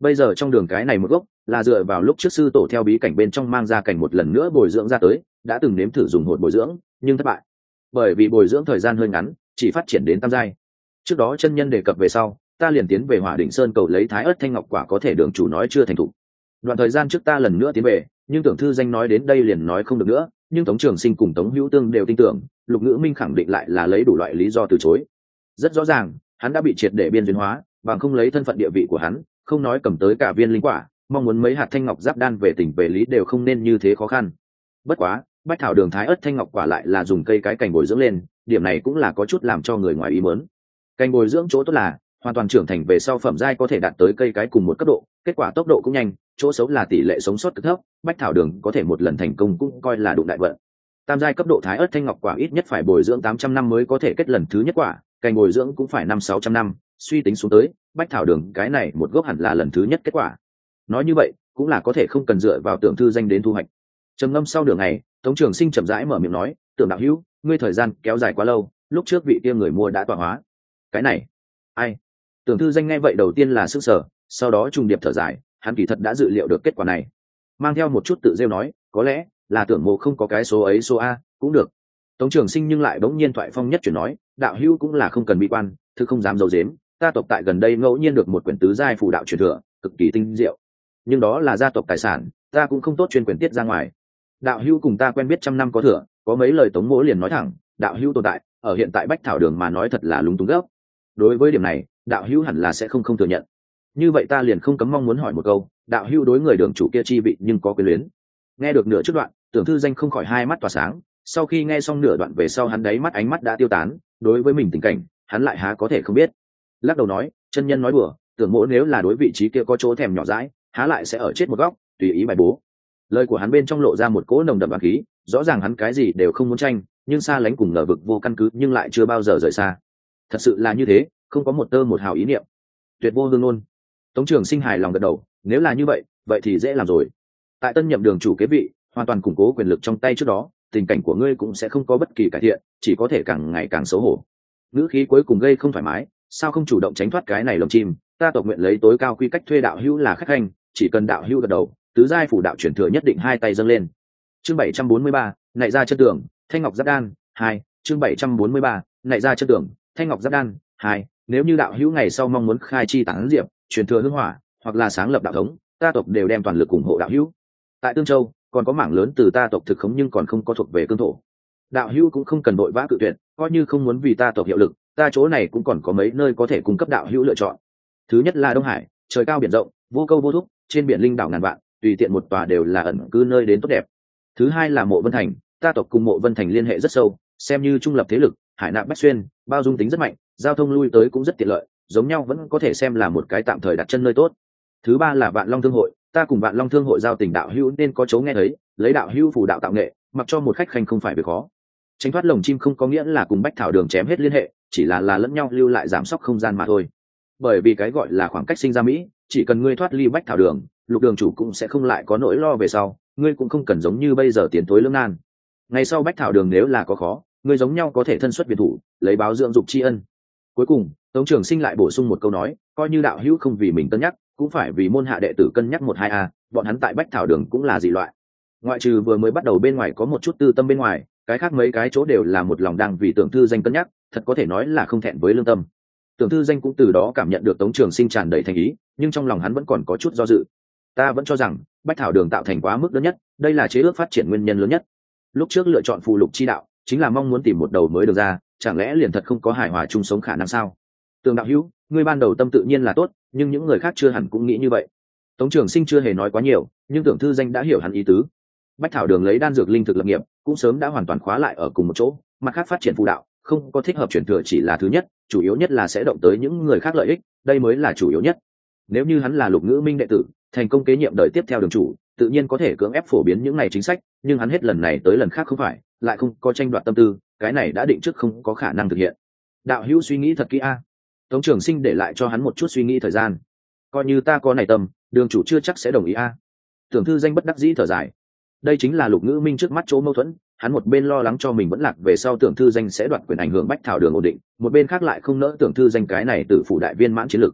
bây giờ trong đường cái này một gốc là dựa vào lúc trước sư tổ theo bí cảnh bên trong mang ra cảnh một lần nữa bồi dưỡng ra tới, đã từng nếm thử dùng hột bồi dưỡng nhưng thất bại, bởi vì bồi dưỡng thời gian hơi ngắn, chỉ phát triển đến tam giai. Trước đó chân nhân đề cập về sau, ta liền tiến về Hỏa Đỉnh Sơn cầu lấy Thái Ức Thanh Ngọc quả, có thể đường chủ nói chưa thành thục. Đoạn thời gian trước ta lần nữa tiến về, nhưng Tưởng Thư Danh nói đến đây liền nói không được nữa, nhưng Tống Trường Sinh cùng Tống Hữu Tương đều tin tưởng, Lục Ngữ Minh khẳng định lại là lấy đủ loại lý do từ chối. Rất rõ ràng, hắn đã bị triệt để biên duyên hóa, bằng không lấy thân phận địa vị của hắn, không nói cầm tới cả viên linh quả, mong muốn mấy hạt thanh ngọc giáp đan về tình về lý đều không nên như thế khó khăn. Bất quá, Bách Thảo Đường Thái Ức Thanh Ngọc quả lại là dùng cây cái cành bồi dưỡng lên, điểm này cũng là có chút làm cho người ngoài ý muốn. Cành bồi dưỡng chỗ tốt là hoàn toàn trưởng thành về sau phẩm giai có thể đạt tới cây cái cùng một cấp độ, kết quả tốc độ cũng nhanh, chỗ xấu là tỷ lệ sống sót cực thấp, Bách Thảo Đường có thể một lần thành công cũng coi là đụng đại vận. Tam giai cấp độ Thái Ức Thanh Ngọc quả ít nhất phải bồi dưỡng 800 năm mới có thể kết lần thứ nhất quả, cành bồi dưỡng cũng phải 500-600 năm, suy tính xuống tới, Bách Thảo Đường cái này một gốc hẳn là lần thứ nhất kết quả. Nói như vậy, cũng là có thể không cần dựa vào Tưởng Thư Danh đến thu hoạch. Trầm ngâm sau đường này, Tống Trường Sinh chậm rãi mở miệng nói, Tưởng đạo hữu, ngươi thời gian kéo dài quá lâu, lúc trước vị kia người mua đã tọa hóa. Cái này, ai? Tưởng Thư Danh nghe vậy đầu tiên là sửng sở, sau đó trùng điệp thở dài, hắn kỳ thật đã dự liệu được kết quả này. Mang theo một chút tự rêu nói, có lẽ là Tưởng Mộ không có cái số ấy số a, cũng được. Tống Trường Sinh nhưng lại bỗng nhiên thoại phong nhất chuyển nói, đạo hữu cũng là không cần bi quan, thứ không dám giấu giếm, ta tộc tại gần đây ngẫu nhiên được một quyển tứ giai phù đạo truyền thừa, cực kỳ tinh diệu. Nhưng đó là gia tộc tài sản, ta cũng không tốt chuyên quyền tiết ra ngoài. Đạo hữu cùng ta quen biết trăm năm có thừa, có mấy lời Tống Mỗ liền nói thẳng, đạo hữu tồn tại, ở hiện tại Bách Thảo Đường mà nói thật là lúng túng gấp. Đối với điểm này, đạo hữu hẳn là sẽ không thừa nhận. Như vậy ta liền không cấm mong muốn hỏi một câu, đạo hữu đối người đường chủ kia chi vị nhưng có quyến luyến. Nghe được nửa trước đoạn, Tưởng Thư Danh không khỏi hai mắt tỏa sáng, sau khi nghe xong nửa đoạn về sau hắn đáy mắt ánh mắt đã tiêu tán, đối với mình tình cảnh, hắn lại há có thể không biết. Lắc đầu nói, chân nhân nói đùa, Tưởng Mỗ nếu là đối vị trí kia có chỗ thèm nhỏ dãi, há lại sẽ ở chết một góc, tùy ý bài bố. Lời của hắn bên trong lộ ra một cỗ nồng đậm oán khí, rõ ràng hắn cái gì đều không muốn tranh, nhưng xa lánh cùng ngờ vực vô căn cứ nhưng lại chưa bao giờ rời xa. Thật sự là như thế, không có một tơ một hào ý niệm. Tuyệt vô hương luôn. Tống Trường Sinh hài lòng gật đầu, nếu là như vậy, vậy thì dễ làm rồi. Tại tân nhậm đường chủ kế vị, hoàn toàn củng cố quyền lực trong tay trước đó, tình cảnh của ngươi cũng sẽ không có bất kỳ cải thiện, chỉ có thể càng ngày càng xấu hổ. Ngữ khí cuối cùng gây không thoải mái, sao không chủ động tránh thoát cái này lồng chim, ta tộc nguyện lấy tối cao quy cách thuê đạo hữu là khách hành, chỉ cần đạo hữu gật đầu, tứ giai phủ đạo chuyển thừa nhất định hai tay dâng lên. Chương 743, nại ra chân tường, Thanh Ngọc Giáp Đan 2, chương 743, nại ra chân tường, Thanh Ngọc Giáp Đan 2, nếu như đạo hữu ngày sau mong muốn khai chi tán diệp, truyền thừa hương hỏa, hoặc là sáng lập đạo thống, ta tộc đều đem toàn lực ủng hộ đạo hữu. Tại Tương Châu, còn có mảng lớn từ ta tộc thực khống nhưng còn không có thuộc về cương thổ. Đạo hữu cũng không cần vội vã cự tuyệt, coi như không muốn vì ta tộc hiệu lực, ta chỗ này cũng còn có mấy nơi có thể cung cấp đạo hữu lựa chọn. Thứ nhất là Đông Hải, trời cao biển rộng, vô câu vô thúc, trên biển linh đảo ngàn vạn, tùy tiện một tòa đều là ẩn cư nơi đến tốt đẹp. Thứ hai là Mộ Vân Thành, ta tộc cùng Mộ Vân Thành liên hệ rất sâu, xem như trung lập thế lực, hải nạp bách xuyên, bao dung tính rất mạnh, giao thông lui tới cũng rất tiện lợi, giống nhau vẫn có thể xem là một cái tạm thời đặt chân nơi tốt. Thứ ba là Vạn Long Thương hội, ta cùng Vạn Long Thương hội giao tình đạo hữu nên có chỗ nghe thấy, lấy đạo hữu phù đạo tạo nghệ, mặc cho một khách khanh không phải việc khó. Tránh thoát lồng chim không có nghĩa là cùng Bách Thảo Đường chém hết liên hệ, chỉ là lẫn nhau lưu lại giảm sóc không gian mà thôi. Bởi vì cái gọi là khoảng cách sinh ra mỹ, chỉ cần ngươi thoát ly Bách Thảo Đường, Lục đường chủ cũng sẽ không lại có nỗi lo về sau, ngươi cũng không cần giống như bây giờ tiến tối lưỡng nan. Ngày sau Bách Thảo Đường nếu là có khó, ngươi giống nhau có thể thân xuất biệt thủ, lấy báo dưỡng dục tri ân. Cuối cùng, Tống Trường Sinh lại bổ sung một câu nói, coi như đạo hữu không vì mình cân nhắc, cũng phải vì môn hạ đệ tử cân nhắc 1-2 bọn hắn tại Bách Thảo Đường cũng là dị loại. Ngoại trừ vừa mới bắt đầu bên ngoài có một chút tư tâm bên ngoài, cái khác mấy cái chỗ đều là một lòng đang vì Tưởng Thư Danh cân nhắc, thật có thể nói là không thẹn với lương tâm. Tưởng Thư Danh cũng từ đó cảm nhận được Tống Trường Sinh tràn đầy thành ý, nhưng trong lòng hắn vẫn còn có chút do dự. Ta vẫn cho rằng Bách Thảo Đường tạo thành quá mức đơn nhất, đây là chế ước phát triển nguyên nhân lớn nhất. Lúc trước lựa chọn phù lục chi đạo, chính là mong muốn tìm một đầu mới được ra, chẳng lẽ liền thật không có hài hòa chung sống khả năng sao? Tường đạo hữu, ngươi ban đầu tâm tự nhiên là tốt, nhưng những người khác chưa hẳn cũng nghĩ như vậy. Tống Trường Sinh chưa hề nói quá nhiều, nhưng Tưởng Thư Danh đã hiểu hắn ý tứ. Bách Thảo Đường lấy đan dược linh thực lập nghiệp, cũng sớm đã hoàn toàn khóa lại ở cùng một chỗ, mặt khác phát triển phù đạo, không có thích hợp chuyển thừa chỉ là thứ nhất, chủ yếu nhất là sẽ động tới những người khác lợi ích, đây mới là chủ yếu nhất. Nếu như hắn là Lục Ngữ Minh đệ tử, thành công kế nhiệm đời tiếp theo đường chủ, tự nhiên có thể cưỡng ép phổ biến những này chính sách, nhưng hắn hết lần này tới lần khác không phải, lại không có tranh đoạt tâm tư, cái này đã định trước không có khả năng thực hiện. Đạo hữu suy nghĩ thật kỹ a. Tống Trường Sinh để lại cho hắn một chút suy nghĩ thời gian. Coi như ta có này tâm, đường chủ chưa chắc sẽ đồng ý a. Tưởng Thư Danh bất đắc dĩ thở dài. Đây chính là Lục Ngữ Minh trước mắt chỗ mâu thuẫn, hắn một bên lo lắng cho mình vẫn lạc về sau Tưởng Thư Danh sẽ đoạt quyền ảnh hưởng Bách Thảo Đường ổn định, một bên khác lại không nỡ Tưởng Thư Danh cái này tự phụ đại viên mãn chiến lực.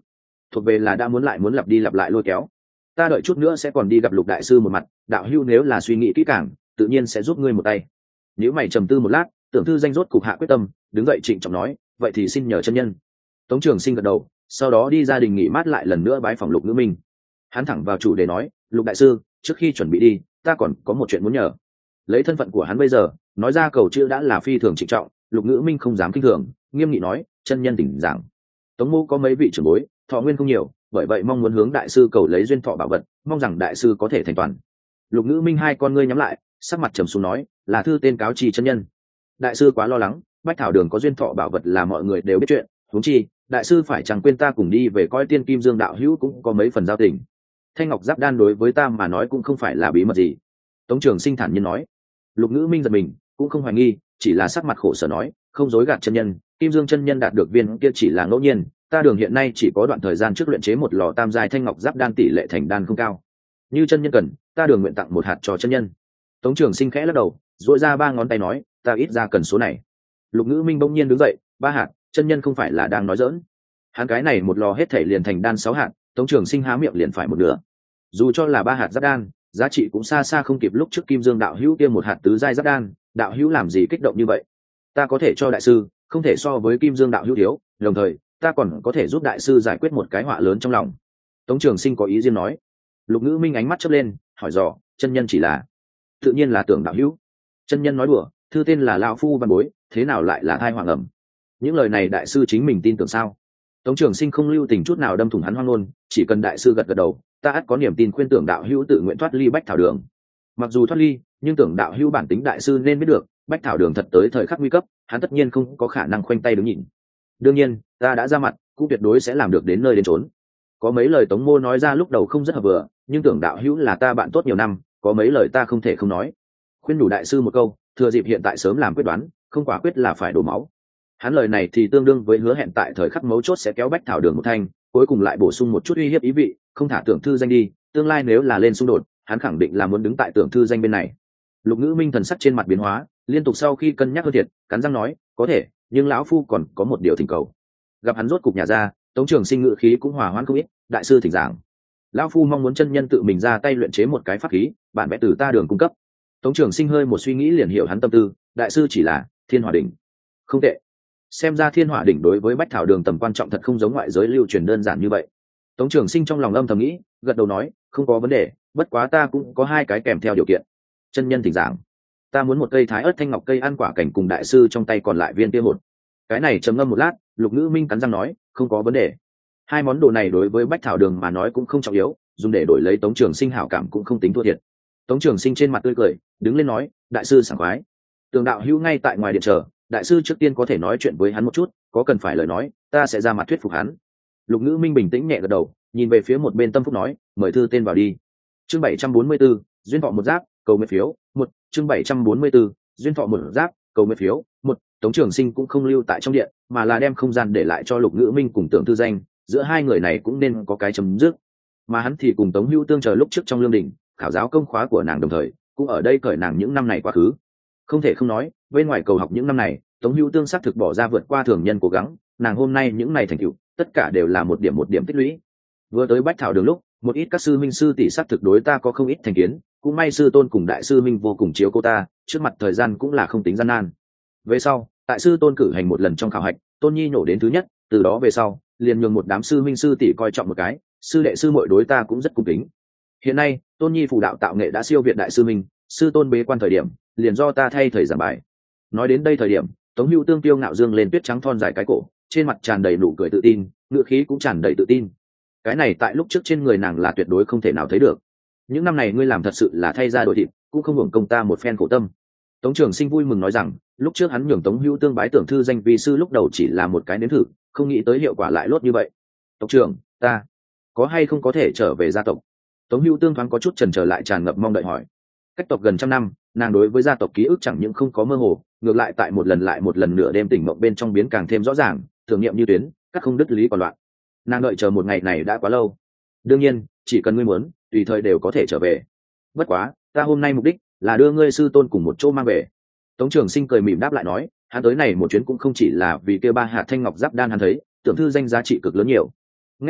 thuộc về là đã muốn lặp đi lặp lại lôi kéo. Ta đợi chút nữa sẽ còn đi gặp Lục đại sư một mặt, đạo hữu nếu là suy nghĩ kỹ càng, tự nhiên sẽ giúp ngươi một tay. Nếu mày trầm tư một lát, Tưởng Thư Danh rốt cục hạ quyết tâm, đứng dậy trịnh trọng nói, vậy thì xin nhờ chân nhân. Tống Trường Sinh gật đầu, sau đó đi ra đình nghỉ mát lại lần nữa bái phòng Lục Ngữ Minh. Hắn thẳng vào chủ đề nói, Lục đại sư, trước khi chuẩn bị đi, ta còn có một chuyện muốn nhờ. Lấy thân phận của hắn bây giờ, nói ra cầu chữ đã là phi thường trịnh trọng. Lục Ngữ Minh không dám kinh thường, nghiêm nghị nói, chân nhân tỉnh giảng. Tống mô có mấy vị trưởng bối, thọ nguyên không nhiều, bởi vậy mong muốn hướng đại sư cầu lấy duyên thọ bảo vật, mong rằng đại sư có thể thành toàn. Lục Ngữ Minh hai con ngươi nhắm lại, sắc mặt trầm xuống nói, là thư tên cáo trì chân nhân. Đại sư quá lo lắng, Bách Thảo Đường có duyên thọ bảo vật là mọi người đều biết chuyện, huống chi đại sư phải chẳng quên ta cùng đi về coi Tiên Kim Dương đạo hữu cũng có mấy phần giao tình. Thanh ngọc giáp đan đối với ta mà nói cũng không phải là bí mật gì. Tống Trường Sinh thản nhiên nói. Lục Ngữ Minh giật mình, cũng không hoài nghi, chỉ là sắc mặt khổ sở nói, không dối gạt chân nhân, Kim Dương chân nhân đạt được viên kia chỉ là ngẫu nhiên, ta Đường hiện nay chỉ có đoạn thời gian trước luyện chế một lò tam giai thanh ngọc giáp đan, tỷ lệ thành đan không cao. Như chân nhân cần, ta Đường nguyện tặng một hạt cho chân nhân. Tống Trường Sinh khẽ lắc đầu, duỗi ra ba ngón tay nói, ta ít ra cần số này. Lục Ngữ Minh bỗng nhiên đứng dậy, ba hạt, chân nhân không phải là đang nói giỡn. Hắn cái này một lò hết thể liền thành đan 6 hạt, Tống Trường Sinh há miệng liền phải một nửa. Dù cho là 3 hạt giáp đan, giá trị cũng xa xa không kịp lúc trước Kim Dương đạo hữu kia một hạt tứ giai giáp đan, đạo hữu làm gì kích động như vậy? Ta có thể cho đại sư, không thể so với Kim Dương đạo hữu thiếu, đồng thời, ta còn có thể giúp đại sư giải quyết một cái họa lớn trong lòng. Tống Trường Sinh có ý riêng nói. Lục Ngữ Minh ánh mắt chớp lên, hỏi dò, chân nhân chỉ là? Tự nhiên là Tưởng đạo hữu. Chân nhân nói đùa, thư tên là lão phu văn bối, thế nào lại là thai hoàng ẩm? Những lời này đại sư chính mình tin tưởng sao? Tống Trường Sinh không lưu tình chút nào đâm thủng hắn hoang ngôn, chỉ cần đại sư gật gật đầu, ta ắt có niềm tin khuyên Tưởng đạo hữu tự nguyện thoát ly Bách Thảo Đường. Mặc dù thoát ly, nhưng Tưởng đạo hữu bản tính đại sư nên biết được, Bách Thảo Đường thật tới thời khắc nguy cấp, hắn tất nhiên không có khả năng khoanh tay đứng nhìn. Đương nhiên, ta đã ra mặt, cũng tuyệt đối sẽ làm được đến nơi đến chốn. Có mấy lời Tống mô nói ra lúc đầu không rất hợp vừa, nhưng Tưởng đạo hữu là ta bạn tốt nhiều năm, có mấy lời ta không thể không nói. Khuyên đủ đại sư một câu, thừa dịp hiện tại sớm làm quyết đoán, không quả quyết là phải đổ máu. Hắn lời này thì tương đương với hứa hẹn tại thời khắc mấu chốt sẽ kéo Bách Thảo Đường một thanh, cuối cùng lại bổ sung một chút uy hiếp ý vị, không thả Tưởng Thư Danh đi, tương lai nếu là lên xung đột, hắn khẳng định là muốn đứng tại Tưởng Thư Danh bên này. Lục Ngữ Minh thần sắc trên mặt biến hóa, liên tục sau khi cân nhắc hơn thiệt, cắn răng nói, có thể, nhưng lão phu còn có một điều thỉnh cầu. Gặp hắn rốt cục nhà ra, Tống Trường Sinh ngự khí cũng hòa hoãn không ít, đại sư thỉnh giảng. Lão phu mong muốn chân nhân tự mình ra tay luyện chế một cái pháp khí, bản vẽ từ ta Đường cung cấp. Tống Trường Sinh hơi một suy nghĩ liền hiểu hắn tâm tư, đại sư chỉ là Thiên Hỏa đỉnh. Không tệ. Xem ra Thiên Hỏa đỉnh đối với Bách Thảo Đường tầm quan trọng thật không giống ngoại giới lưu truyền đơn giản như vậy. Tống Trường Sinh trong lòng âm thầm nghĩ, gật đầu nói, không có vấn đề, bất quá ta cũng có 2 cái kèm theo điều kiện. Chân nhân thỉnh giảng. Ta muốn một cây Thái ớt thanh ngọc cây ăn quả cảnh cùng đại sư trong tay còn lại viên kia một. Cái này trầm ngâm một lát, Lục Ngữ Minh cắn răng nói, không có vấn đề. 2 món đồ này đối với Bách Thảo Đường mà nói cũng không trọng yếu, dùng để đổi lấy Tống Trường Sinh hảo cảm cũng không tính thua thiệt. Tống Trường Sinh trên mặt tươi cười, đứng lên nói, đại sư sảng khoái. Tường đạo hữu ngay tại ngoài điện chờ, đại sư trước tiên có thể nói chuyện với hắn một chút, có cần phải lời nói, ta sẽ ra mặt thuyết phục hắn. Lục Ngữ Minh bình tĩnh nhẹ gật đầu, nhìn về phía một bên Tâm Phúc nói, mời thư tên vào đi. Chương 744, duyên thọ một giáp, cầu nguyện phiếu, 1, chương 744, duyên thọ một giáp, cầu nguyện phiếu, 1. Tống Trường Sinh cũng không lưu tại trong điện, mà là đem không gian để lại cho Lục Ngữ Minh cùng Tưởng Thư Danh, giữa 2 người này cũng nên có cái chấm dứt. Mà hắn thì cùng Tống Hữu Tương chờ lúc trước trong lương đình, khảo giáo công khóa của nàng đồng thời, cũng ở đây cởi nàng những năm này quá khứ. Không thể không nói, bên ngoài cầu học những năm này, Tống Hữu Tương xác thực bỏ ra vượt qua thường nhân cố gắng, nàng hôm nay những này thành tựu, tất cả đều là một điểm tích lũy. Vừa tới Bách Thảo Đường lúc, một ít các sư minh sư tỷ xác thực đối ta có không ít thành kiến, cũng may sư tôn cùng đại sư minh vô cùng chiếu cố ta, trước mặt thời gian cũng là không tính gian nan. Về sau, tại sư tôn cử hành một lần trong khảo hạch, Tôn Nhi nổ đến thứ nhất, từ đó về sau, liền nhường một đám sư minh sư tỷ coi trọng một cái, sư đệ sư muội đối ta cũng rất cung kính. Hiện nay, Tôn Nhi phù đạo tạo nghệ đã siêu việt đại sư minh, sư tôn bế quan thời điểm, liền do ta thay thầy giảng bài. Nói đến đây thời điểm, Tống Hữu Tương tiêu ngạo dương lên tuyết trắng thon dài cái cổ, trên mặt tràn đầy nụ cười tự tin, ngữ khí cũng tràn đầy tự tin. Cái này tại lúc trước trên người nàng là tuyệt đối không thể nào thấy được. Những năm này ngươi làm thật sự là thay ra đổi thịt, cũng không hưởng công ta một phen khổ tâm. Tống Trường Sinh vui mừng nói rằng, lúc trước hắn nhường Tống Hữu Tương bái Tưởng Thư Danh vi sư lúc đầu chỉ là một cái nếm thử, không nghĩ tới hiệu quả lại lốt như vậy. Tộc trưởng, ta có hay không có thể trở về gia tộc? Tống Hữu Tương thoáng có chút chần chờ lại tràn ngập mong đợi hỏi. Cách tộc gần trăm năm, nàng đối với gia tộc ký ức chẳng những không có mơ hồ, ngược lại tại một lần nửa đêm tỉnh mộng bên trong biến càng thêm rõ ràng, tưởng niệm như tuyến, các không đứt lý còn loạn. Nàng đợi chờ một ngày này đã quá lâu. Đương nhiên, chỉ cần ngươi muốn, tùy thời đều có thể trở về. Bất quá, ta hôm nay mục đích là đưa ngươi sư tôn cùng một chỗ mang về. Tống Trường Sinh cười mỉm đáp lại nói, hắn tới này một chuyến cũng không chỉ là vì kia 3 hạt thanh ngọc giáp đan hắn thấy, Tưởng Thư Danh giá trị cực lớn nhiều. Nghe vậy,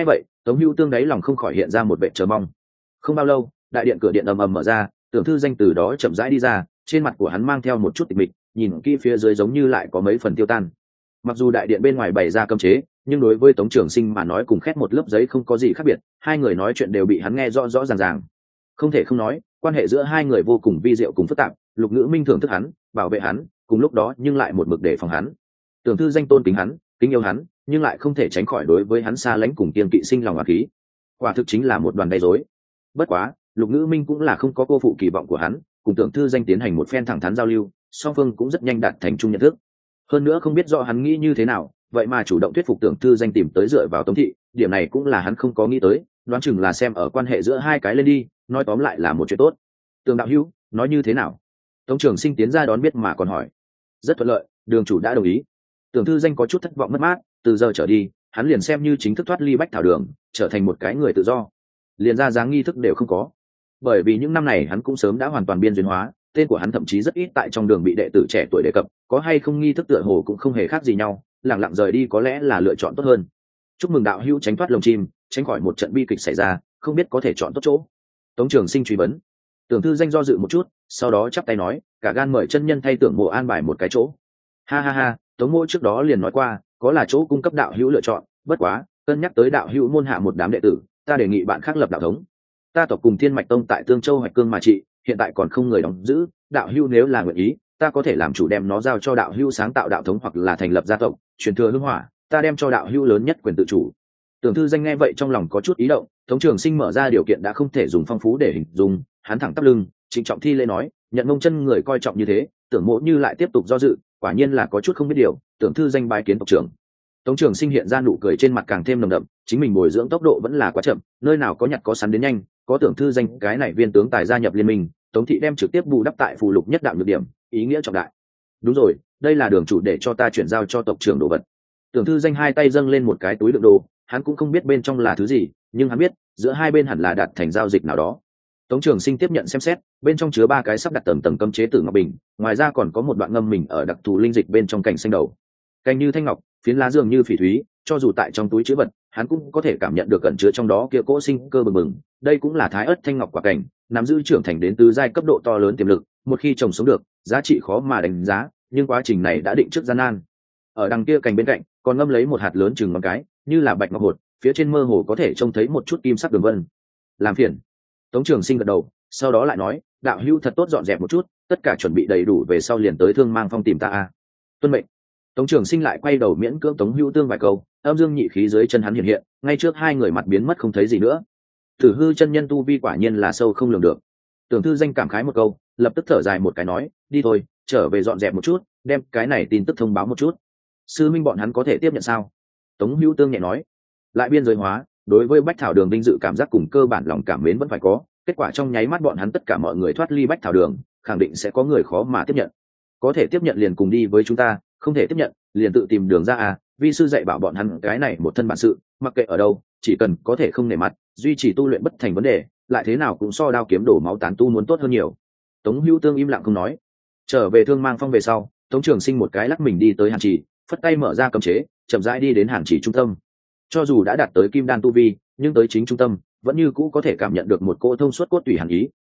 Tống Hữu Tương đáy lòng không khỏi hiện ra một vẻ chờ mong. Không bao lâu, đại điện cửa điện ầm ầm mở ra, Tưởng Thư Danh từ đó chậm rãi đi ra, trên mặt của hắn mang theo một chút tịch mịch, nhìn kỹ phía dưới giống như lại có mấy phần tiêu tan. Mặc dù đại điện bên ngoài bày ra cấm chế, nhưng đối với Tống Trường Sinh mà nói cùng khét một lớp giấy không có gì khác biệt, hai người nói chuyện đều bị hắn nghe rõ rõ ràng ràng. Không thể không nói, quan hệ giữa hai người vô cùng vi diệu cùng phức tạp, Lục Ngữ Minh thưởng thức hắn, bảo vệ hắn, cùng lúc đó nhưng lại một mực để phòng hắn. Tưởng Thư Danh tôn kính hắn, kính yêu hắn, nhưng lại không thể tránh khỏi đối với hắn xa lánh cùng kiêng kỵ sinh lòng oán khí. Quả thực chính là một đoàn gây rối. Bất quá, Lục Ngữ Minh cũng là không có cô phụ kỳ vọng của hắn, cùng Tưởng Thư Danh tiến hành một phen thẳng thắn giao lưu, song phương cũng rất nhanh đạt thành chung nhận thức. Hơn nữa không biết rõ hắn nghĩ như thế nào, vậy mà chủ động thuyết phục Tưởng Thư Danh tìm tới dựa vào Tống thị, điểm này cũng là hắn không có nghĩ tới, đoán chừng là xem ở quan hệ giữa hai cái lên đi, nói tóm lại là một chuyện tốt. Tưởng đạo hữu, nói như thế nào? Tống Trường Sinh tiến ra đón biết mà còn hỏi. Rất thuận lợi, đường chủ đã đồng ý. Tưởng Thư Danh có chút thất vọng mất mát, từ giờ trở đi, hắn liền xem như chính thức thoát ly Bách Thảo Đường, trở thành một cái người tự do, liền ra dáng nghi thức đều không có. Bởi vì những năm này hắn cũng sớm đã hoàn toàn biên duyên hóa, tên của hắn thậm chí rất ít tại trong đường bị đệ tử trẻ tuổi đề cập, có hay không nghi thức tựa hồ cũng không hề khác gì nhau, lẳng lặng rời đi có lẽ là lựa chọn tốt hơn. Chúc mừng đạo hữu tránh thoát lồng chim, tránh khỏi một trận bi kịch xảy ra, không biết có thể chọn tốt chỗ. Tống Trường Sinh truy vấn. Tưởng Thư Danh do dự một chút, sau đó chắp tay nói, cả gan mời chân nhân thay Tưởng Mộ an bài một cái chỗ. Ha ha ha, Tống Mộ trước đó liền nói qua, có là chỗ cung cấp đạo hữu lựa chọn, bất quá, cân nhắc tới đạo hữu môn hạ một đám đệ tử, ta đề nghị bạn khác lập đạo thống. Ta tộc cùng Thiên Mạch Tông tại Tương Châu Hoạch Cương mà trị, hiện tại còn không người đóng giữ, đạo hữu nếu là nguyện ý, ta có thể làm chủ đem nó giao cho đạo hữu sáng tạo đạo thống hoặc là thành lập gia tộc, truyền thừa hương hỏa, ta đem cho đạo hữu lớn nhất quyền tự chủ. Tưởng Thư Danh nghe vậy trong lòng có chút ý động, Tống Trường Sinh mở ra điều kiện đã không thể dùng phong phú để hình dung, hắn thẳng tắp lưng, trịnh trọng thi lễ nói, nhận Mông chân người coi trọng như thế, Tưởng Mộ như lại tiếp tục do dự, quả nhiên là có chút không biết điều. Tưởng Thư Danh bái kiến tộc trưởng. Tống Trường Sinh hiện ra nụ cười trên mặt càng thêm nồng đậm, chính mình bồi dưỡng tốc độ vẫn là quá chậm, nơi nào có nhặt có sắn đến nhanh, có Tưởng Thư Danh cái này viên tướng tài gia nhập liên minh, Tống thị đem trực tiếp bù đắp tại phù lục nhất đạo nhược điểm, ý nghĩa trọng đại. Đúng rồi, đây là đường chủ để cho ta chuyển giao cho tộc trưởng đồ vật. Tưởng Thư Danh hai tay dâng lên một cái túi đựng đồ, hắn cũng không biết bên trong là thứ gì, nhưng hắn biết giữa hai bên hẳn là đạt thành giao dịch nào đó. Tống Trường Sinh tiếp nhận xem xét, bên trong chứa ba cái sắp đặt tầng tầng cấm chế tử ngọc bình, ngoài ra còn có một đoạn ngâm mình ở đặc thù linh dịch bên trong cành xanh đầu. Cành như thanh ngọc, phiến lá dường như phỉ thúy, cho dù tại trong túi chứa vật, hắn cũng có thể cảm nhận được cẩn chứa trong đó kia cỗ sinh cơ bừng bừng. Đây cũng là thái ớt thanh ngọc quả cảnh, nắm giữ trưởng thành đến tứ giai cấp độ to lớn tiềm lực, một khi trồng sống được, giá trị khó mà đánh giá, nhưng quá trình này đã định trước gian nan. Ở đằng kia cành bên cạnh, còn ngâm lấy một hạt lớn chừng ngón cái, như là bạch ngọc hột, phía trên mơ hồ có thể trông thấy một chút kim sắc đường vân. Làm phiền. Tống Trường Sinh gật đầu, sau đó lại nói, đạo hữu thật tốt dọn dẹp một chút, tất cả chuẩn bị đầy đủ về sau liền tới Thương Mang Phong tìm ta a. Tuân mệnh. Tống Trường Sinh lại quay đầu miễn cưỡng Tống Hữu Tương vài câu, âm dương nhị khí dưới chân hắn hiện hiện, ngay trước hai người mặt biến mất không thấy gì nữa. Tử hư chân nhân tu vi quả nhiên là sâu không lường được. Tưởng Thư Danh cảm khái một câu, lập tức thở dài một cái nói, đi thôi, trở về dọn dẹp một chút, đem cái này tin tức thông báo một chút. Sư minh bọn hắn có thể tiếp nhận sao? Tống Hữu Tương nhẹ nói, lại biên giới hóa, đối với Bách Thảo Đường vinh dự cảm giác cùng cơ bản lòng cảm mến vẫn phải có, kết quả trong nháy mắt bọn hắn tất cả mọi người thoát ly Bách Thảo Đường, khẳng định sẽ có người khó mà tiếp nhận. Có thể tiếp nhận liền cùng đi với chúng ta, không thể tiếp nhận liền tự tìm đường ra à. Vi sư dạy bảo bọn hắn cái này một thân bản sự, mặc kệ ở đâu, chỉ cần có thể không nể mặt, duy trì tu luyện bất thành vấn đề, lại thế nào cũng so đao kiếm đổ máu tán tu muốn tốt hơn nhiều. Tống Hữu Tương im lặng không nói. Trở về Thương Mang Phong về sau, Tống Trường Sinh một cái lắc mình đi tới Hàn Trì, phất tay mở ra cấm chế, chậm rãi đi đến Hàn Trì trung tâm. Cho dù đã đạt tới kim đan tu vi, nhưng tới chính trung tâm vẫn như cũ có thể cảm nhận được một cỗ thông suốt cốt tủy hàn ý,